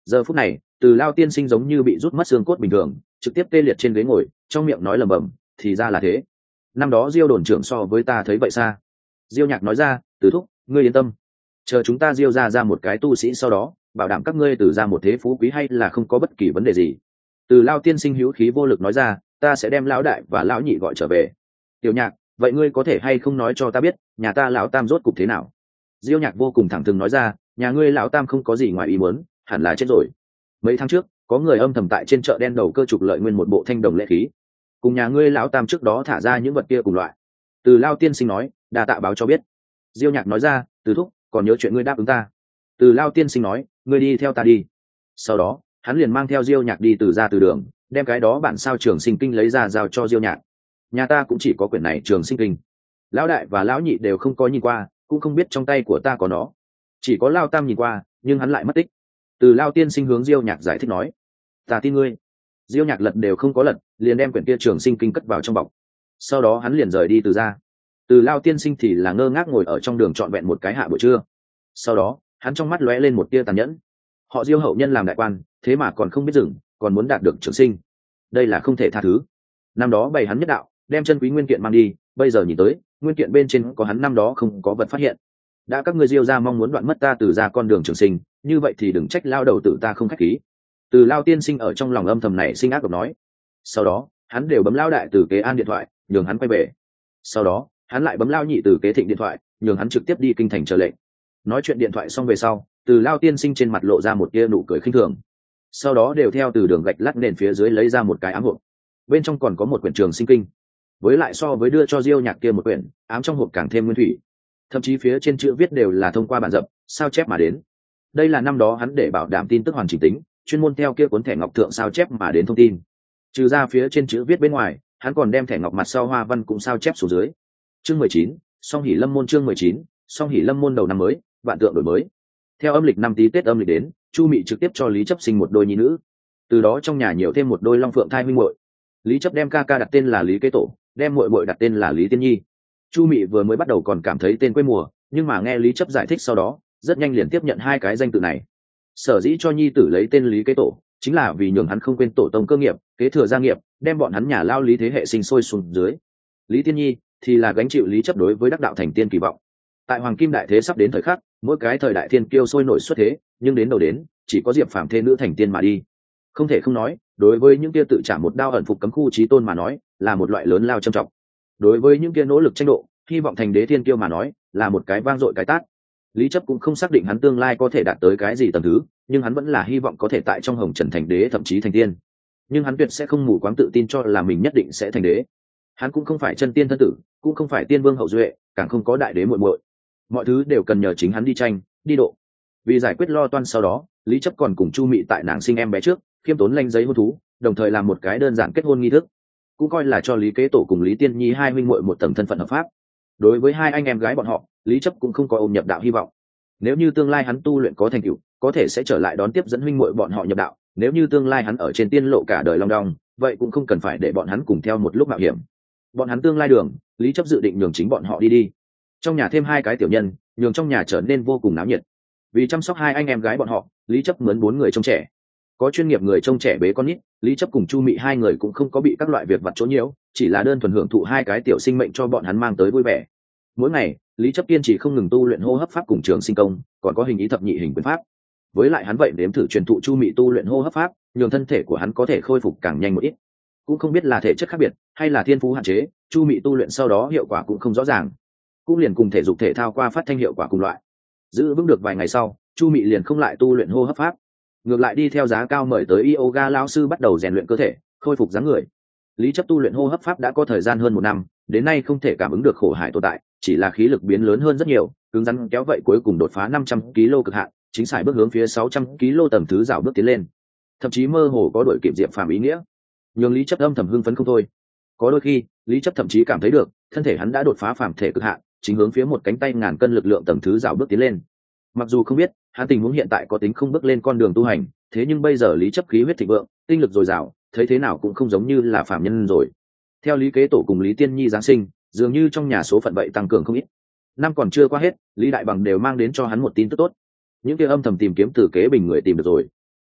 Giờ phút này Từ Lao tiên sinh giống như bị rút mất xương cốt bình thường, trực tiếp tê liệt trên ghế ngồi, trong miệng nói lầm bầm, thì ra là thế. Năm đó Diêu đồn trưởng so với ta thấy vậy xa. Diêu Nhạc nói ra, Từ thúc, ngươi yên tâm, chờ chúng ta Diêu ra ra một cái tu sĩ sau đó, bảo đảm các ngươi từ ra một thế phú quý hay là không có bất kỳ vấn đề gì. Từ Lao tiên sinh hữu khí vô lực nói ra, ta sẽ đem lão đại và lão nhị gọi trở về. Tiểu Nhạc, vậy ngươi có thể hay không nói cho ta biết, nhà ta lão tam rốt cục thế nào? Diêu Nhạc vô cùng thẳng thừng nói ra, nhà ngươi lão tam không có gì ngoài ý muốn, hẳn là chết rồi. Mấy tháng trước có người âm thầm tại trên chợ đen đầu cơ trục lợi nguyên một bộ thanh đồng lệ khí, cùng nhà ngươi lão tam trước đó thả ra những vật kia cùng loại. Từ Lao tiên sinh nói, đa tạ báo cho biết. Diêu Nhạc nói ra, Từ thúc, còn nhớ chuyện ngươi đáp ứng ta. Từ Lao tiên sinh nói, ngươi đi theo ta đi. Sau đó hắn liền mang theo Diêu Nhạc đi từ ra từ đường, đem cái đó bản sao trường sinh kinh lấy ra giao cho Diêu Nhạc. Nhà ta cũng chỉ có quyển này trường sinh kinh, lão đại và lão nhị đều không có nhìn qua, cũng không biết trong tay của ta có nó, chỉ có Lao tam nhìn qua, nhưng hắn lại mất tích. Từ Lao tiên sinh hướng Diêu Nhạc giải thích nói, ta tin ngươi. Diêu Nhạc lật đều không có lật, liền đem quyển kia trường sinh kinh cất vào trong bọc. Sau đó hắn liền rời đi từ ra. Từ Lao tiên sinh thì là ngơ ngác ngồi ở trong đường trọn vẹn một cái hạ buổi trưa. Sau đó hắn trong mắt lóe lên một tia tàn nhẫn. Họ Diêu hậu nhân làm đại quan, thế mà còn không biết dừng, còn muốn đạt được trường sinh, đây là không thể tha thứ. Năm đó bày hắn nhất đạo, đem chân quý nguyên kiện mang đi, bây giờ nhìn tới nguyên kiện bên trên có hắn năm đó không có vật phát hiện. Đã các ngươi Diêu ra mong muốn đoạn mất ta từ ra con đường trường sinh, như vậy thì đừng trách lao đầu tử ta không khách khí. Từ Lao tiên sinh ở trong lòng âm thầm này sinh ác độc nói. Sau đó hắn đều bấm lao đại từ kế an điện thoại, nhường hắn quay về. Sau đó hắn lại bấm lao nhị từ kế thịnh điện thoại, nhường hắn trực tiếp đi kinh thành chờ lệnh. Nói chuyện điện thoại xong về sau, Từ Lao tiên sinh trên mặt lộ ra một tia nụ cười khinh thường. Sau đó đều theo từ đường gạch lát nền phía dưới lấy ra một cái ám hộp, bên trong còn có một quyển trường sinh kinh, với lại so với đưa cho Diêu Nhạc kia một quyển ám trong hộp càng thêm nguyên thủy, thậm chí phía trên chữ viết đều là thông qua bản dập sao chép mà đến. Đây là năm đó hắn để bảo đảm tin tức hoàn chỉnh tính, chuyên môn theo kia cuốn thẻ ngọc thượng sao chép mà đến thông tin. Trừ ra phía trên chữ viết bên ngoài, hắn còn đem thẻ ngọc mặt sau hoa văn cũng sao chép xuống dưới. Chương mười chín, Song Hỷ Lâm môn. Chương mười chín, Song Hỷ Lâm môn. Đầu năm mới, vạn tượng đổi mới. Theo âm lịch năm Tý Tết âm lịch đến, Chu Mị trực tiếp cho Lý Chấp sinh một đôi nhi nữ. Từ đó trong nhà nhiều thêm một đôi long phượng thai huynh muội. Lý Chấp đem ca ca đặt tên là Lý Kế Tổ, đem muội muội đặt tên là Lý Tiên Nhi. Chu Mị vừa mới bắt đầu còn cảm thấy tên quê mùa, nhưng mà nghe Lý Chấp giải thích sau đó, rất nhanh liền tiếp nhận hai cái danh tự này. Sở dĩ cho nhi tử lấy tên Lý Kế Tổ, chính là vì nhường hắn không quên tổ tông cơ nghiệp, kế thừa gia nghiệp, đem bọn hắn nhà lao Lý thế hệ sinh sôi xuống dưới. Lý Tiên Nhi thì là gánh chịu Lý Chấp đối với đắc đạo thành tiên kỳ vọng. Tại hoàng kim đại thế sắp đến thời khắc, mỗi cái thời đại thiên kiêu sôi nổi xuất thế, nhưng đến đầu đến chỉ có Diệp Phàm thê nữ thành tiên mà đi. Không thể không nói, đối với những kia tự trả một đao ẩn phục cấm khu chí tôn mà nói, là một loại lớn lao trầm trọng. Đối với những kia nỗ lực tranh độ, hy vọng thành đế thiên kiêu mà nói, là một cái vang dội cái tát. Lý Chấp cũng không xác định hắn tương lai có thể đạt tới cái gì tầm thứ, nhưng hắn vẫn là hy vọng có thể tại trong hồng trần thành đế thậm chí thành tiên. Nhưng hắn tuyệt sẽ không mù quáng tự tin cho là mình nhất định sẽ thành đế. Hắn cũng không phải chân tiên thân tử, cũng không phải tiên vương hậu duệ, càng không có đại đế muội muội. Mọi thứ đều cần nhờ chính hắn đi tranh, đi độ. Vì giải quyết lo toan sau đó, Lý Chấp còn cùng Chu Mị tại nàng sinh em bé trước, khiêm tốn lanh giấy hôn thú, đồng thời làm một cái đơn giản kết hôn nghi thức, cũng coi là cho Lý Kế Tổ cùng Lý Tiên Nhi hai huynh muội một tầng thân phận hợp pháp. Đối với hai anh em gái bọn họ, Lý Chấp cũng không có ôm nhập đạo hy vọng. Nếu như tương lai hắn tu luyện có thành tựu, có thể sẽ trở lại đón tiếp dẫn huynh muội bọn họ nhập đạo. Nếu như tương lai hắn ở trên tiên lộ cả đời long đong, vậy cũng không cần phải để bọn hắn cùng theo một lúc mạo hiểm. Bọn hắn tương lai đường, Lý Chấp dự định nhường chính bọn họ đi đi. Trong nhà thêm hai cái tiểu nhân, nhường trong nhà trở nên vô cùng náo nhiệt. Vì chăm sóc hai anh em gái bọn họ, Lý Chấp mướn bốn người trông trẻ. Có chuyên nghiệp người trông trẻ bế con nít, Lý Chấp cùng Chu Mị hai người cũng không có bị các loại việc vặt chỗ nhiễu, chỉ là đơn thuần hưởng thụ hai cái tiểu sinh mệnh cho bọn hắn mang tới vui vẻ. Mỗi ngày, Lý Chấp kiên trì không ngừng tu luyện hô hấp pháp cùng trường sinh công, còn có hình ý thập nhị hình quyền pháp. Với lại hắn vậy đếm thử truyền thụ Chu Mị tu luyện hô hấp pháp, nhường thân thể của hắn có thể khôi phục càng nhanh một ít. Cũng không biết là thể chất khác biệt hay là thiên phú hạn chế, Chu Mị tu luyện sau đó hiệu quả cũng không rõ ràng. Cũng liền cùng thể dục thể thao qua phát thanh hiệu quả cùng loại. Giữ vững được vài ngày sau, Chu Mị liền không lại tu luyện hô hấp pháp, ngược lại đi theo giá cao mời tới yoga lão sư bắt đầu rèn luyện cơ thể, khôi phục dáng người. Lý Chấp tu luyện hô hấp pháp đã có thời gian hơn một năm, đến nay không thể cảm ứng được khổ hải tồn tại, chỉ là khí lực biến lớn hơn rất nhiều, cứng rắn kéo vậy cuối cùng đột phá năm trăm ki lô cực hạn, chính sải bước hướng phía sáu trăm ki lô tầm thứ dạo bước tiến lên, thậm chí mơ hồ có đổi kịp Diệp Phàm ý nghĩa, nhưng Lý Chấp âm thầm hưng phấn không thôi. Có đôi khi, Lý Chấp thậm chí cảm thấy được thân thể hắn đã đột phá phàm thể cực hạn, chính hướng phía một cánh tay ngàn cân lực lượng tầm thứ dạo bước tiến lên. Mặc dù không biết hắn tình huống hiện tại có tính không bước lên con đường tu hành, thế nhưng bây giờ Lý Chấp khí huyết thịnh vượng, tinh lực dồi dào, thấy thế nào cũng không giống như là phàm nhân rồi. Theo Lý Kế Tổ cùng Lý Tiên Nhi giáng sinh, dường như trong nhà số phận vậy tăng cường không ít. Năm còn chưa qua hết, Lý Đại Bằng đều mang đến cho hắn một tin tức tốt. Những kia âm thầm tìm kiếm Từ Kế Bình người tìm được rồi.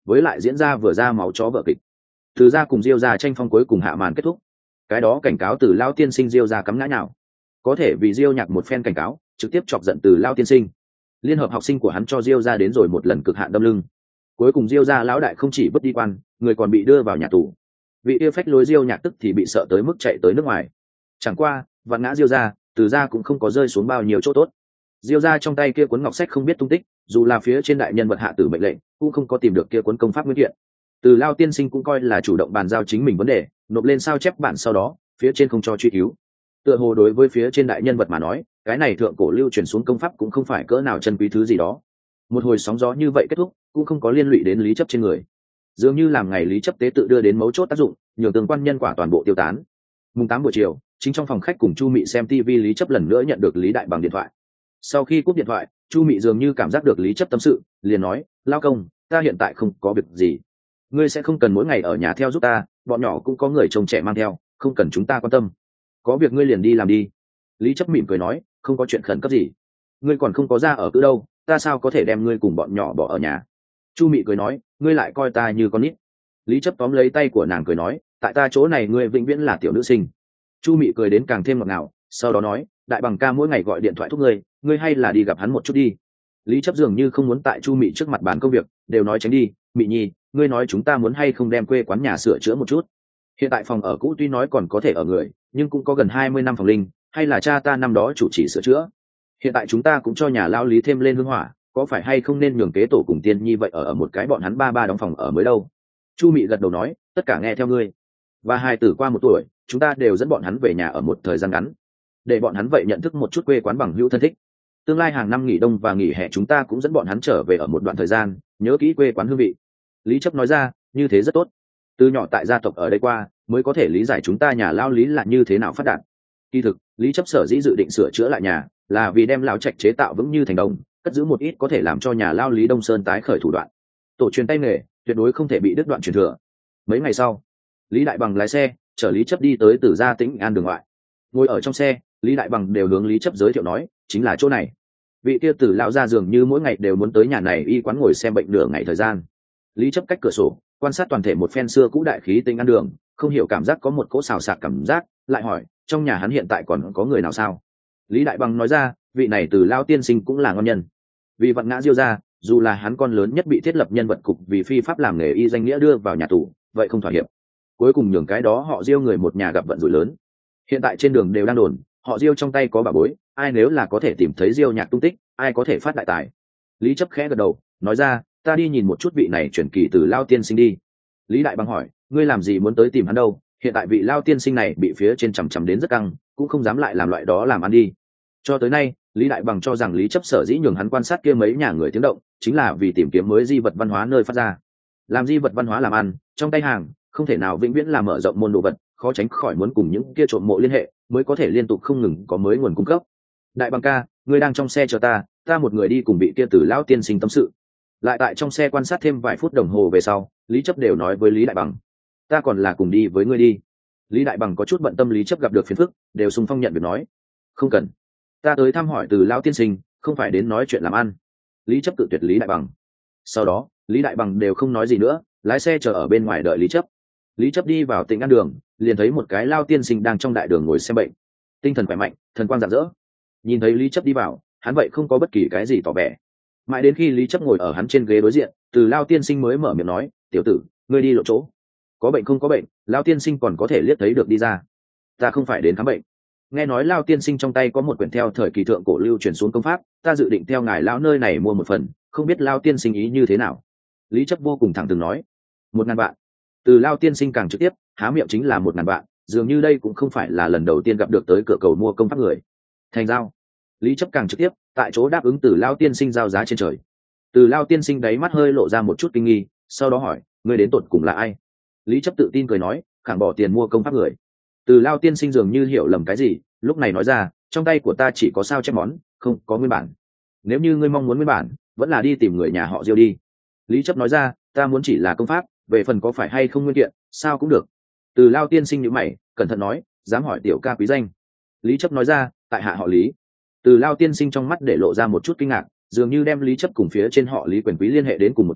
với lại diễn ra vừa ra máu chó vợ kịch. Từ ra cùng Diêu ra tranh phong cuối cùng hạ màn kết thúc. Cái đó cảnh cáo từ Lao tiên sinh Diêu ra cắm ngã nào, có thể vì Diêu Nhạc một phen cảnh cáo trực tiếp chọc giận từ Lao tiên sinh. Liên hợp học sinh của hắn cho Diêu ra đến rồi một lần cực hạn đâm lưng. Cuối cùng Diêu ra lão đại không chỉ bất đi quan, người còn bị đưa vào nhà tù. Vị yêu phách lối Diêu Nhạc tức thì bị sợ tới mức chạy tới nước ngoài. Chẳng qua vạn ngã Diêu ra, từ ra cũng không có rơi xuống bao nhiêu chỗ tốt. Diêu ra trong tay kia cuốn ngọc sách không biết tung tích, dù là phía trên đại nhân vật hạ tử mệnh lệnh cũng không có tìm được kia cuốn công pháp nguyên kiện. Từ Lao tiên sinh cũng coi là chủ động bàn giao chính mình vấn đề, nộp lên sao chép bản, sau đó phía trên không cho truy cứu. Tựa hồ đối với phía trên đại nhân vật mà nói, cái này thượng cổ lưu truyền xuống công pháp cũng không phải cỡ nào chân quý thứ gì đó. Một hồi sóng gió như vậy kết thúc, cũng không có liên lụy đến lý chấp trên người, dường như làm ngày lý chấp tế tự đưa đến mấu chốt tác dụng, nhường tương quan nhân quả toàn bộ tiêu tán. Mùng tám buổi chiều, chính trong phòng khách cùng Chu Mị xem tivi, lý chấp lần nữa nhận được Lý Đại Bằng điện thoại. Sau khi cúp điện thoại, Chu Mị dường như cảm giác được lý chấp tâm sự, liền nói: Lao công, ta hiện tại không có việc gì, ngươi sẽ không cần mỗi ngày ở nhà theo giúp ta, bọn nhỏ cũng có người chồng trẻ mang theo, không cần chúng ta quan tâm. Có việc ngươi liền đi làm đi. Lý chấp mỉm cười nói: không có chuyện khẩn cấp gì, ngươi còn không có ra ở cữ đâu, ta sao có thể đem ngươi cùng bọn nhỏ bỏ ở nhà. Chu Mị cười nói: ngươi lại coi ta như con nít. Lý chấp tóm lấy tay của nàng cười nói: tại ta chỗ này ngươi vĩnh viễn là tiểu nữ sinh. Chu Mị cười đến càng thêm ngọt ngào, sau đó nói: Đại Bằng ca mỗi ngày gọi điện thoại thúc ngươi, ngươi hay là đi gặp hắn một chút đi. Lý chấp dường như không muốn tại Chu Mị trước mặt bàn công việc, đều nói tránh đi. Mị nhi, ngươi nói chúng ta muốn hay không đem quê quán nhà sửa chữa một chút. Hiện tại phòng ở cũ tuy nói còn có thể ở người, nhưng cũng có gần hai mươi năm phòng linh, hay là cha ta năm đó chủ trì sửa chữa. Hiện tại chúng ta cũng cho nhà lao Lý thêm lên hương hỏa, có phải hay không nên nhường kế tổ cùng tiên nhi vậy ở ở một cái bọn hắn ba ba đóng phòng ở mới đâu. Chu Mị gật đầu nói: tất cả nghe theo ngươi. Và hai tử qua một tuổi, chúng ta đều dẫn bọn hắn về nhà ở một thời gian ngắn, để bọn hắn vậy nhận thức một chút quê quán bằng hữu thân thích. Tương lai hàng năm nghỉ đông và nghỉ hè chúng ta cũng dẫn bọn hắn trở về ở một đoạn thời gian, nhớ kỹ quê quán hương vị. Lý chấp nói ra: như thế rất tốt. Từ nhỏ tại gia tộc ở đây qua, mới có thể lý giải chúng ta nhà lao Lý là như thế nào phát đạt. Kỳ thực, Lý chấp sở dĩ dự định sửa chữa lại nhà, là vì đem lao trạch chế tạo vững như thành đồng, cất giữ một ít có thể làm cho nhà lao Lý Đông Sơn tái khởi thủ đoạn. Tổ truyền tay nghề tuyệt đối không thể bị đứt đoạn truyền thừa. Mấy ngày sau, Lý Đại Bằng lái xe chở Lý chấp đi tới Từ gia Tĩnh An đường ngoại. Ngồi ở trong xe, Lý Đại Bằng đều hướng Lý chấp giới thiệu nói: chính là chỗ này. Vị kia Tử lão gia dường như mỗi ngày đều muốn tới nhà này y quán ngồi xem bệnh nửa ngày thời gian. Lý chấp cách cửa sổ quan sát toàn thể một phen xưa cũ đại khí Tĩnh An đường, không hiểu cảm giác có một cỗ xào xạc cảm giác, lại hỏi: trong nhà hắn hiện tại còn có người nào sao? Lý Đại Bằng nói ra: vị này Từ lão tiên sinh cũng là ngon nhân. Vì Vạn Ngã Diêu gia, dù là hắn con lớn nhất bị thiết lập nhân vật cục vì phi pháp làm nghề y danh nghĩa đưa vào nhà tù, vậy không thỏa hiệp, cuối cùng nhường cái đó họ Diêu người một nhà gặp vận rủi lớn. Hiện tại trên đường đều đang đồn họ Diêu trong tay có bảo bối, ai nếu là có thể tìm thấy Diêu Nhạc tung tích, ai có thể phát đại tài. Lý chấp khẽ gật đầu, nói ra: ta đi nhìn một chút vị này truyền kỳ Từ lao tiên sinh đi. Lý Đại Bằng hỏi: ngươi làm gì muốn tới tìm hắn đâu? Hiện tại vị lao tiên sinh này bị phía trên chằm chằm đến rất căng, cũng không dám lại làm loại đó làm ăn đi. Cho tới nay, Lý Đại Bằng cho rằng Lý chấp sở dĩ nhường hắn quan sát kia mấy nhà người tiếng động, chính là vì tìm kiếm mới di vật văn hóa nơi phát ra. Làm di vật văn hóa làm ăn, trong tay hàng không thể nào vĩnh viễn là mở rộng môn đồ vật, khó tránh khỏi muốn cùng những kia trộm mộ liên hệ, mới có thể liên tục không ngừng có mới nguồn cung cấp. Đại Bằng ca, ngươi đang trong xe chờ ta, ta một người đi cùng vị kia Tử lão tiên sinh tâm sự. Lại tại trong xe quan sát thêm vài phút đồng hồ về sau, Lý chấp đều nói với Lý Đại Bằng: ta còn là cùng đi với ngươi đi. Lý Đại Bằng có chút bận tâm Lý chấp gặp được phiền phức, đều xung phong nhận việc nói: không cần, ta tới thăm hỏi Từ lão tiên sinh, không phải đến nói chuyện làm ăn. Lý chấp cự tuyệt Lý Đại Bằng. Sau đó Lý Đại Bằng đều không nói gì nữa, lái xe chờ ở bên ngoài đợi Lý chấp. Lý chấp đi vào Tĩnh An đường, liền thấy một cái lao tiên sinh đang trong đại đường ngồi xem bệnh, tinh thần khỏe mạnh, thần quang rạng rỡ. Nhìn thấy Lý chấp đi vào, hắn vậy không có bất kỳ cái gì tỏ vẻ. Mãi đến khi Lý chấp ngồi ở hắn trên ghế đối diện, Từ lao tiên sinh mới mở miệng nói: tiểu tử, ngươi đi lộ chỗ. Có bệnh không có bệnh, lao tiên sinh còn có thể liếc thấy được đi ra. Ta không phải đến khám bệnh. Nghe nói lao tiên sinh trong tay có một quyển theo thời kỳ thượng cổ lưu truyền xuống công pháp, ta dự định theo ngài lão nơi này mua một phần, không biết lao tiên sinh ý như thế nào. Lý chấp vô cùng thẳng thừng nói: một ngàn vạn. Từ lao tiên sinh càng trực tiếp, há miệng chính là một ngàn vạn, dường như đây cũng không phải là lần đầu tiên gặp được tới cửa cầu mua công pháp người. Thành giao. Lý chấp càng trực tiếp, tại chỗ đáp ứng từ lao tiên sinh giao giá trên trời. Từ lao tiên sinh đáy mắt hơi lộ ra một chút kinh nghi, sau đó hỏi: ngươi đến tột cùng là ai? Lý chấp tự tin cười nói: khẳng bỏ tiền mua công pháp người. Từ lao tiên sinh dường như hiểu lầm cái gì, lúc này nói ra: trong tay của ta chỉ có sao chép món, không có nguyên bản. Nếu như ngươi mong muốn nguyên bản, vẫn là đi tìm người nhà họ Diêu đi. Lý chấp nói ra: ta muốn chỉ là công pháp, về phần có phải hay không nguyên kiện, sao cũng được. Từ lao tiên sinh nhíu mày, cẩn thận nói: dám hỏi tiểu ca quý danh? Lý chấp nói ra: tại hạ họ Lý. Từ lao tiên sinh trong mắt để lộ ra một chút kinh ngạc, dường như đem Lý chấp cùng phía trên họ Lý quyền quý liên hệ đến cùng một chỗ,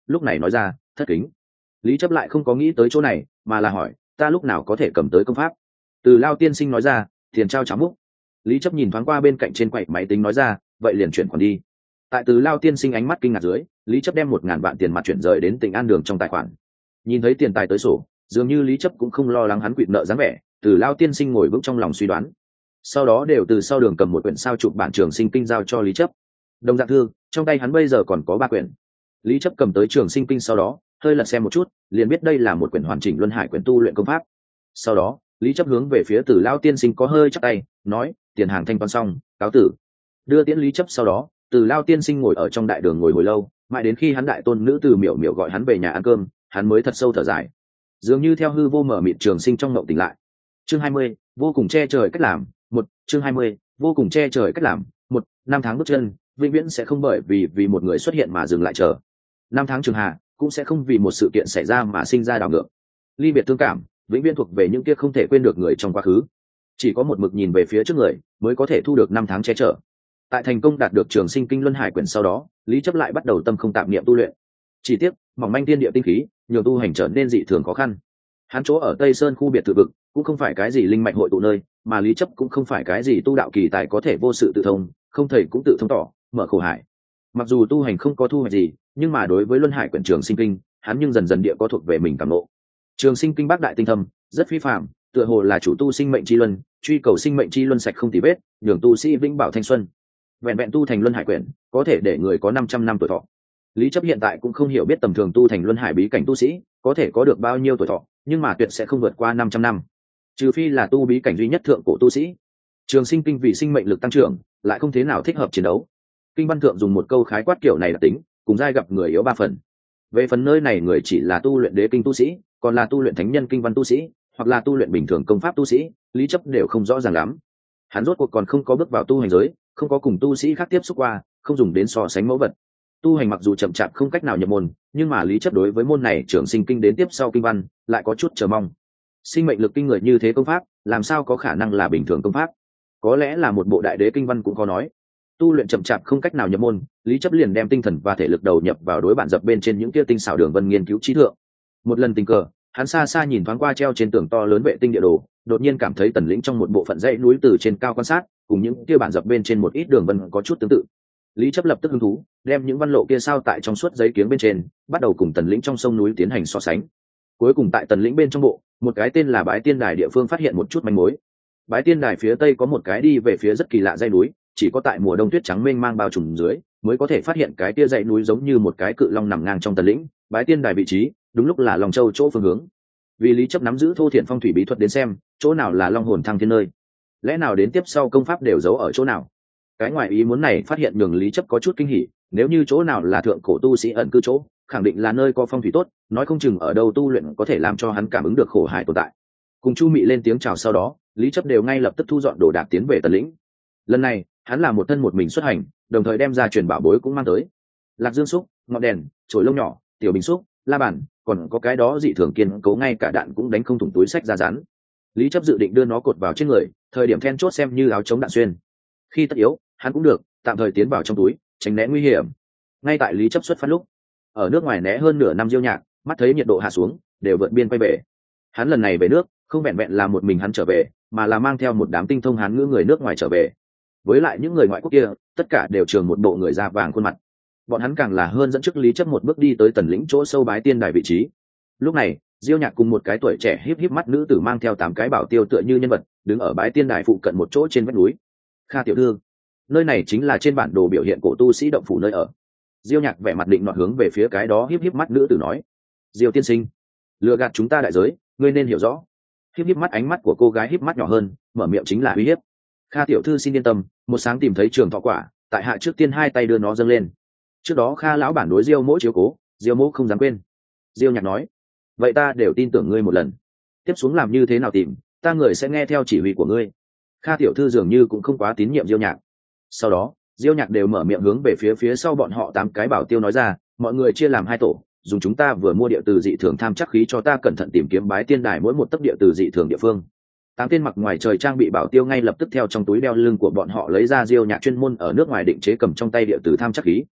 lúc này nói ra thất kính. Lý chấp lại không có nghĩ tới chỗ này mà là hỏi ta lúc nào có thể cầm tới công pháp. Từ Lao tiên sinh nói ra tiền trao cháo múc. Lý chấp nhìn thoáng qua bên cạnh trên quầy máy tính nói ra vậy liền chuyển khoản đi. Tại Từ Lao tiên sinh ánh mắt kinh ngạc dưới, Lý chấp đem một ngàn vạn tiền mặt chuyển rời đến tỉnh An Đường trong tài khoản. Nhìn thấy tiền tài tới sổ, dường như Lý chấp cũng không lo lắng hắn quỵt nợ dáng vẻ. Từ Lao tiên sinh ngồi vững trong lòng suy đoán, sau đó đều từ sau đường cầm một quyển sao chụp bản Trường Sinh Kinh giao cho Lý chấp. Đồng dạng thư trong tay hắn bây giờ còn có ba quyển. Lý chấp cầm tới Trường Sinh Kinh sau đó hơi lật xem một chút, liền biết đây là một quyển hoàn chỉnh luân hải quyển tu luyện công pháp. Sau đó Lý chấp hướng về phía Từ Lao tiên sinh có hơi chắp tay nói tiền hàng thanh toán xong, cáo tử. Đưa tiễn Lý chấp sau đó, Từ Lao tiên sinh ngồi ở trong đại đường ngồi hồi lâu, mãi đến khi hắn đại tôn nữ Từ Miểu Miểu gọi hắn về nhà ăn cơm, hắn mới thật sâu thở dài, dường như theo hư vô mở mịt trường sinh trong ngộng tỉnh lại. Chương hai mươi, vô cùng che trời cách làm một. Chương hai mươi, vô cùng che trời cách làm một. Năm tháng bước chân vĩnh viễn sẽ không bởi vì vì một người xuất hiện mà dừng lại chờ. Năm tháng trường hạ cũng sẽ không vì một sự kiện xảy ra mà sinh ra đảo ngược. Ly biệt thương cảm vĩnh viễn thuộc về những kia không thể quên được người trong quá khứ. Chỉ có một mực nhìn về phía trước người mới có thể thu được năm tháng che chở. Tại thành công đạt được Trường Sinh Kinh luân hải quyển sau đó, Lý chấp lại bắt đầu tâm không tạp niệm tu luyện. Chỉ tiếc mỏng manh tiên địa tinh khí nhiều tu hành trở nên dị thường khó khăn. Hắn chỗ ở Tây Sơn khu biệt thự vực cũng không phải cái gì linh mạch hội tụ nơi, mà Lý chấp cũng không phải cái gì tu đạo kỳ tài có thể vô sự tự thông, không thầy cũng tự thông tỏ mở khổ hải. Mặc dù tu hành không có thu hoạch gì, nhưng mà đối với luân hải quyển Trường Sinh Kinh, hắn nhưng dần dần địa có thuộc về mình cảm ngộ. Trường Sinh Kinh bác đại tinh thâm, rất phi phàm, tựa hồ là chủ tu sinh mệnh chi luân, truy cầu sinh mệnh chi luân sạch không tì vết, nhường tu sĩ vĩnh bảo thanh xuân. Vẹn vẹn tu thành luân hải quyển, có thể để người có năm trăm năm tuổi thọ. Lý chấp hiện tại cũng không hiểu biết tầm thường tu thành luân hải bí cảnh tu sĩ có thể có được bao nhiêu tuổi thọ, nhưng mà tuyệt sẽ không vượt qua năm trăm năm, trừ phi là tu bí cảnh duy nhất thượng cổ tu sĩ. Trường Sinh Kinh vì sinh mệnh lực tăng trưởng, lại không thế nào thích hợp chiến đấu. Kinh văn thượng dùng một câu khái quát kiểu này là tính, cùng giai gặp người yếu ba phần. Về phần nơi này người chỉ là tu luyện đế kinh tu sĩ, còn là tu luyện thánh nhân kinh văn tu sĩ, hoặc là tu luyện bình thường công pháp tu sĩ, Lý chấp đều không rõ ràng lắm. Hắn rốt cuộc còn không có bước vào tu hành giới, không có cùng tu sĩ khác tiếp xúc qua, không dùng đến so sánh mẫu vật. Tu hành mặc dù chậm chạp không cách nào nhập môn, nhưng mà Lý chấp đối với môn này Trường Sinh Kinh đến tiếp sau kinh văn lại có chút chờ mong. Sinh mệnh lực kinh người như thế công pháp, làm sao có khả năng là bình thường công pháp? Có lẽ là một bộ đại đế kinh văn cũng có nói. Tu luyện chậm chạp không cách nào nhập môn, Lý chấp liền đem tinh thần và thể lực đầu nhập vào đối bản dập bên trên những kia tinh xảo đường vân nghiên cứu trí thượng. Một lần tình cờ, hắn xa xa nhìn thoáng qua treo trên tường to lớn vệ tinh địa đồ, đột nhiên cảm thấy Tần Lĩnh trong một bộ phận dãy núi từ trên cao quan sát, cùng những kia bản dập bên trên một ít đường vân có chút tương tự. Lý chấp lập tức hứng thú, đem những văn lộ kia sao tại trong suốt giấy kiếng bên trên, bắt đầu cùng Tần Lĩnh trong sông núi tiến hành so sánh. Cuối cùng tại Tần Lĩnh bên trong bộ, một cái tên là Bái Tiên Đài địa phương phát hiện một chút manh mối. Bái Tiên Đài phía tây có một cái đi về phía rất kỳ lạ dãy núi, chỉ có tại mùa đông tuyết trắng mênh mang bao trùm dưới, mới có thể phát hiện cái kia dãy núi giống như một cái cự long nằm ngang trong Tần Lĩnh. Bái Tiên Đài vị trí, đúng lúc là Long Châu chỗ phương hướng. Vì Lý chấp nắm giữ thô thiện phong thủy bí thuật đến xem, chỗ nào là long hồn thăng thiên nơi, lẽ nào đến tiếp sau công pháp đều giấu ở chỗ nào? Cái ngoài ý muốn này phát hiện nhường Lý chấp có chút kinh hỉ, nếu như chỗ nào là thượng cổ tu sĩ ẩn cư chỗ, khẳng định là nơi có phong thủy tốt, nói không chừng ở đâu tu luyện có thể làm cho hắn cảm ứng được khổ hải tồn tại. Cùng Chu Mị lên tiếng chào sau đó, Lý chấp đều ngay lập tức thu dọn đồ đạc tiến về Tần Lĩnh. Lần này hắn là một thân một mình xuất hành, đồng thời đem ra truyền bảo bối cũng mang tới. Lạc Dương xúc, ngọn đèn, chổi lông nhỏ, tiểu bình xúc, la bàn, còn có cái đó dị thường kiên cố ngay cả đạn cũng đánh không thủng túi sách ra rán. Lý chấp dự định đưa nó cột vào trên người, thời điểm then chốt xem như áo chống đạn xuyên. Khi tất yếu, hắn cũng được tạm thời tiến vào trong túi, tránh né nguy hiểm. Ngay tại Lý chấp xuất phát lúc, ở nước ngoài né hơn nửa năm Diêu Nhạc, mắt thấy nhiệt độ hạ xuống, đều vượt biên quay về. Hắn lần này về nước, không vẹn vẹn là một mình hắn trở về, mà là mang theo một đám tinh thông Hán ngữ người nước ngoài trở về. Với lại những người ngoại quốc kia, tất cả đều trường một bộ người da vàng khuôn mặt. Bọn hắn càng là hơn dẫn trước Lý chấp một bước đi tới Tần Lĩnh chỗ sâu Bái Tiên Đài vị trí. Lúc này, Diêu Nhạc cùng một cái tuổi trẻ híp híp mắt nữ tử mang theo tám cái bảo tiêu tựa như nhân vật, đứng ở Bái Tiên Đài phụ cận một chỗ trên vách núi. Kha tiểu thư, nơi này chính là trên bản đồ biểu hiện cổ tu sĩ động phủ nơi ở. Diêu Nhạc vẻ mặt định nọt hướng về phía cái đó híp híp mắt nữ tử nói. Diêu tiên sinh, lừa gạt chúng ta đại giới, ngươi nên hiểu rõ. Híp híp mắt ánh mắt của cô gái híp mắt nhỏ hơn, mở miệng chính là uy hiếp. Kha tiểu thư xin yên tâm, một sáng tìm thấy trường thọ quả, tại hạ trước tiên hai tay đưa nó dâng lên. Trước đó Kha lão bản đối Diêu Mỗ chiếu cố, Diêu Mỗ không dám quên. Diêu Nhạc nói. Vậy ta đều tin tưởng ngươi một lần. Tiếp xuống làm như thế nào tìm, ta người sẽ nghe theo chỉ huy của ngươi. Kha tiểu thư dường như cũng không quá tín nhiệm Diêu Nhạc. Sau đó, Diêu Nhạc đều mở miệng hướng về phía phía sau bọn họ tám cái bảo tiêu nói ra, mọi người chia làm hai tổ, dùng chúng ta vừa mua địa từ dị thường tham chắc khí cho ta cẩn thận tìm kiếm Bái Tiên Đài mỗi một tấc địa từ dị thường địa phương. Tám tên mặc ngoài trời trang bị bảo tiêu ngay lập tức theo trong túi đeo lưng của bọn họ lấy ra Diêu Nhạc chuyên môn ở nước ngoài định chế cầm trong tay địa từ tham chắc khí.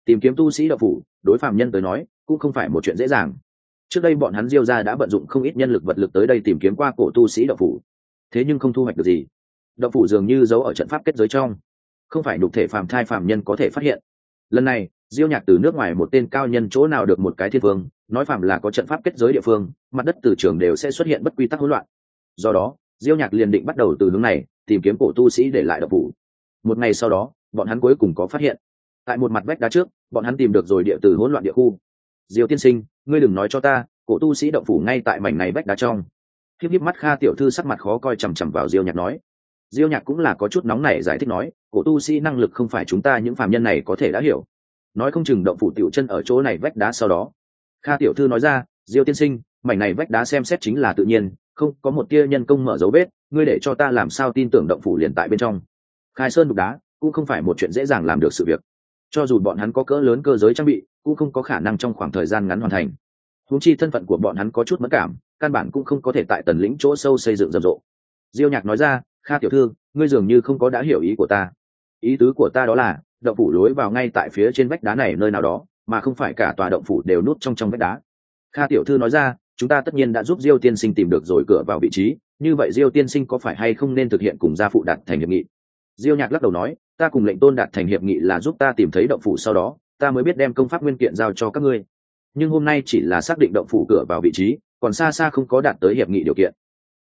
tìm kiếm tu sĩ động phủ đối phạm nhân tới nói cũng không phải một chuyện dễ dàng. Trước đây bọn hắn Diêu gia đã vận dụng không ít nhân lực vật lực tới đây tìm kiếm qua cổ tu sĩ động phủ, thế nhưng không thu hoạch được gì. Động phủ dường như giấu ở trận pháp kết giới trong, không phải nhục thể phàm thai phàm nhân có thể phát hiện. Lần này Diêu Nhạc từ nước ngoài một tên cao nhân chỗ nào được một cái thiên vương, nói phàm là có trận pháp kết giới địa phương, mặt đất từ trường đều sẽ xuất hiện bất quy tắc hỗn loạn. Do đó Diêu Nhạc liền định bắt đầu từ hướng này tìm kiếm cổ tu sĩ để lại động phủ. Một ngày sau đó bọn hắn cuối cùng có phát hiện, tại một mặt vách đá trước bọn hắn tìm được rồi địa từ hỗn loạn địa khu. Diêu tiên sinh, ngươi đừng nói cho ta cổ tu sĩ động phủ ngay tại mảnh này vách đá trong. Hiếp hiếp mắt Kha tiểu thư sắc mặt khó coi chằm chằm vào Diêu Nhạc nói. Diêu Nhạc cũng là có chút nóng nảy giải thích nói, cổ tu sĩ năng lực không phải chúng ta những phàm nhân này có thể đã hiểu, nói không chừng động phủ tiểu chân ở chỗ này vách đá sau đó. Kha tiểu thư nói ra, Diêu tiên sinh, mảnh này vách đá xem xét chính là tự nhiên, không có một tia nhân công mở dấu vết, ngươi để cho ta làm sao tin tưởng động phủ liền tại bên trong. Khai sơn đục đá cũng không phải một chuyện dễ dàng làm được sự việc, cho dù bọn hắn có cỡ lớn cơ giới trang bị cũng không có khả năng trong khoảng thời gian ngắn hoàn thành. Huống chi thân phận của bọn hắn có chút mẫn cảm, căn bản cũng không có thể tại tần lĩnh chỗ sâu xây dựng rầm rộ. Diêu Nhạc nói ra, Kha tiểu thư, ngươi dường như không có đã hiểu ý của ta. Ý tứ của ta đó là động phủ lối vào ngay tại phía trên vách đá này nơi nào đó, mà không phải cả tòa động phủ đều nút trong trong vách đá. Kha tiểu thư nói ra, chúng ta tất nhiên đã giúp Diêu tiên sinh tìm được rồi cửa vào vị trí, như vậy Diêu tiên sinh có phải hay không nên thực hiện cùng gia phụ đạt thành hiệp nghị? Diêu Nhạc lắc đầu nói, ta cùng lệnh tôn đạt thành hiệp nghị là giúp ta tìm thấy động phủ, sau đó ta mới biết đem công pháp nguyên kiện giao cho các ngươi, nhưng hôm nay chỉ là xác định động phủ cửa vào vị trí, còn xa xa không có đạt tới hiệp nghị điều kiện.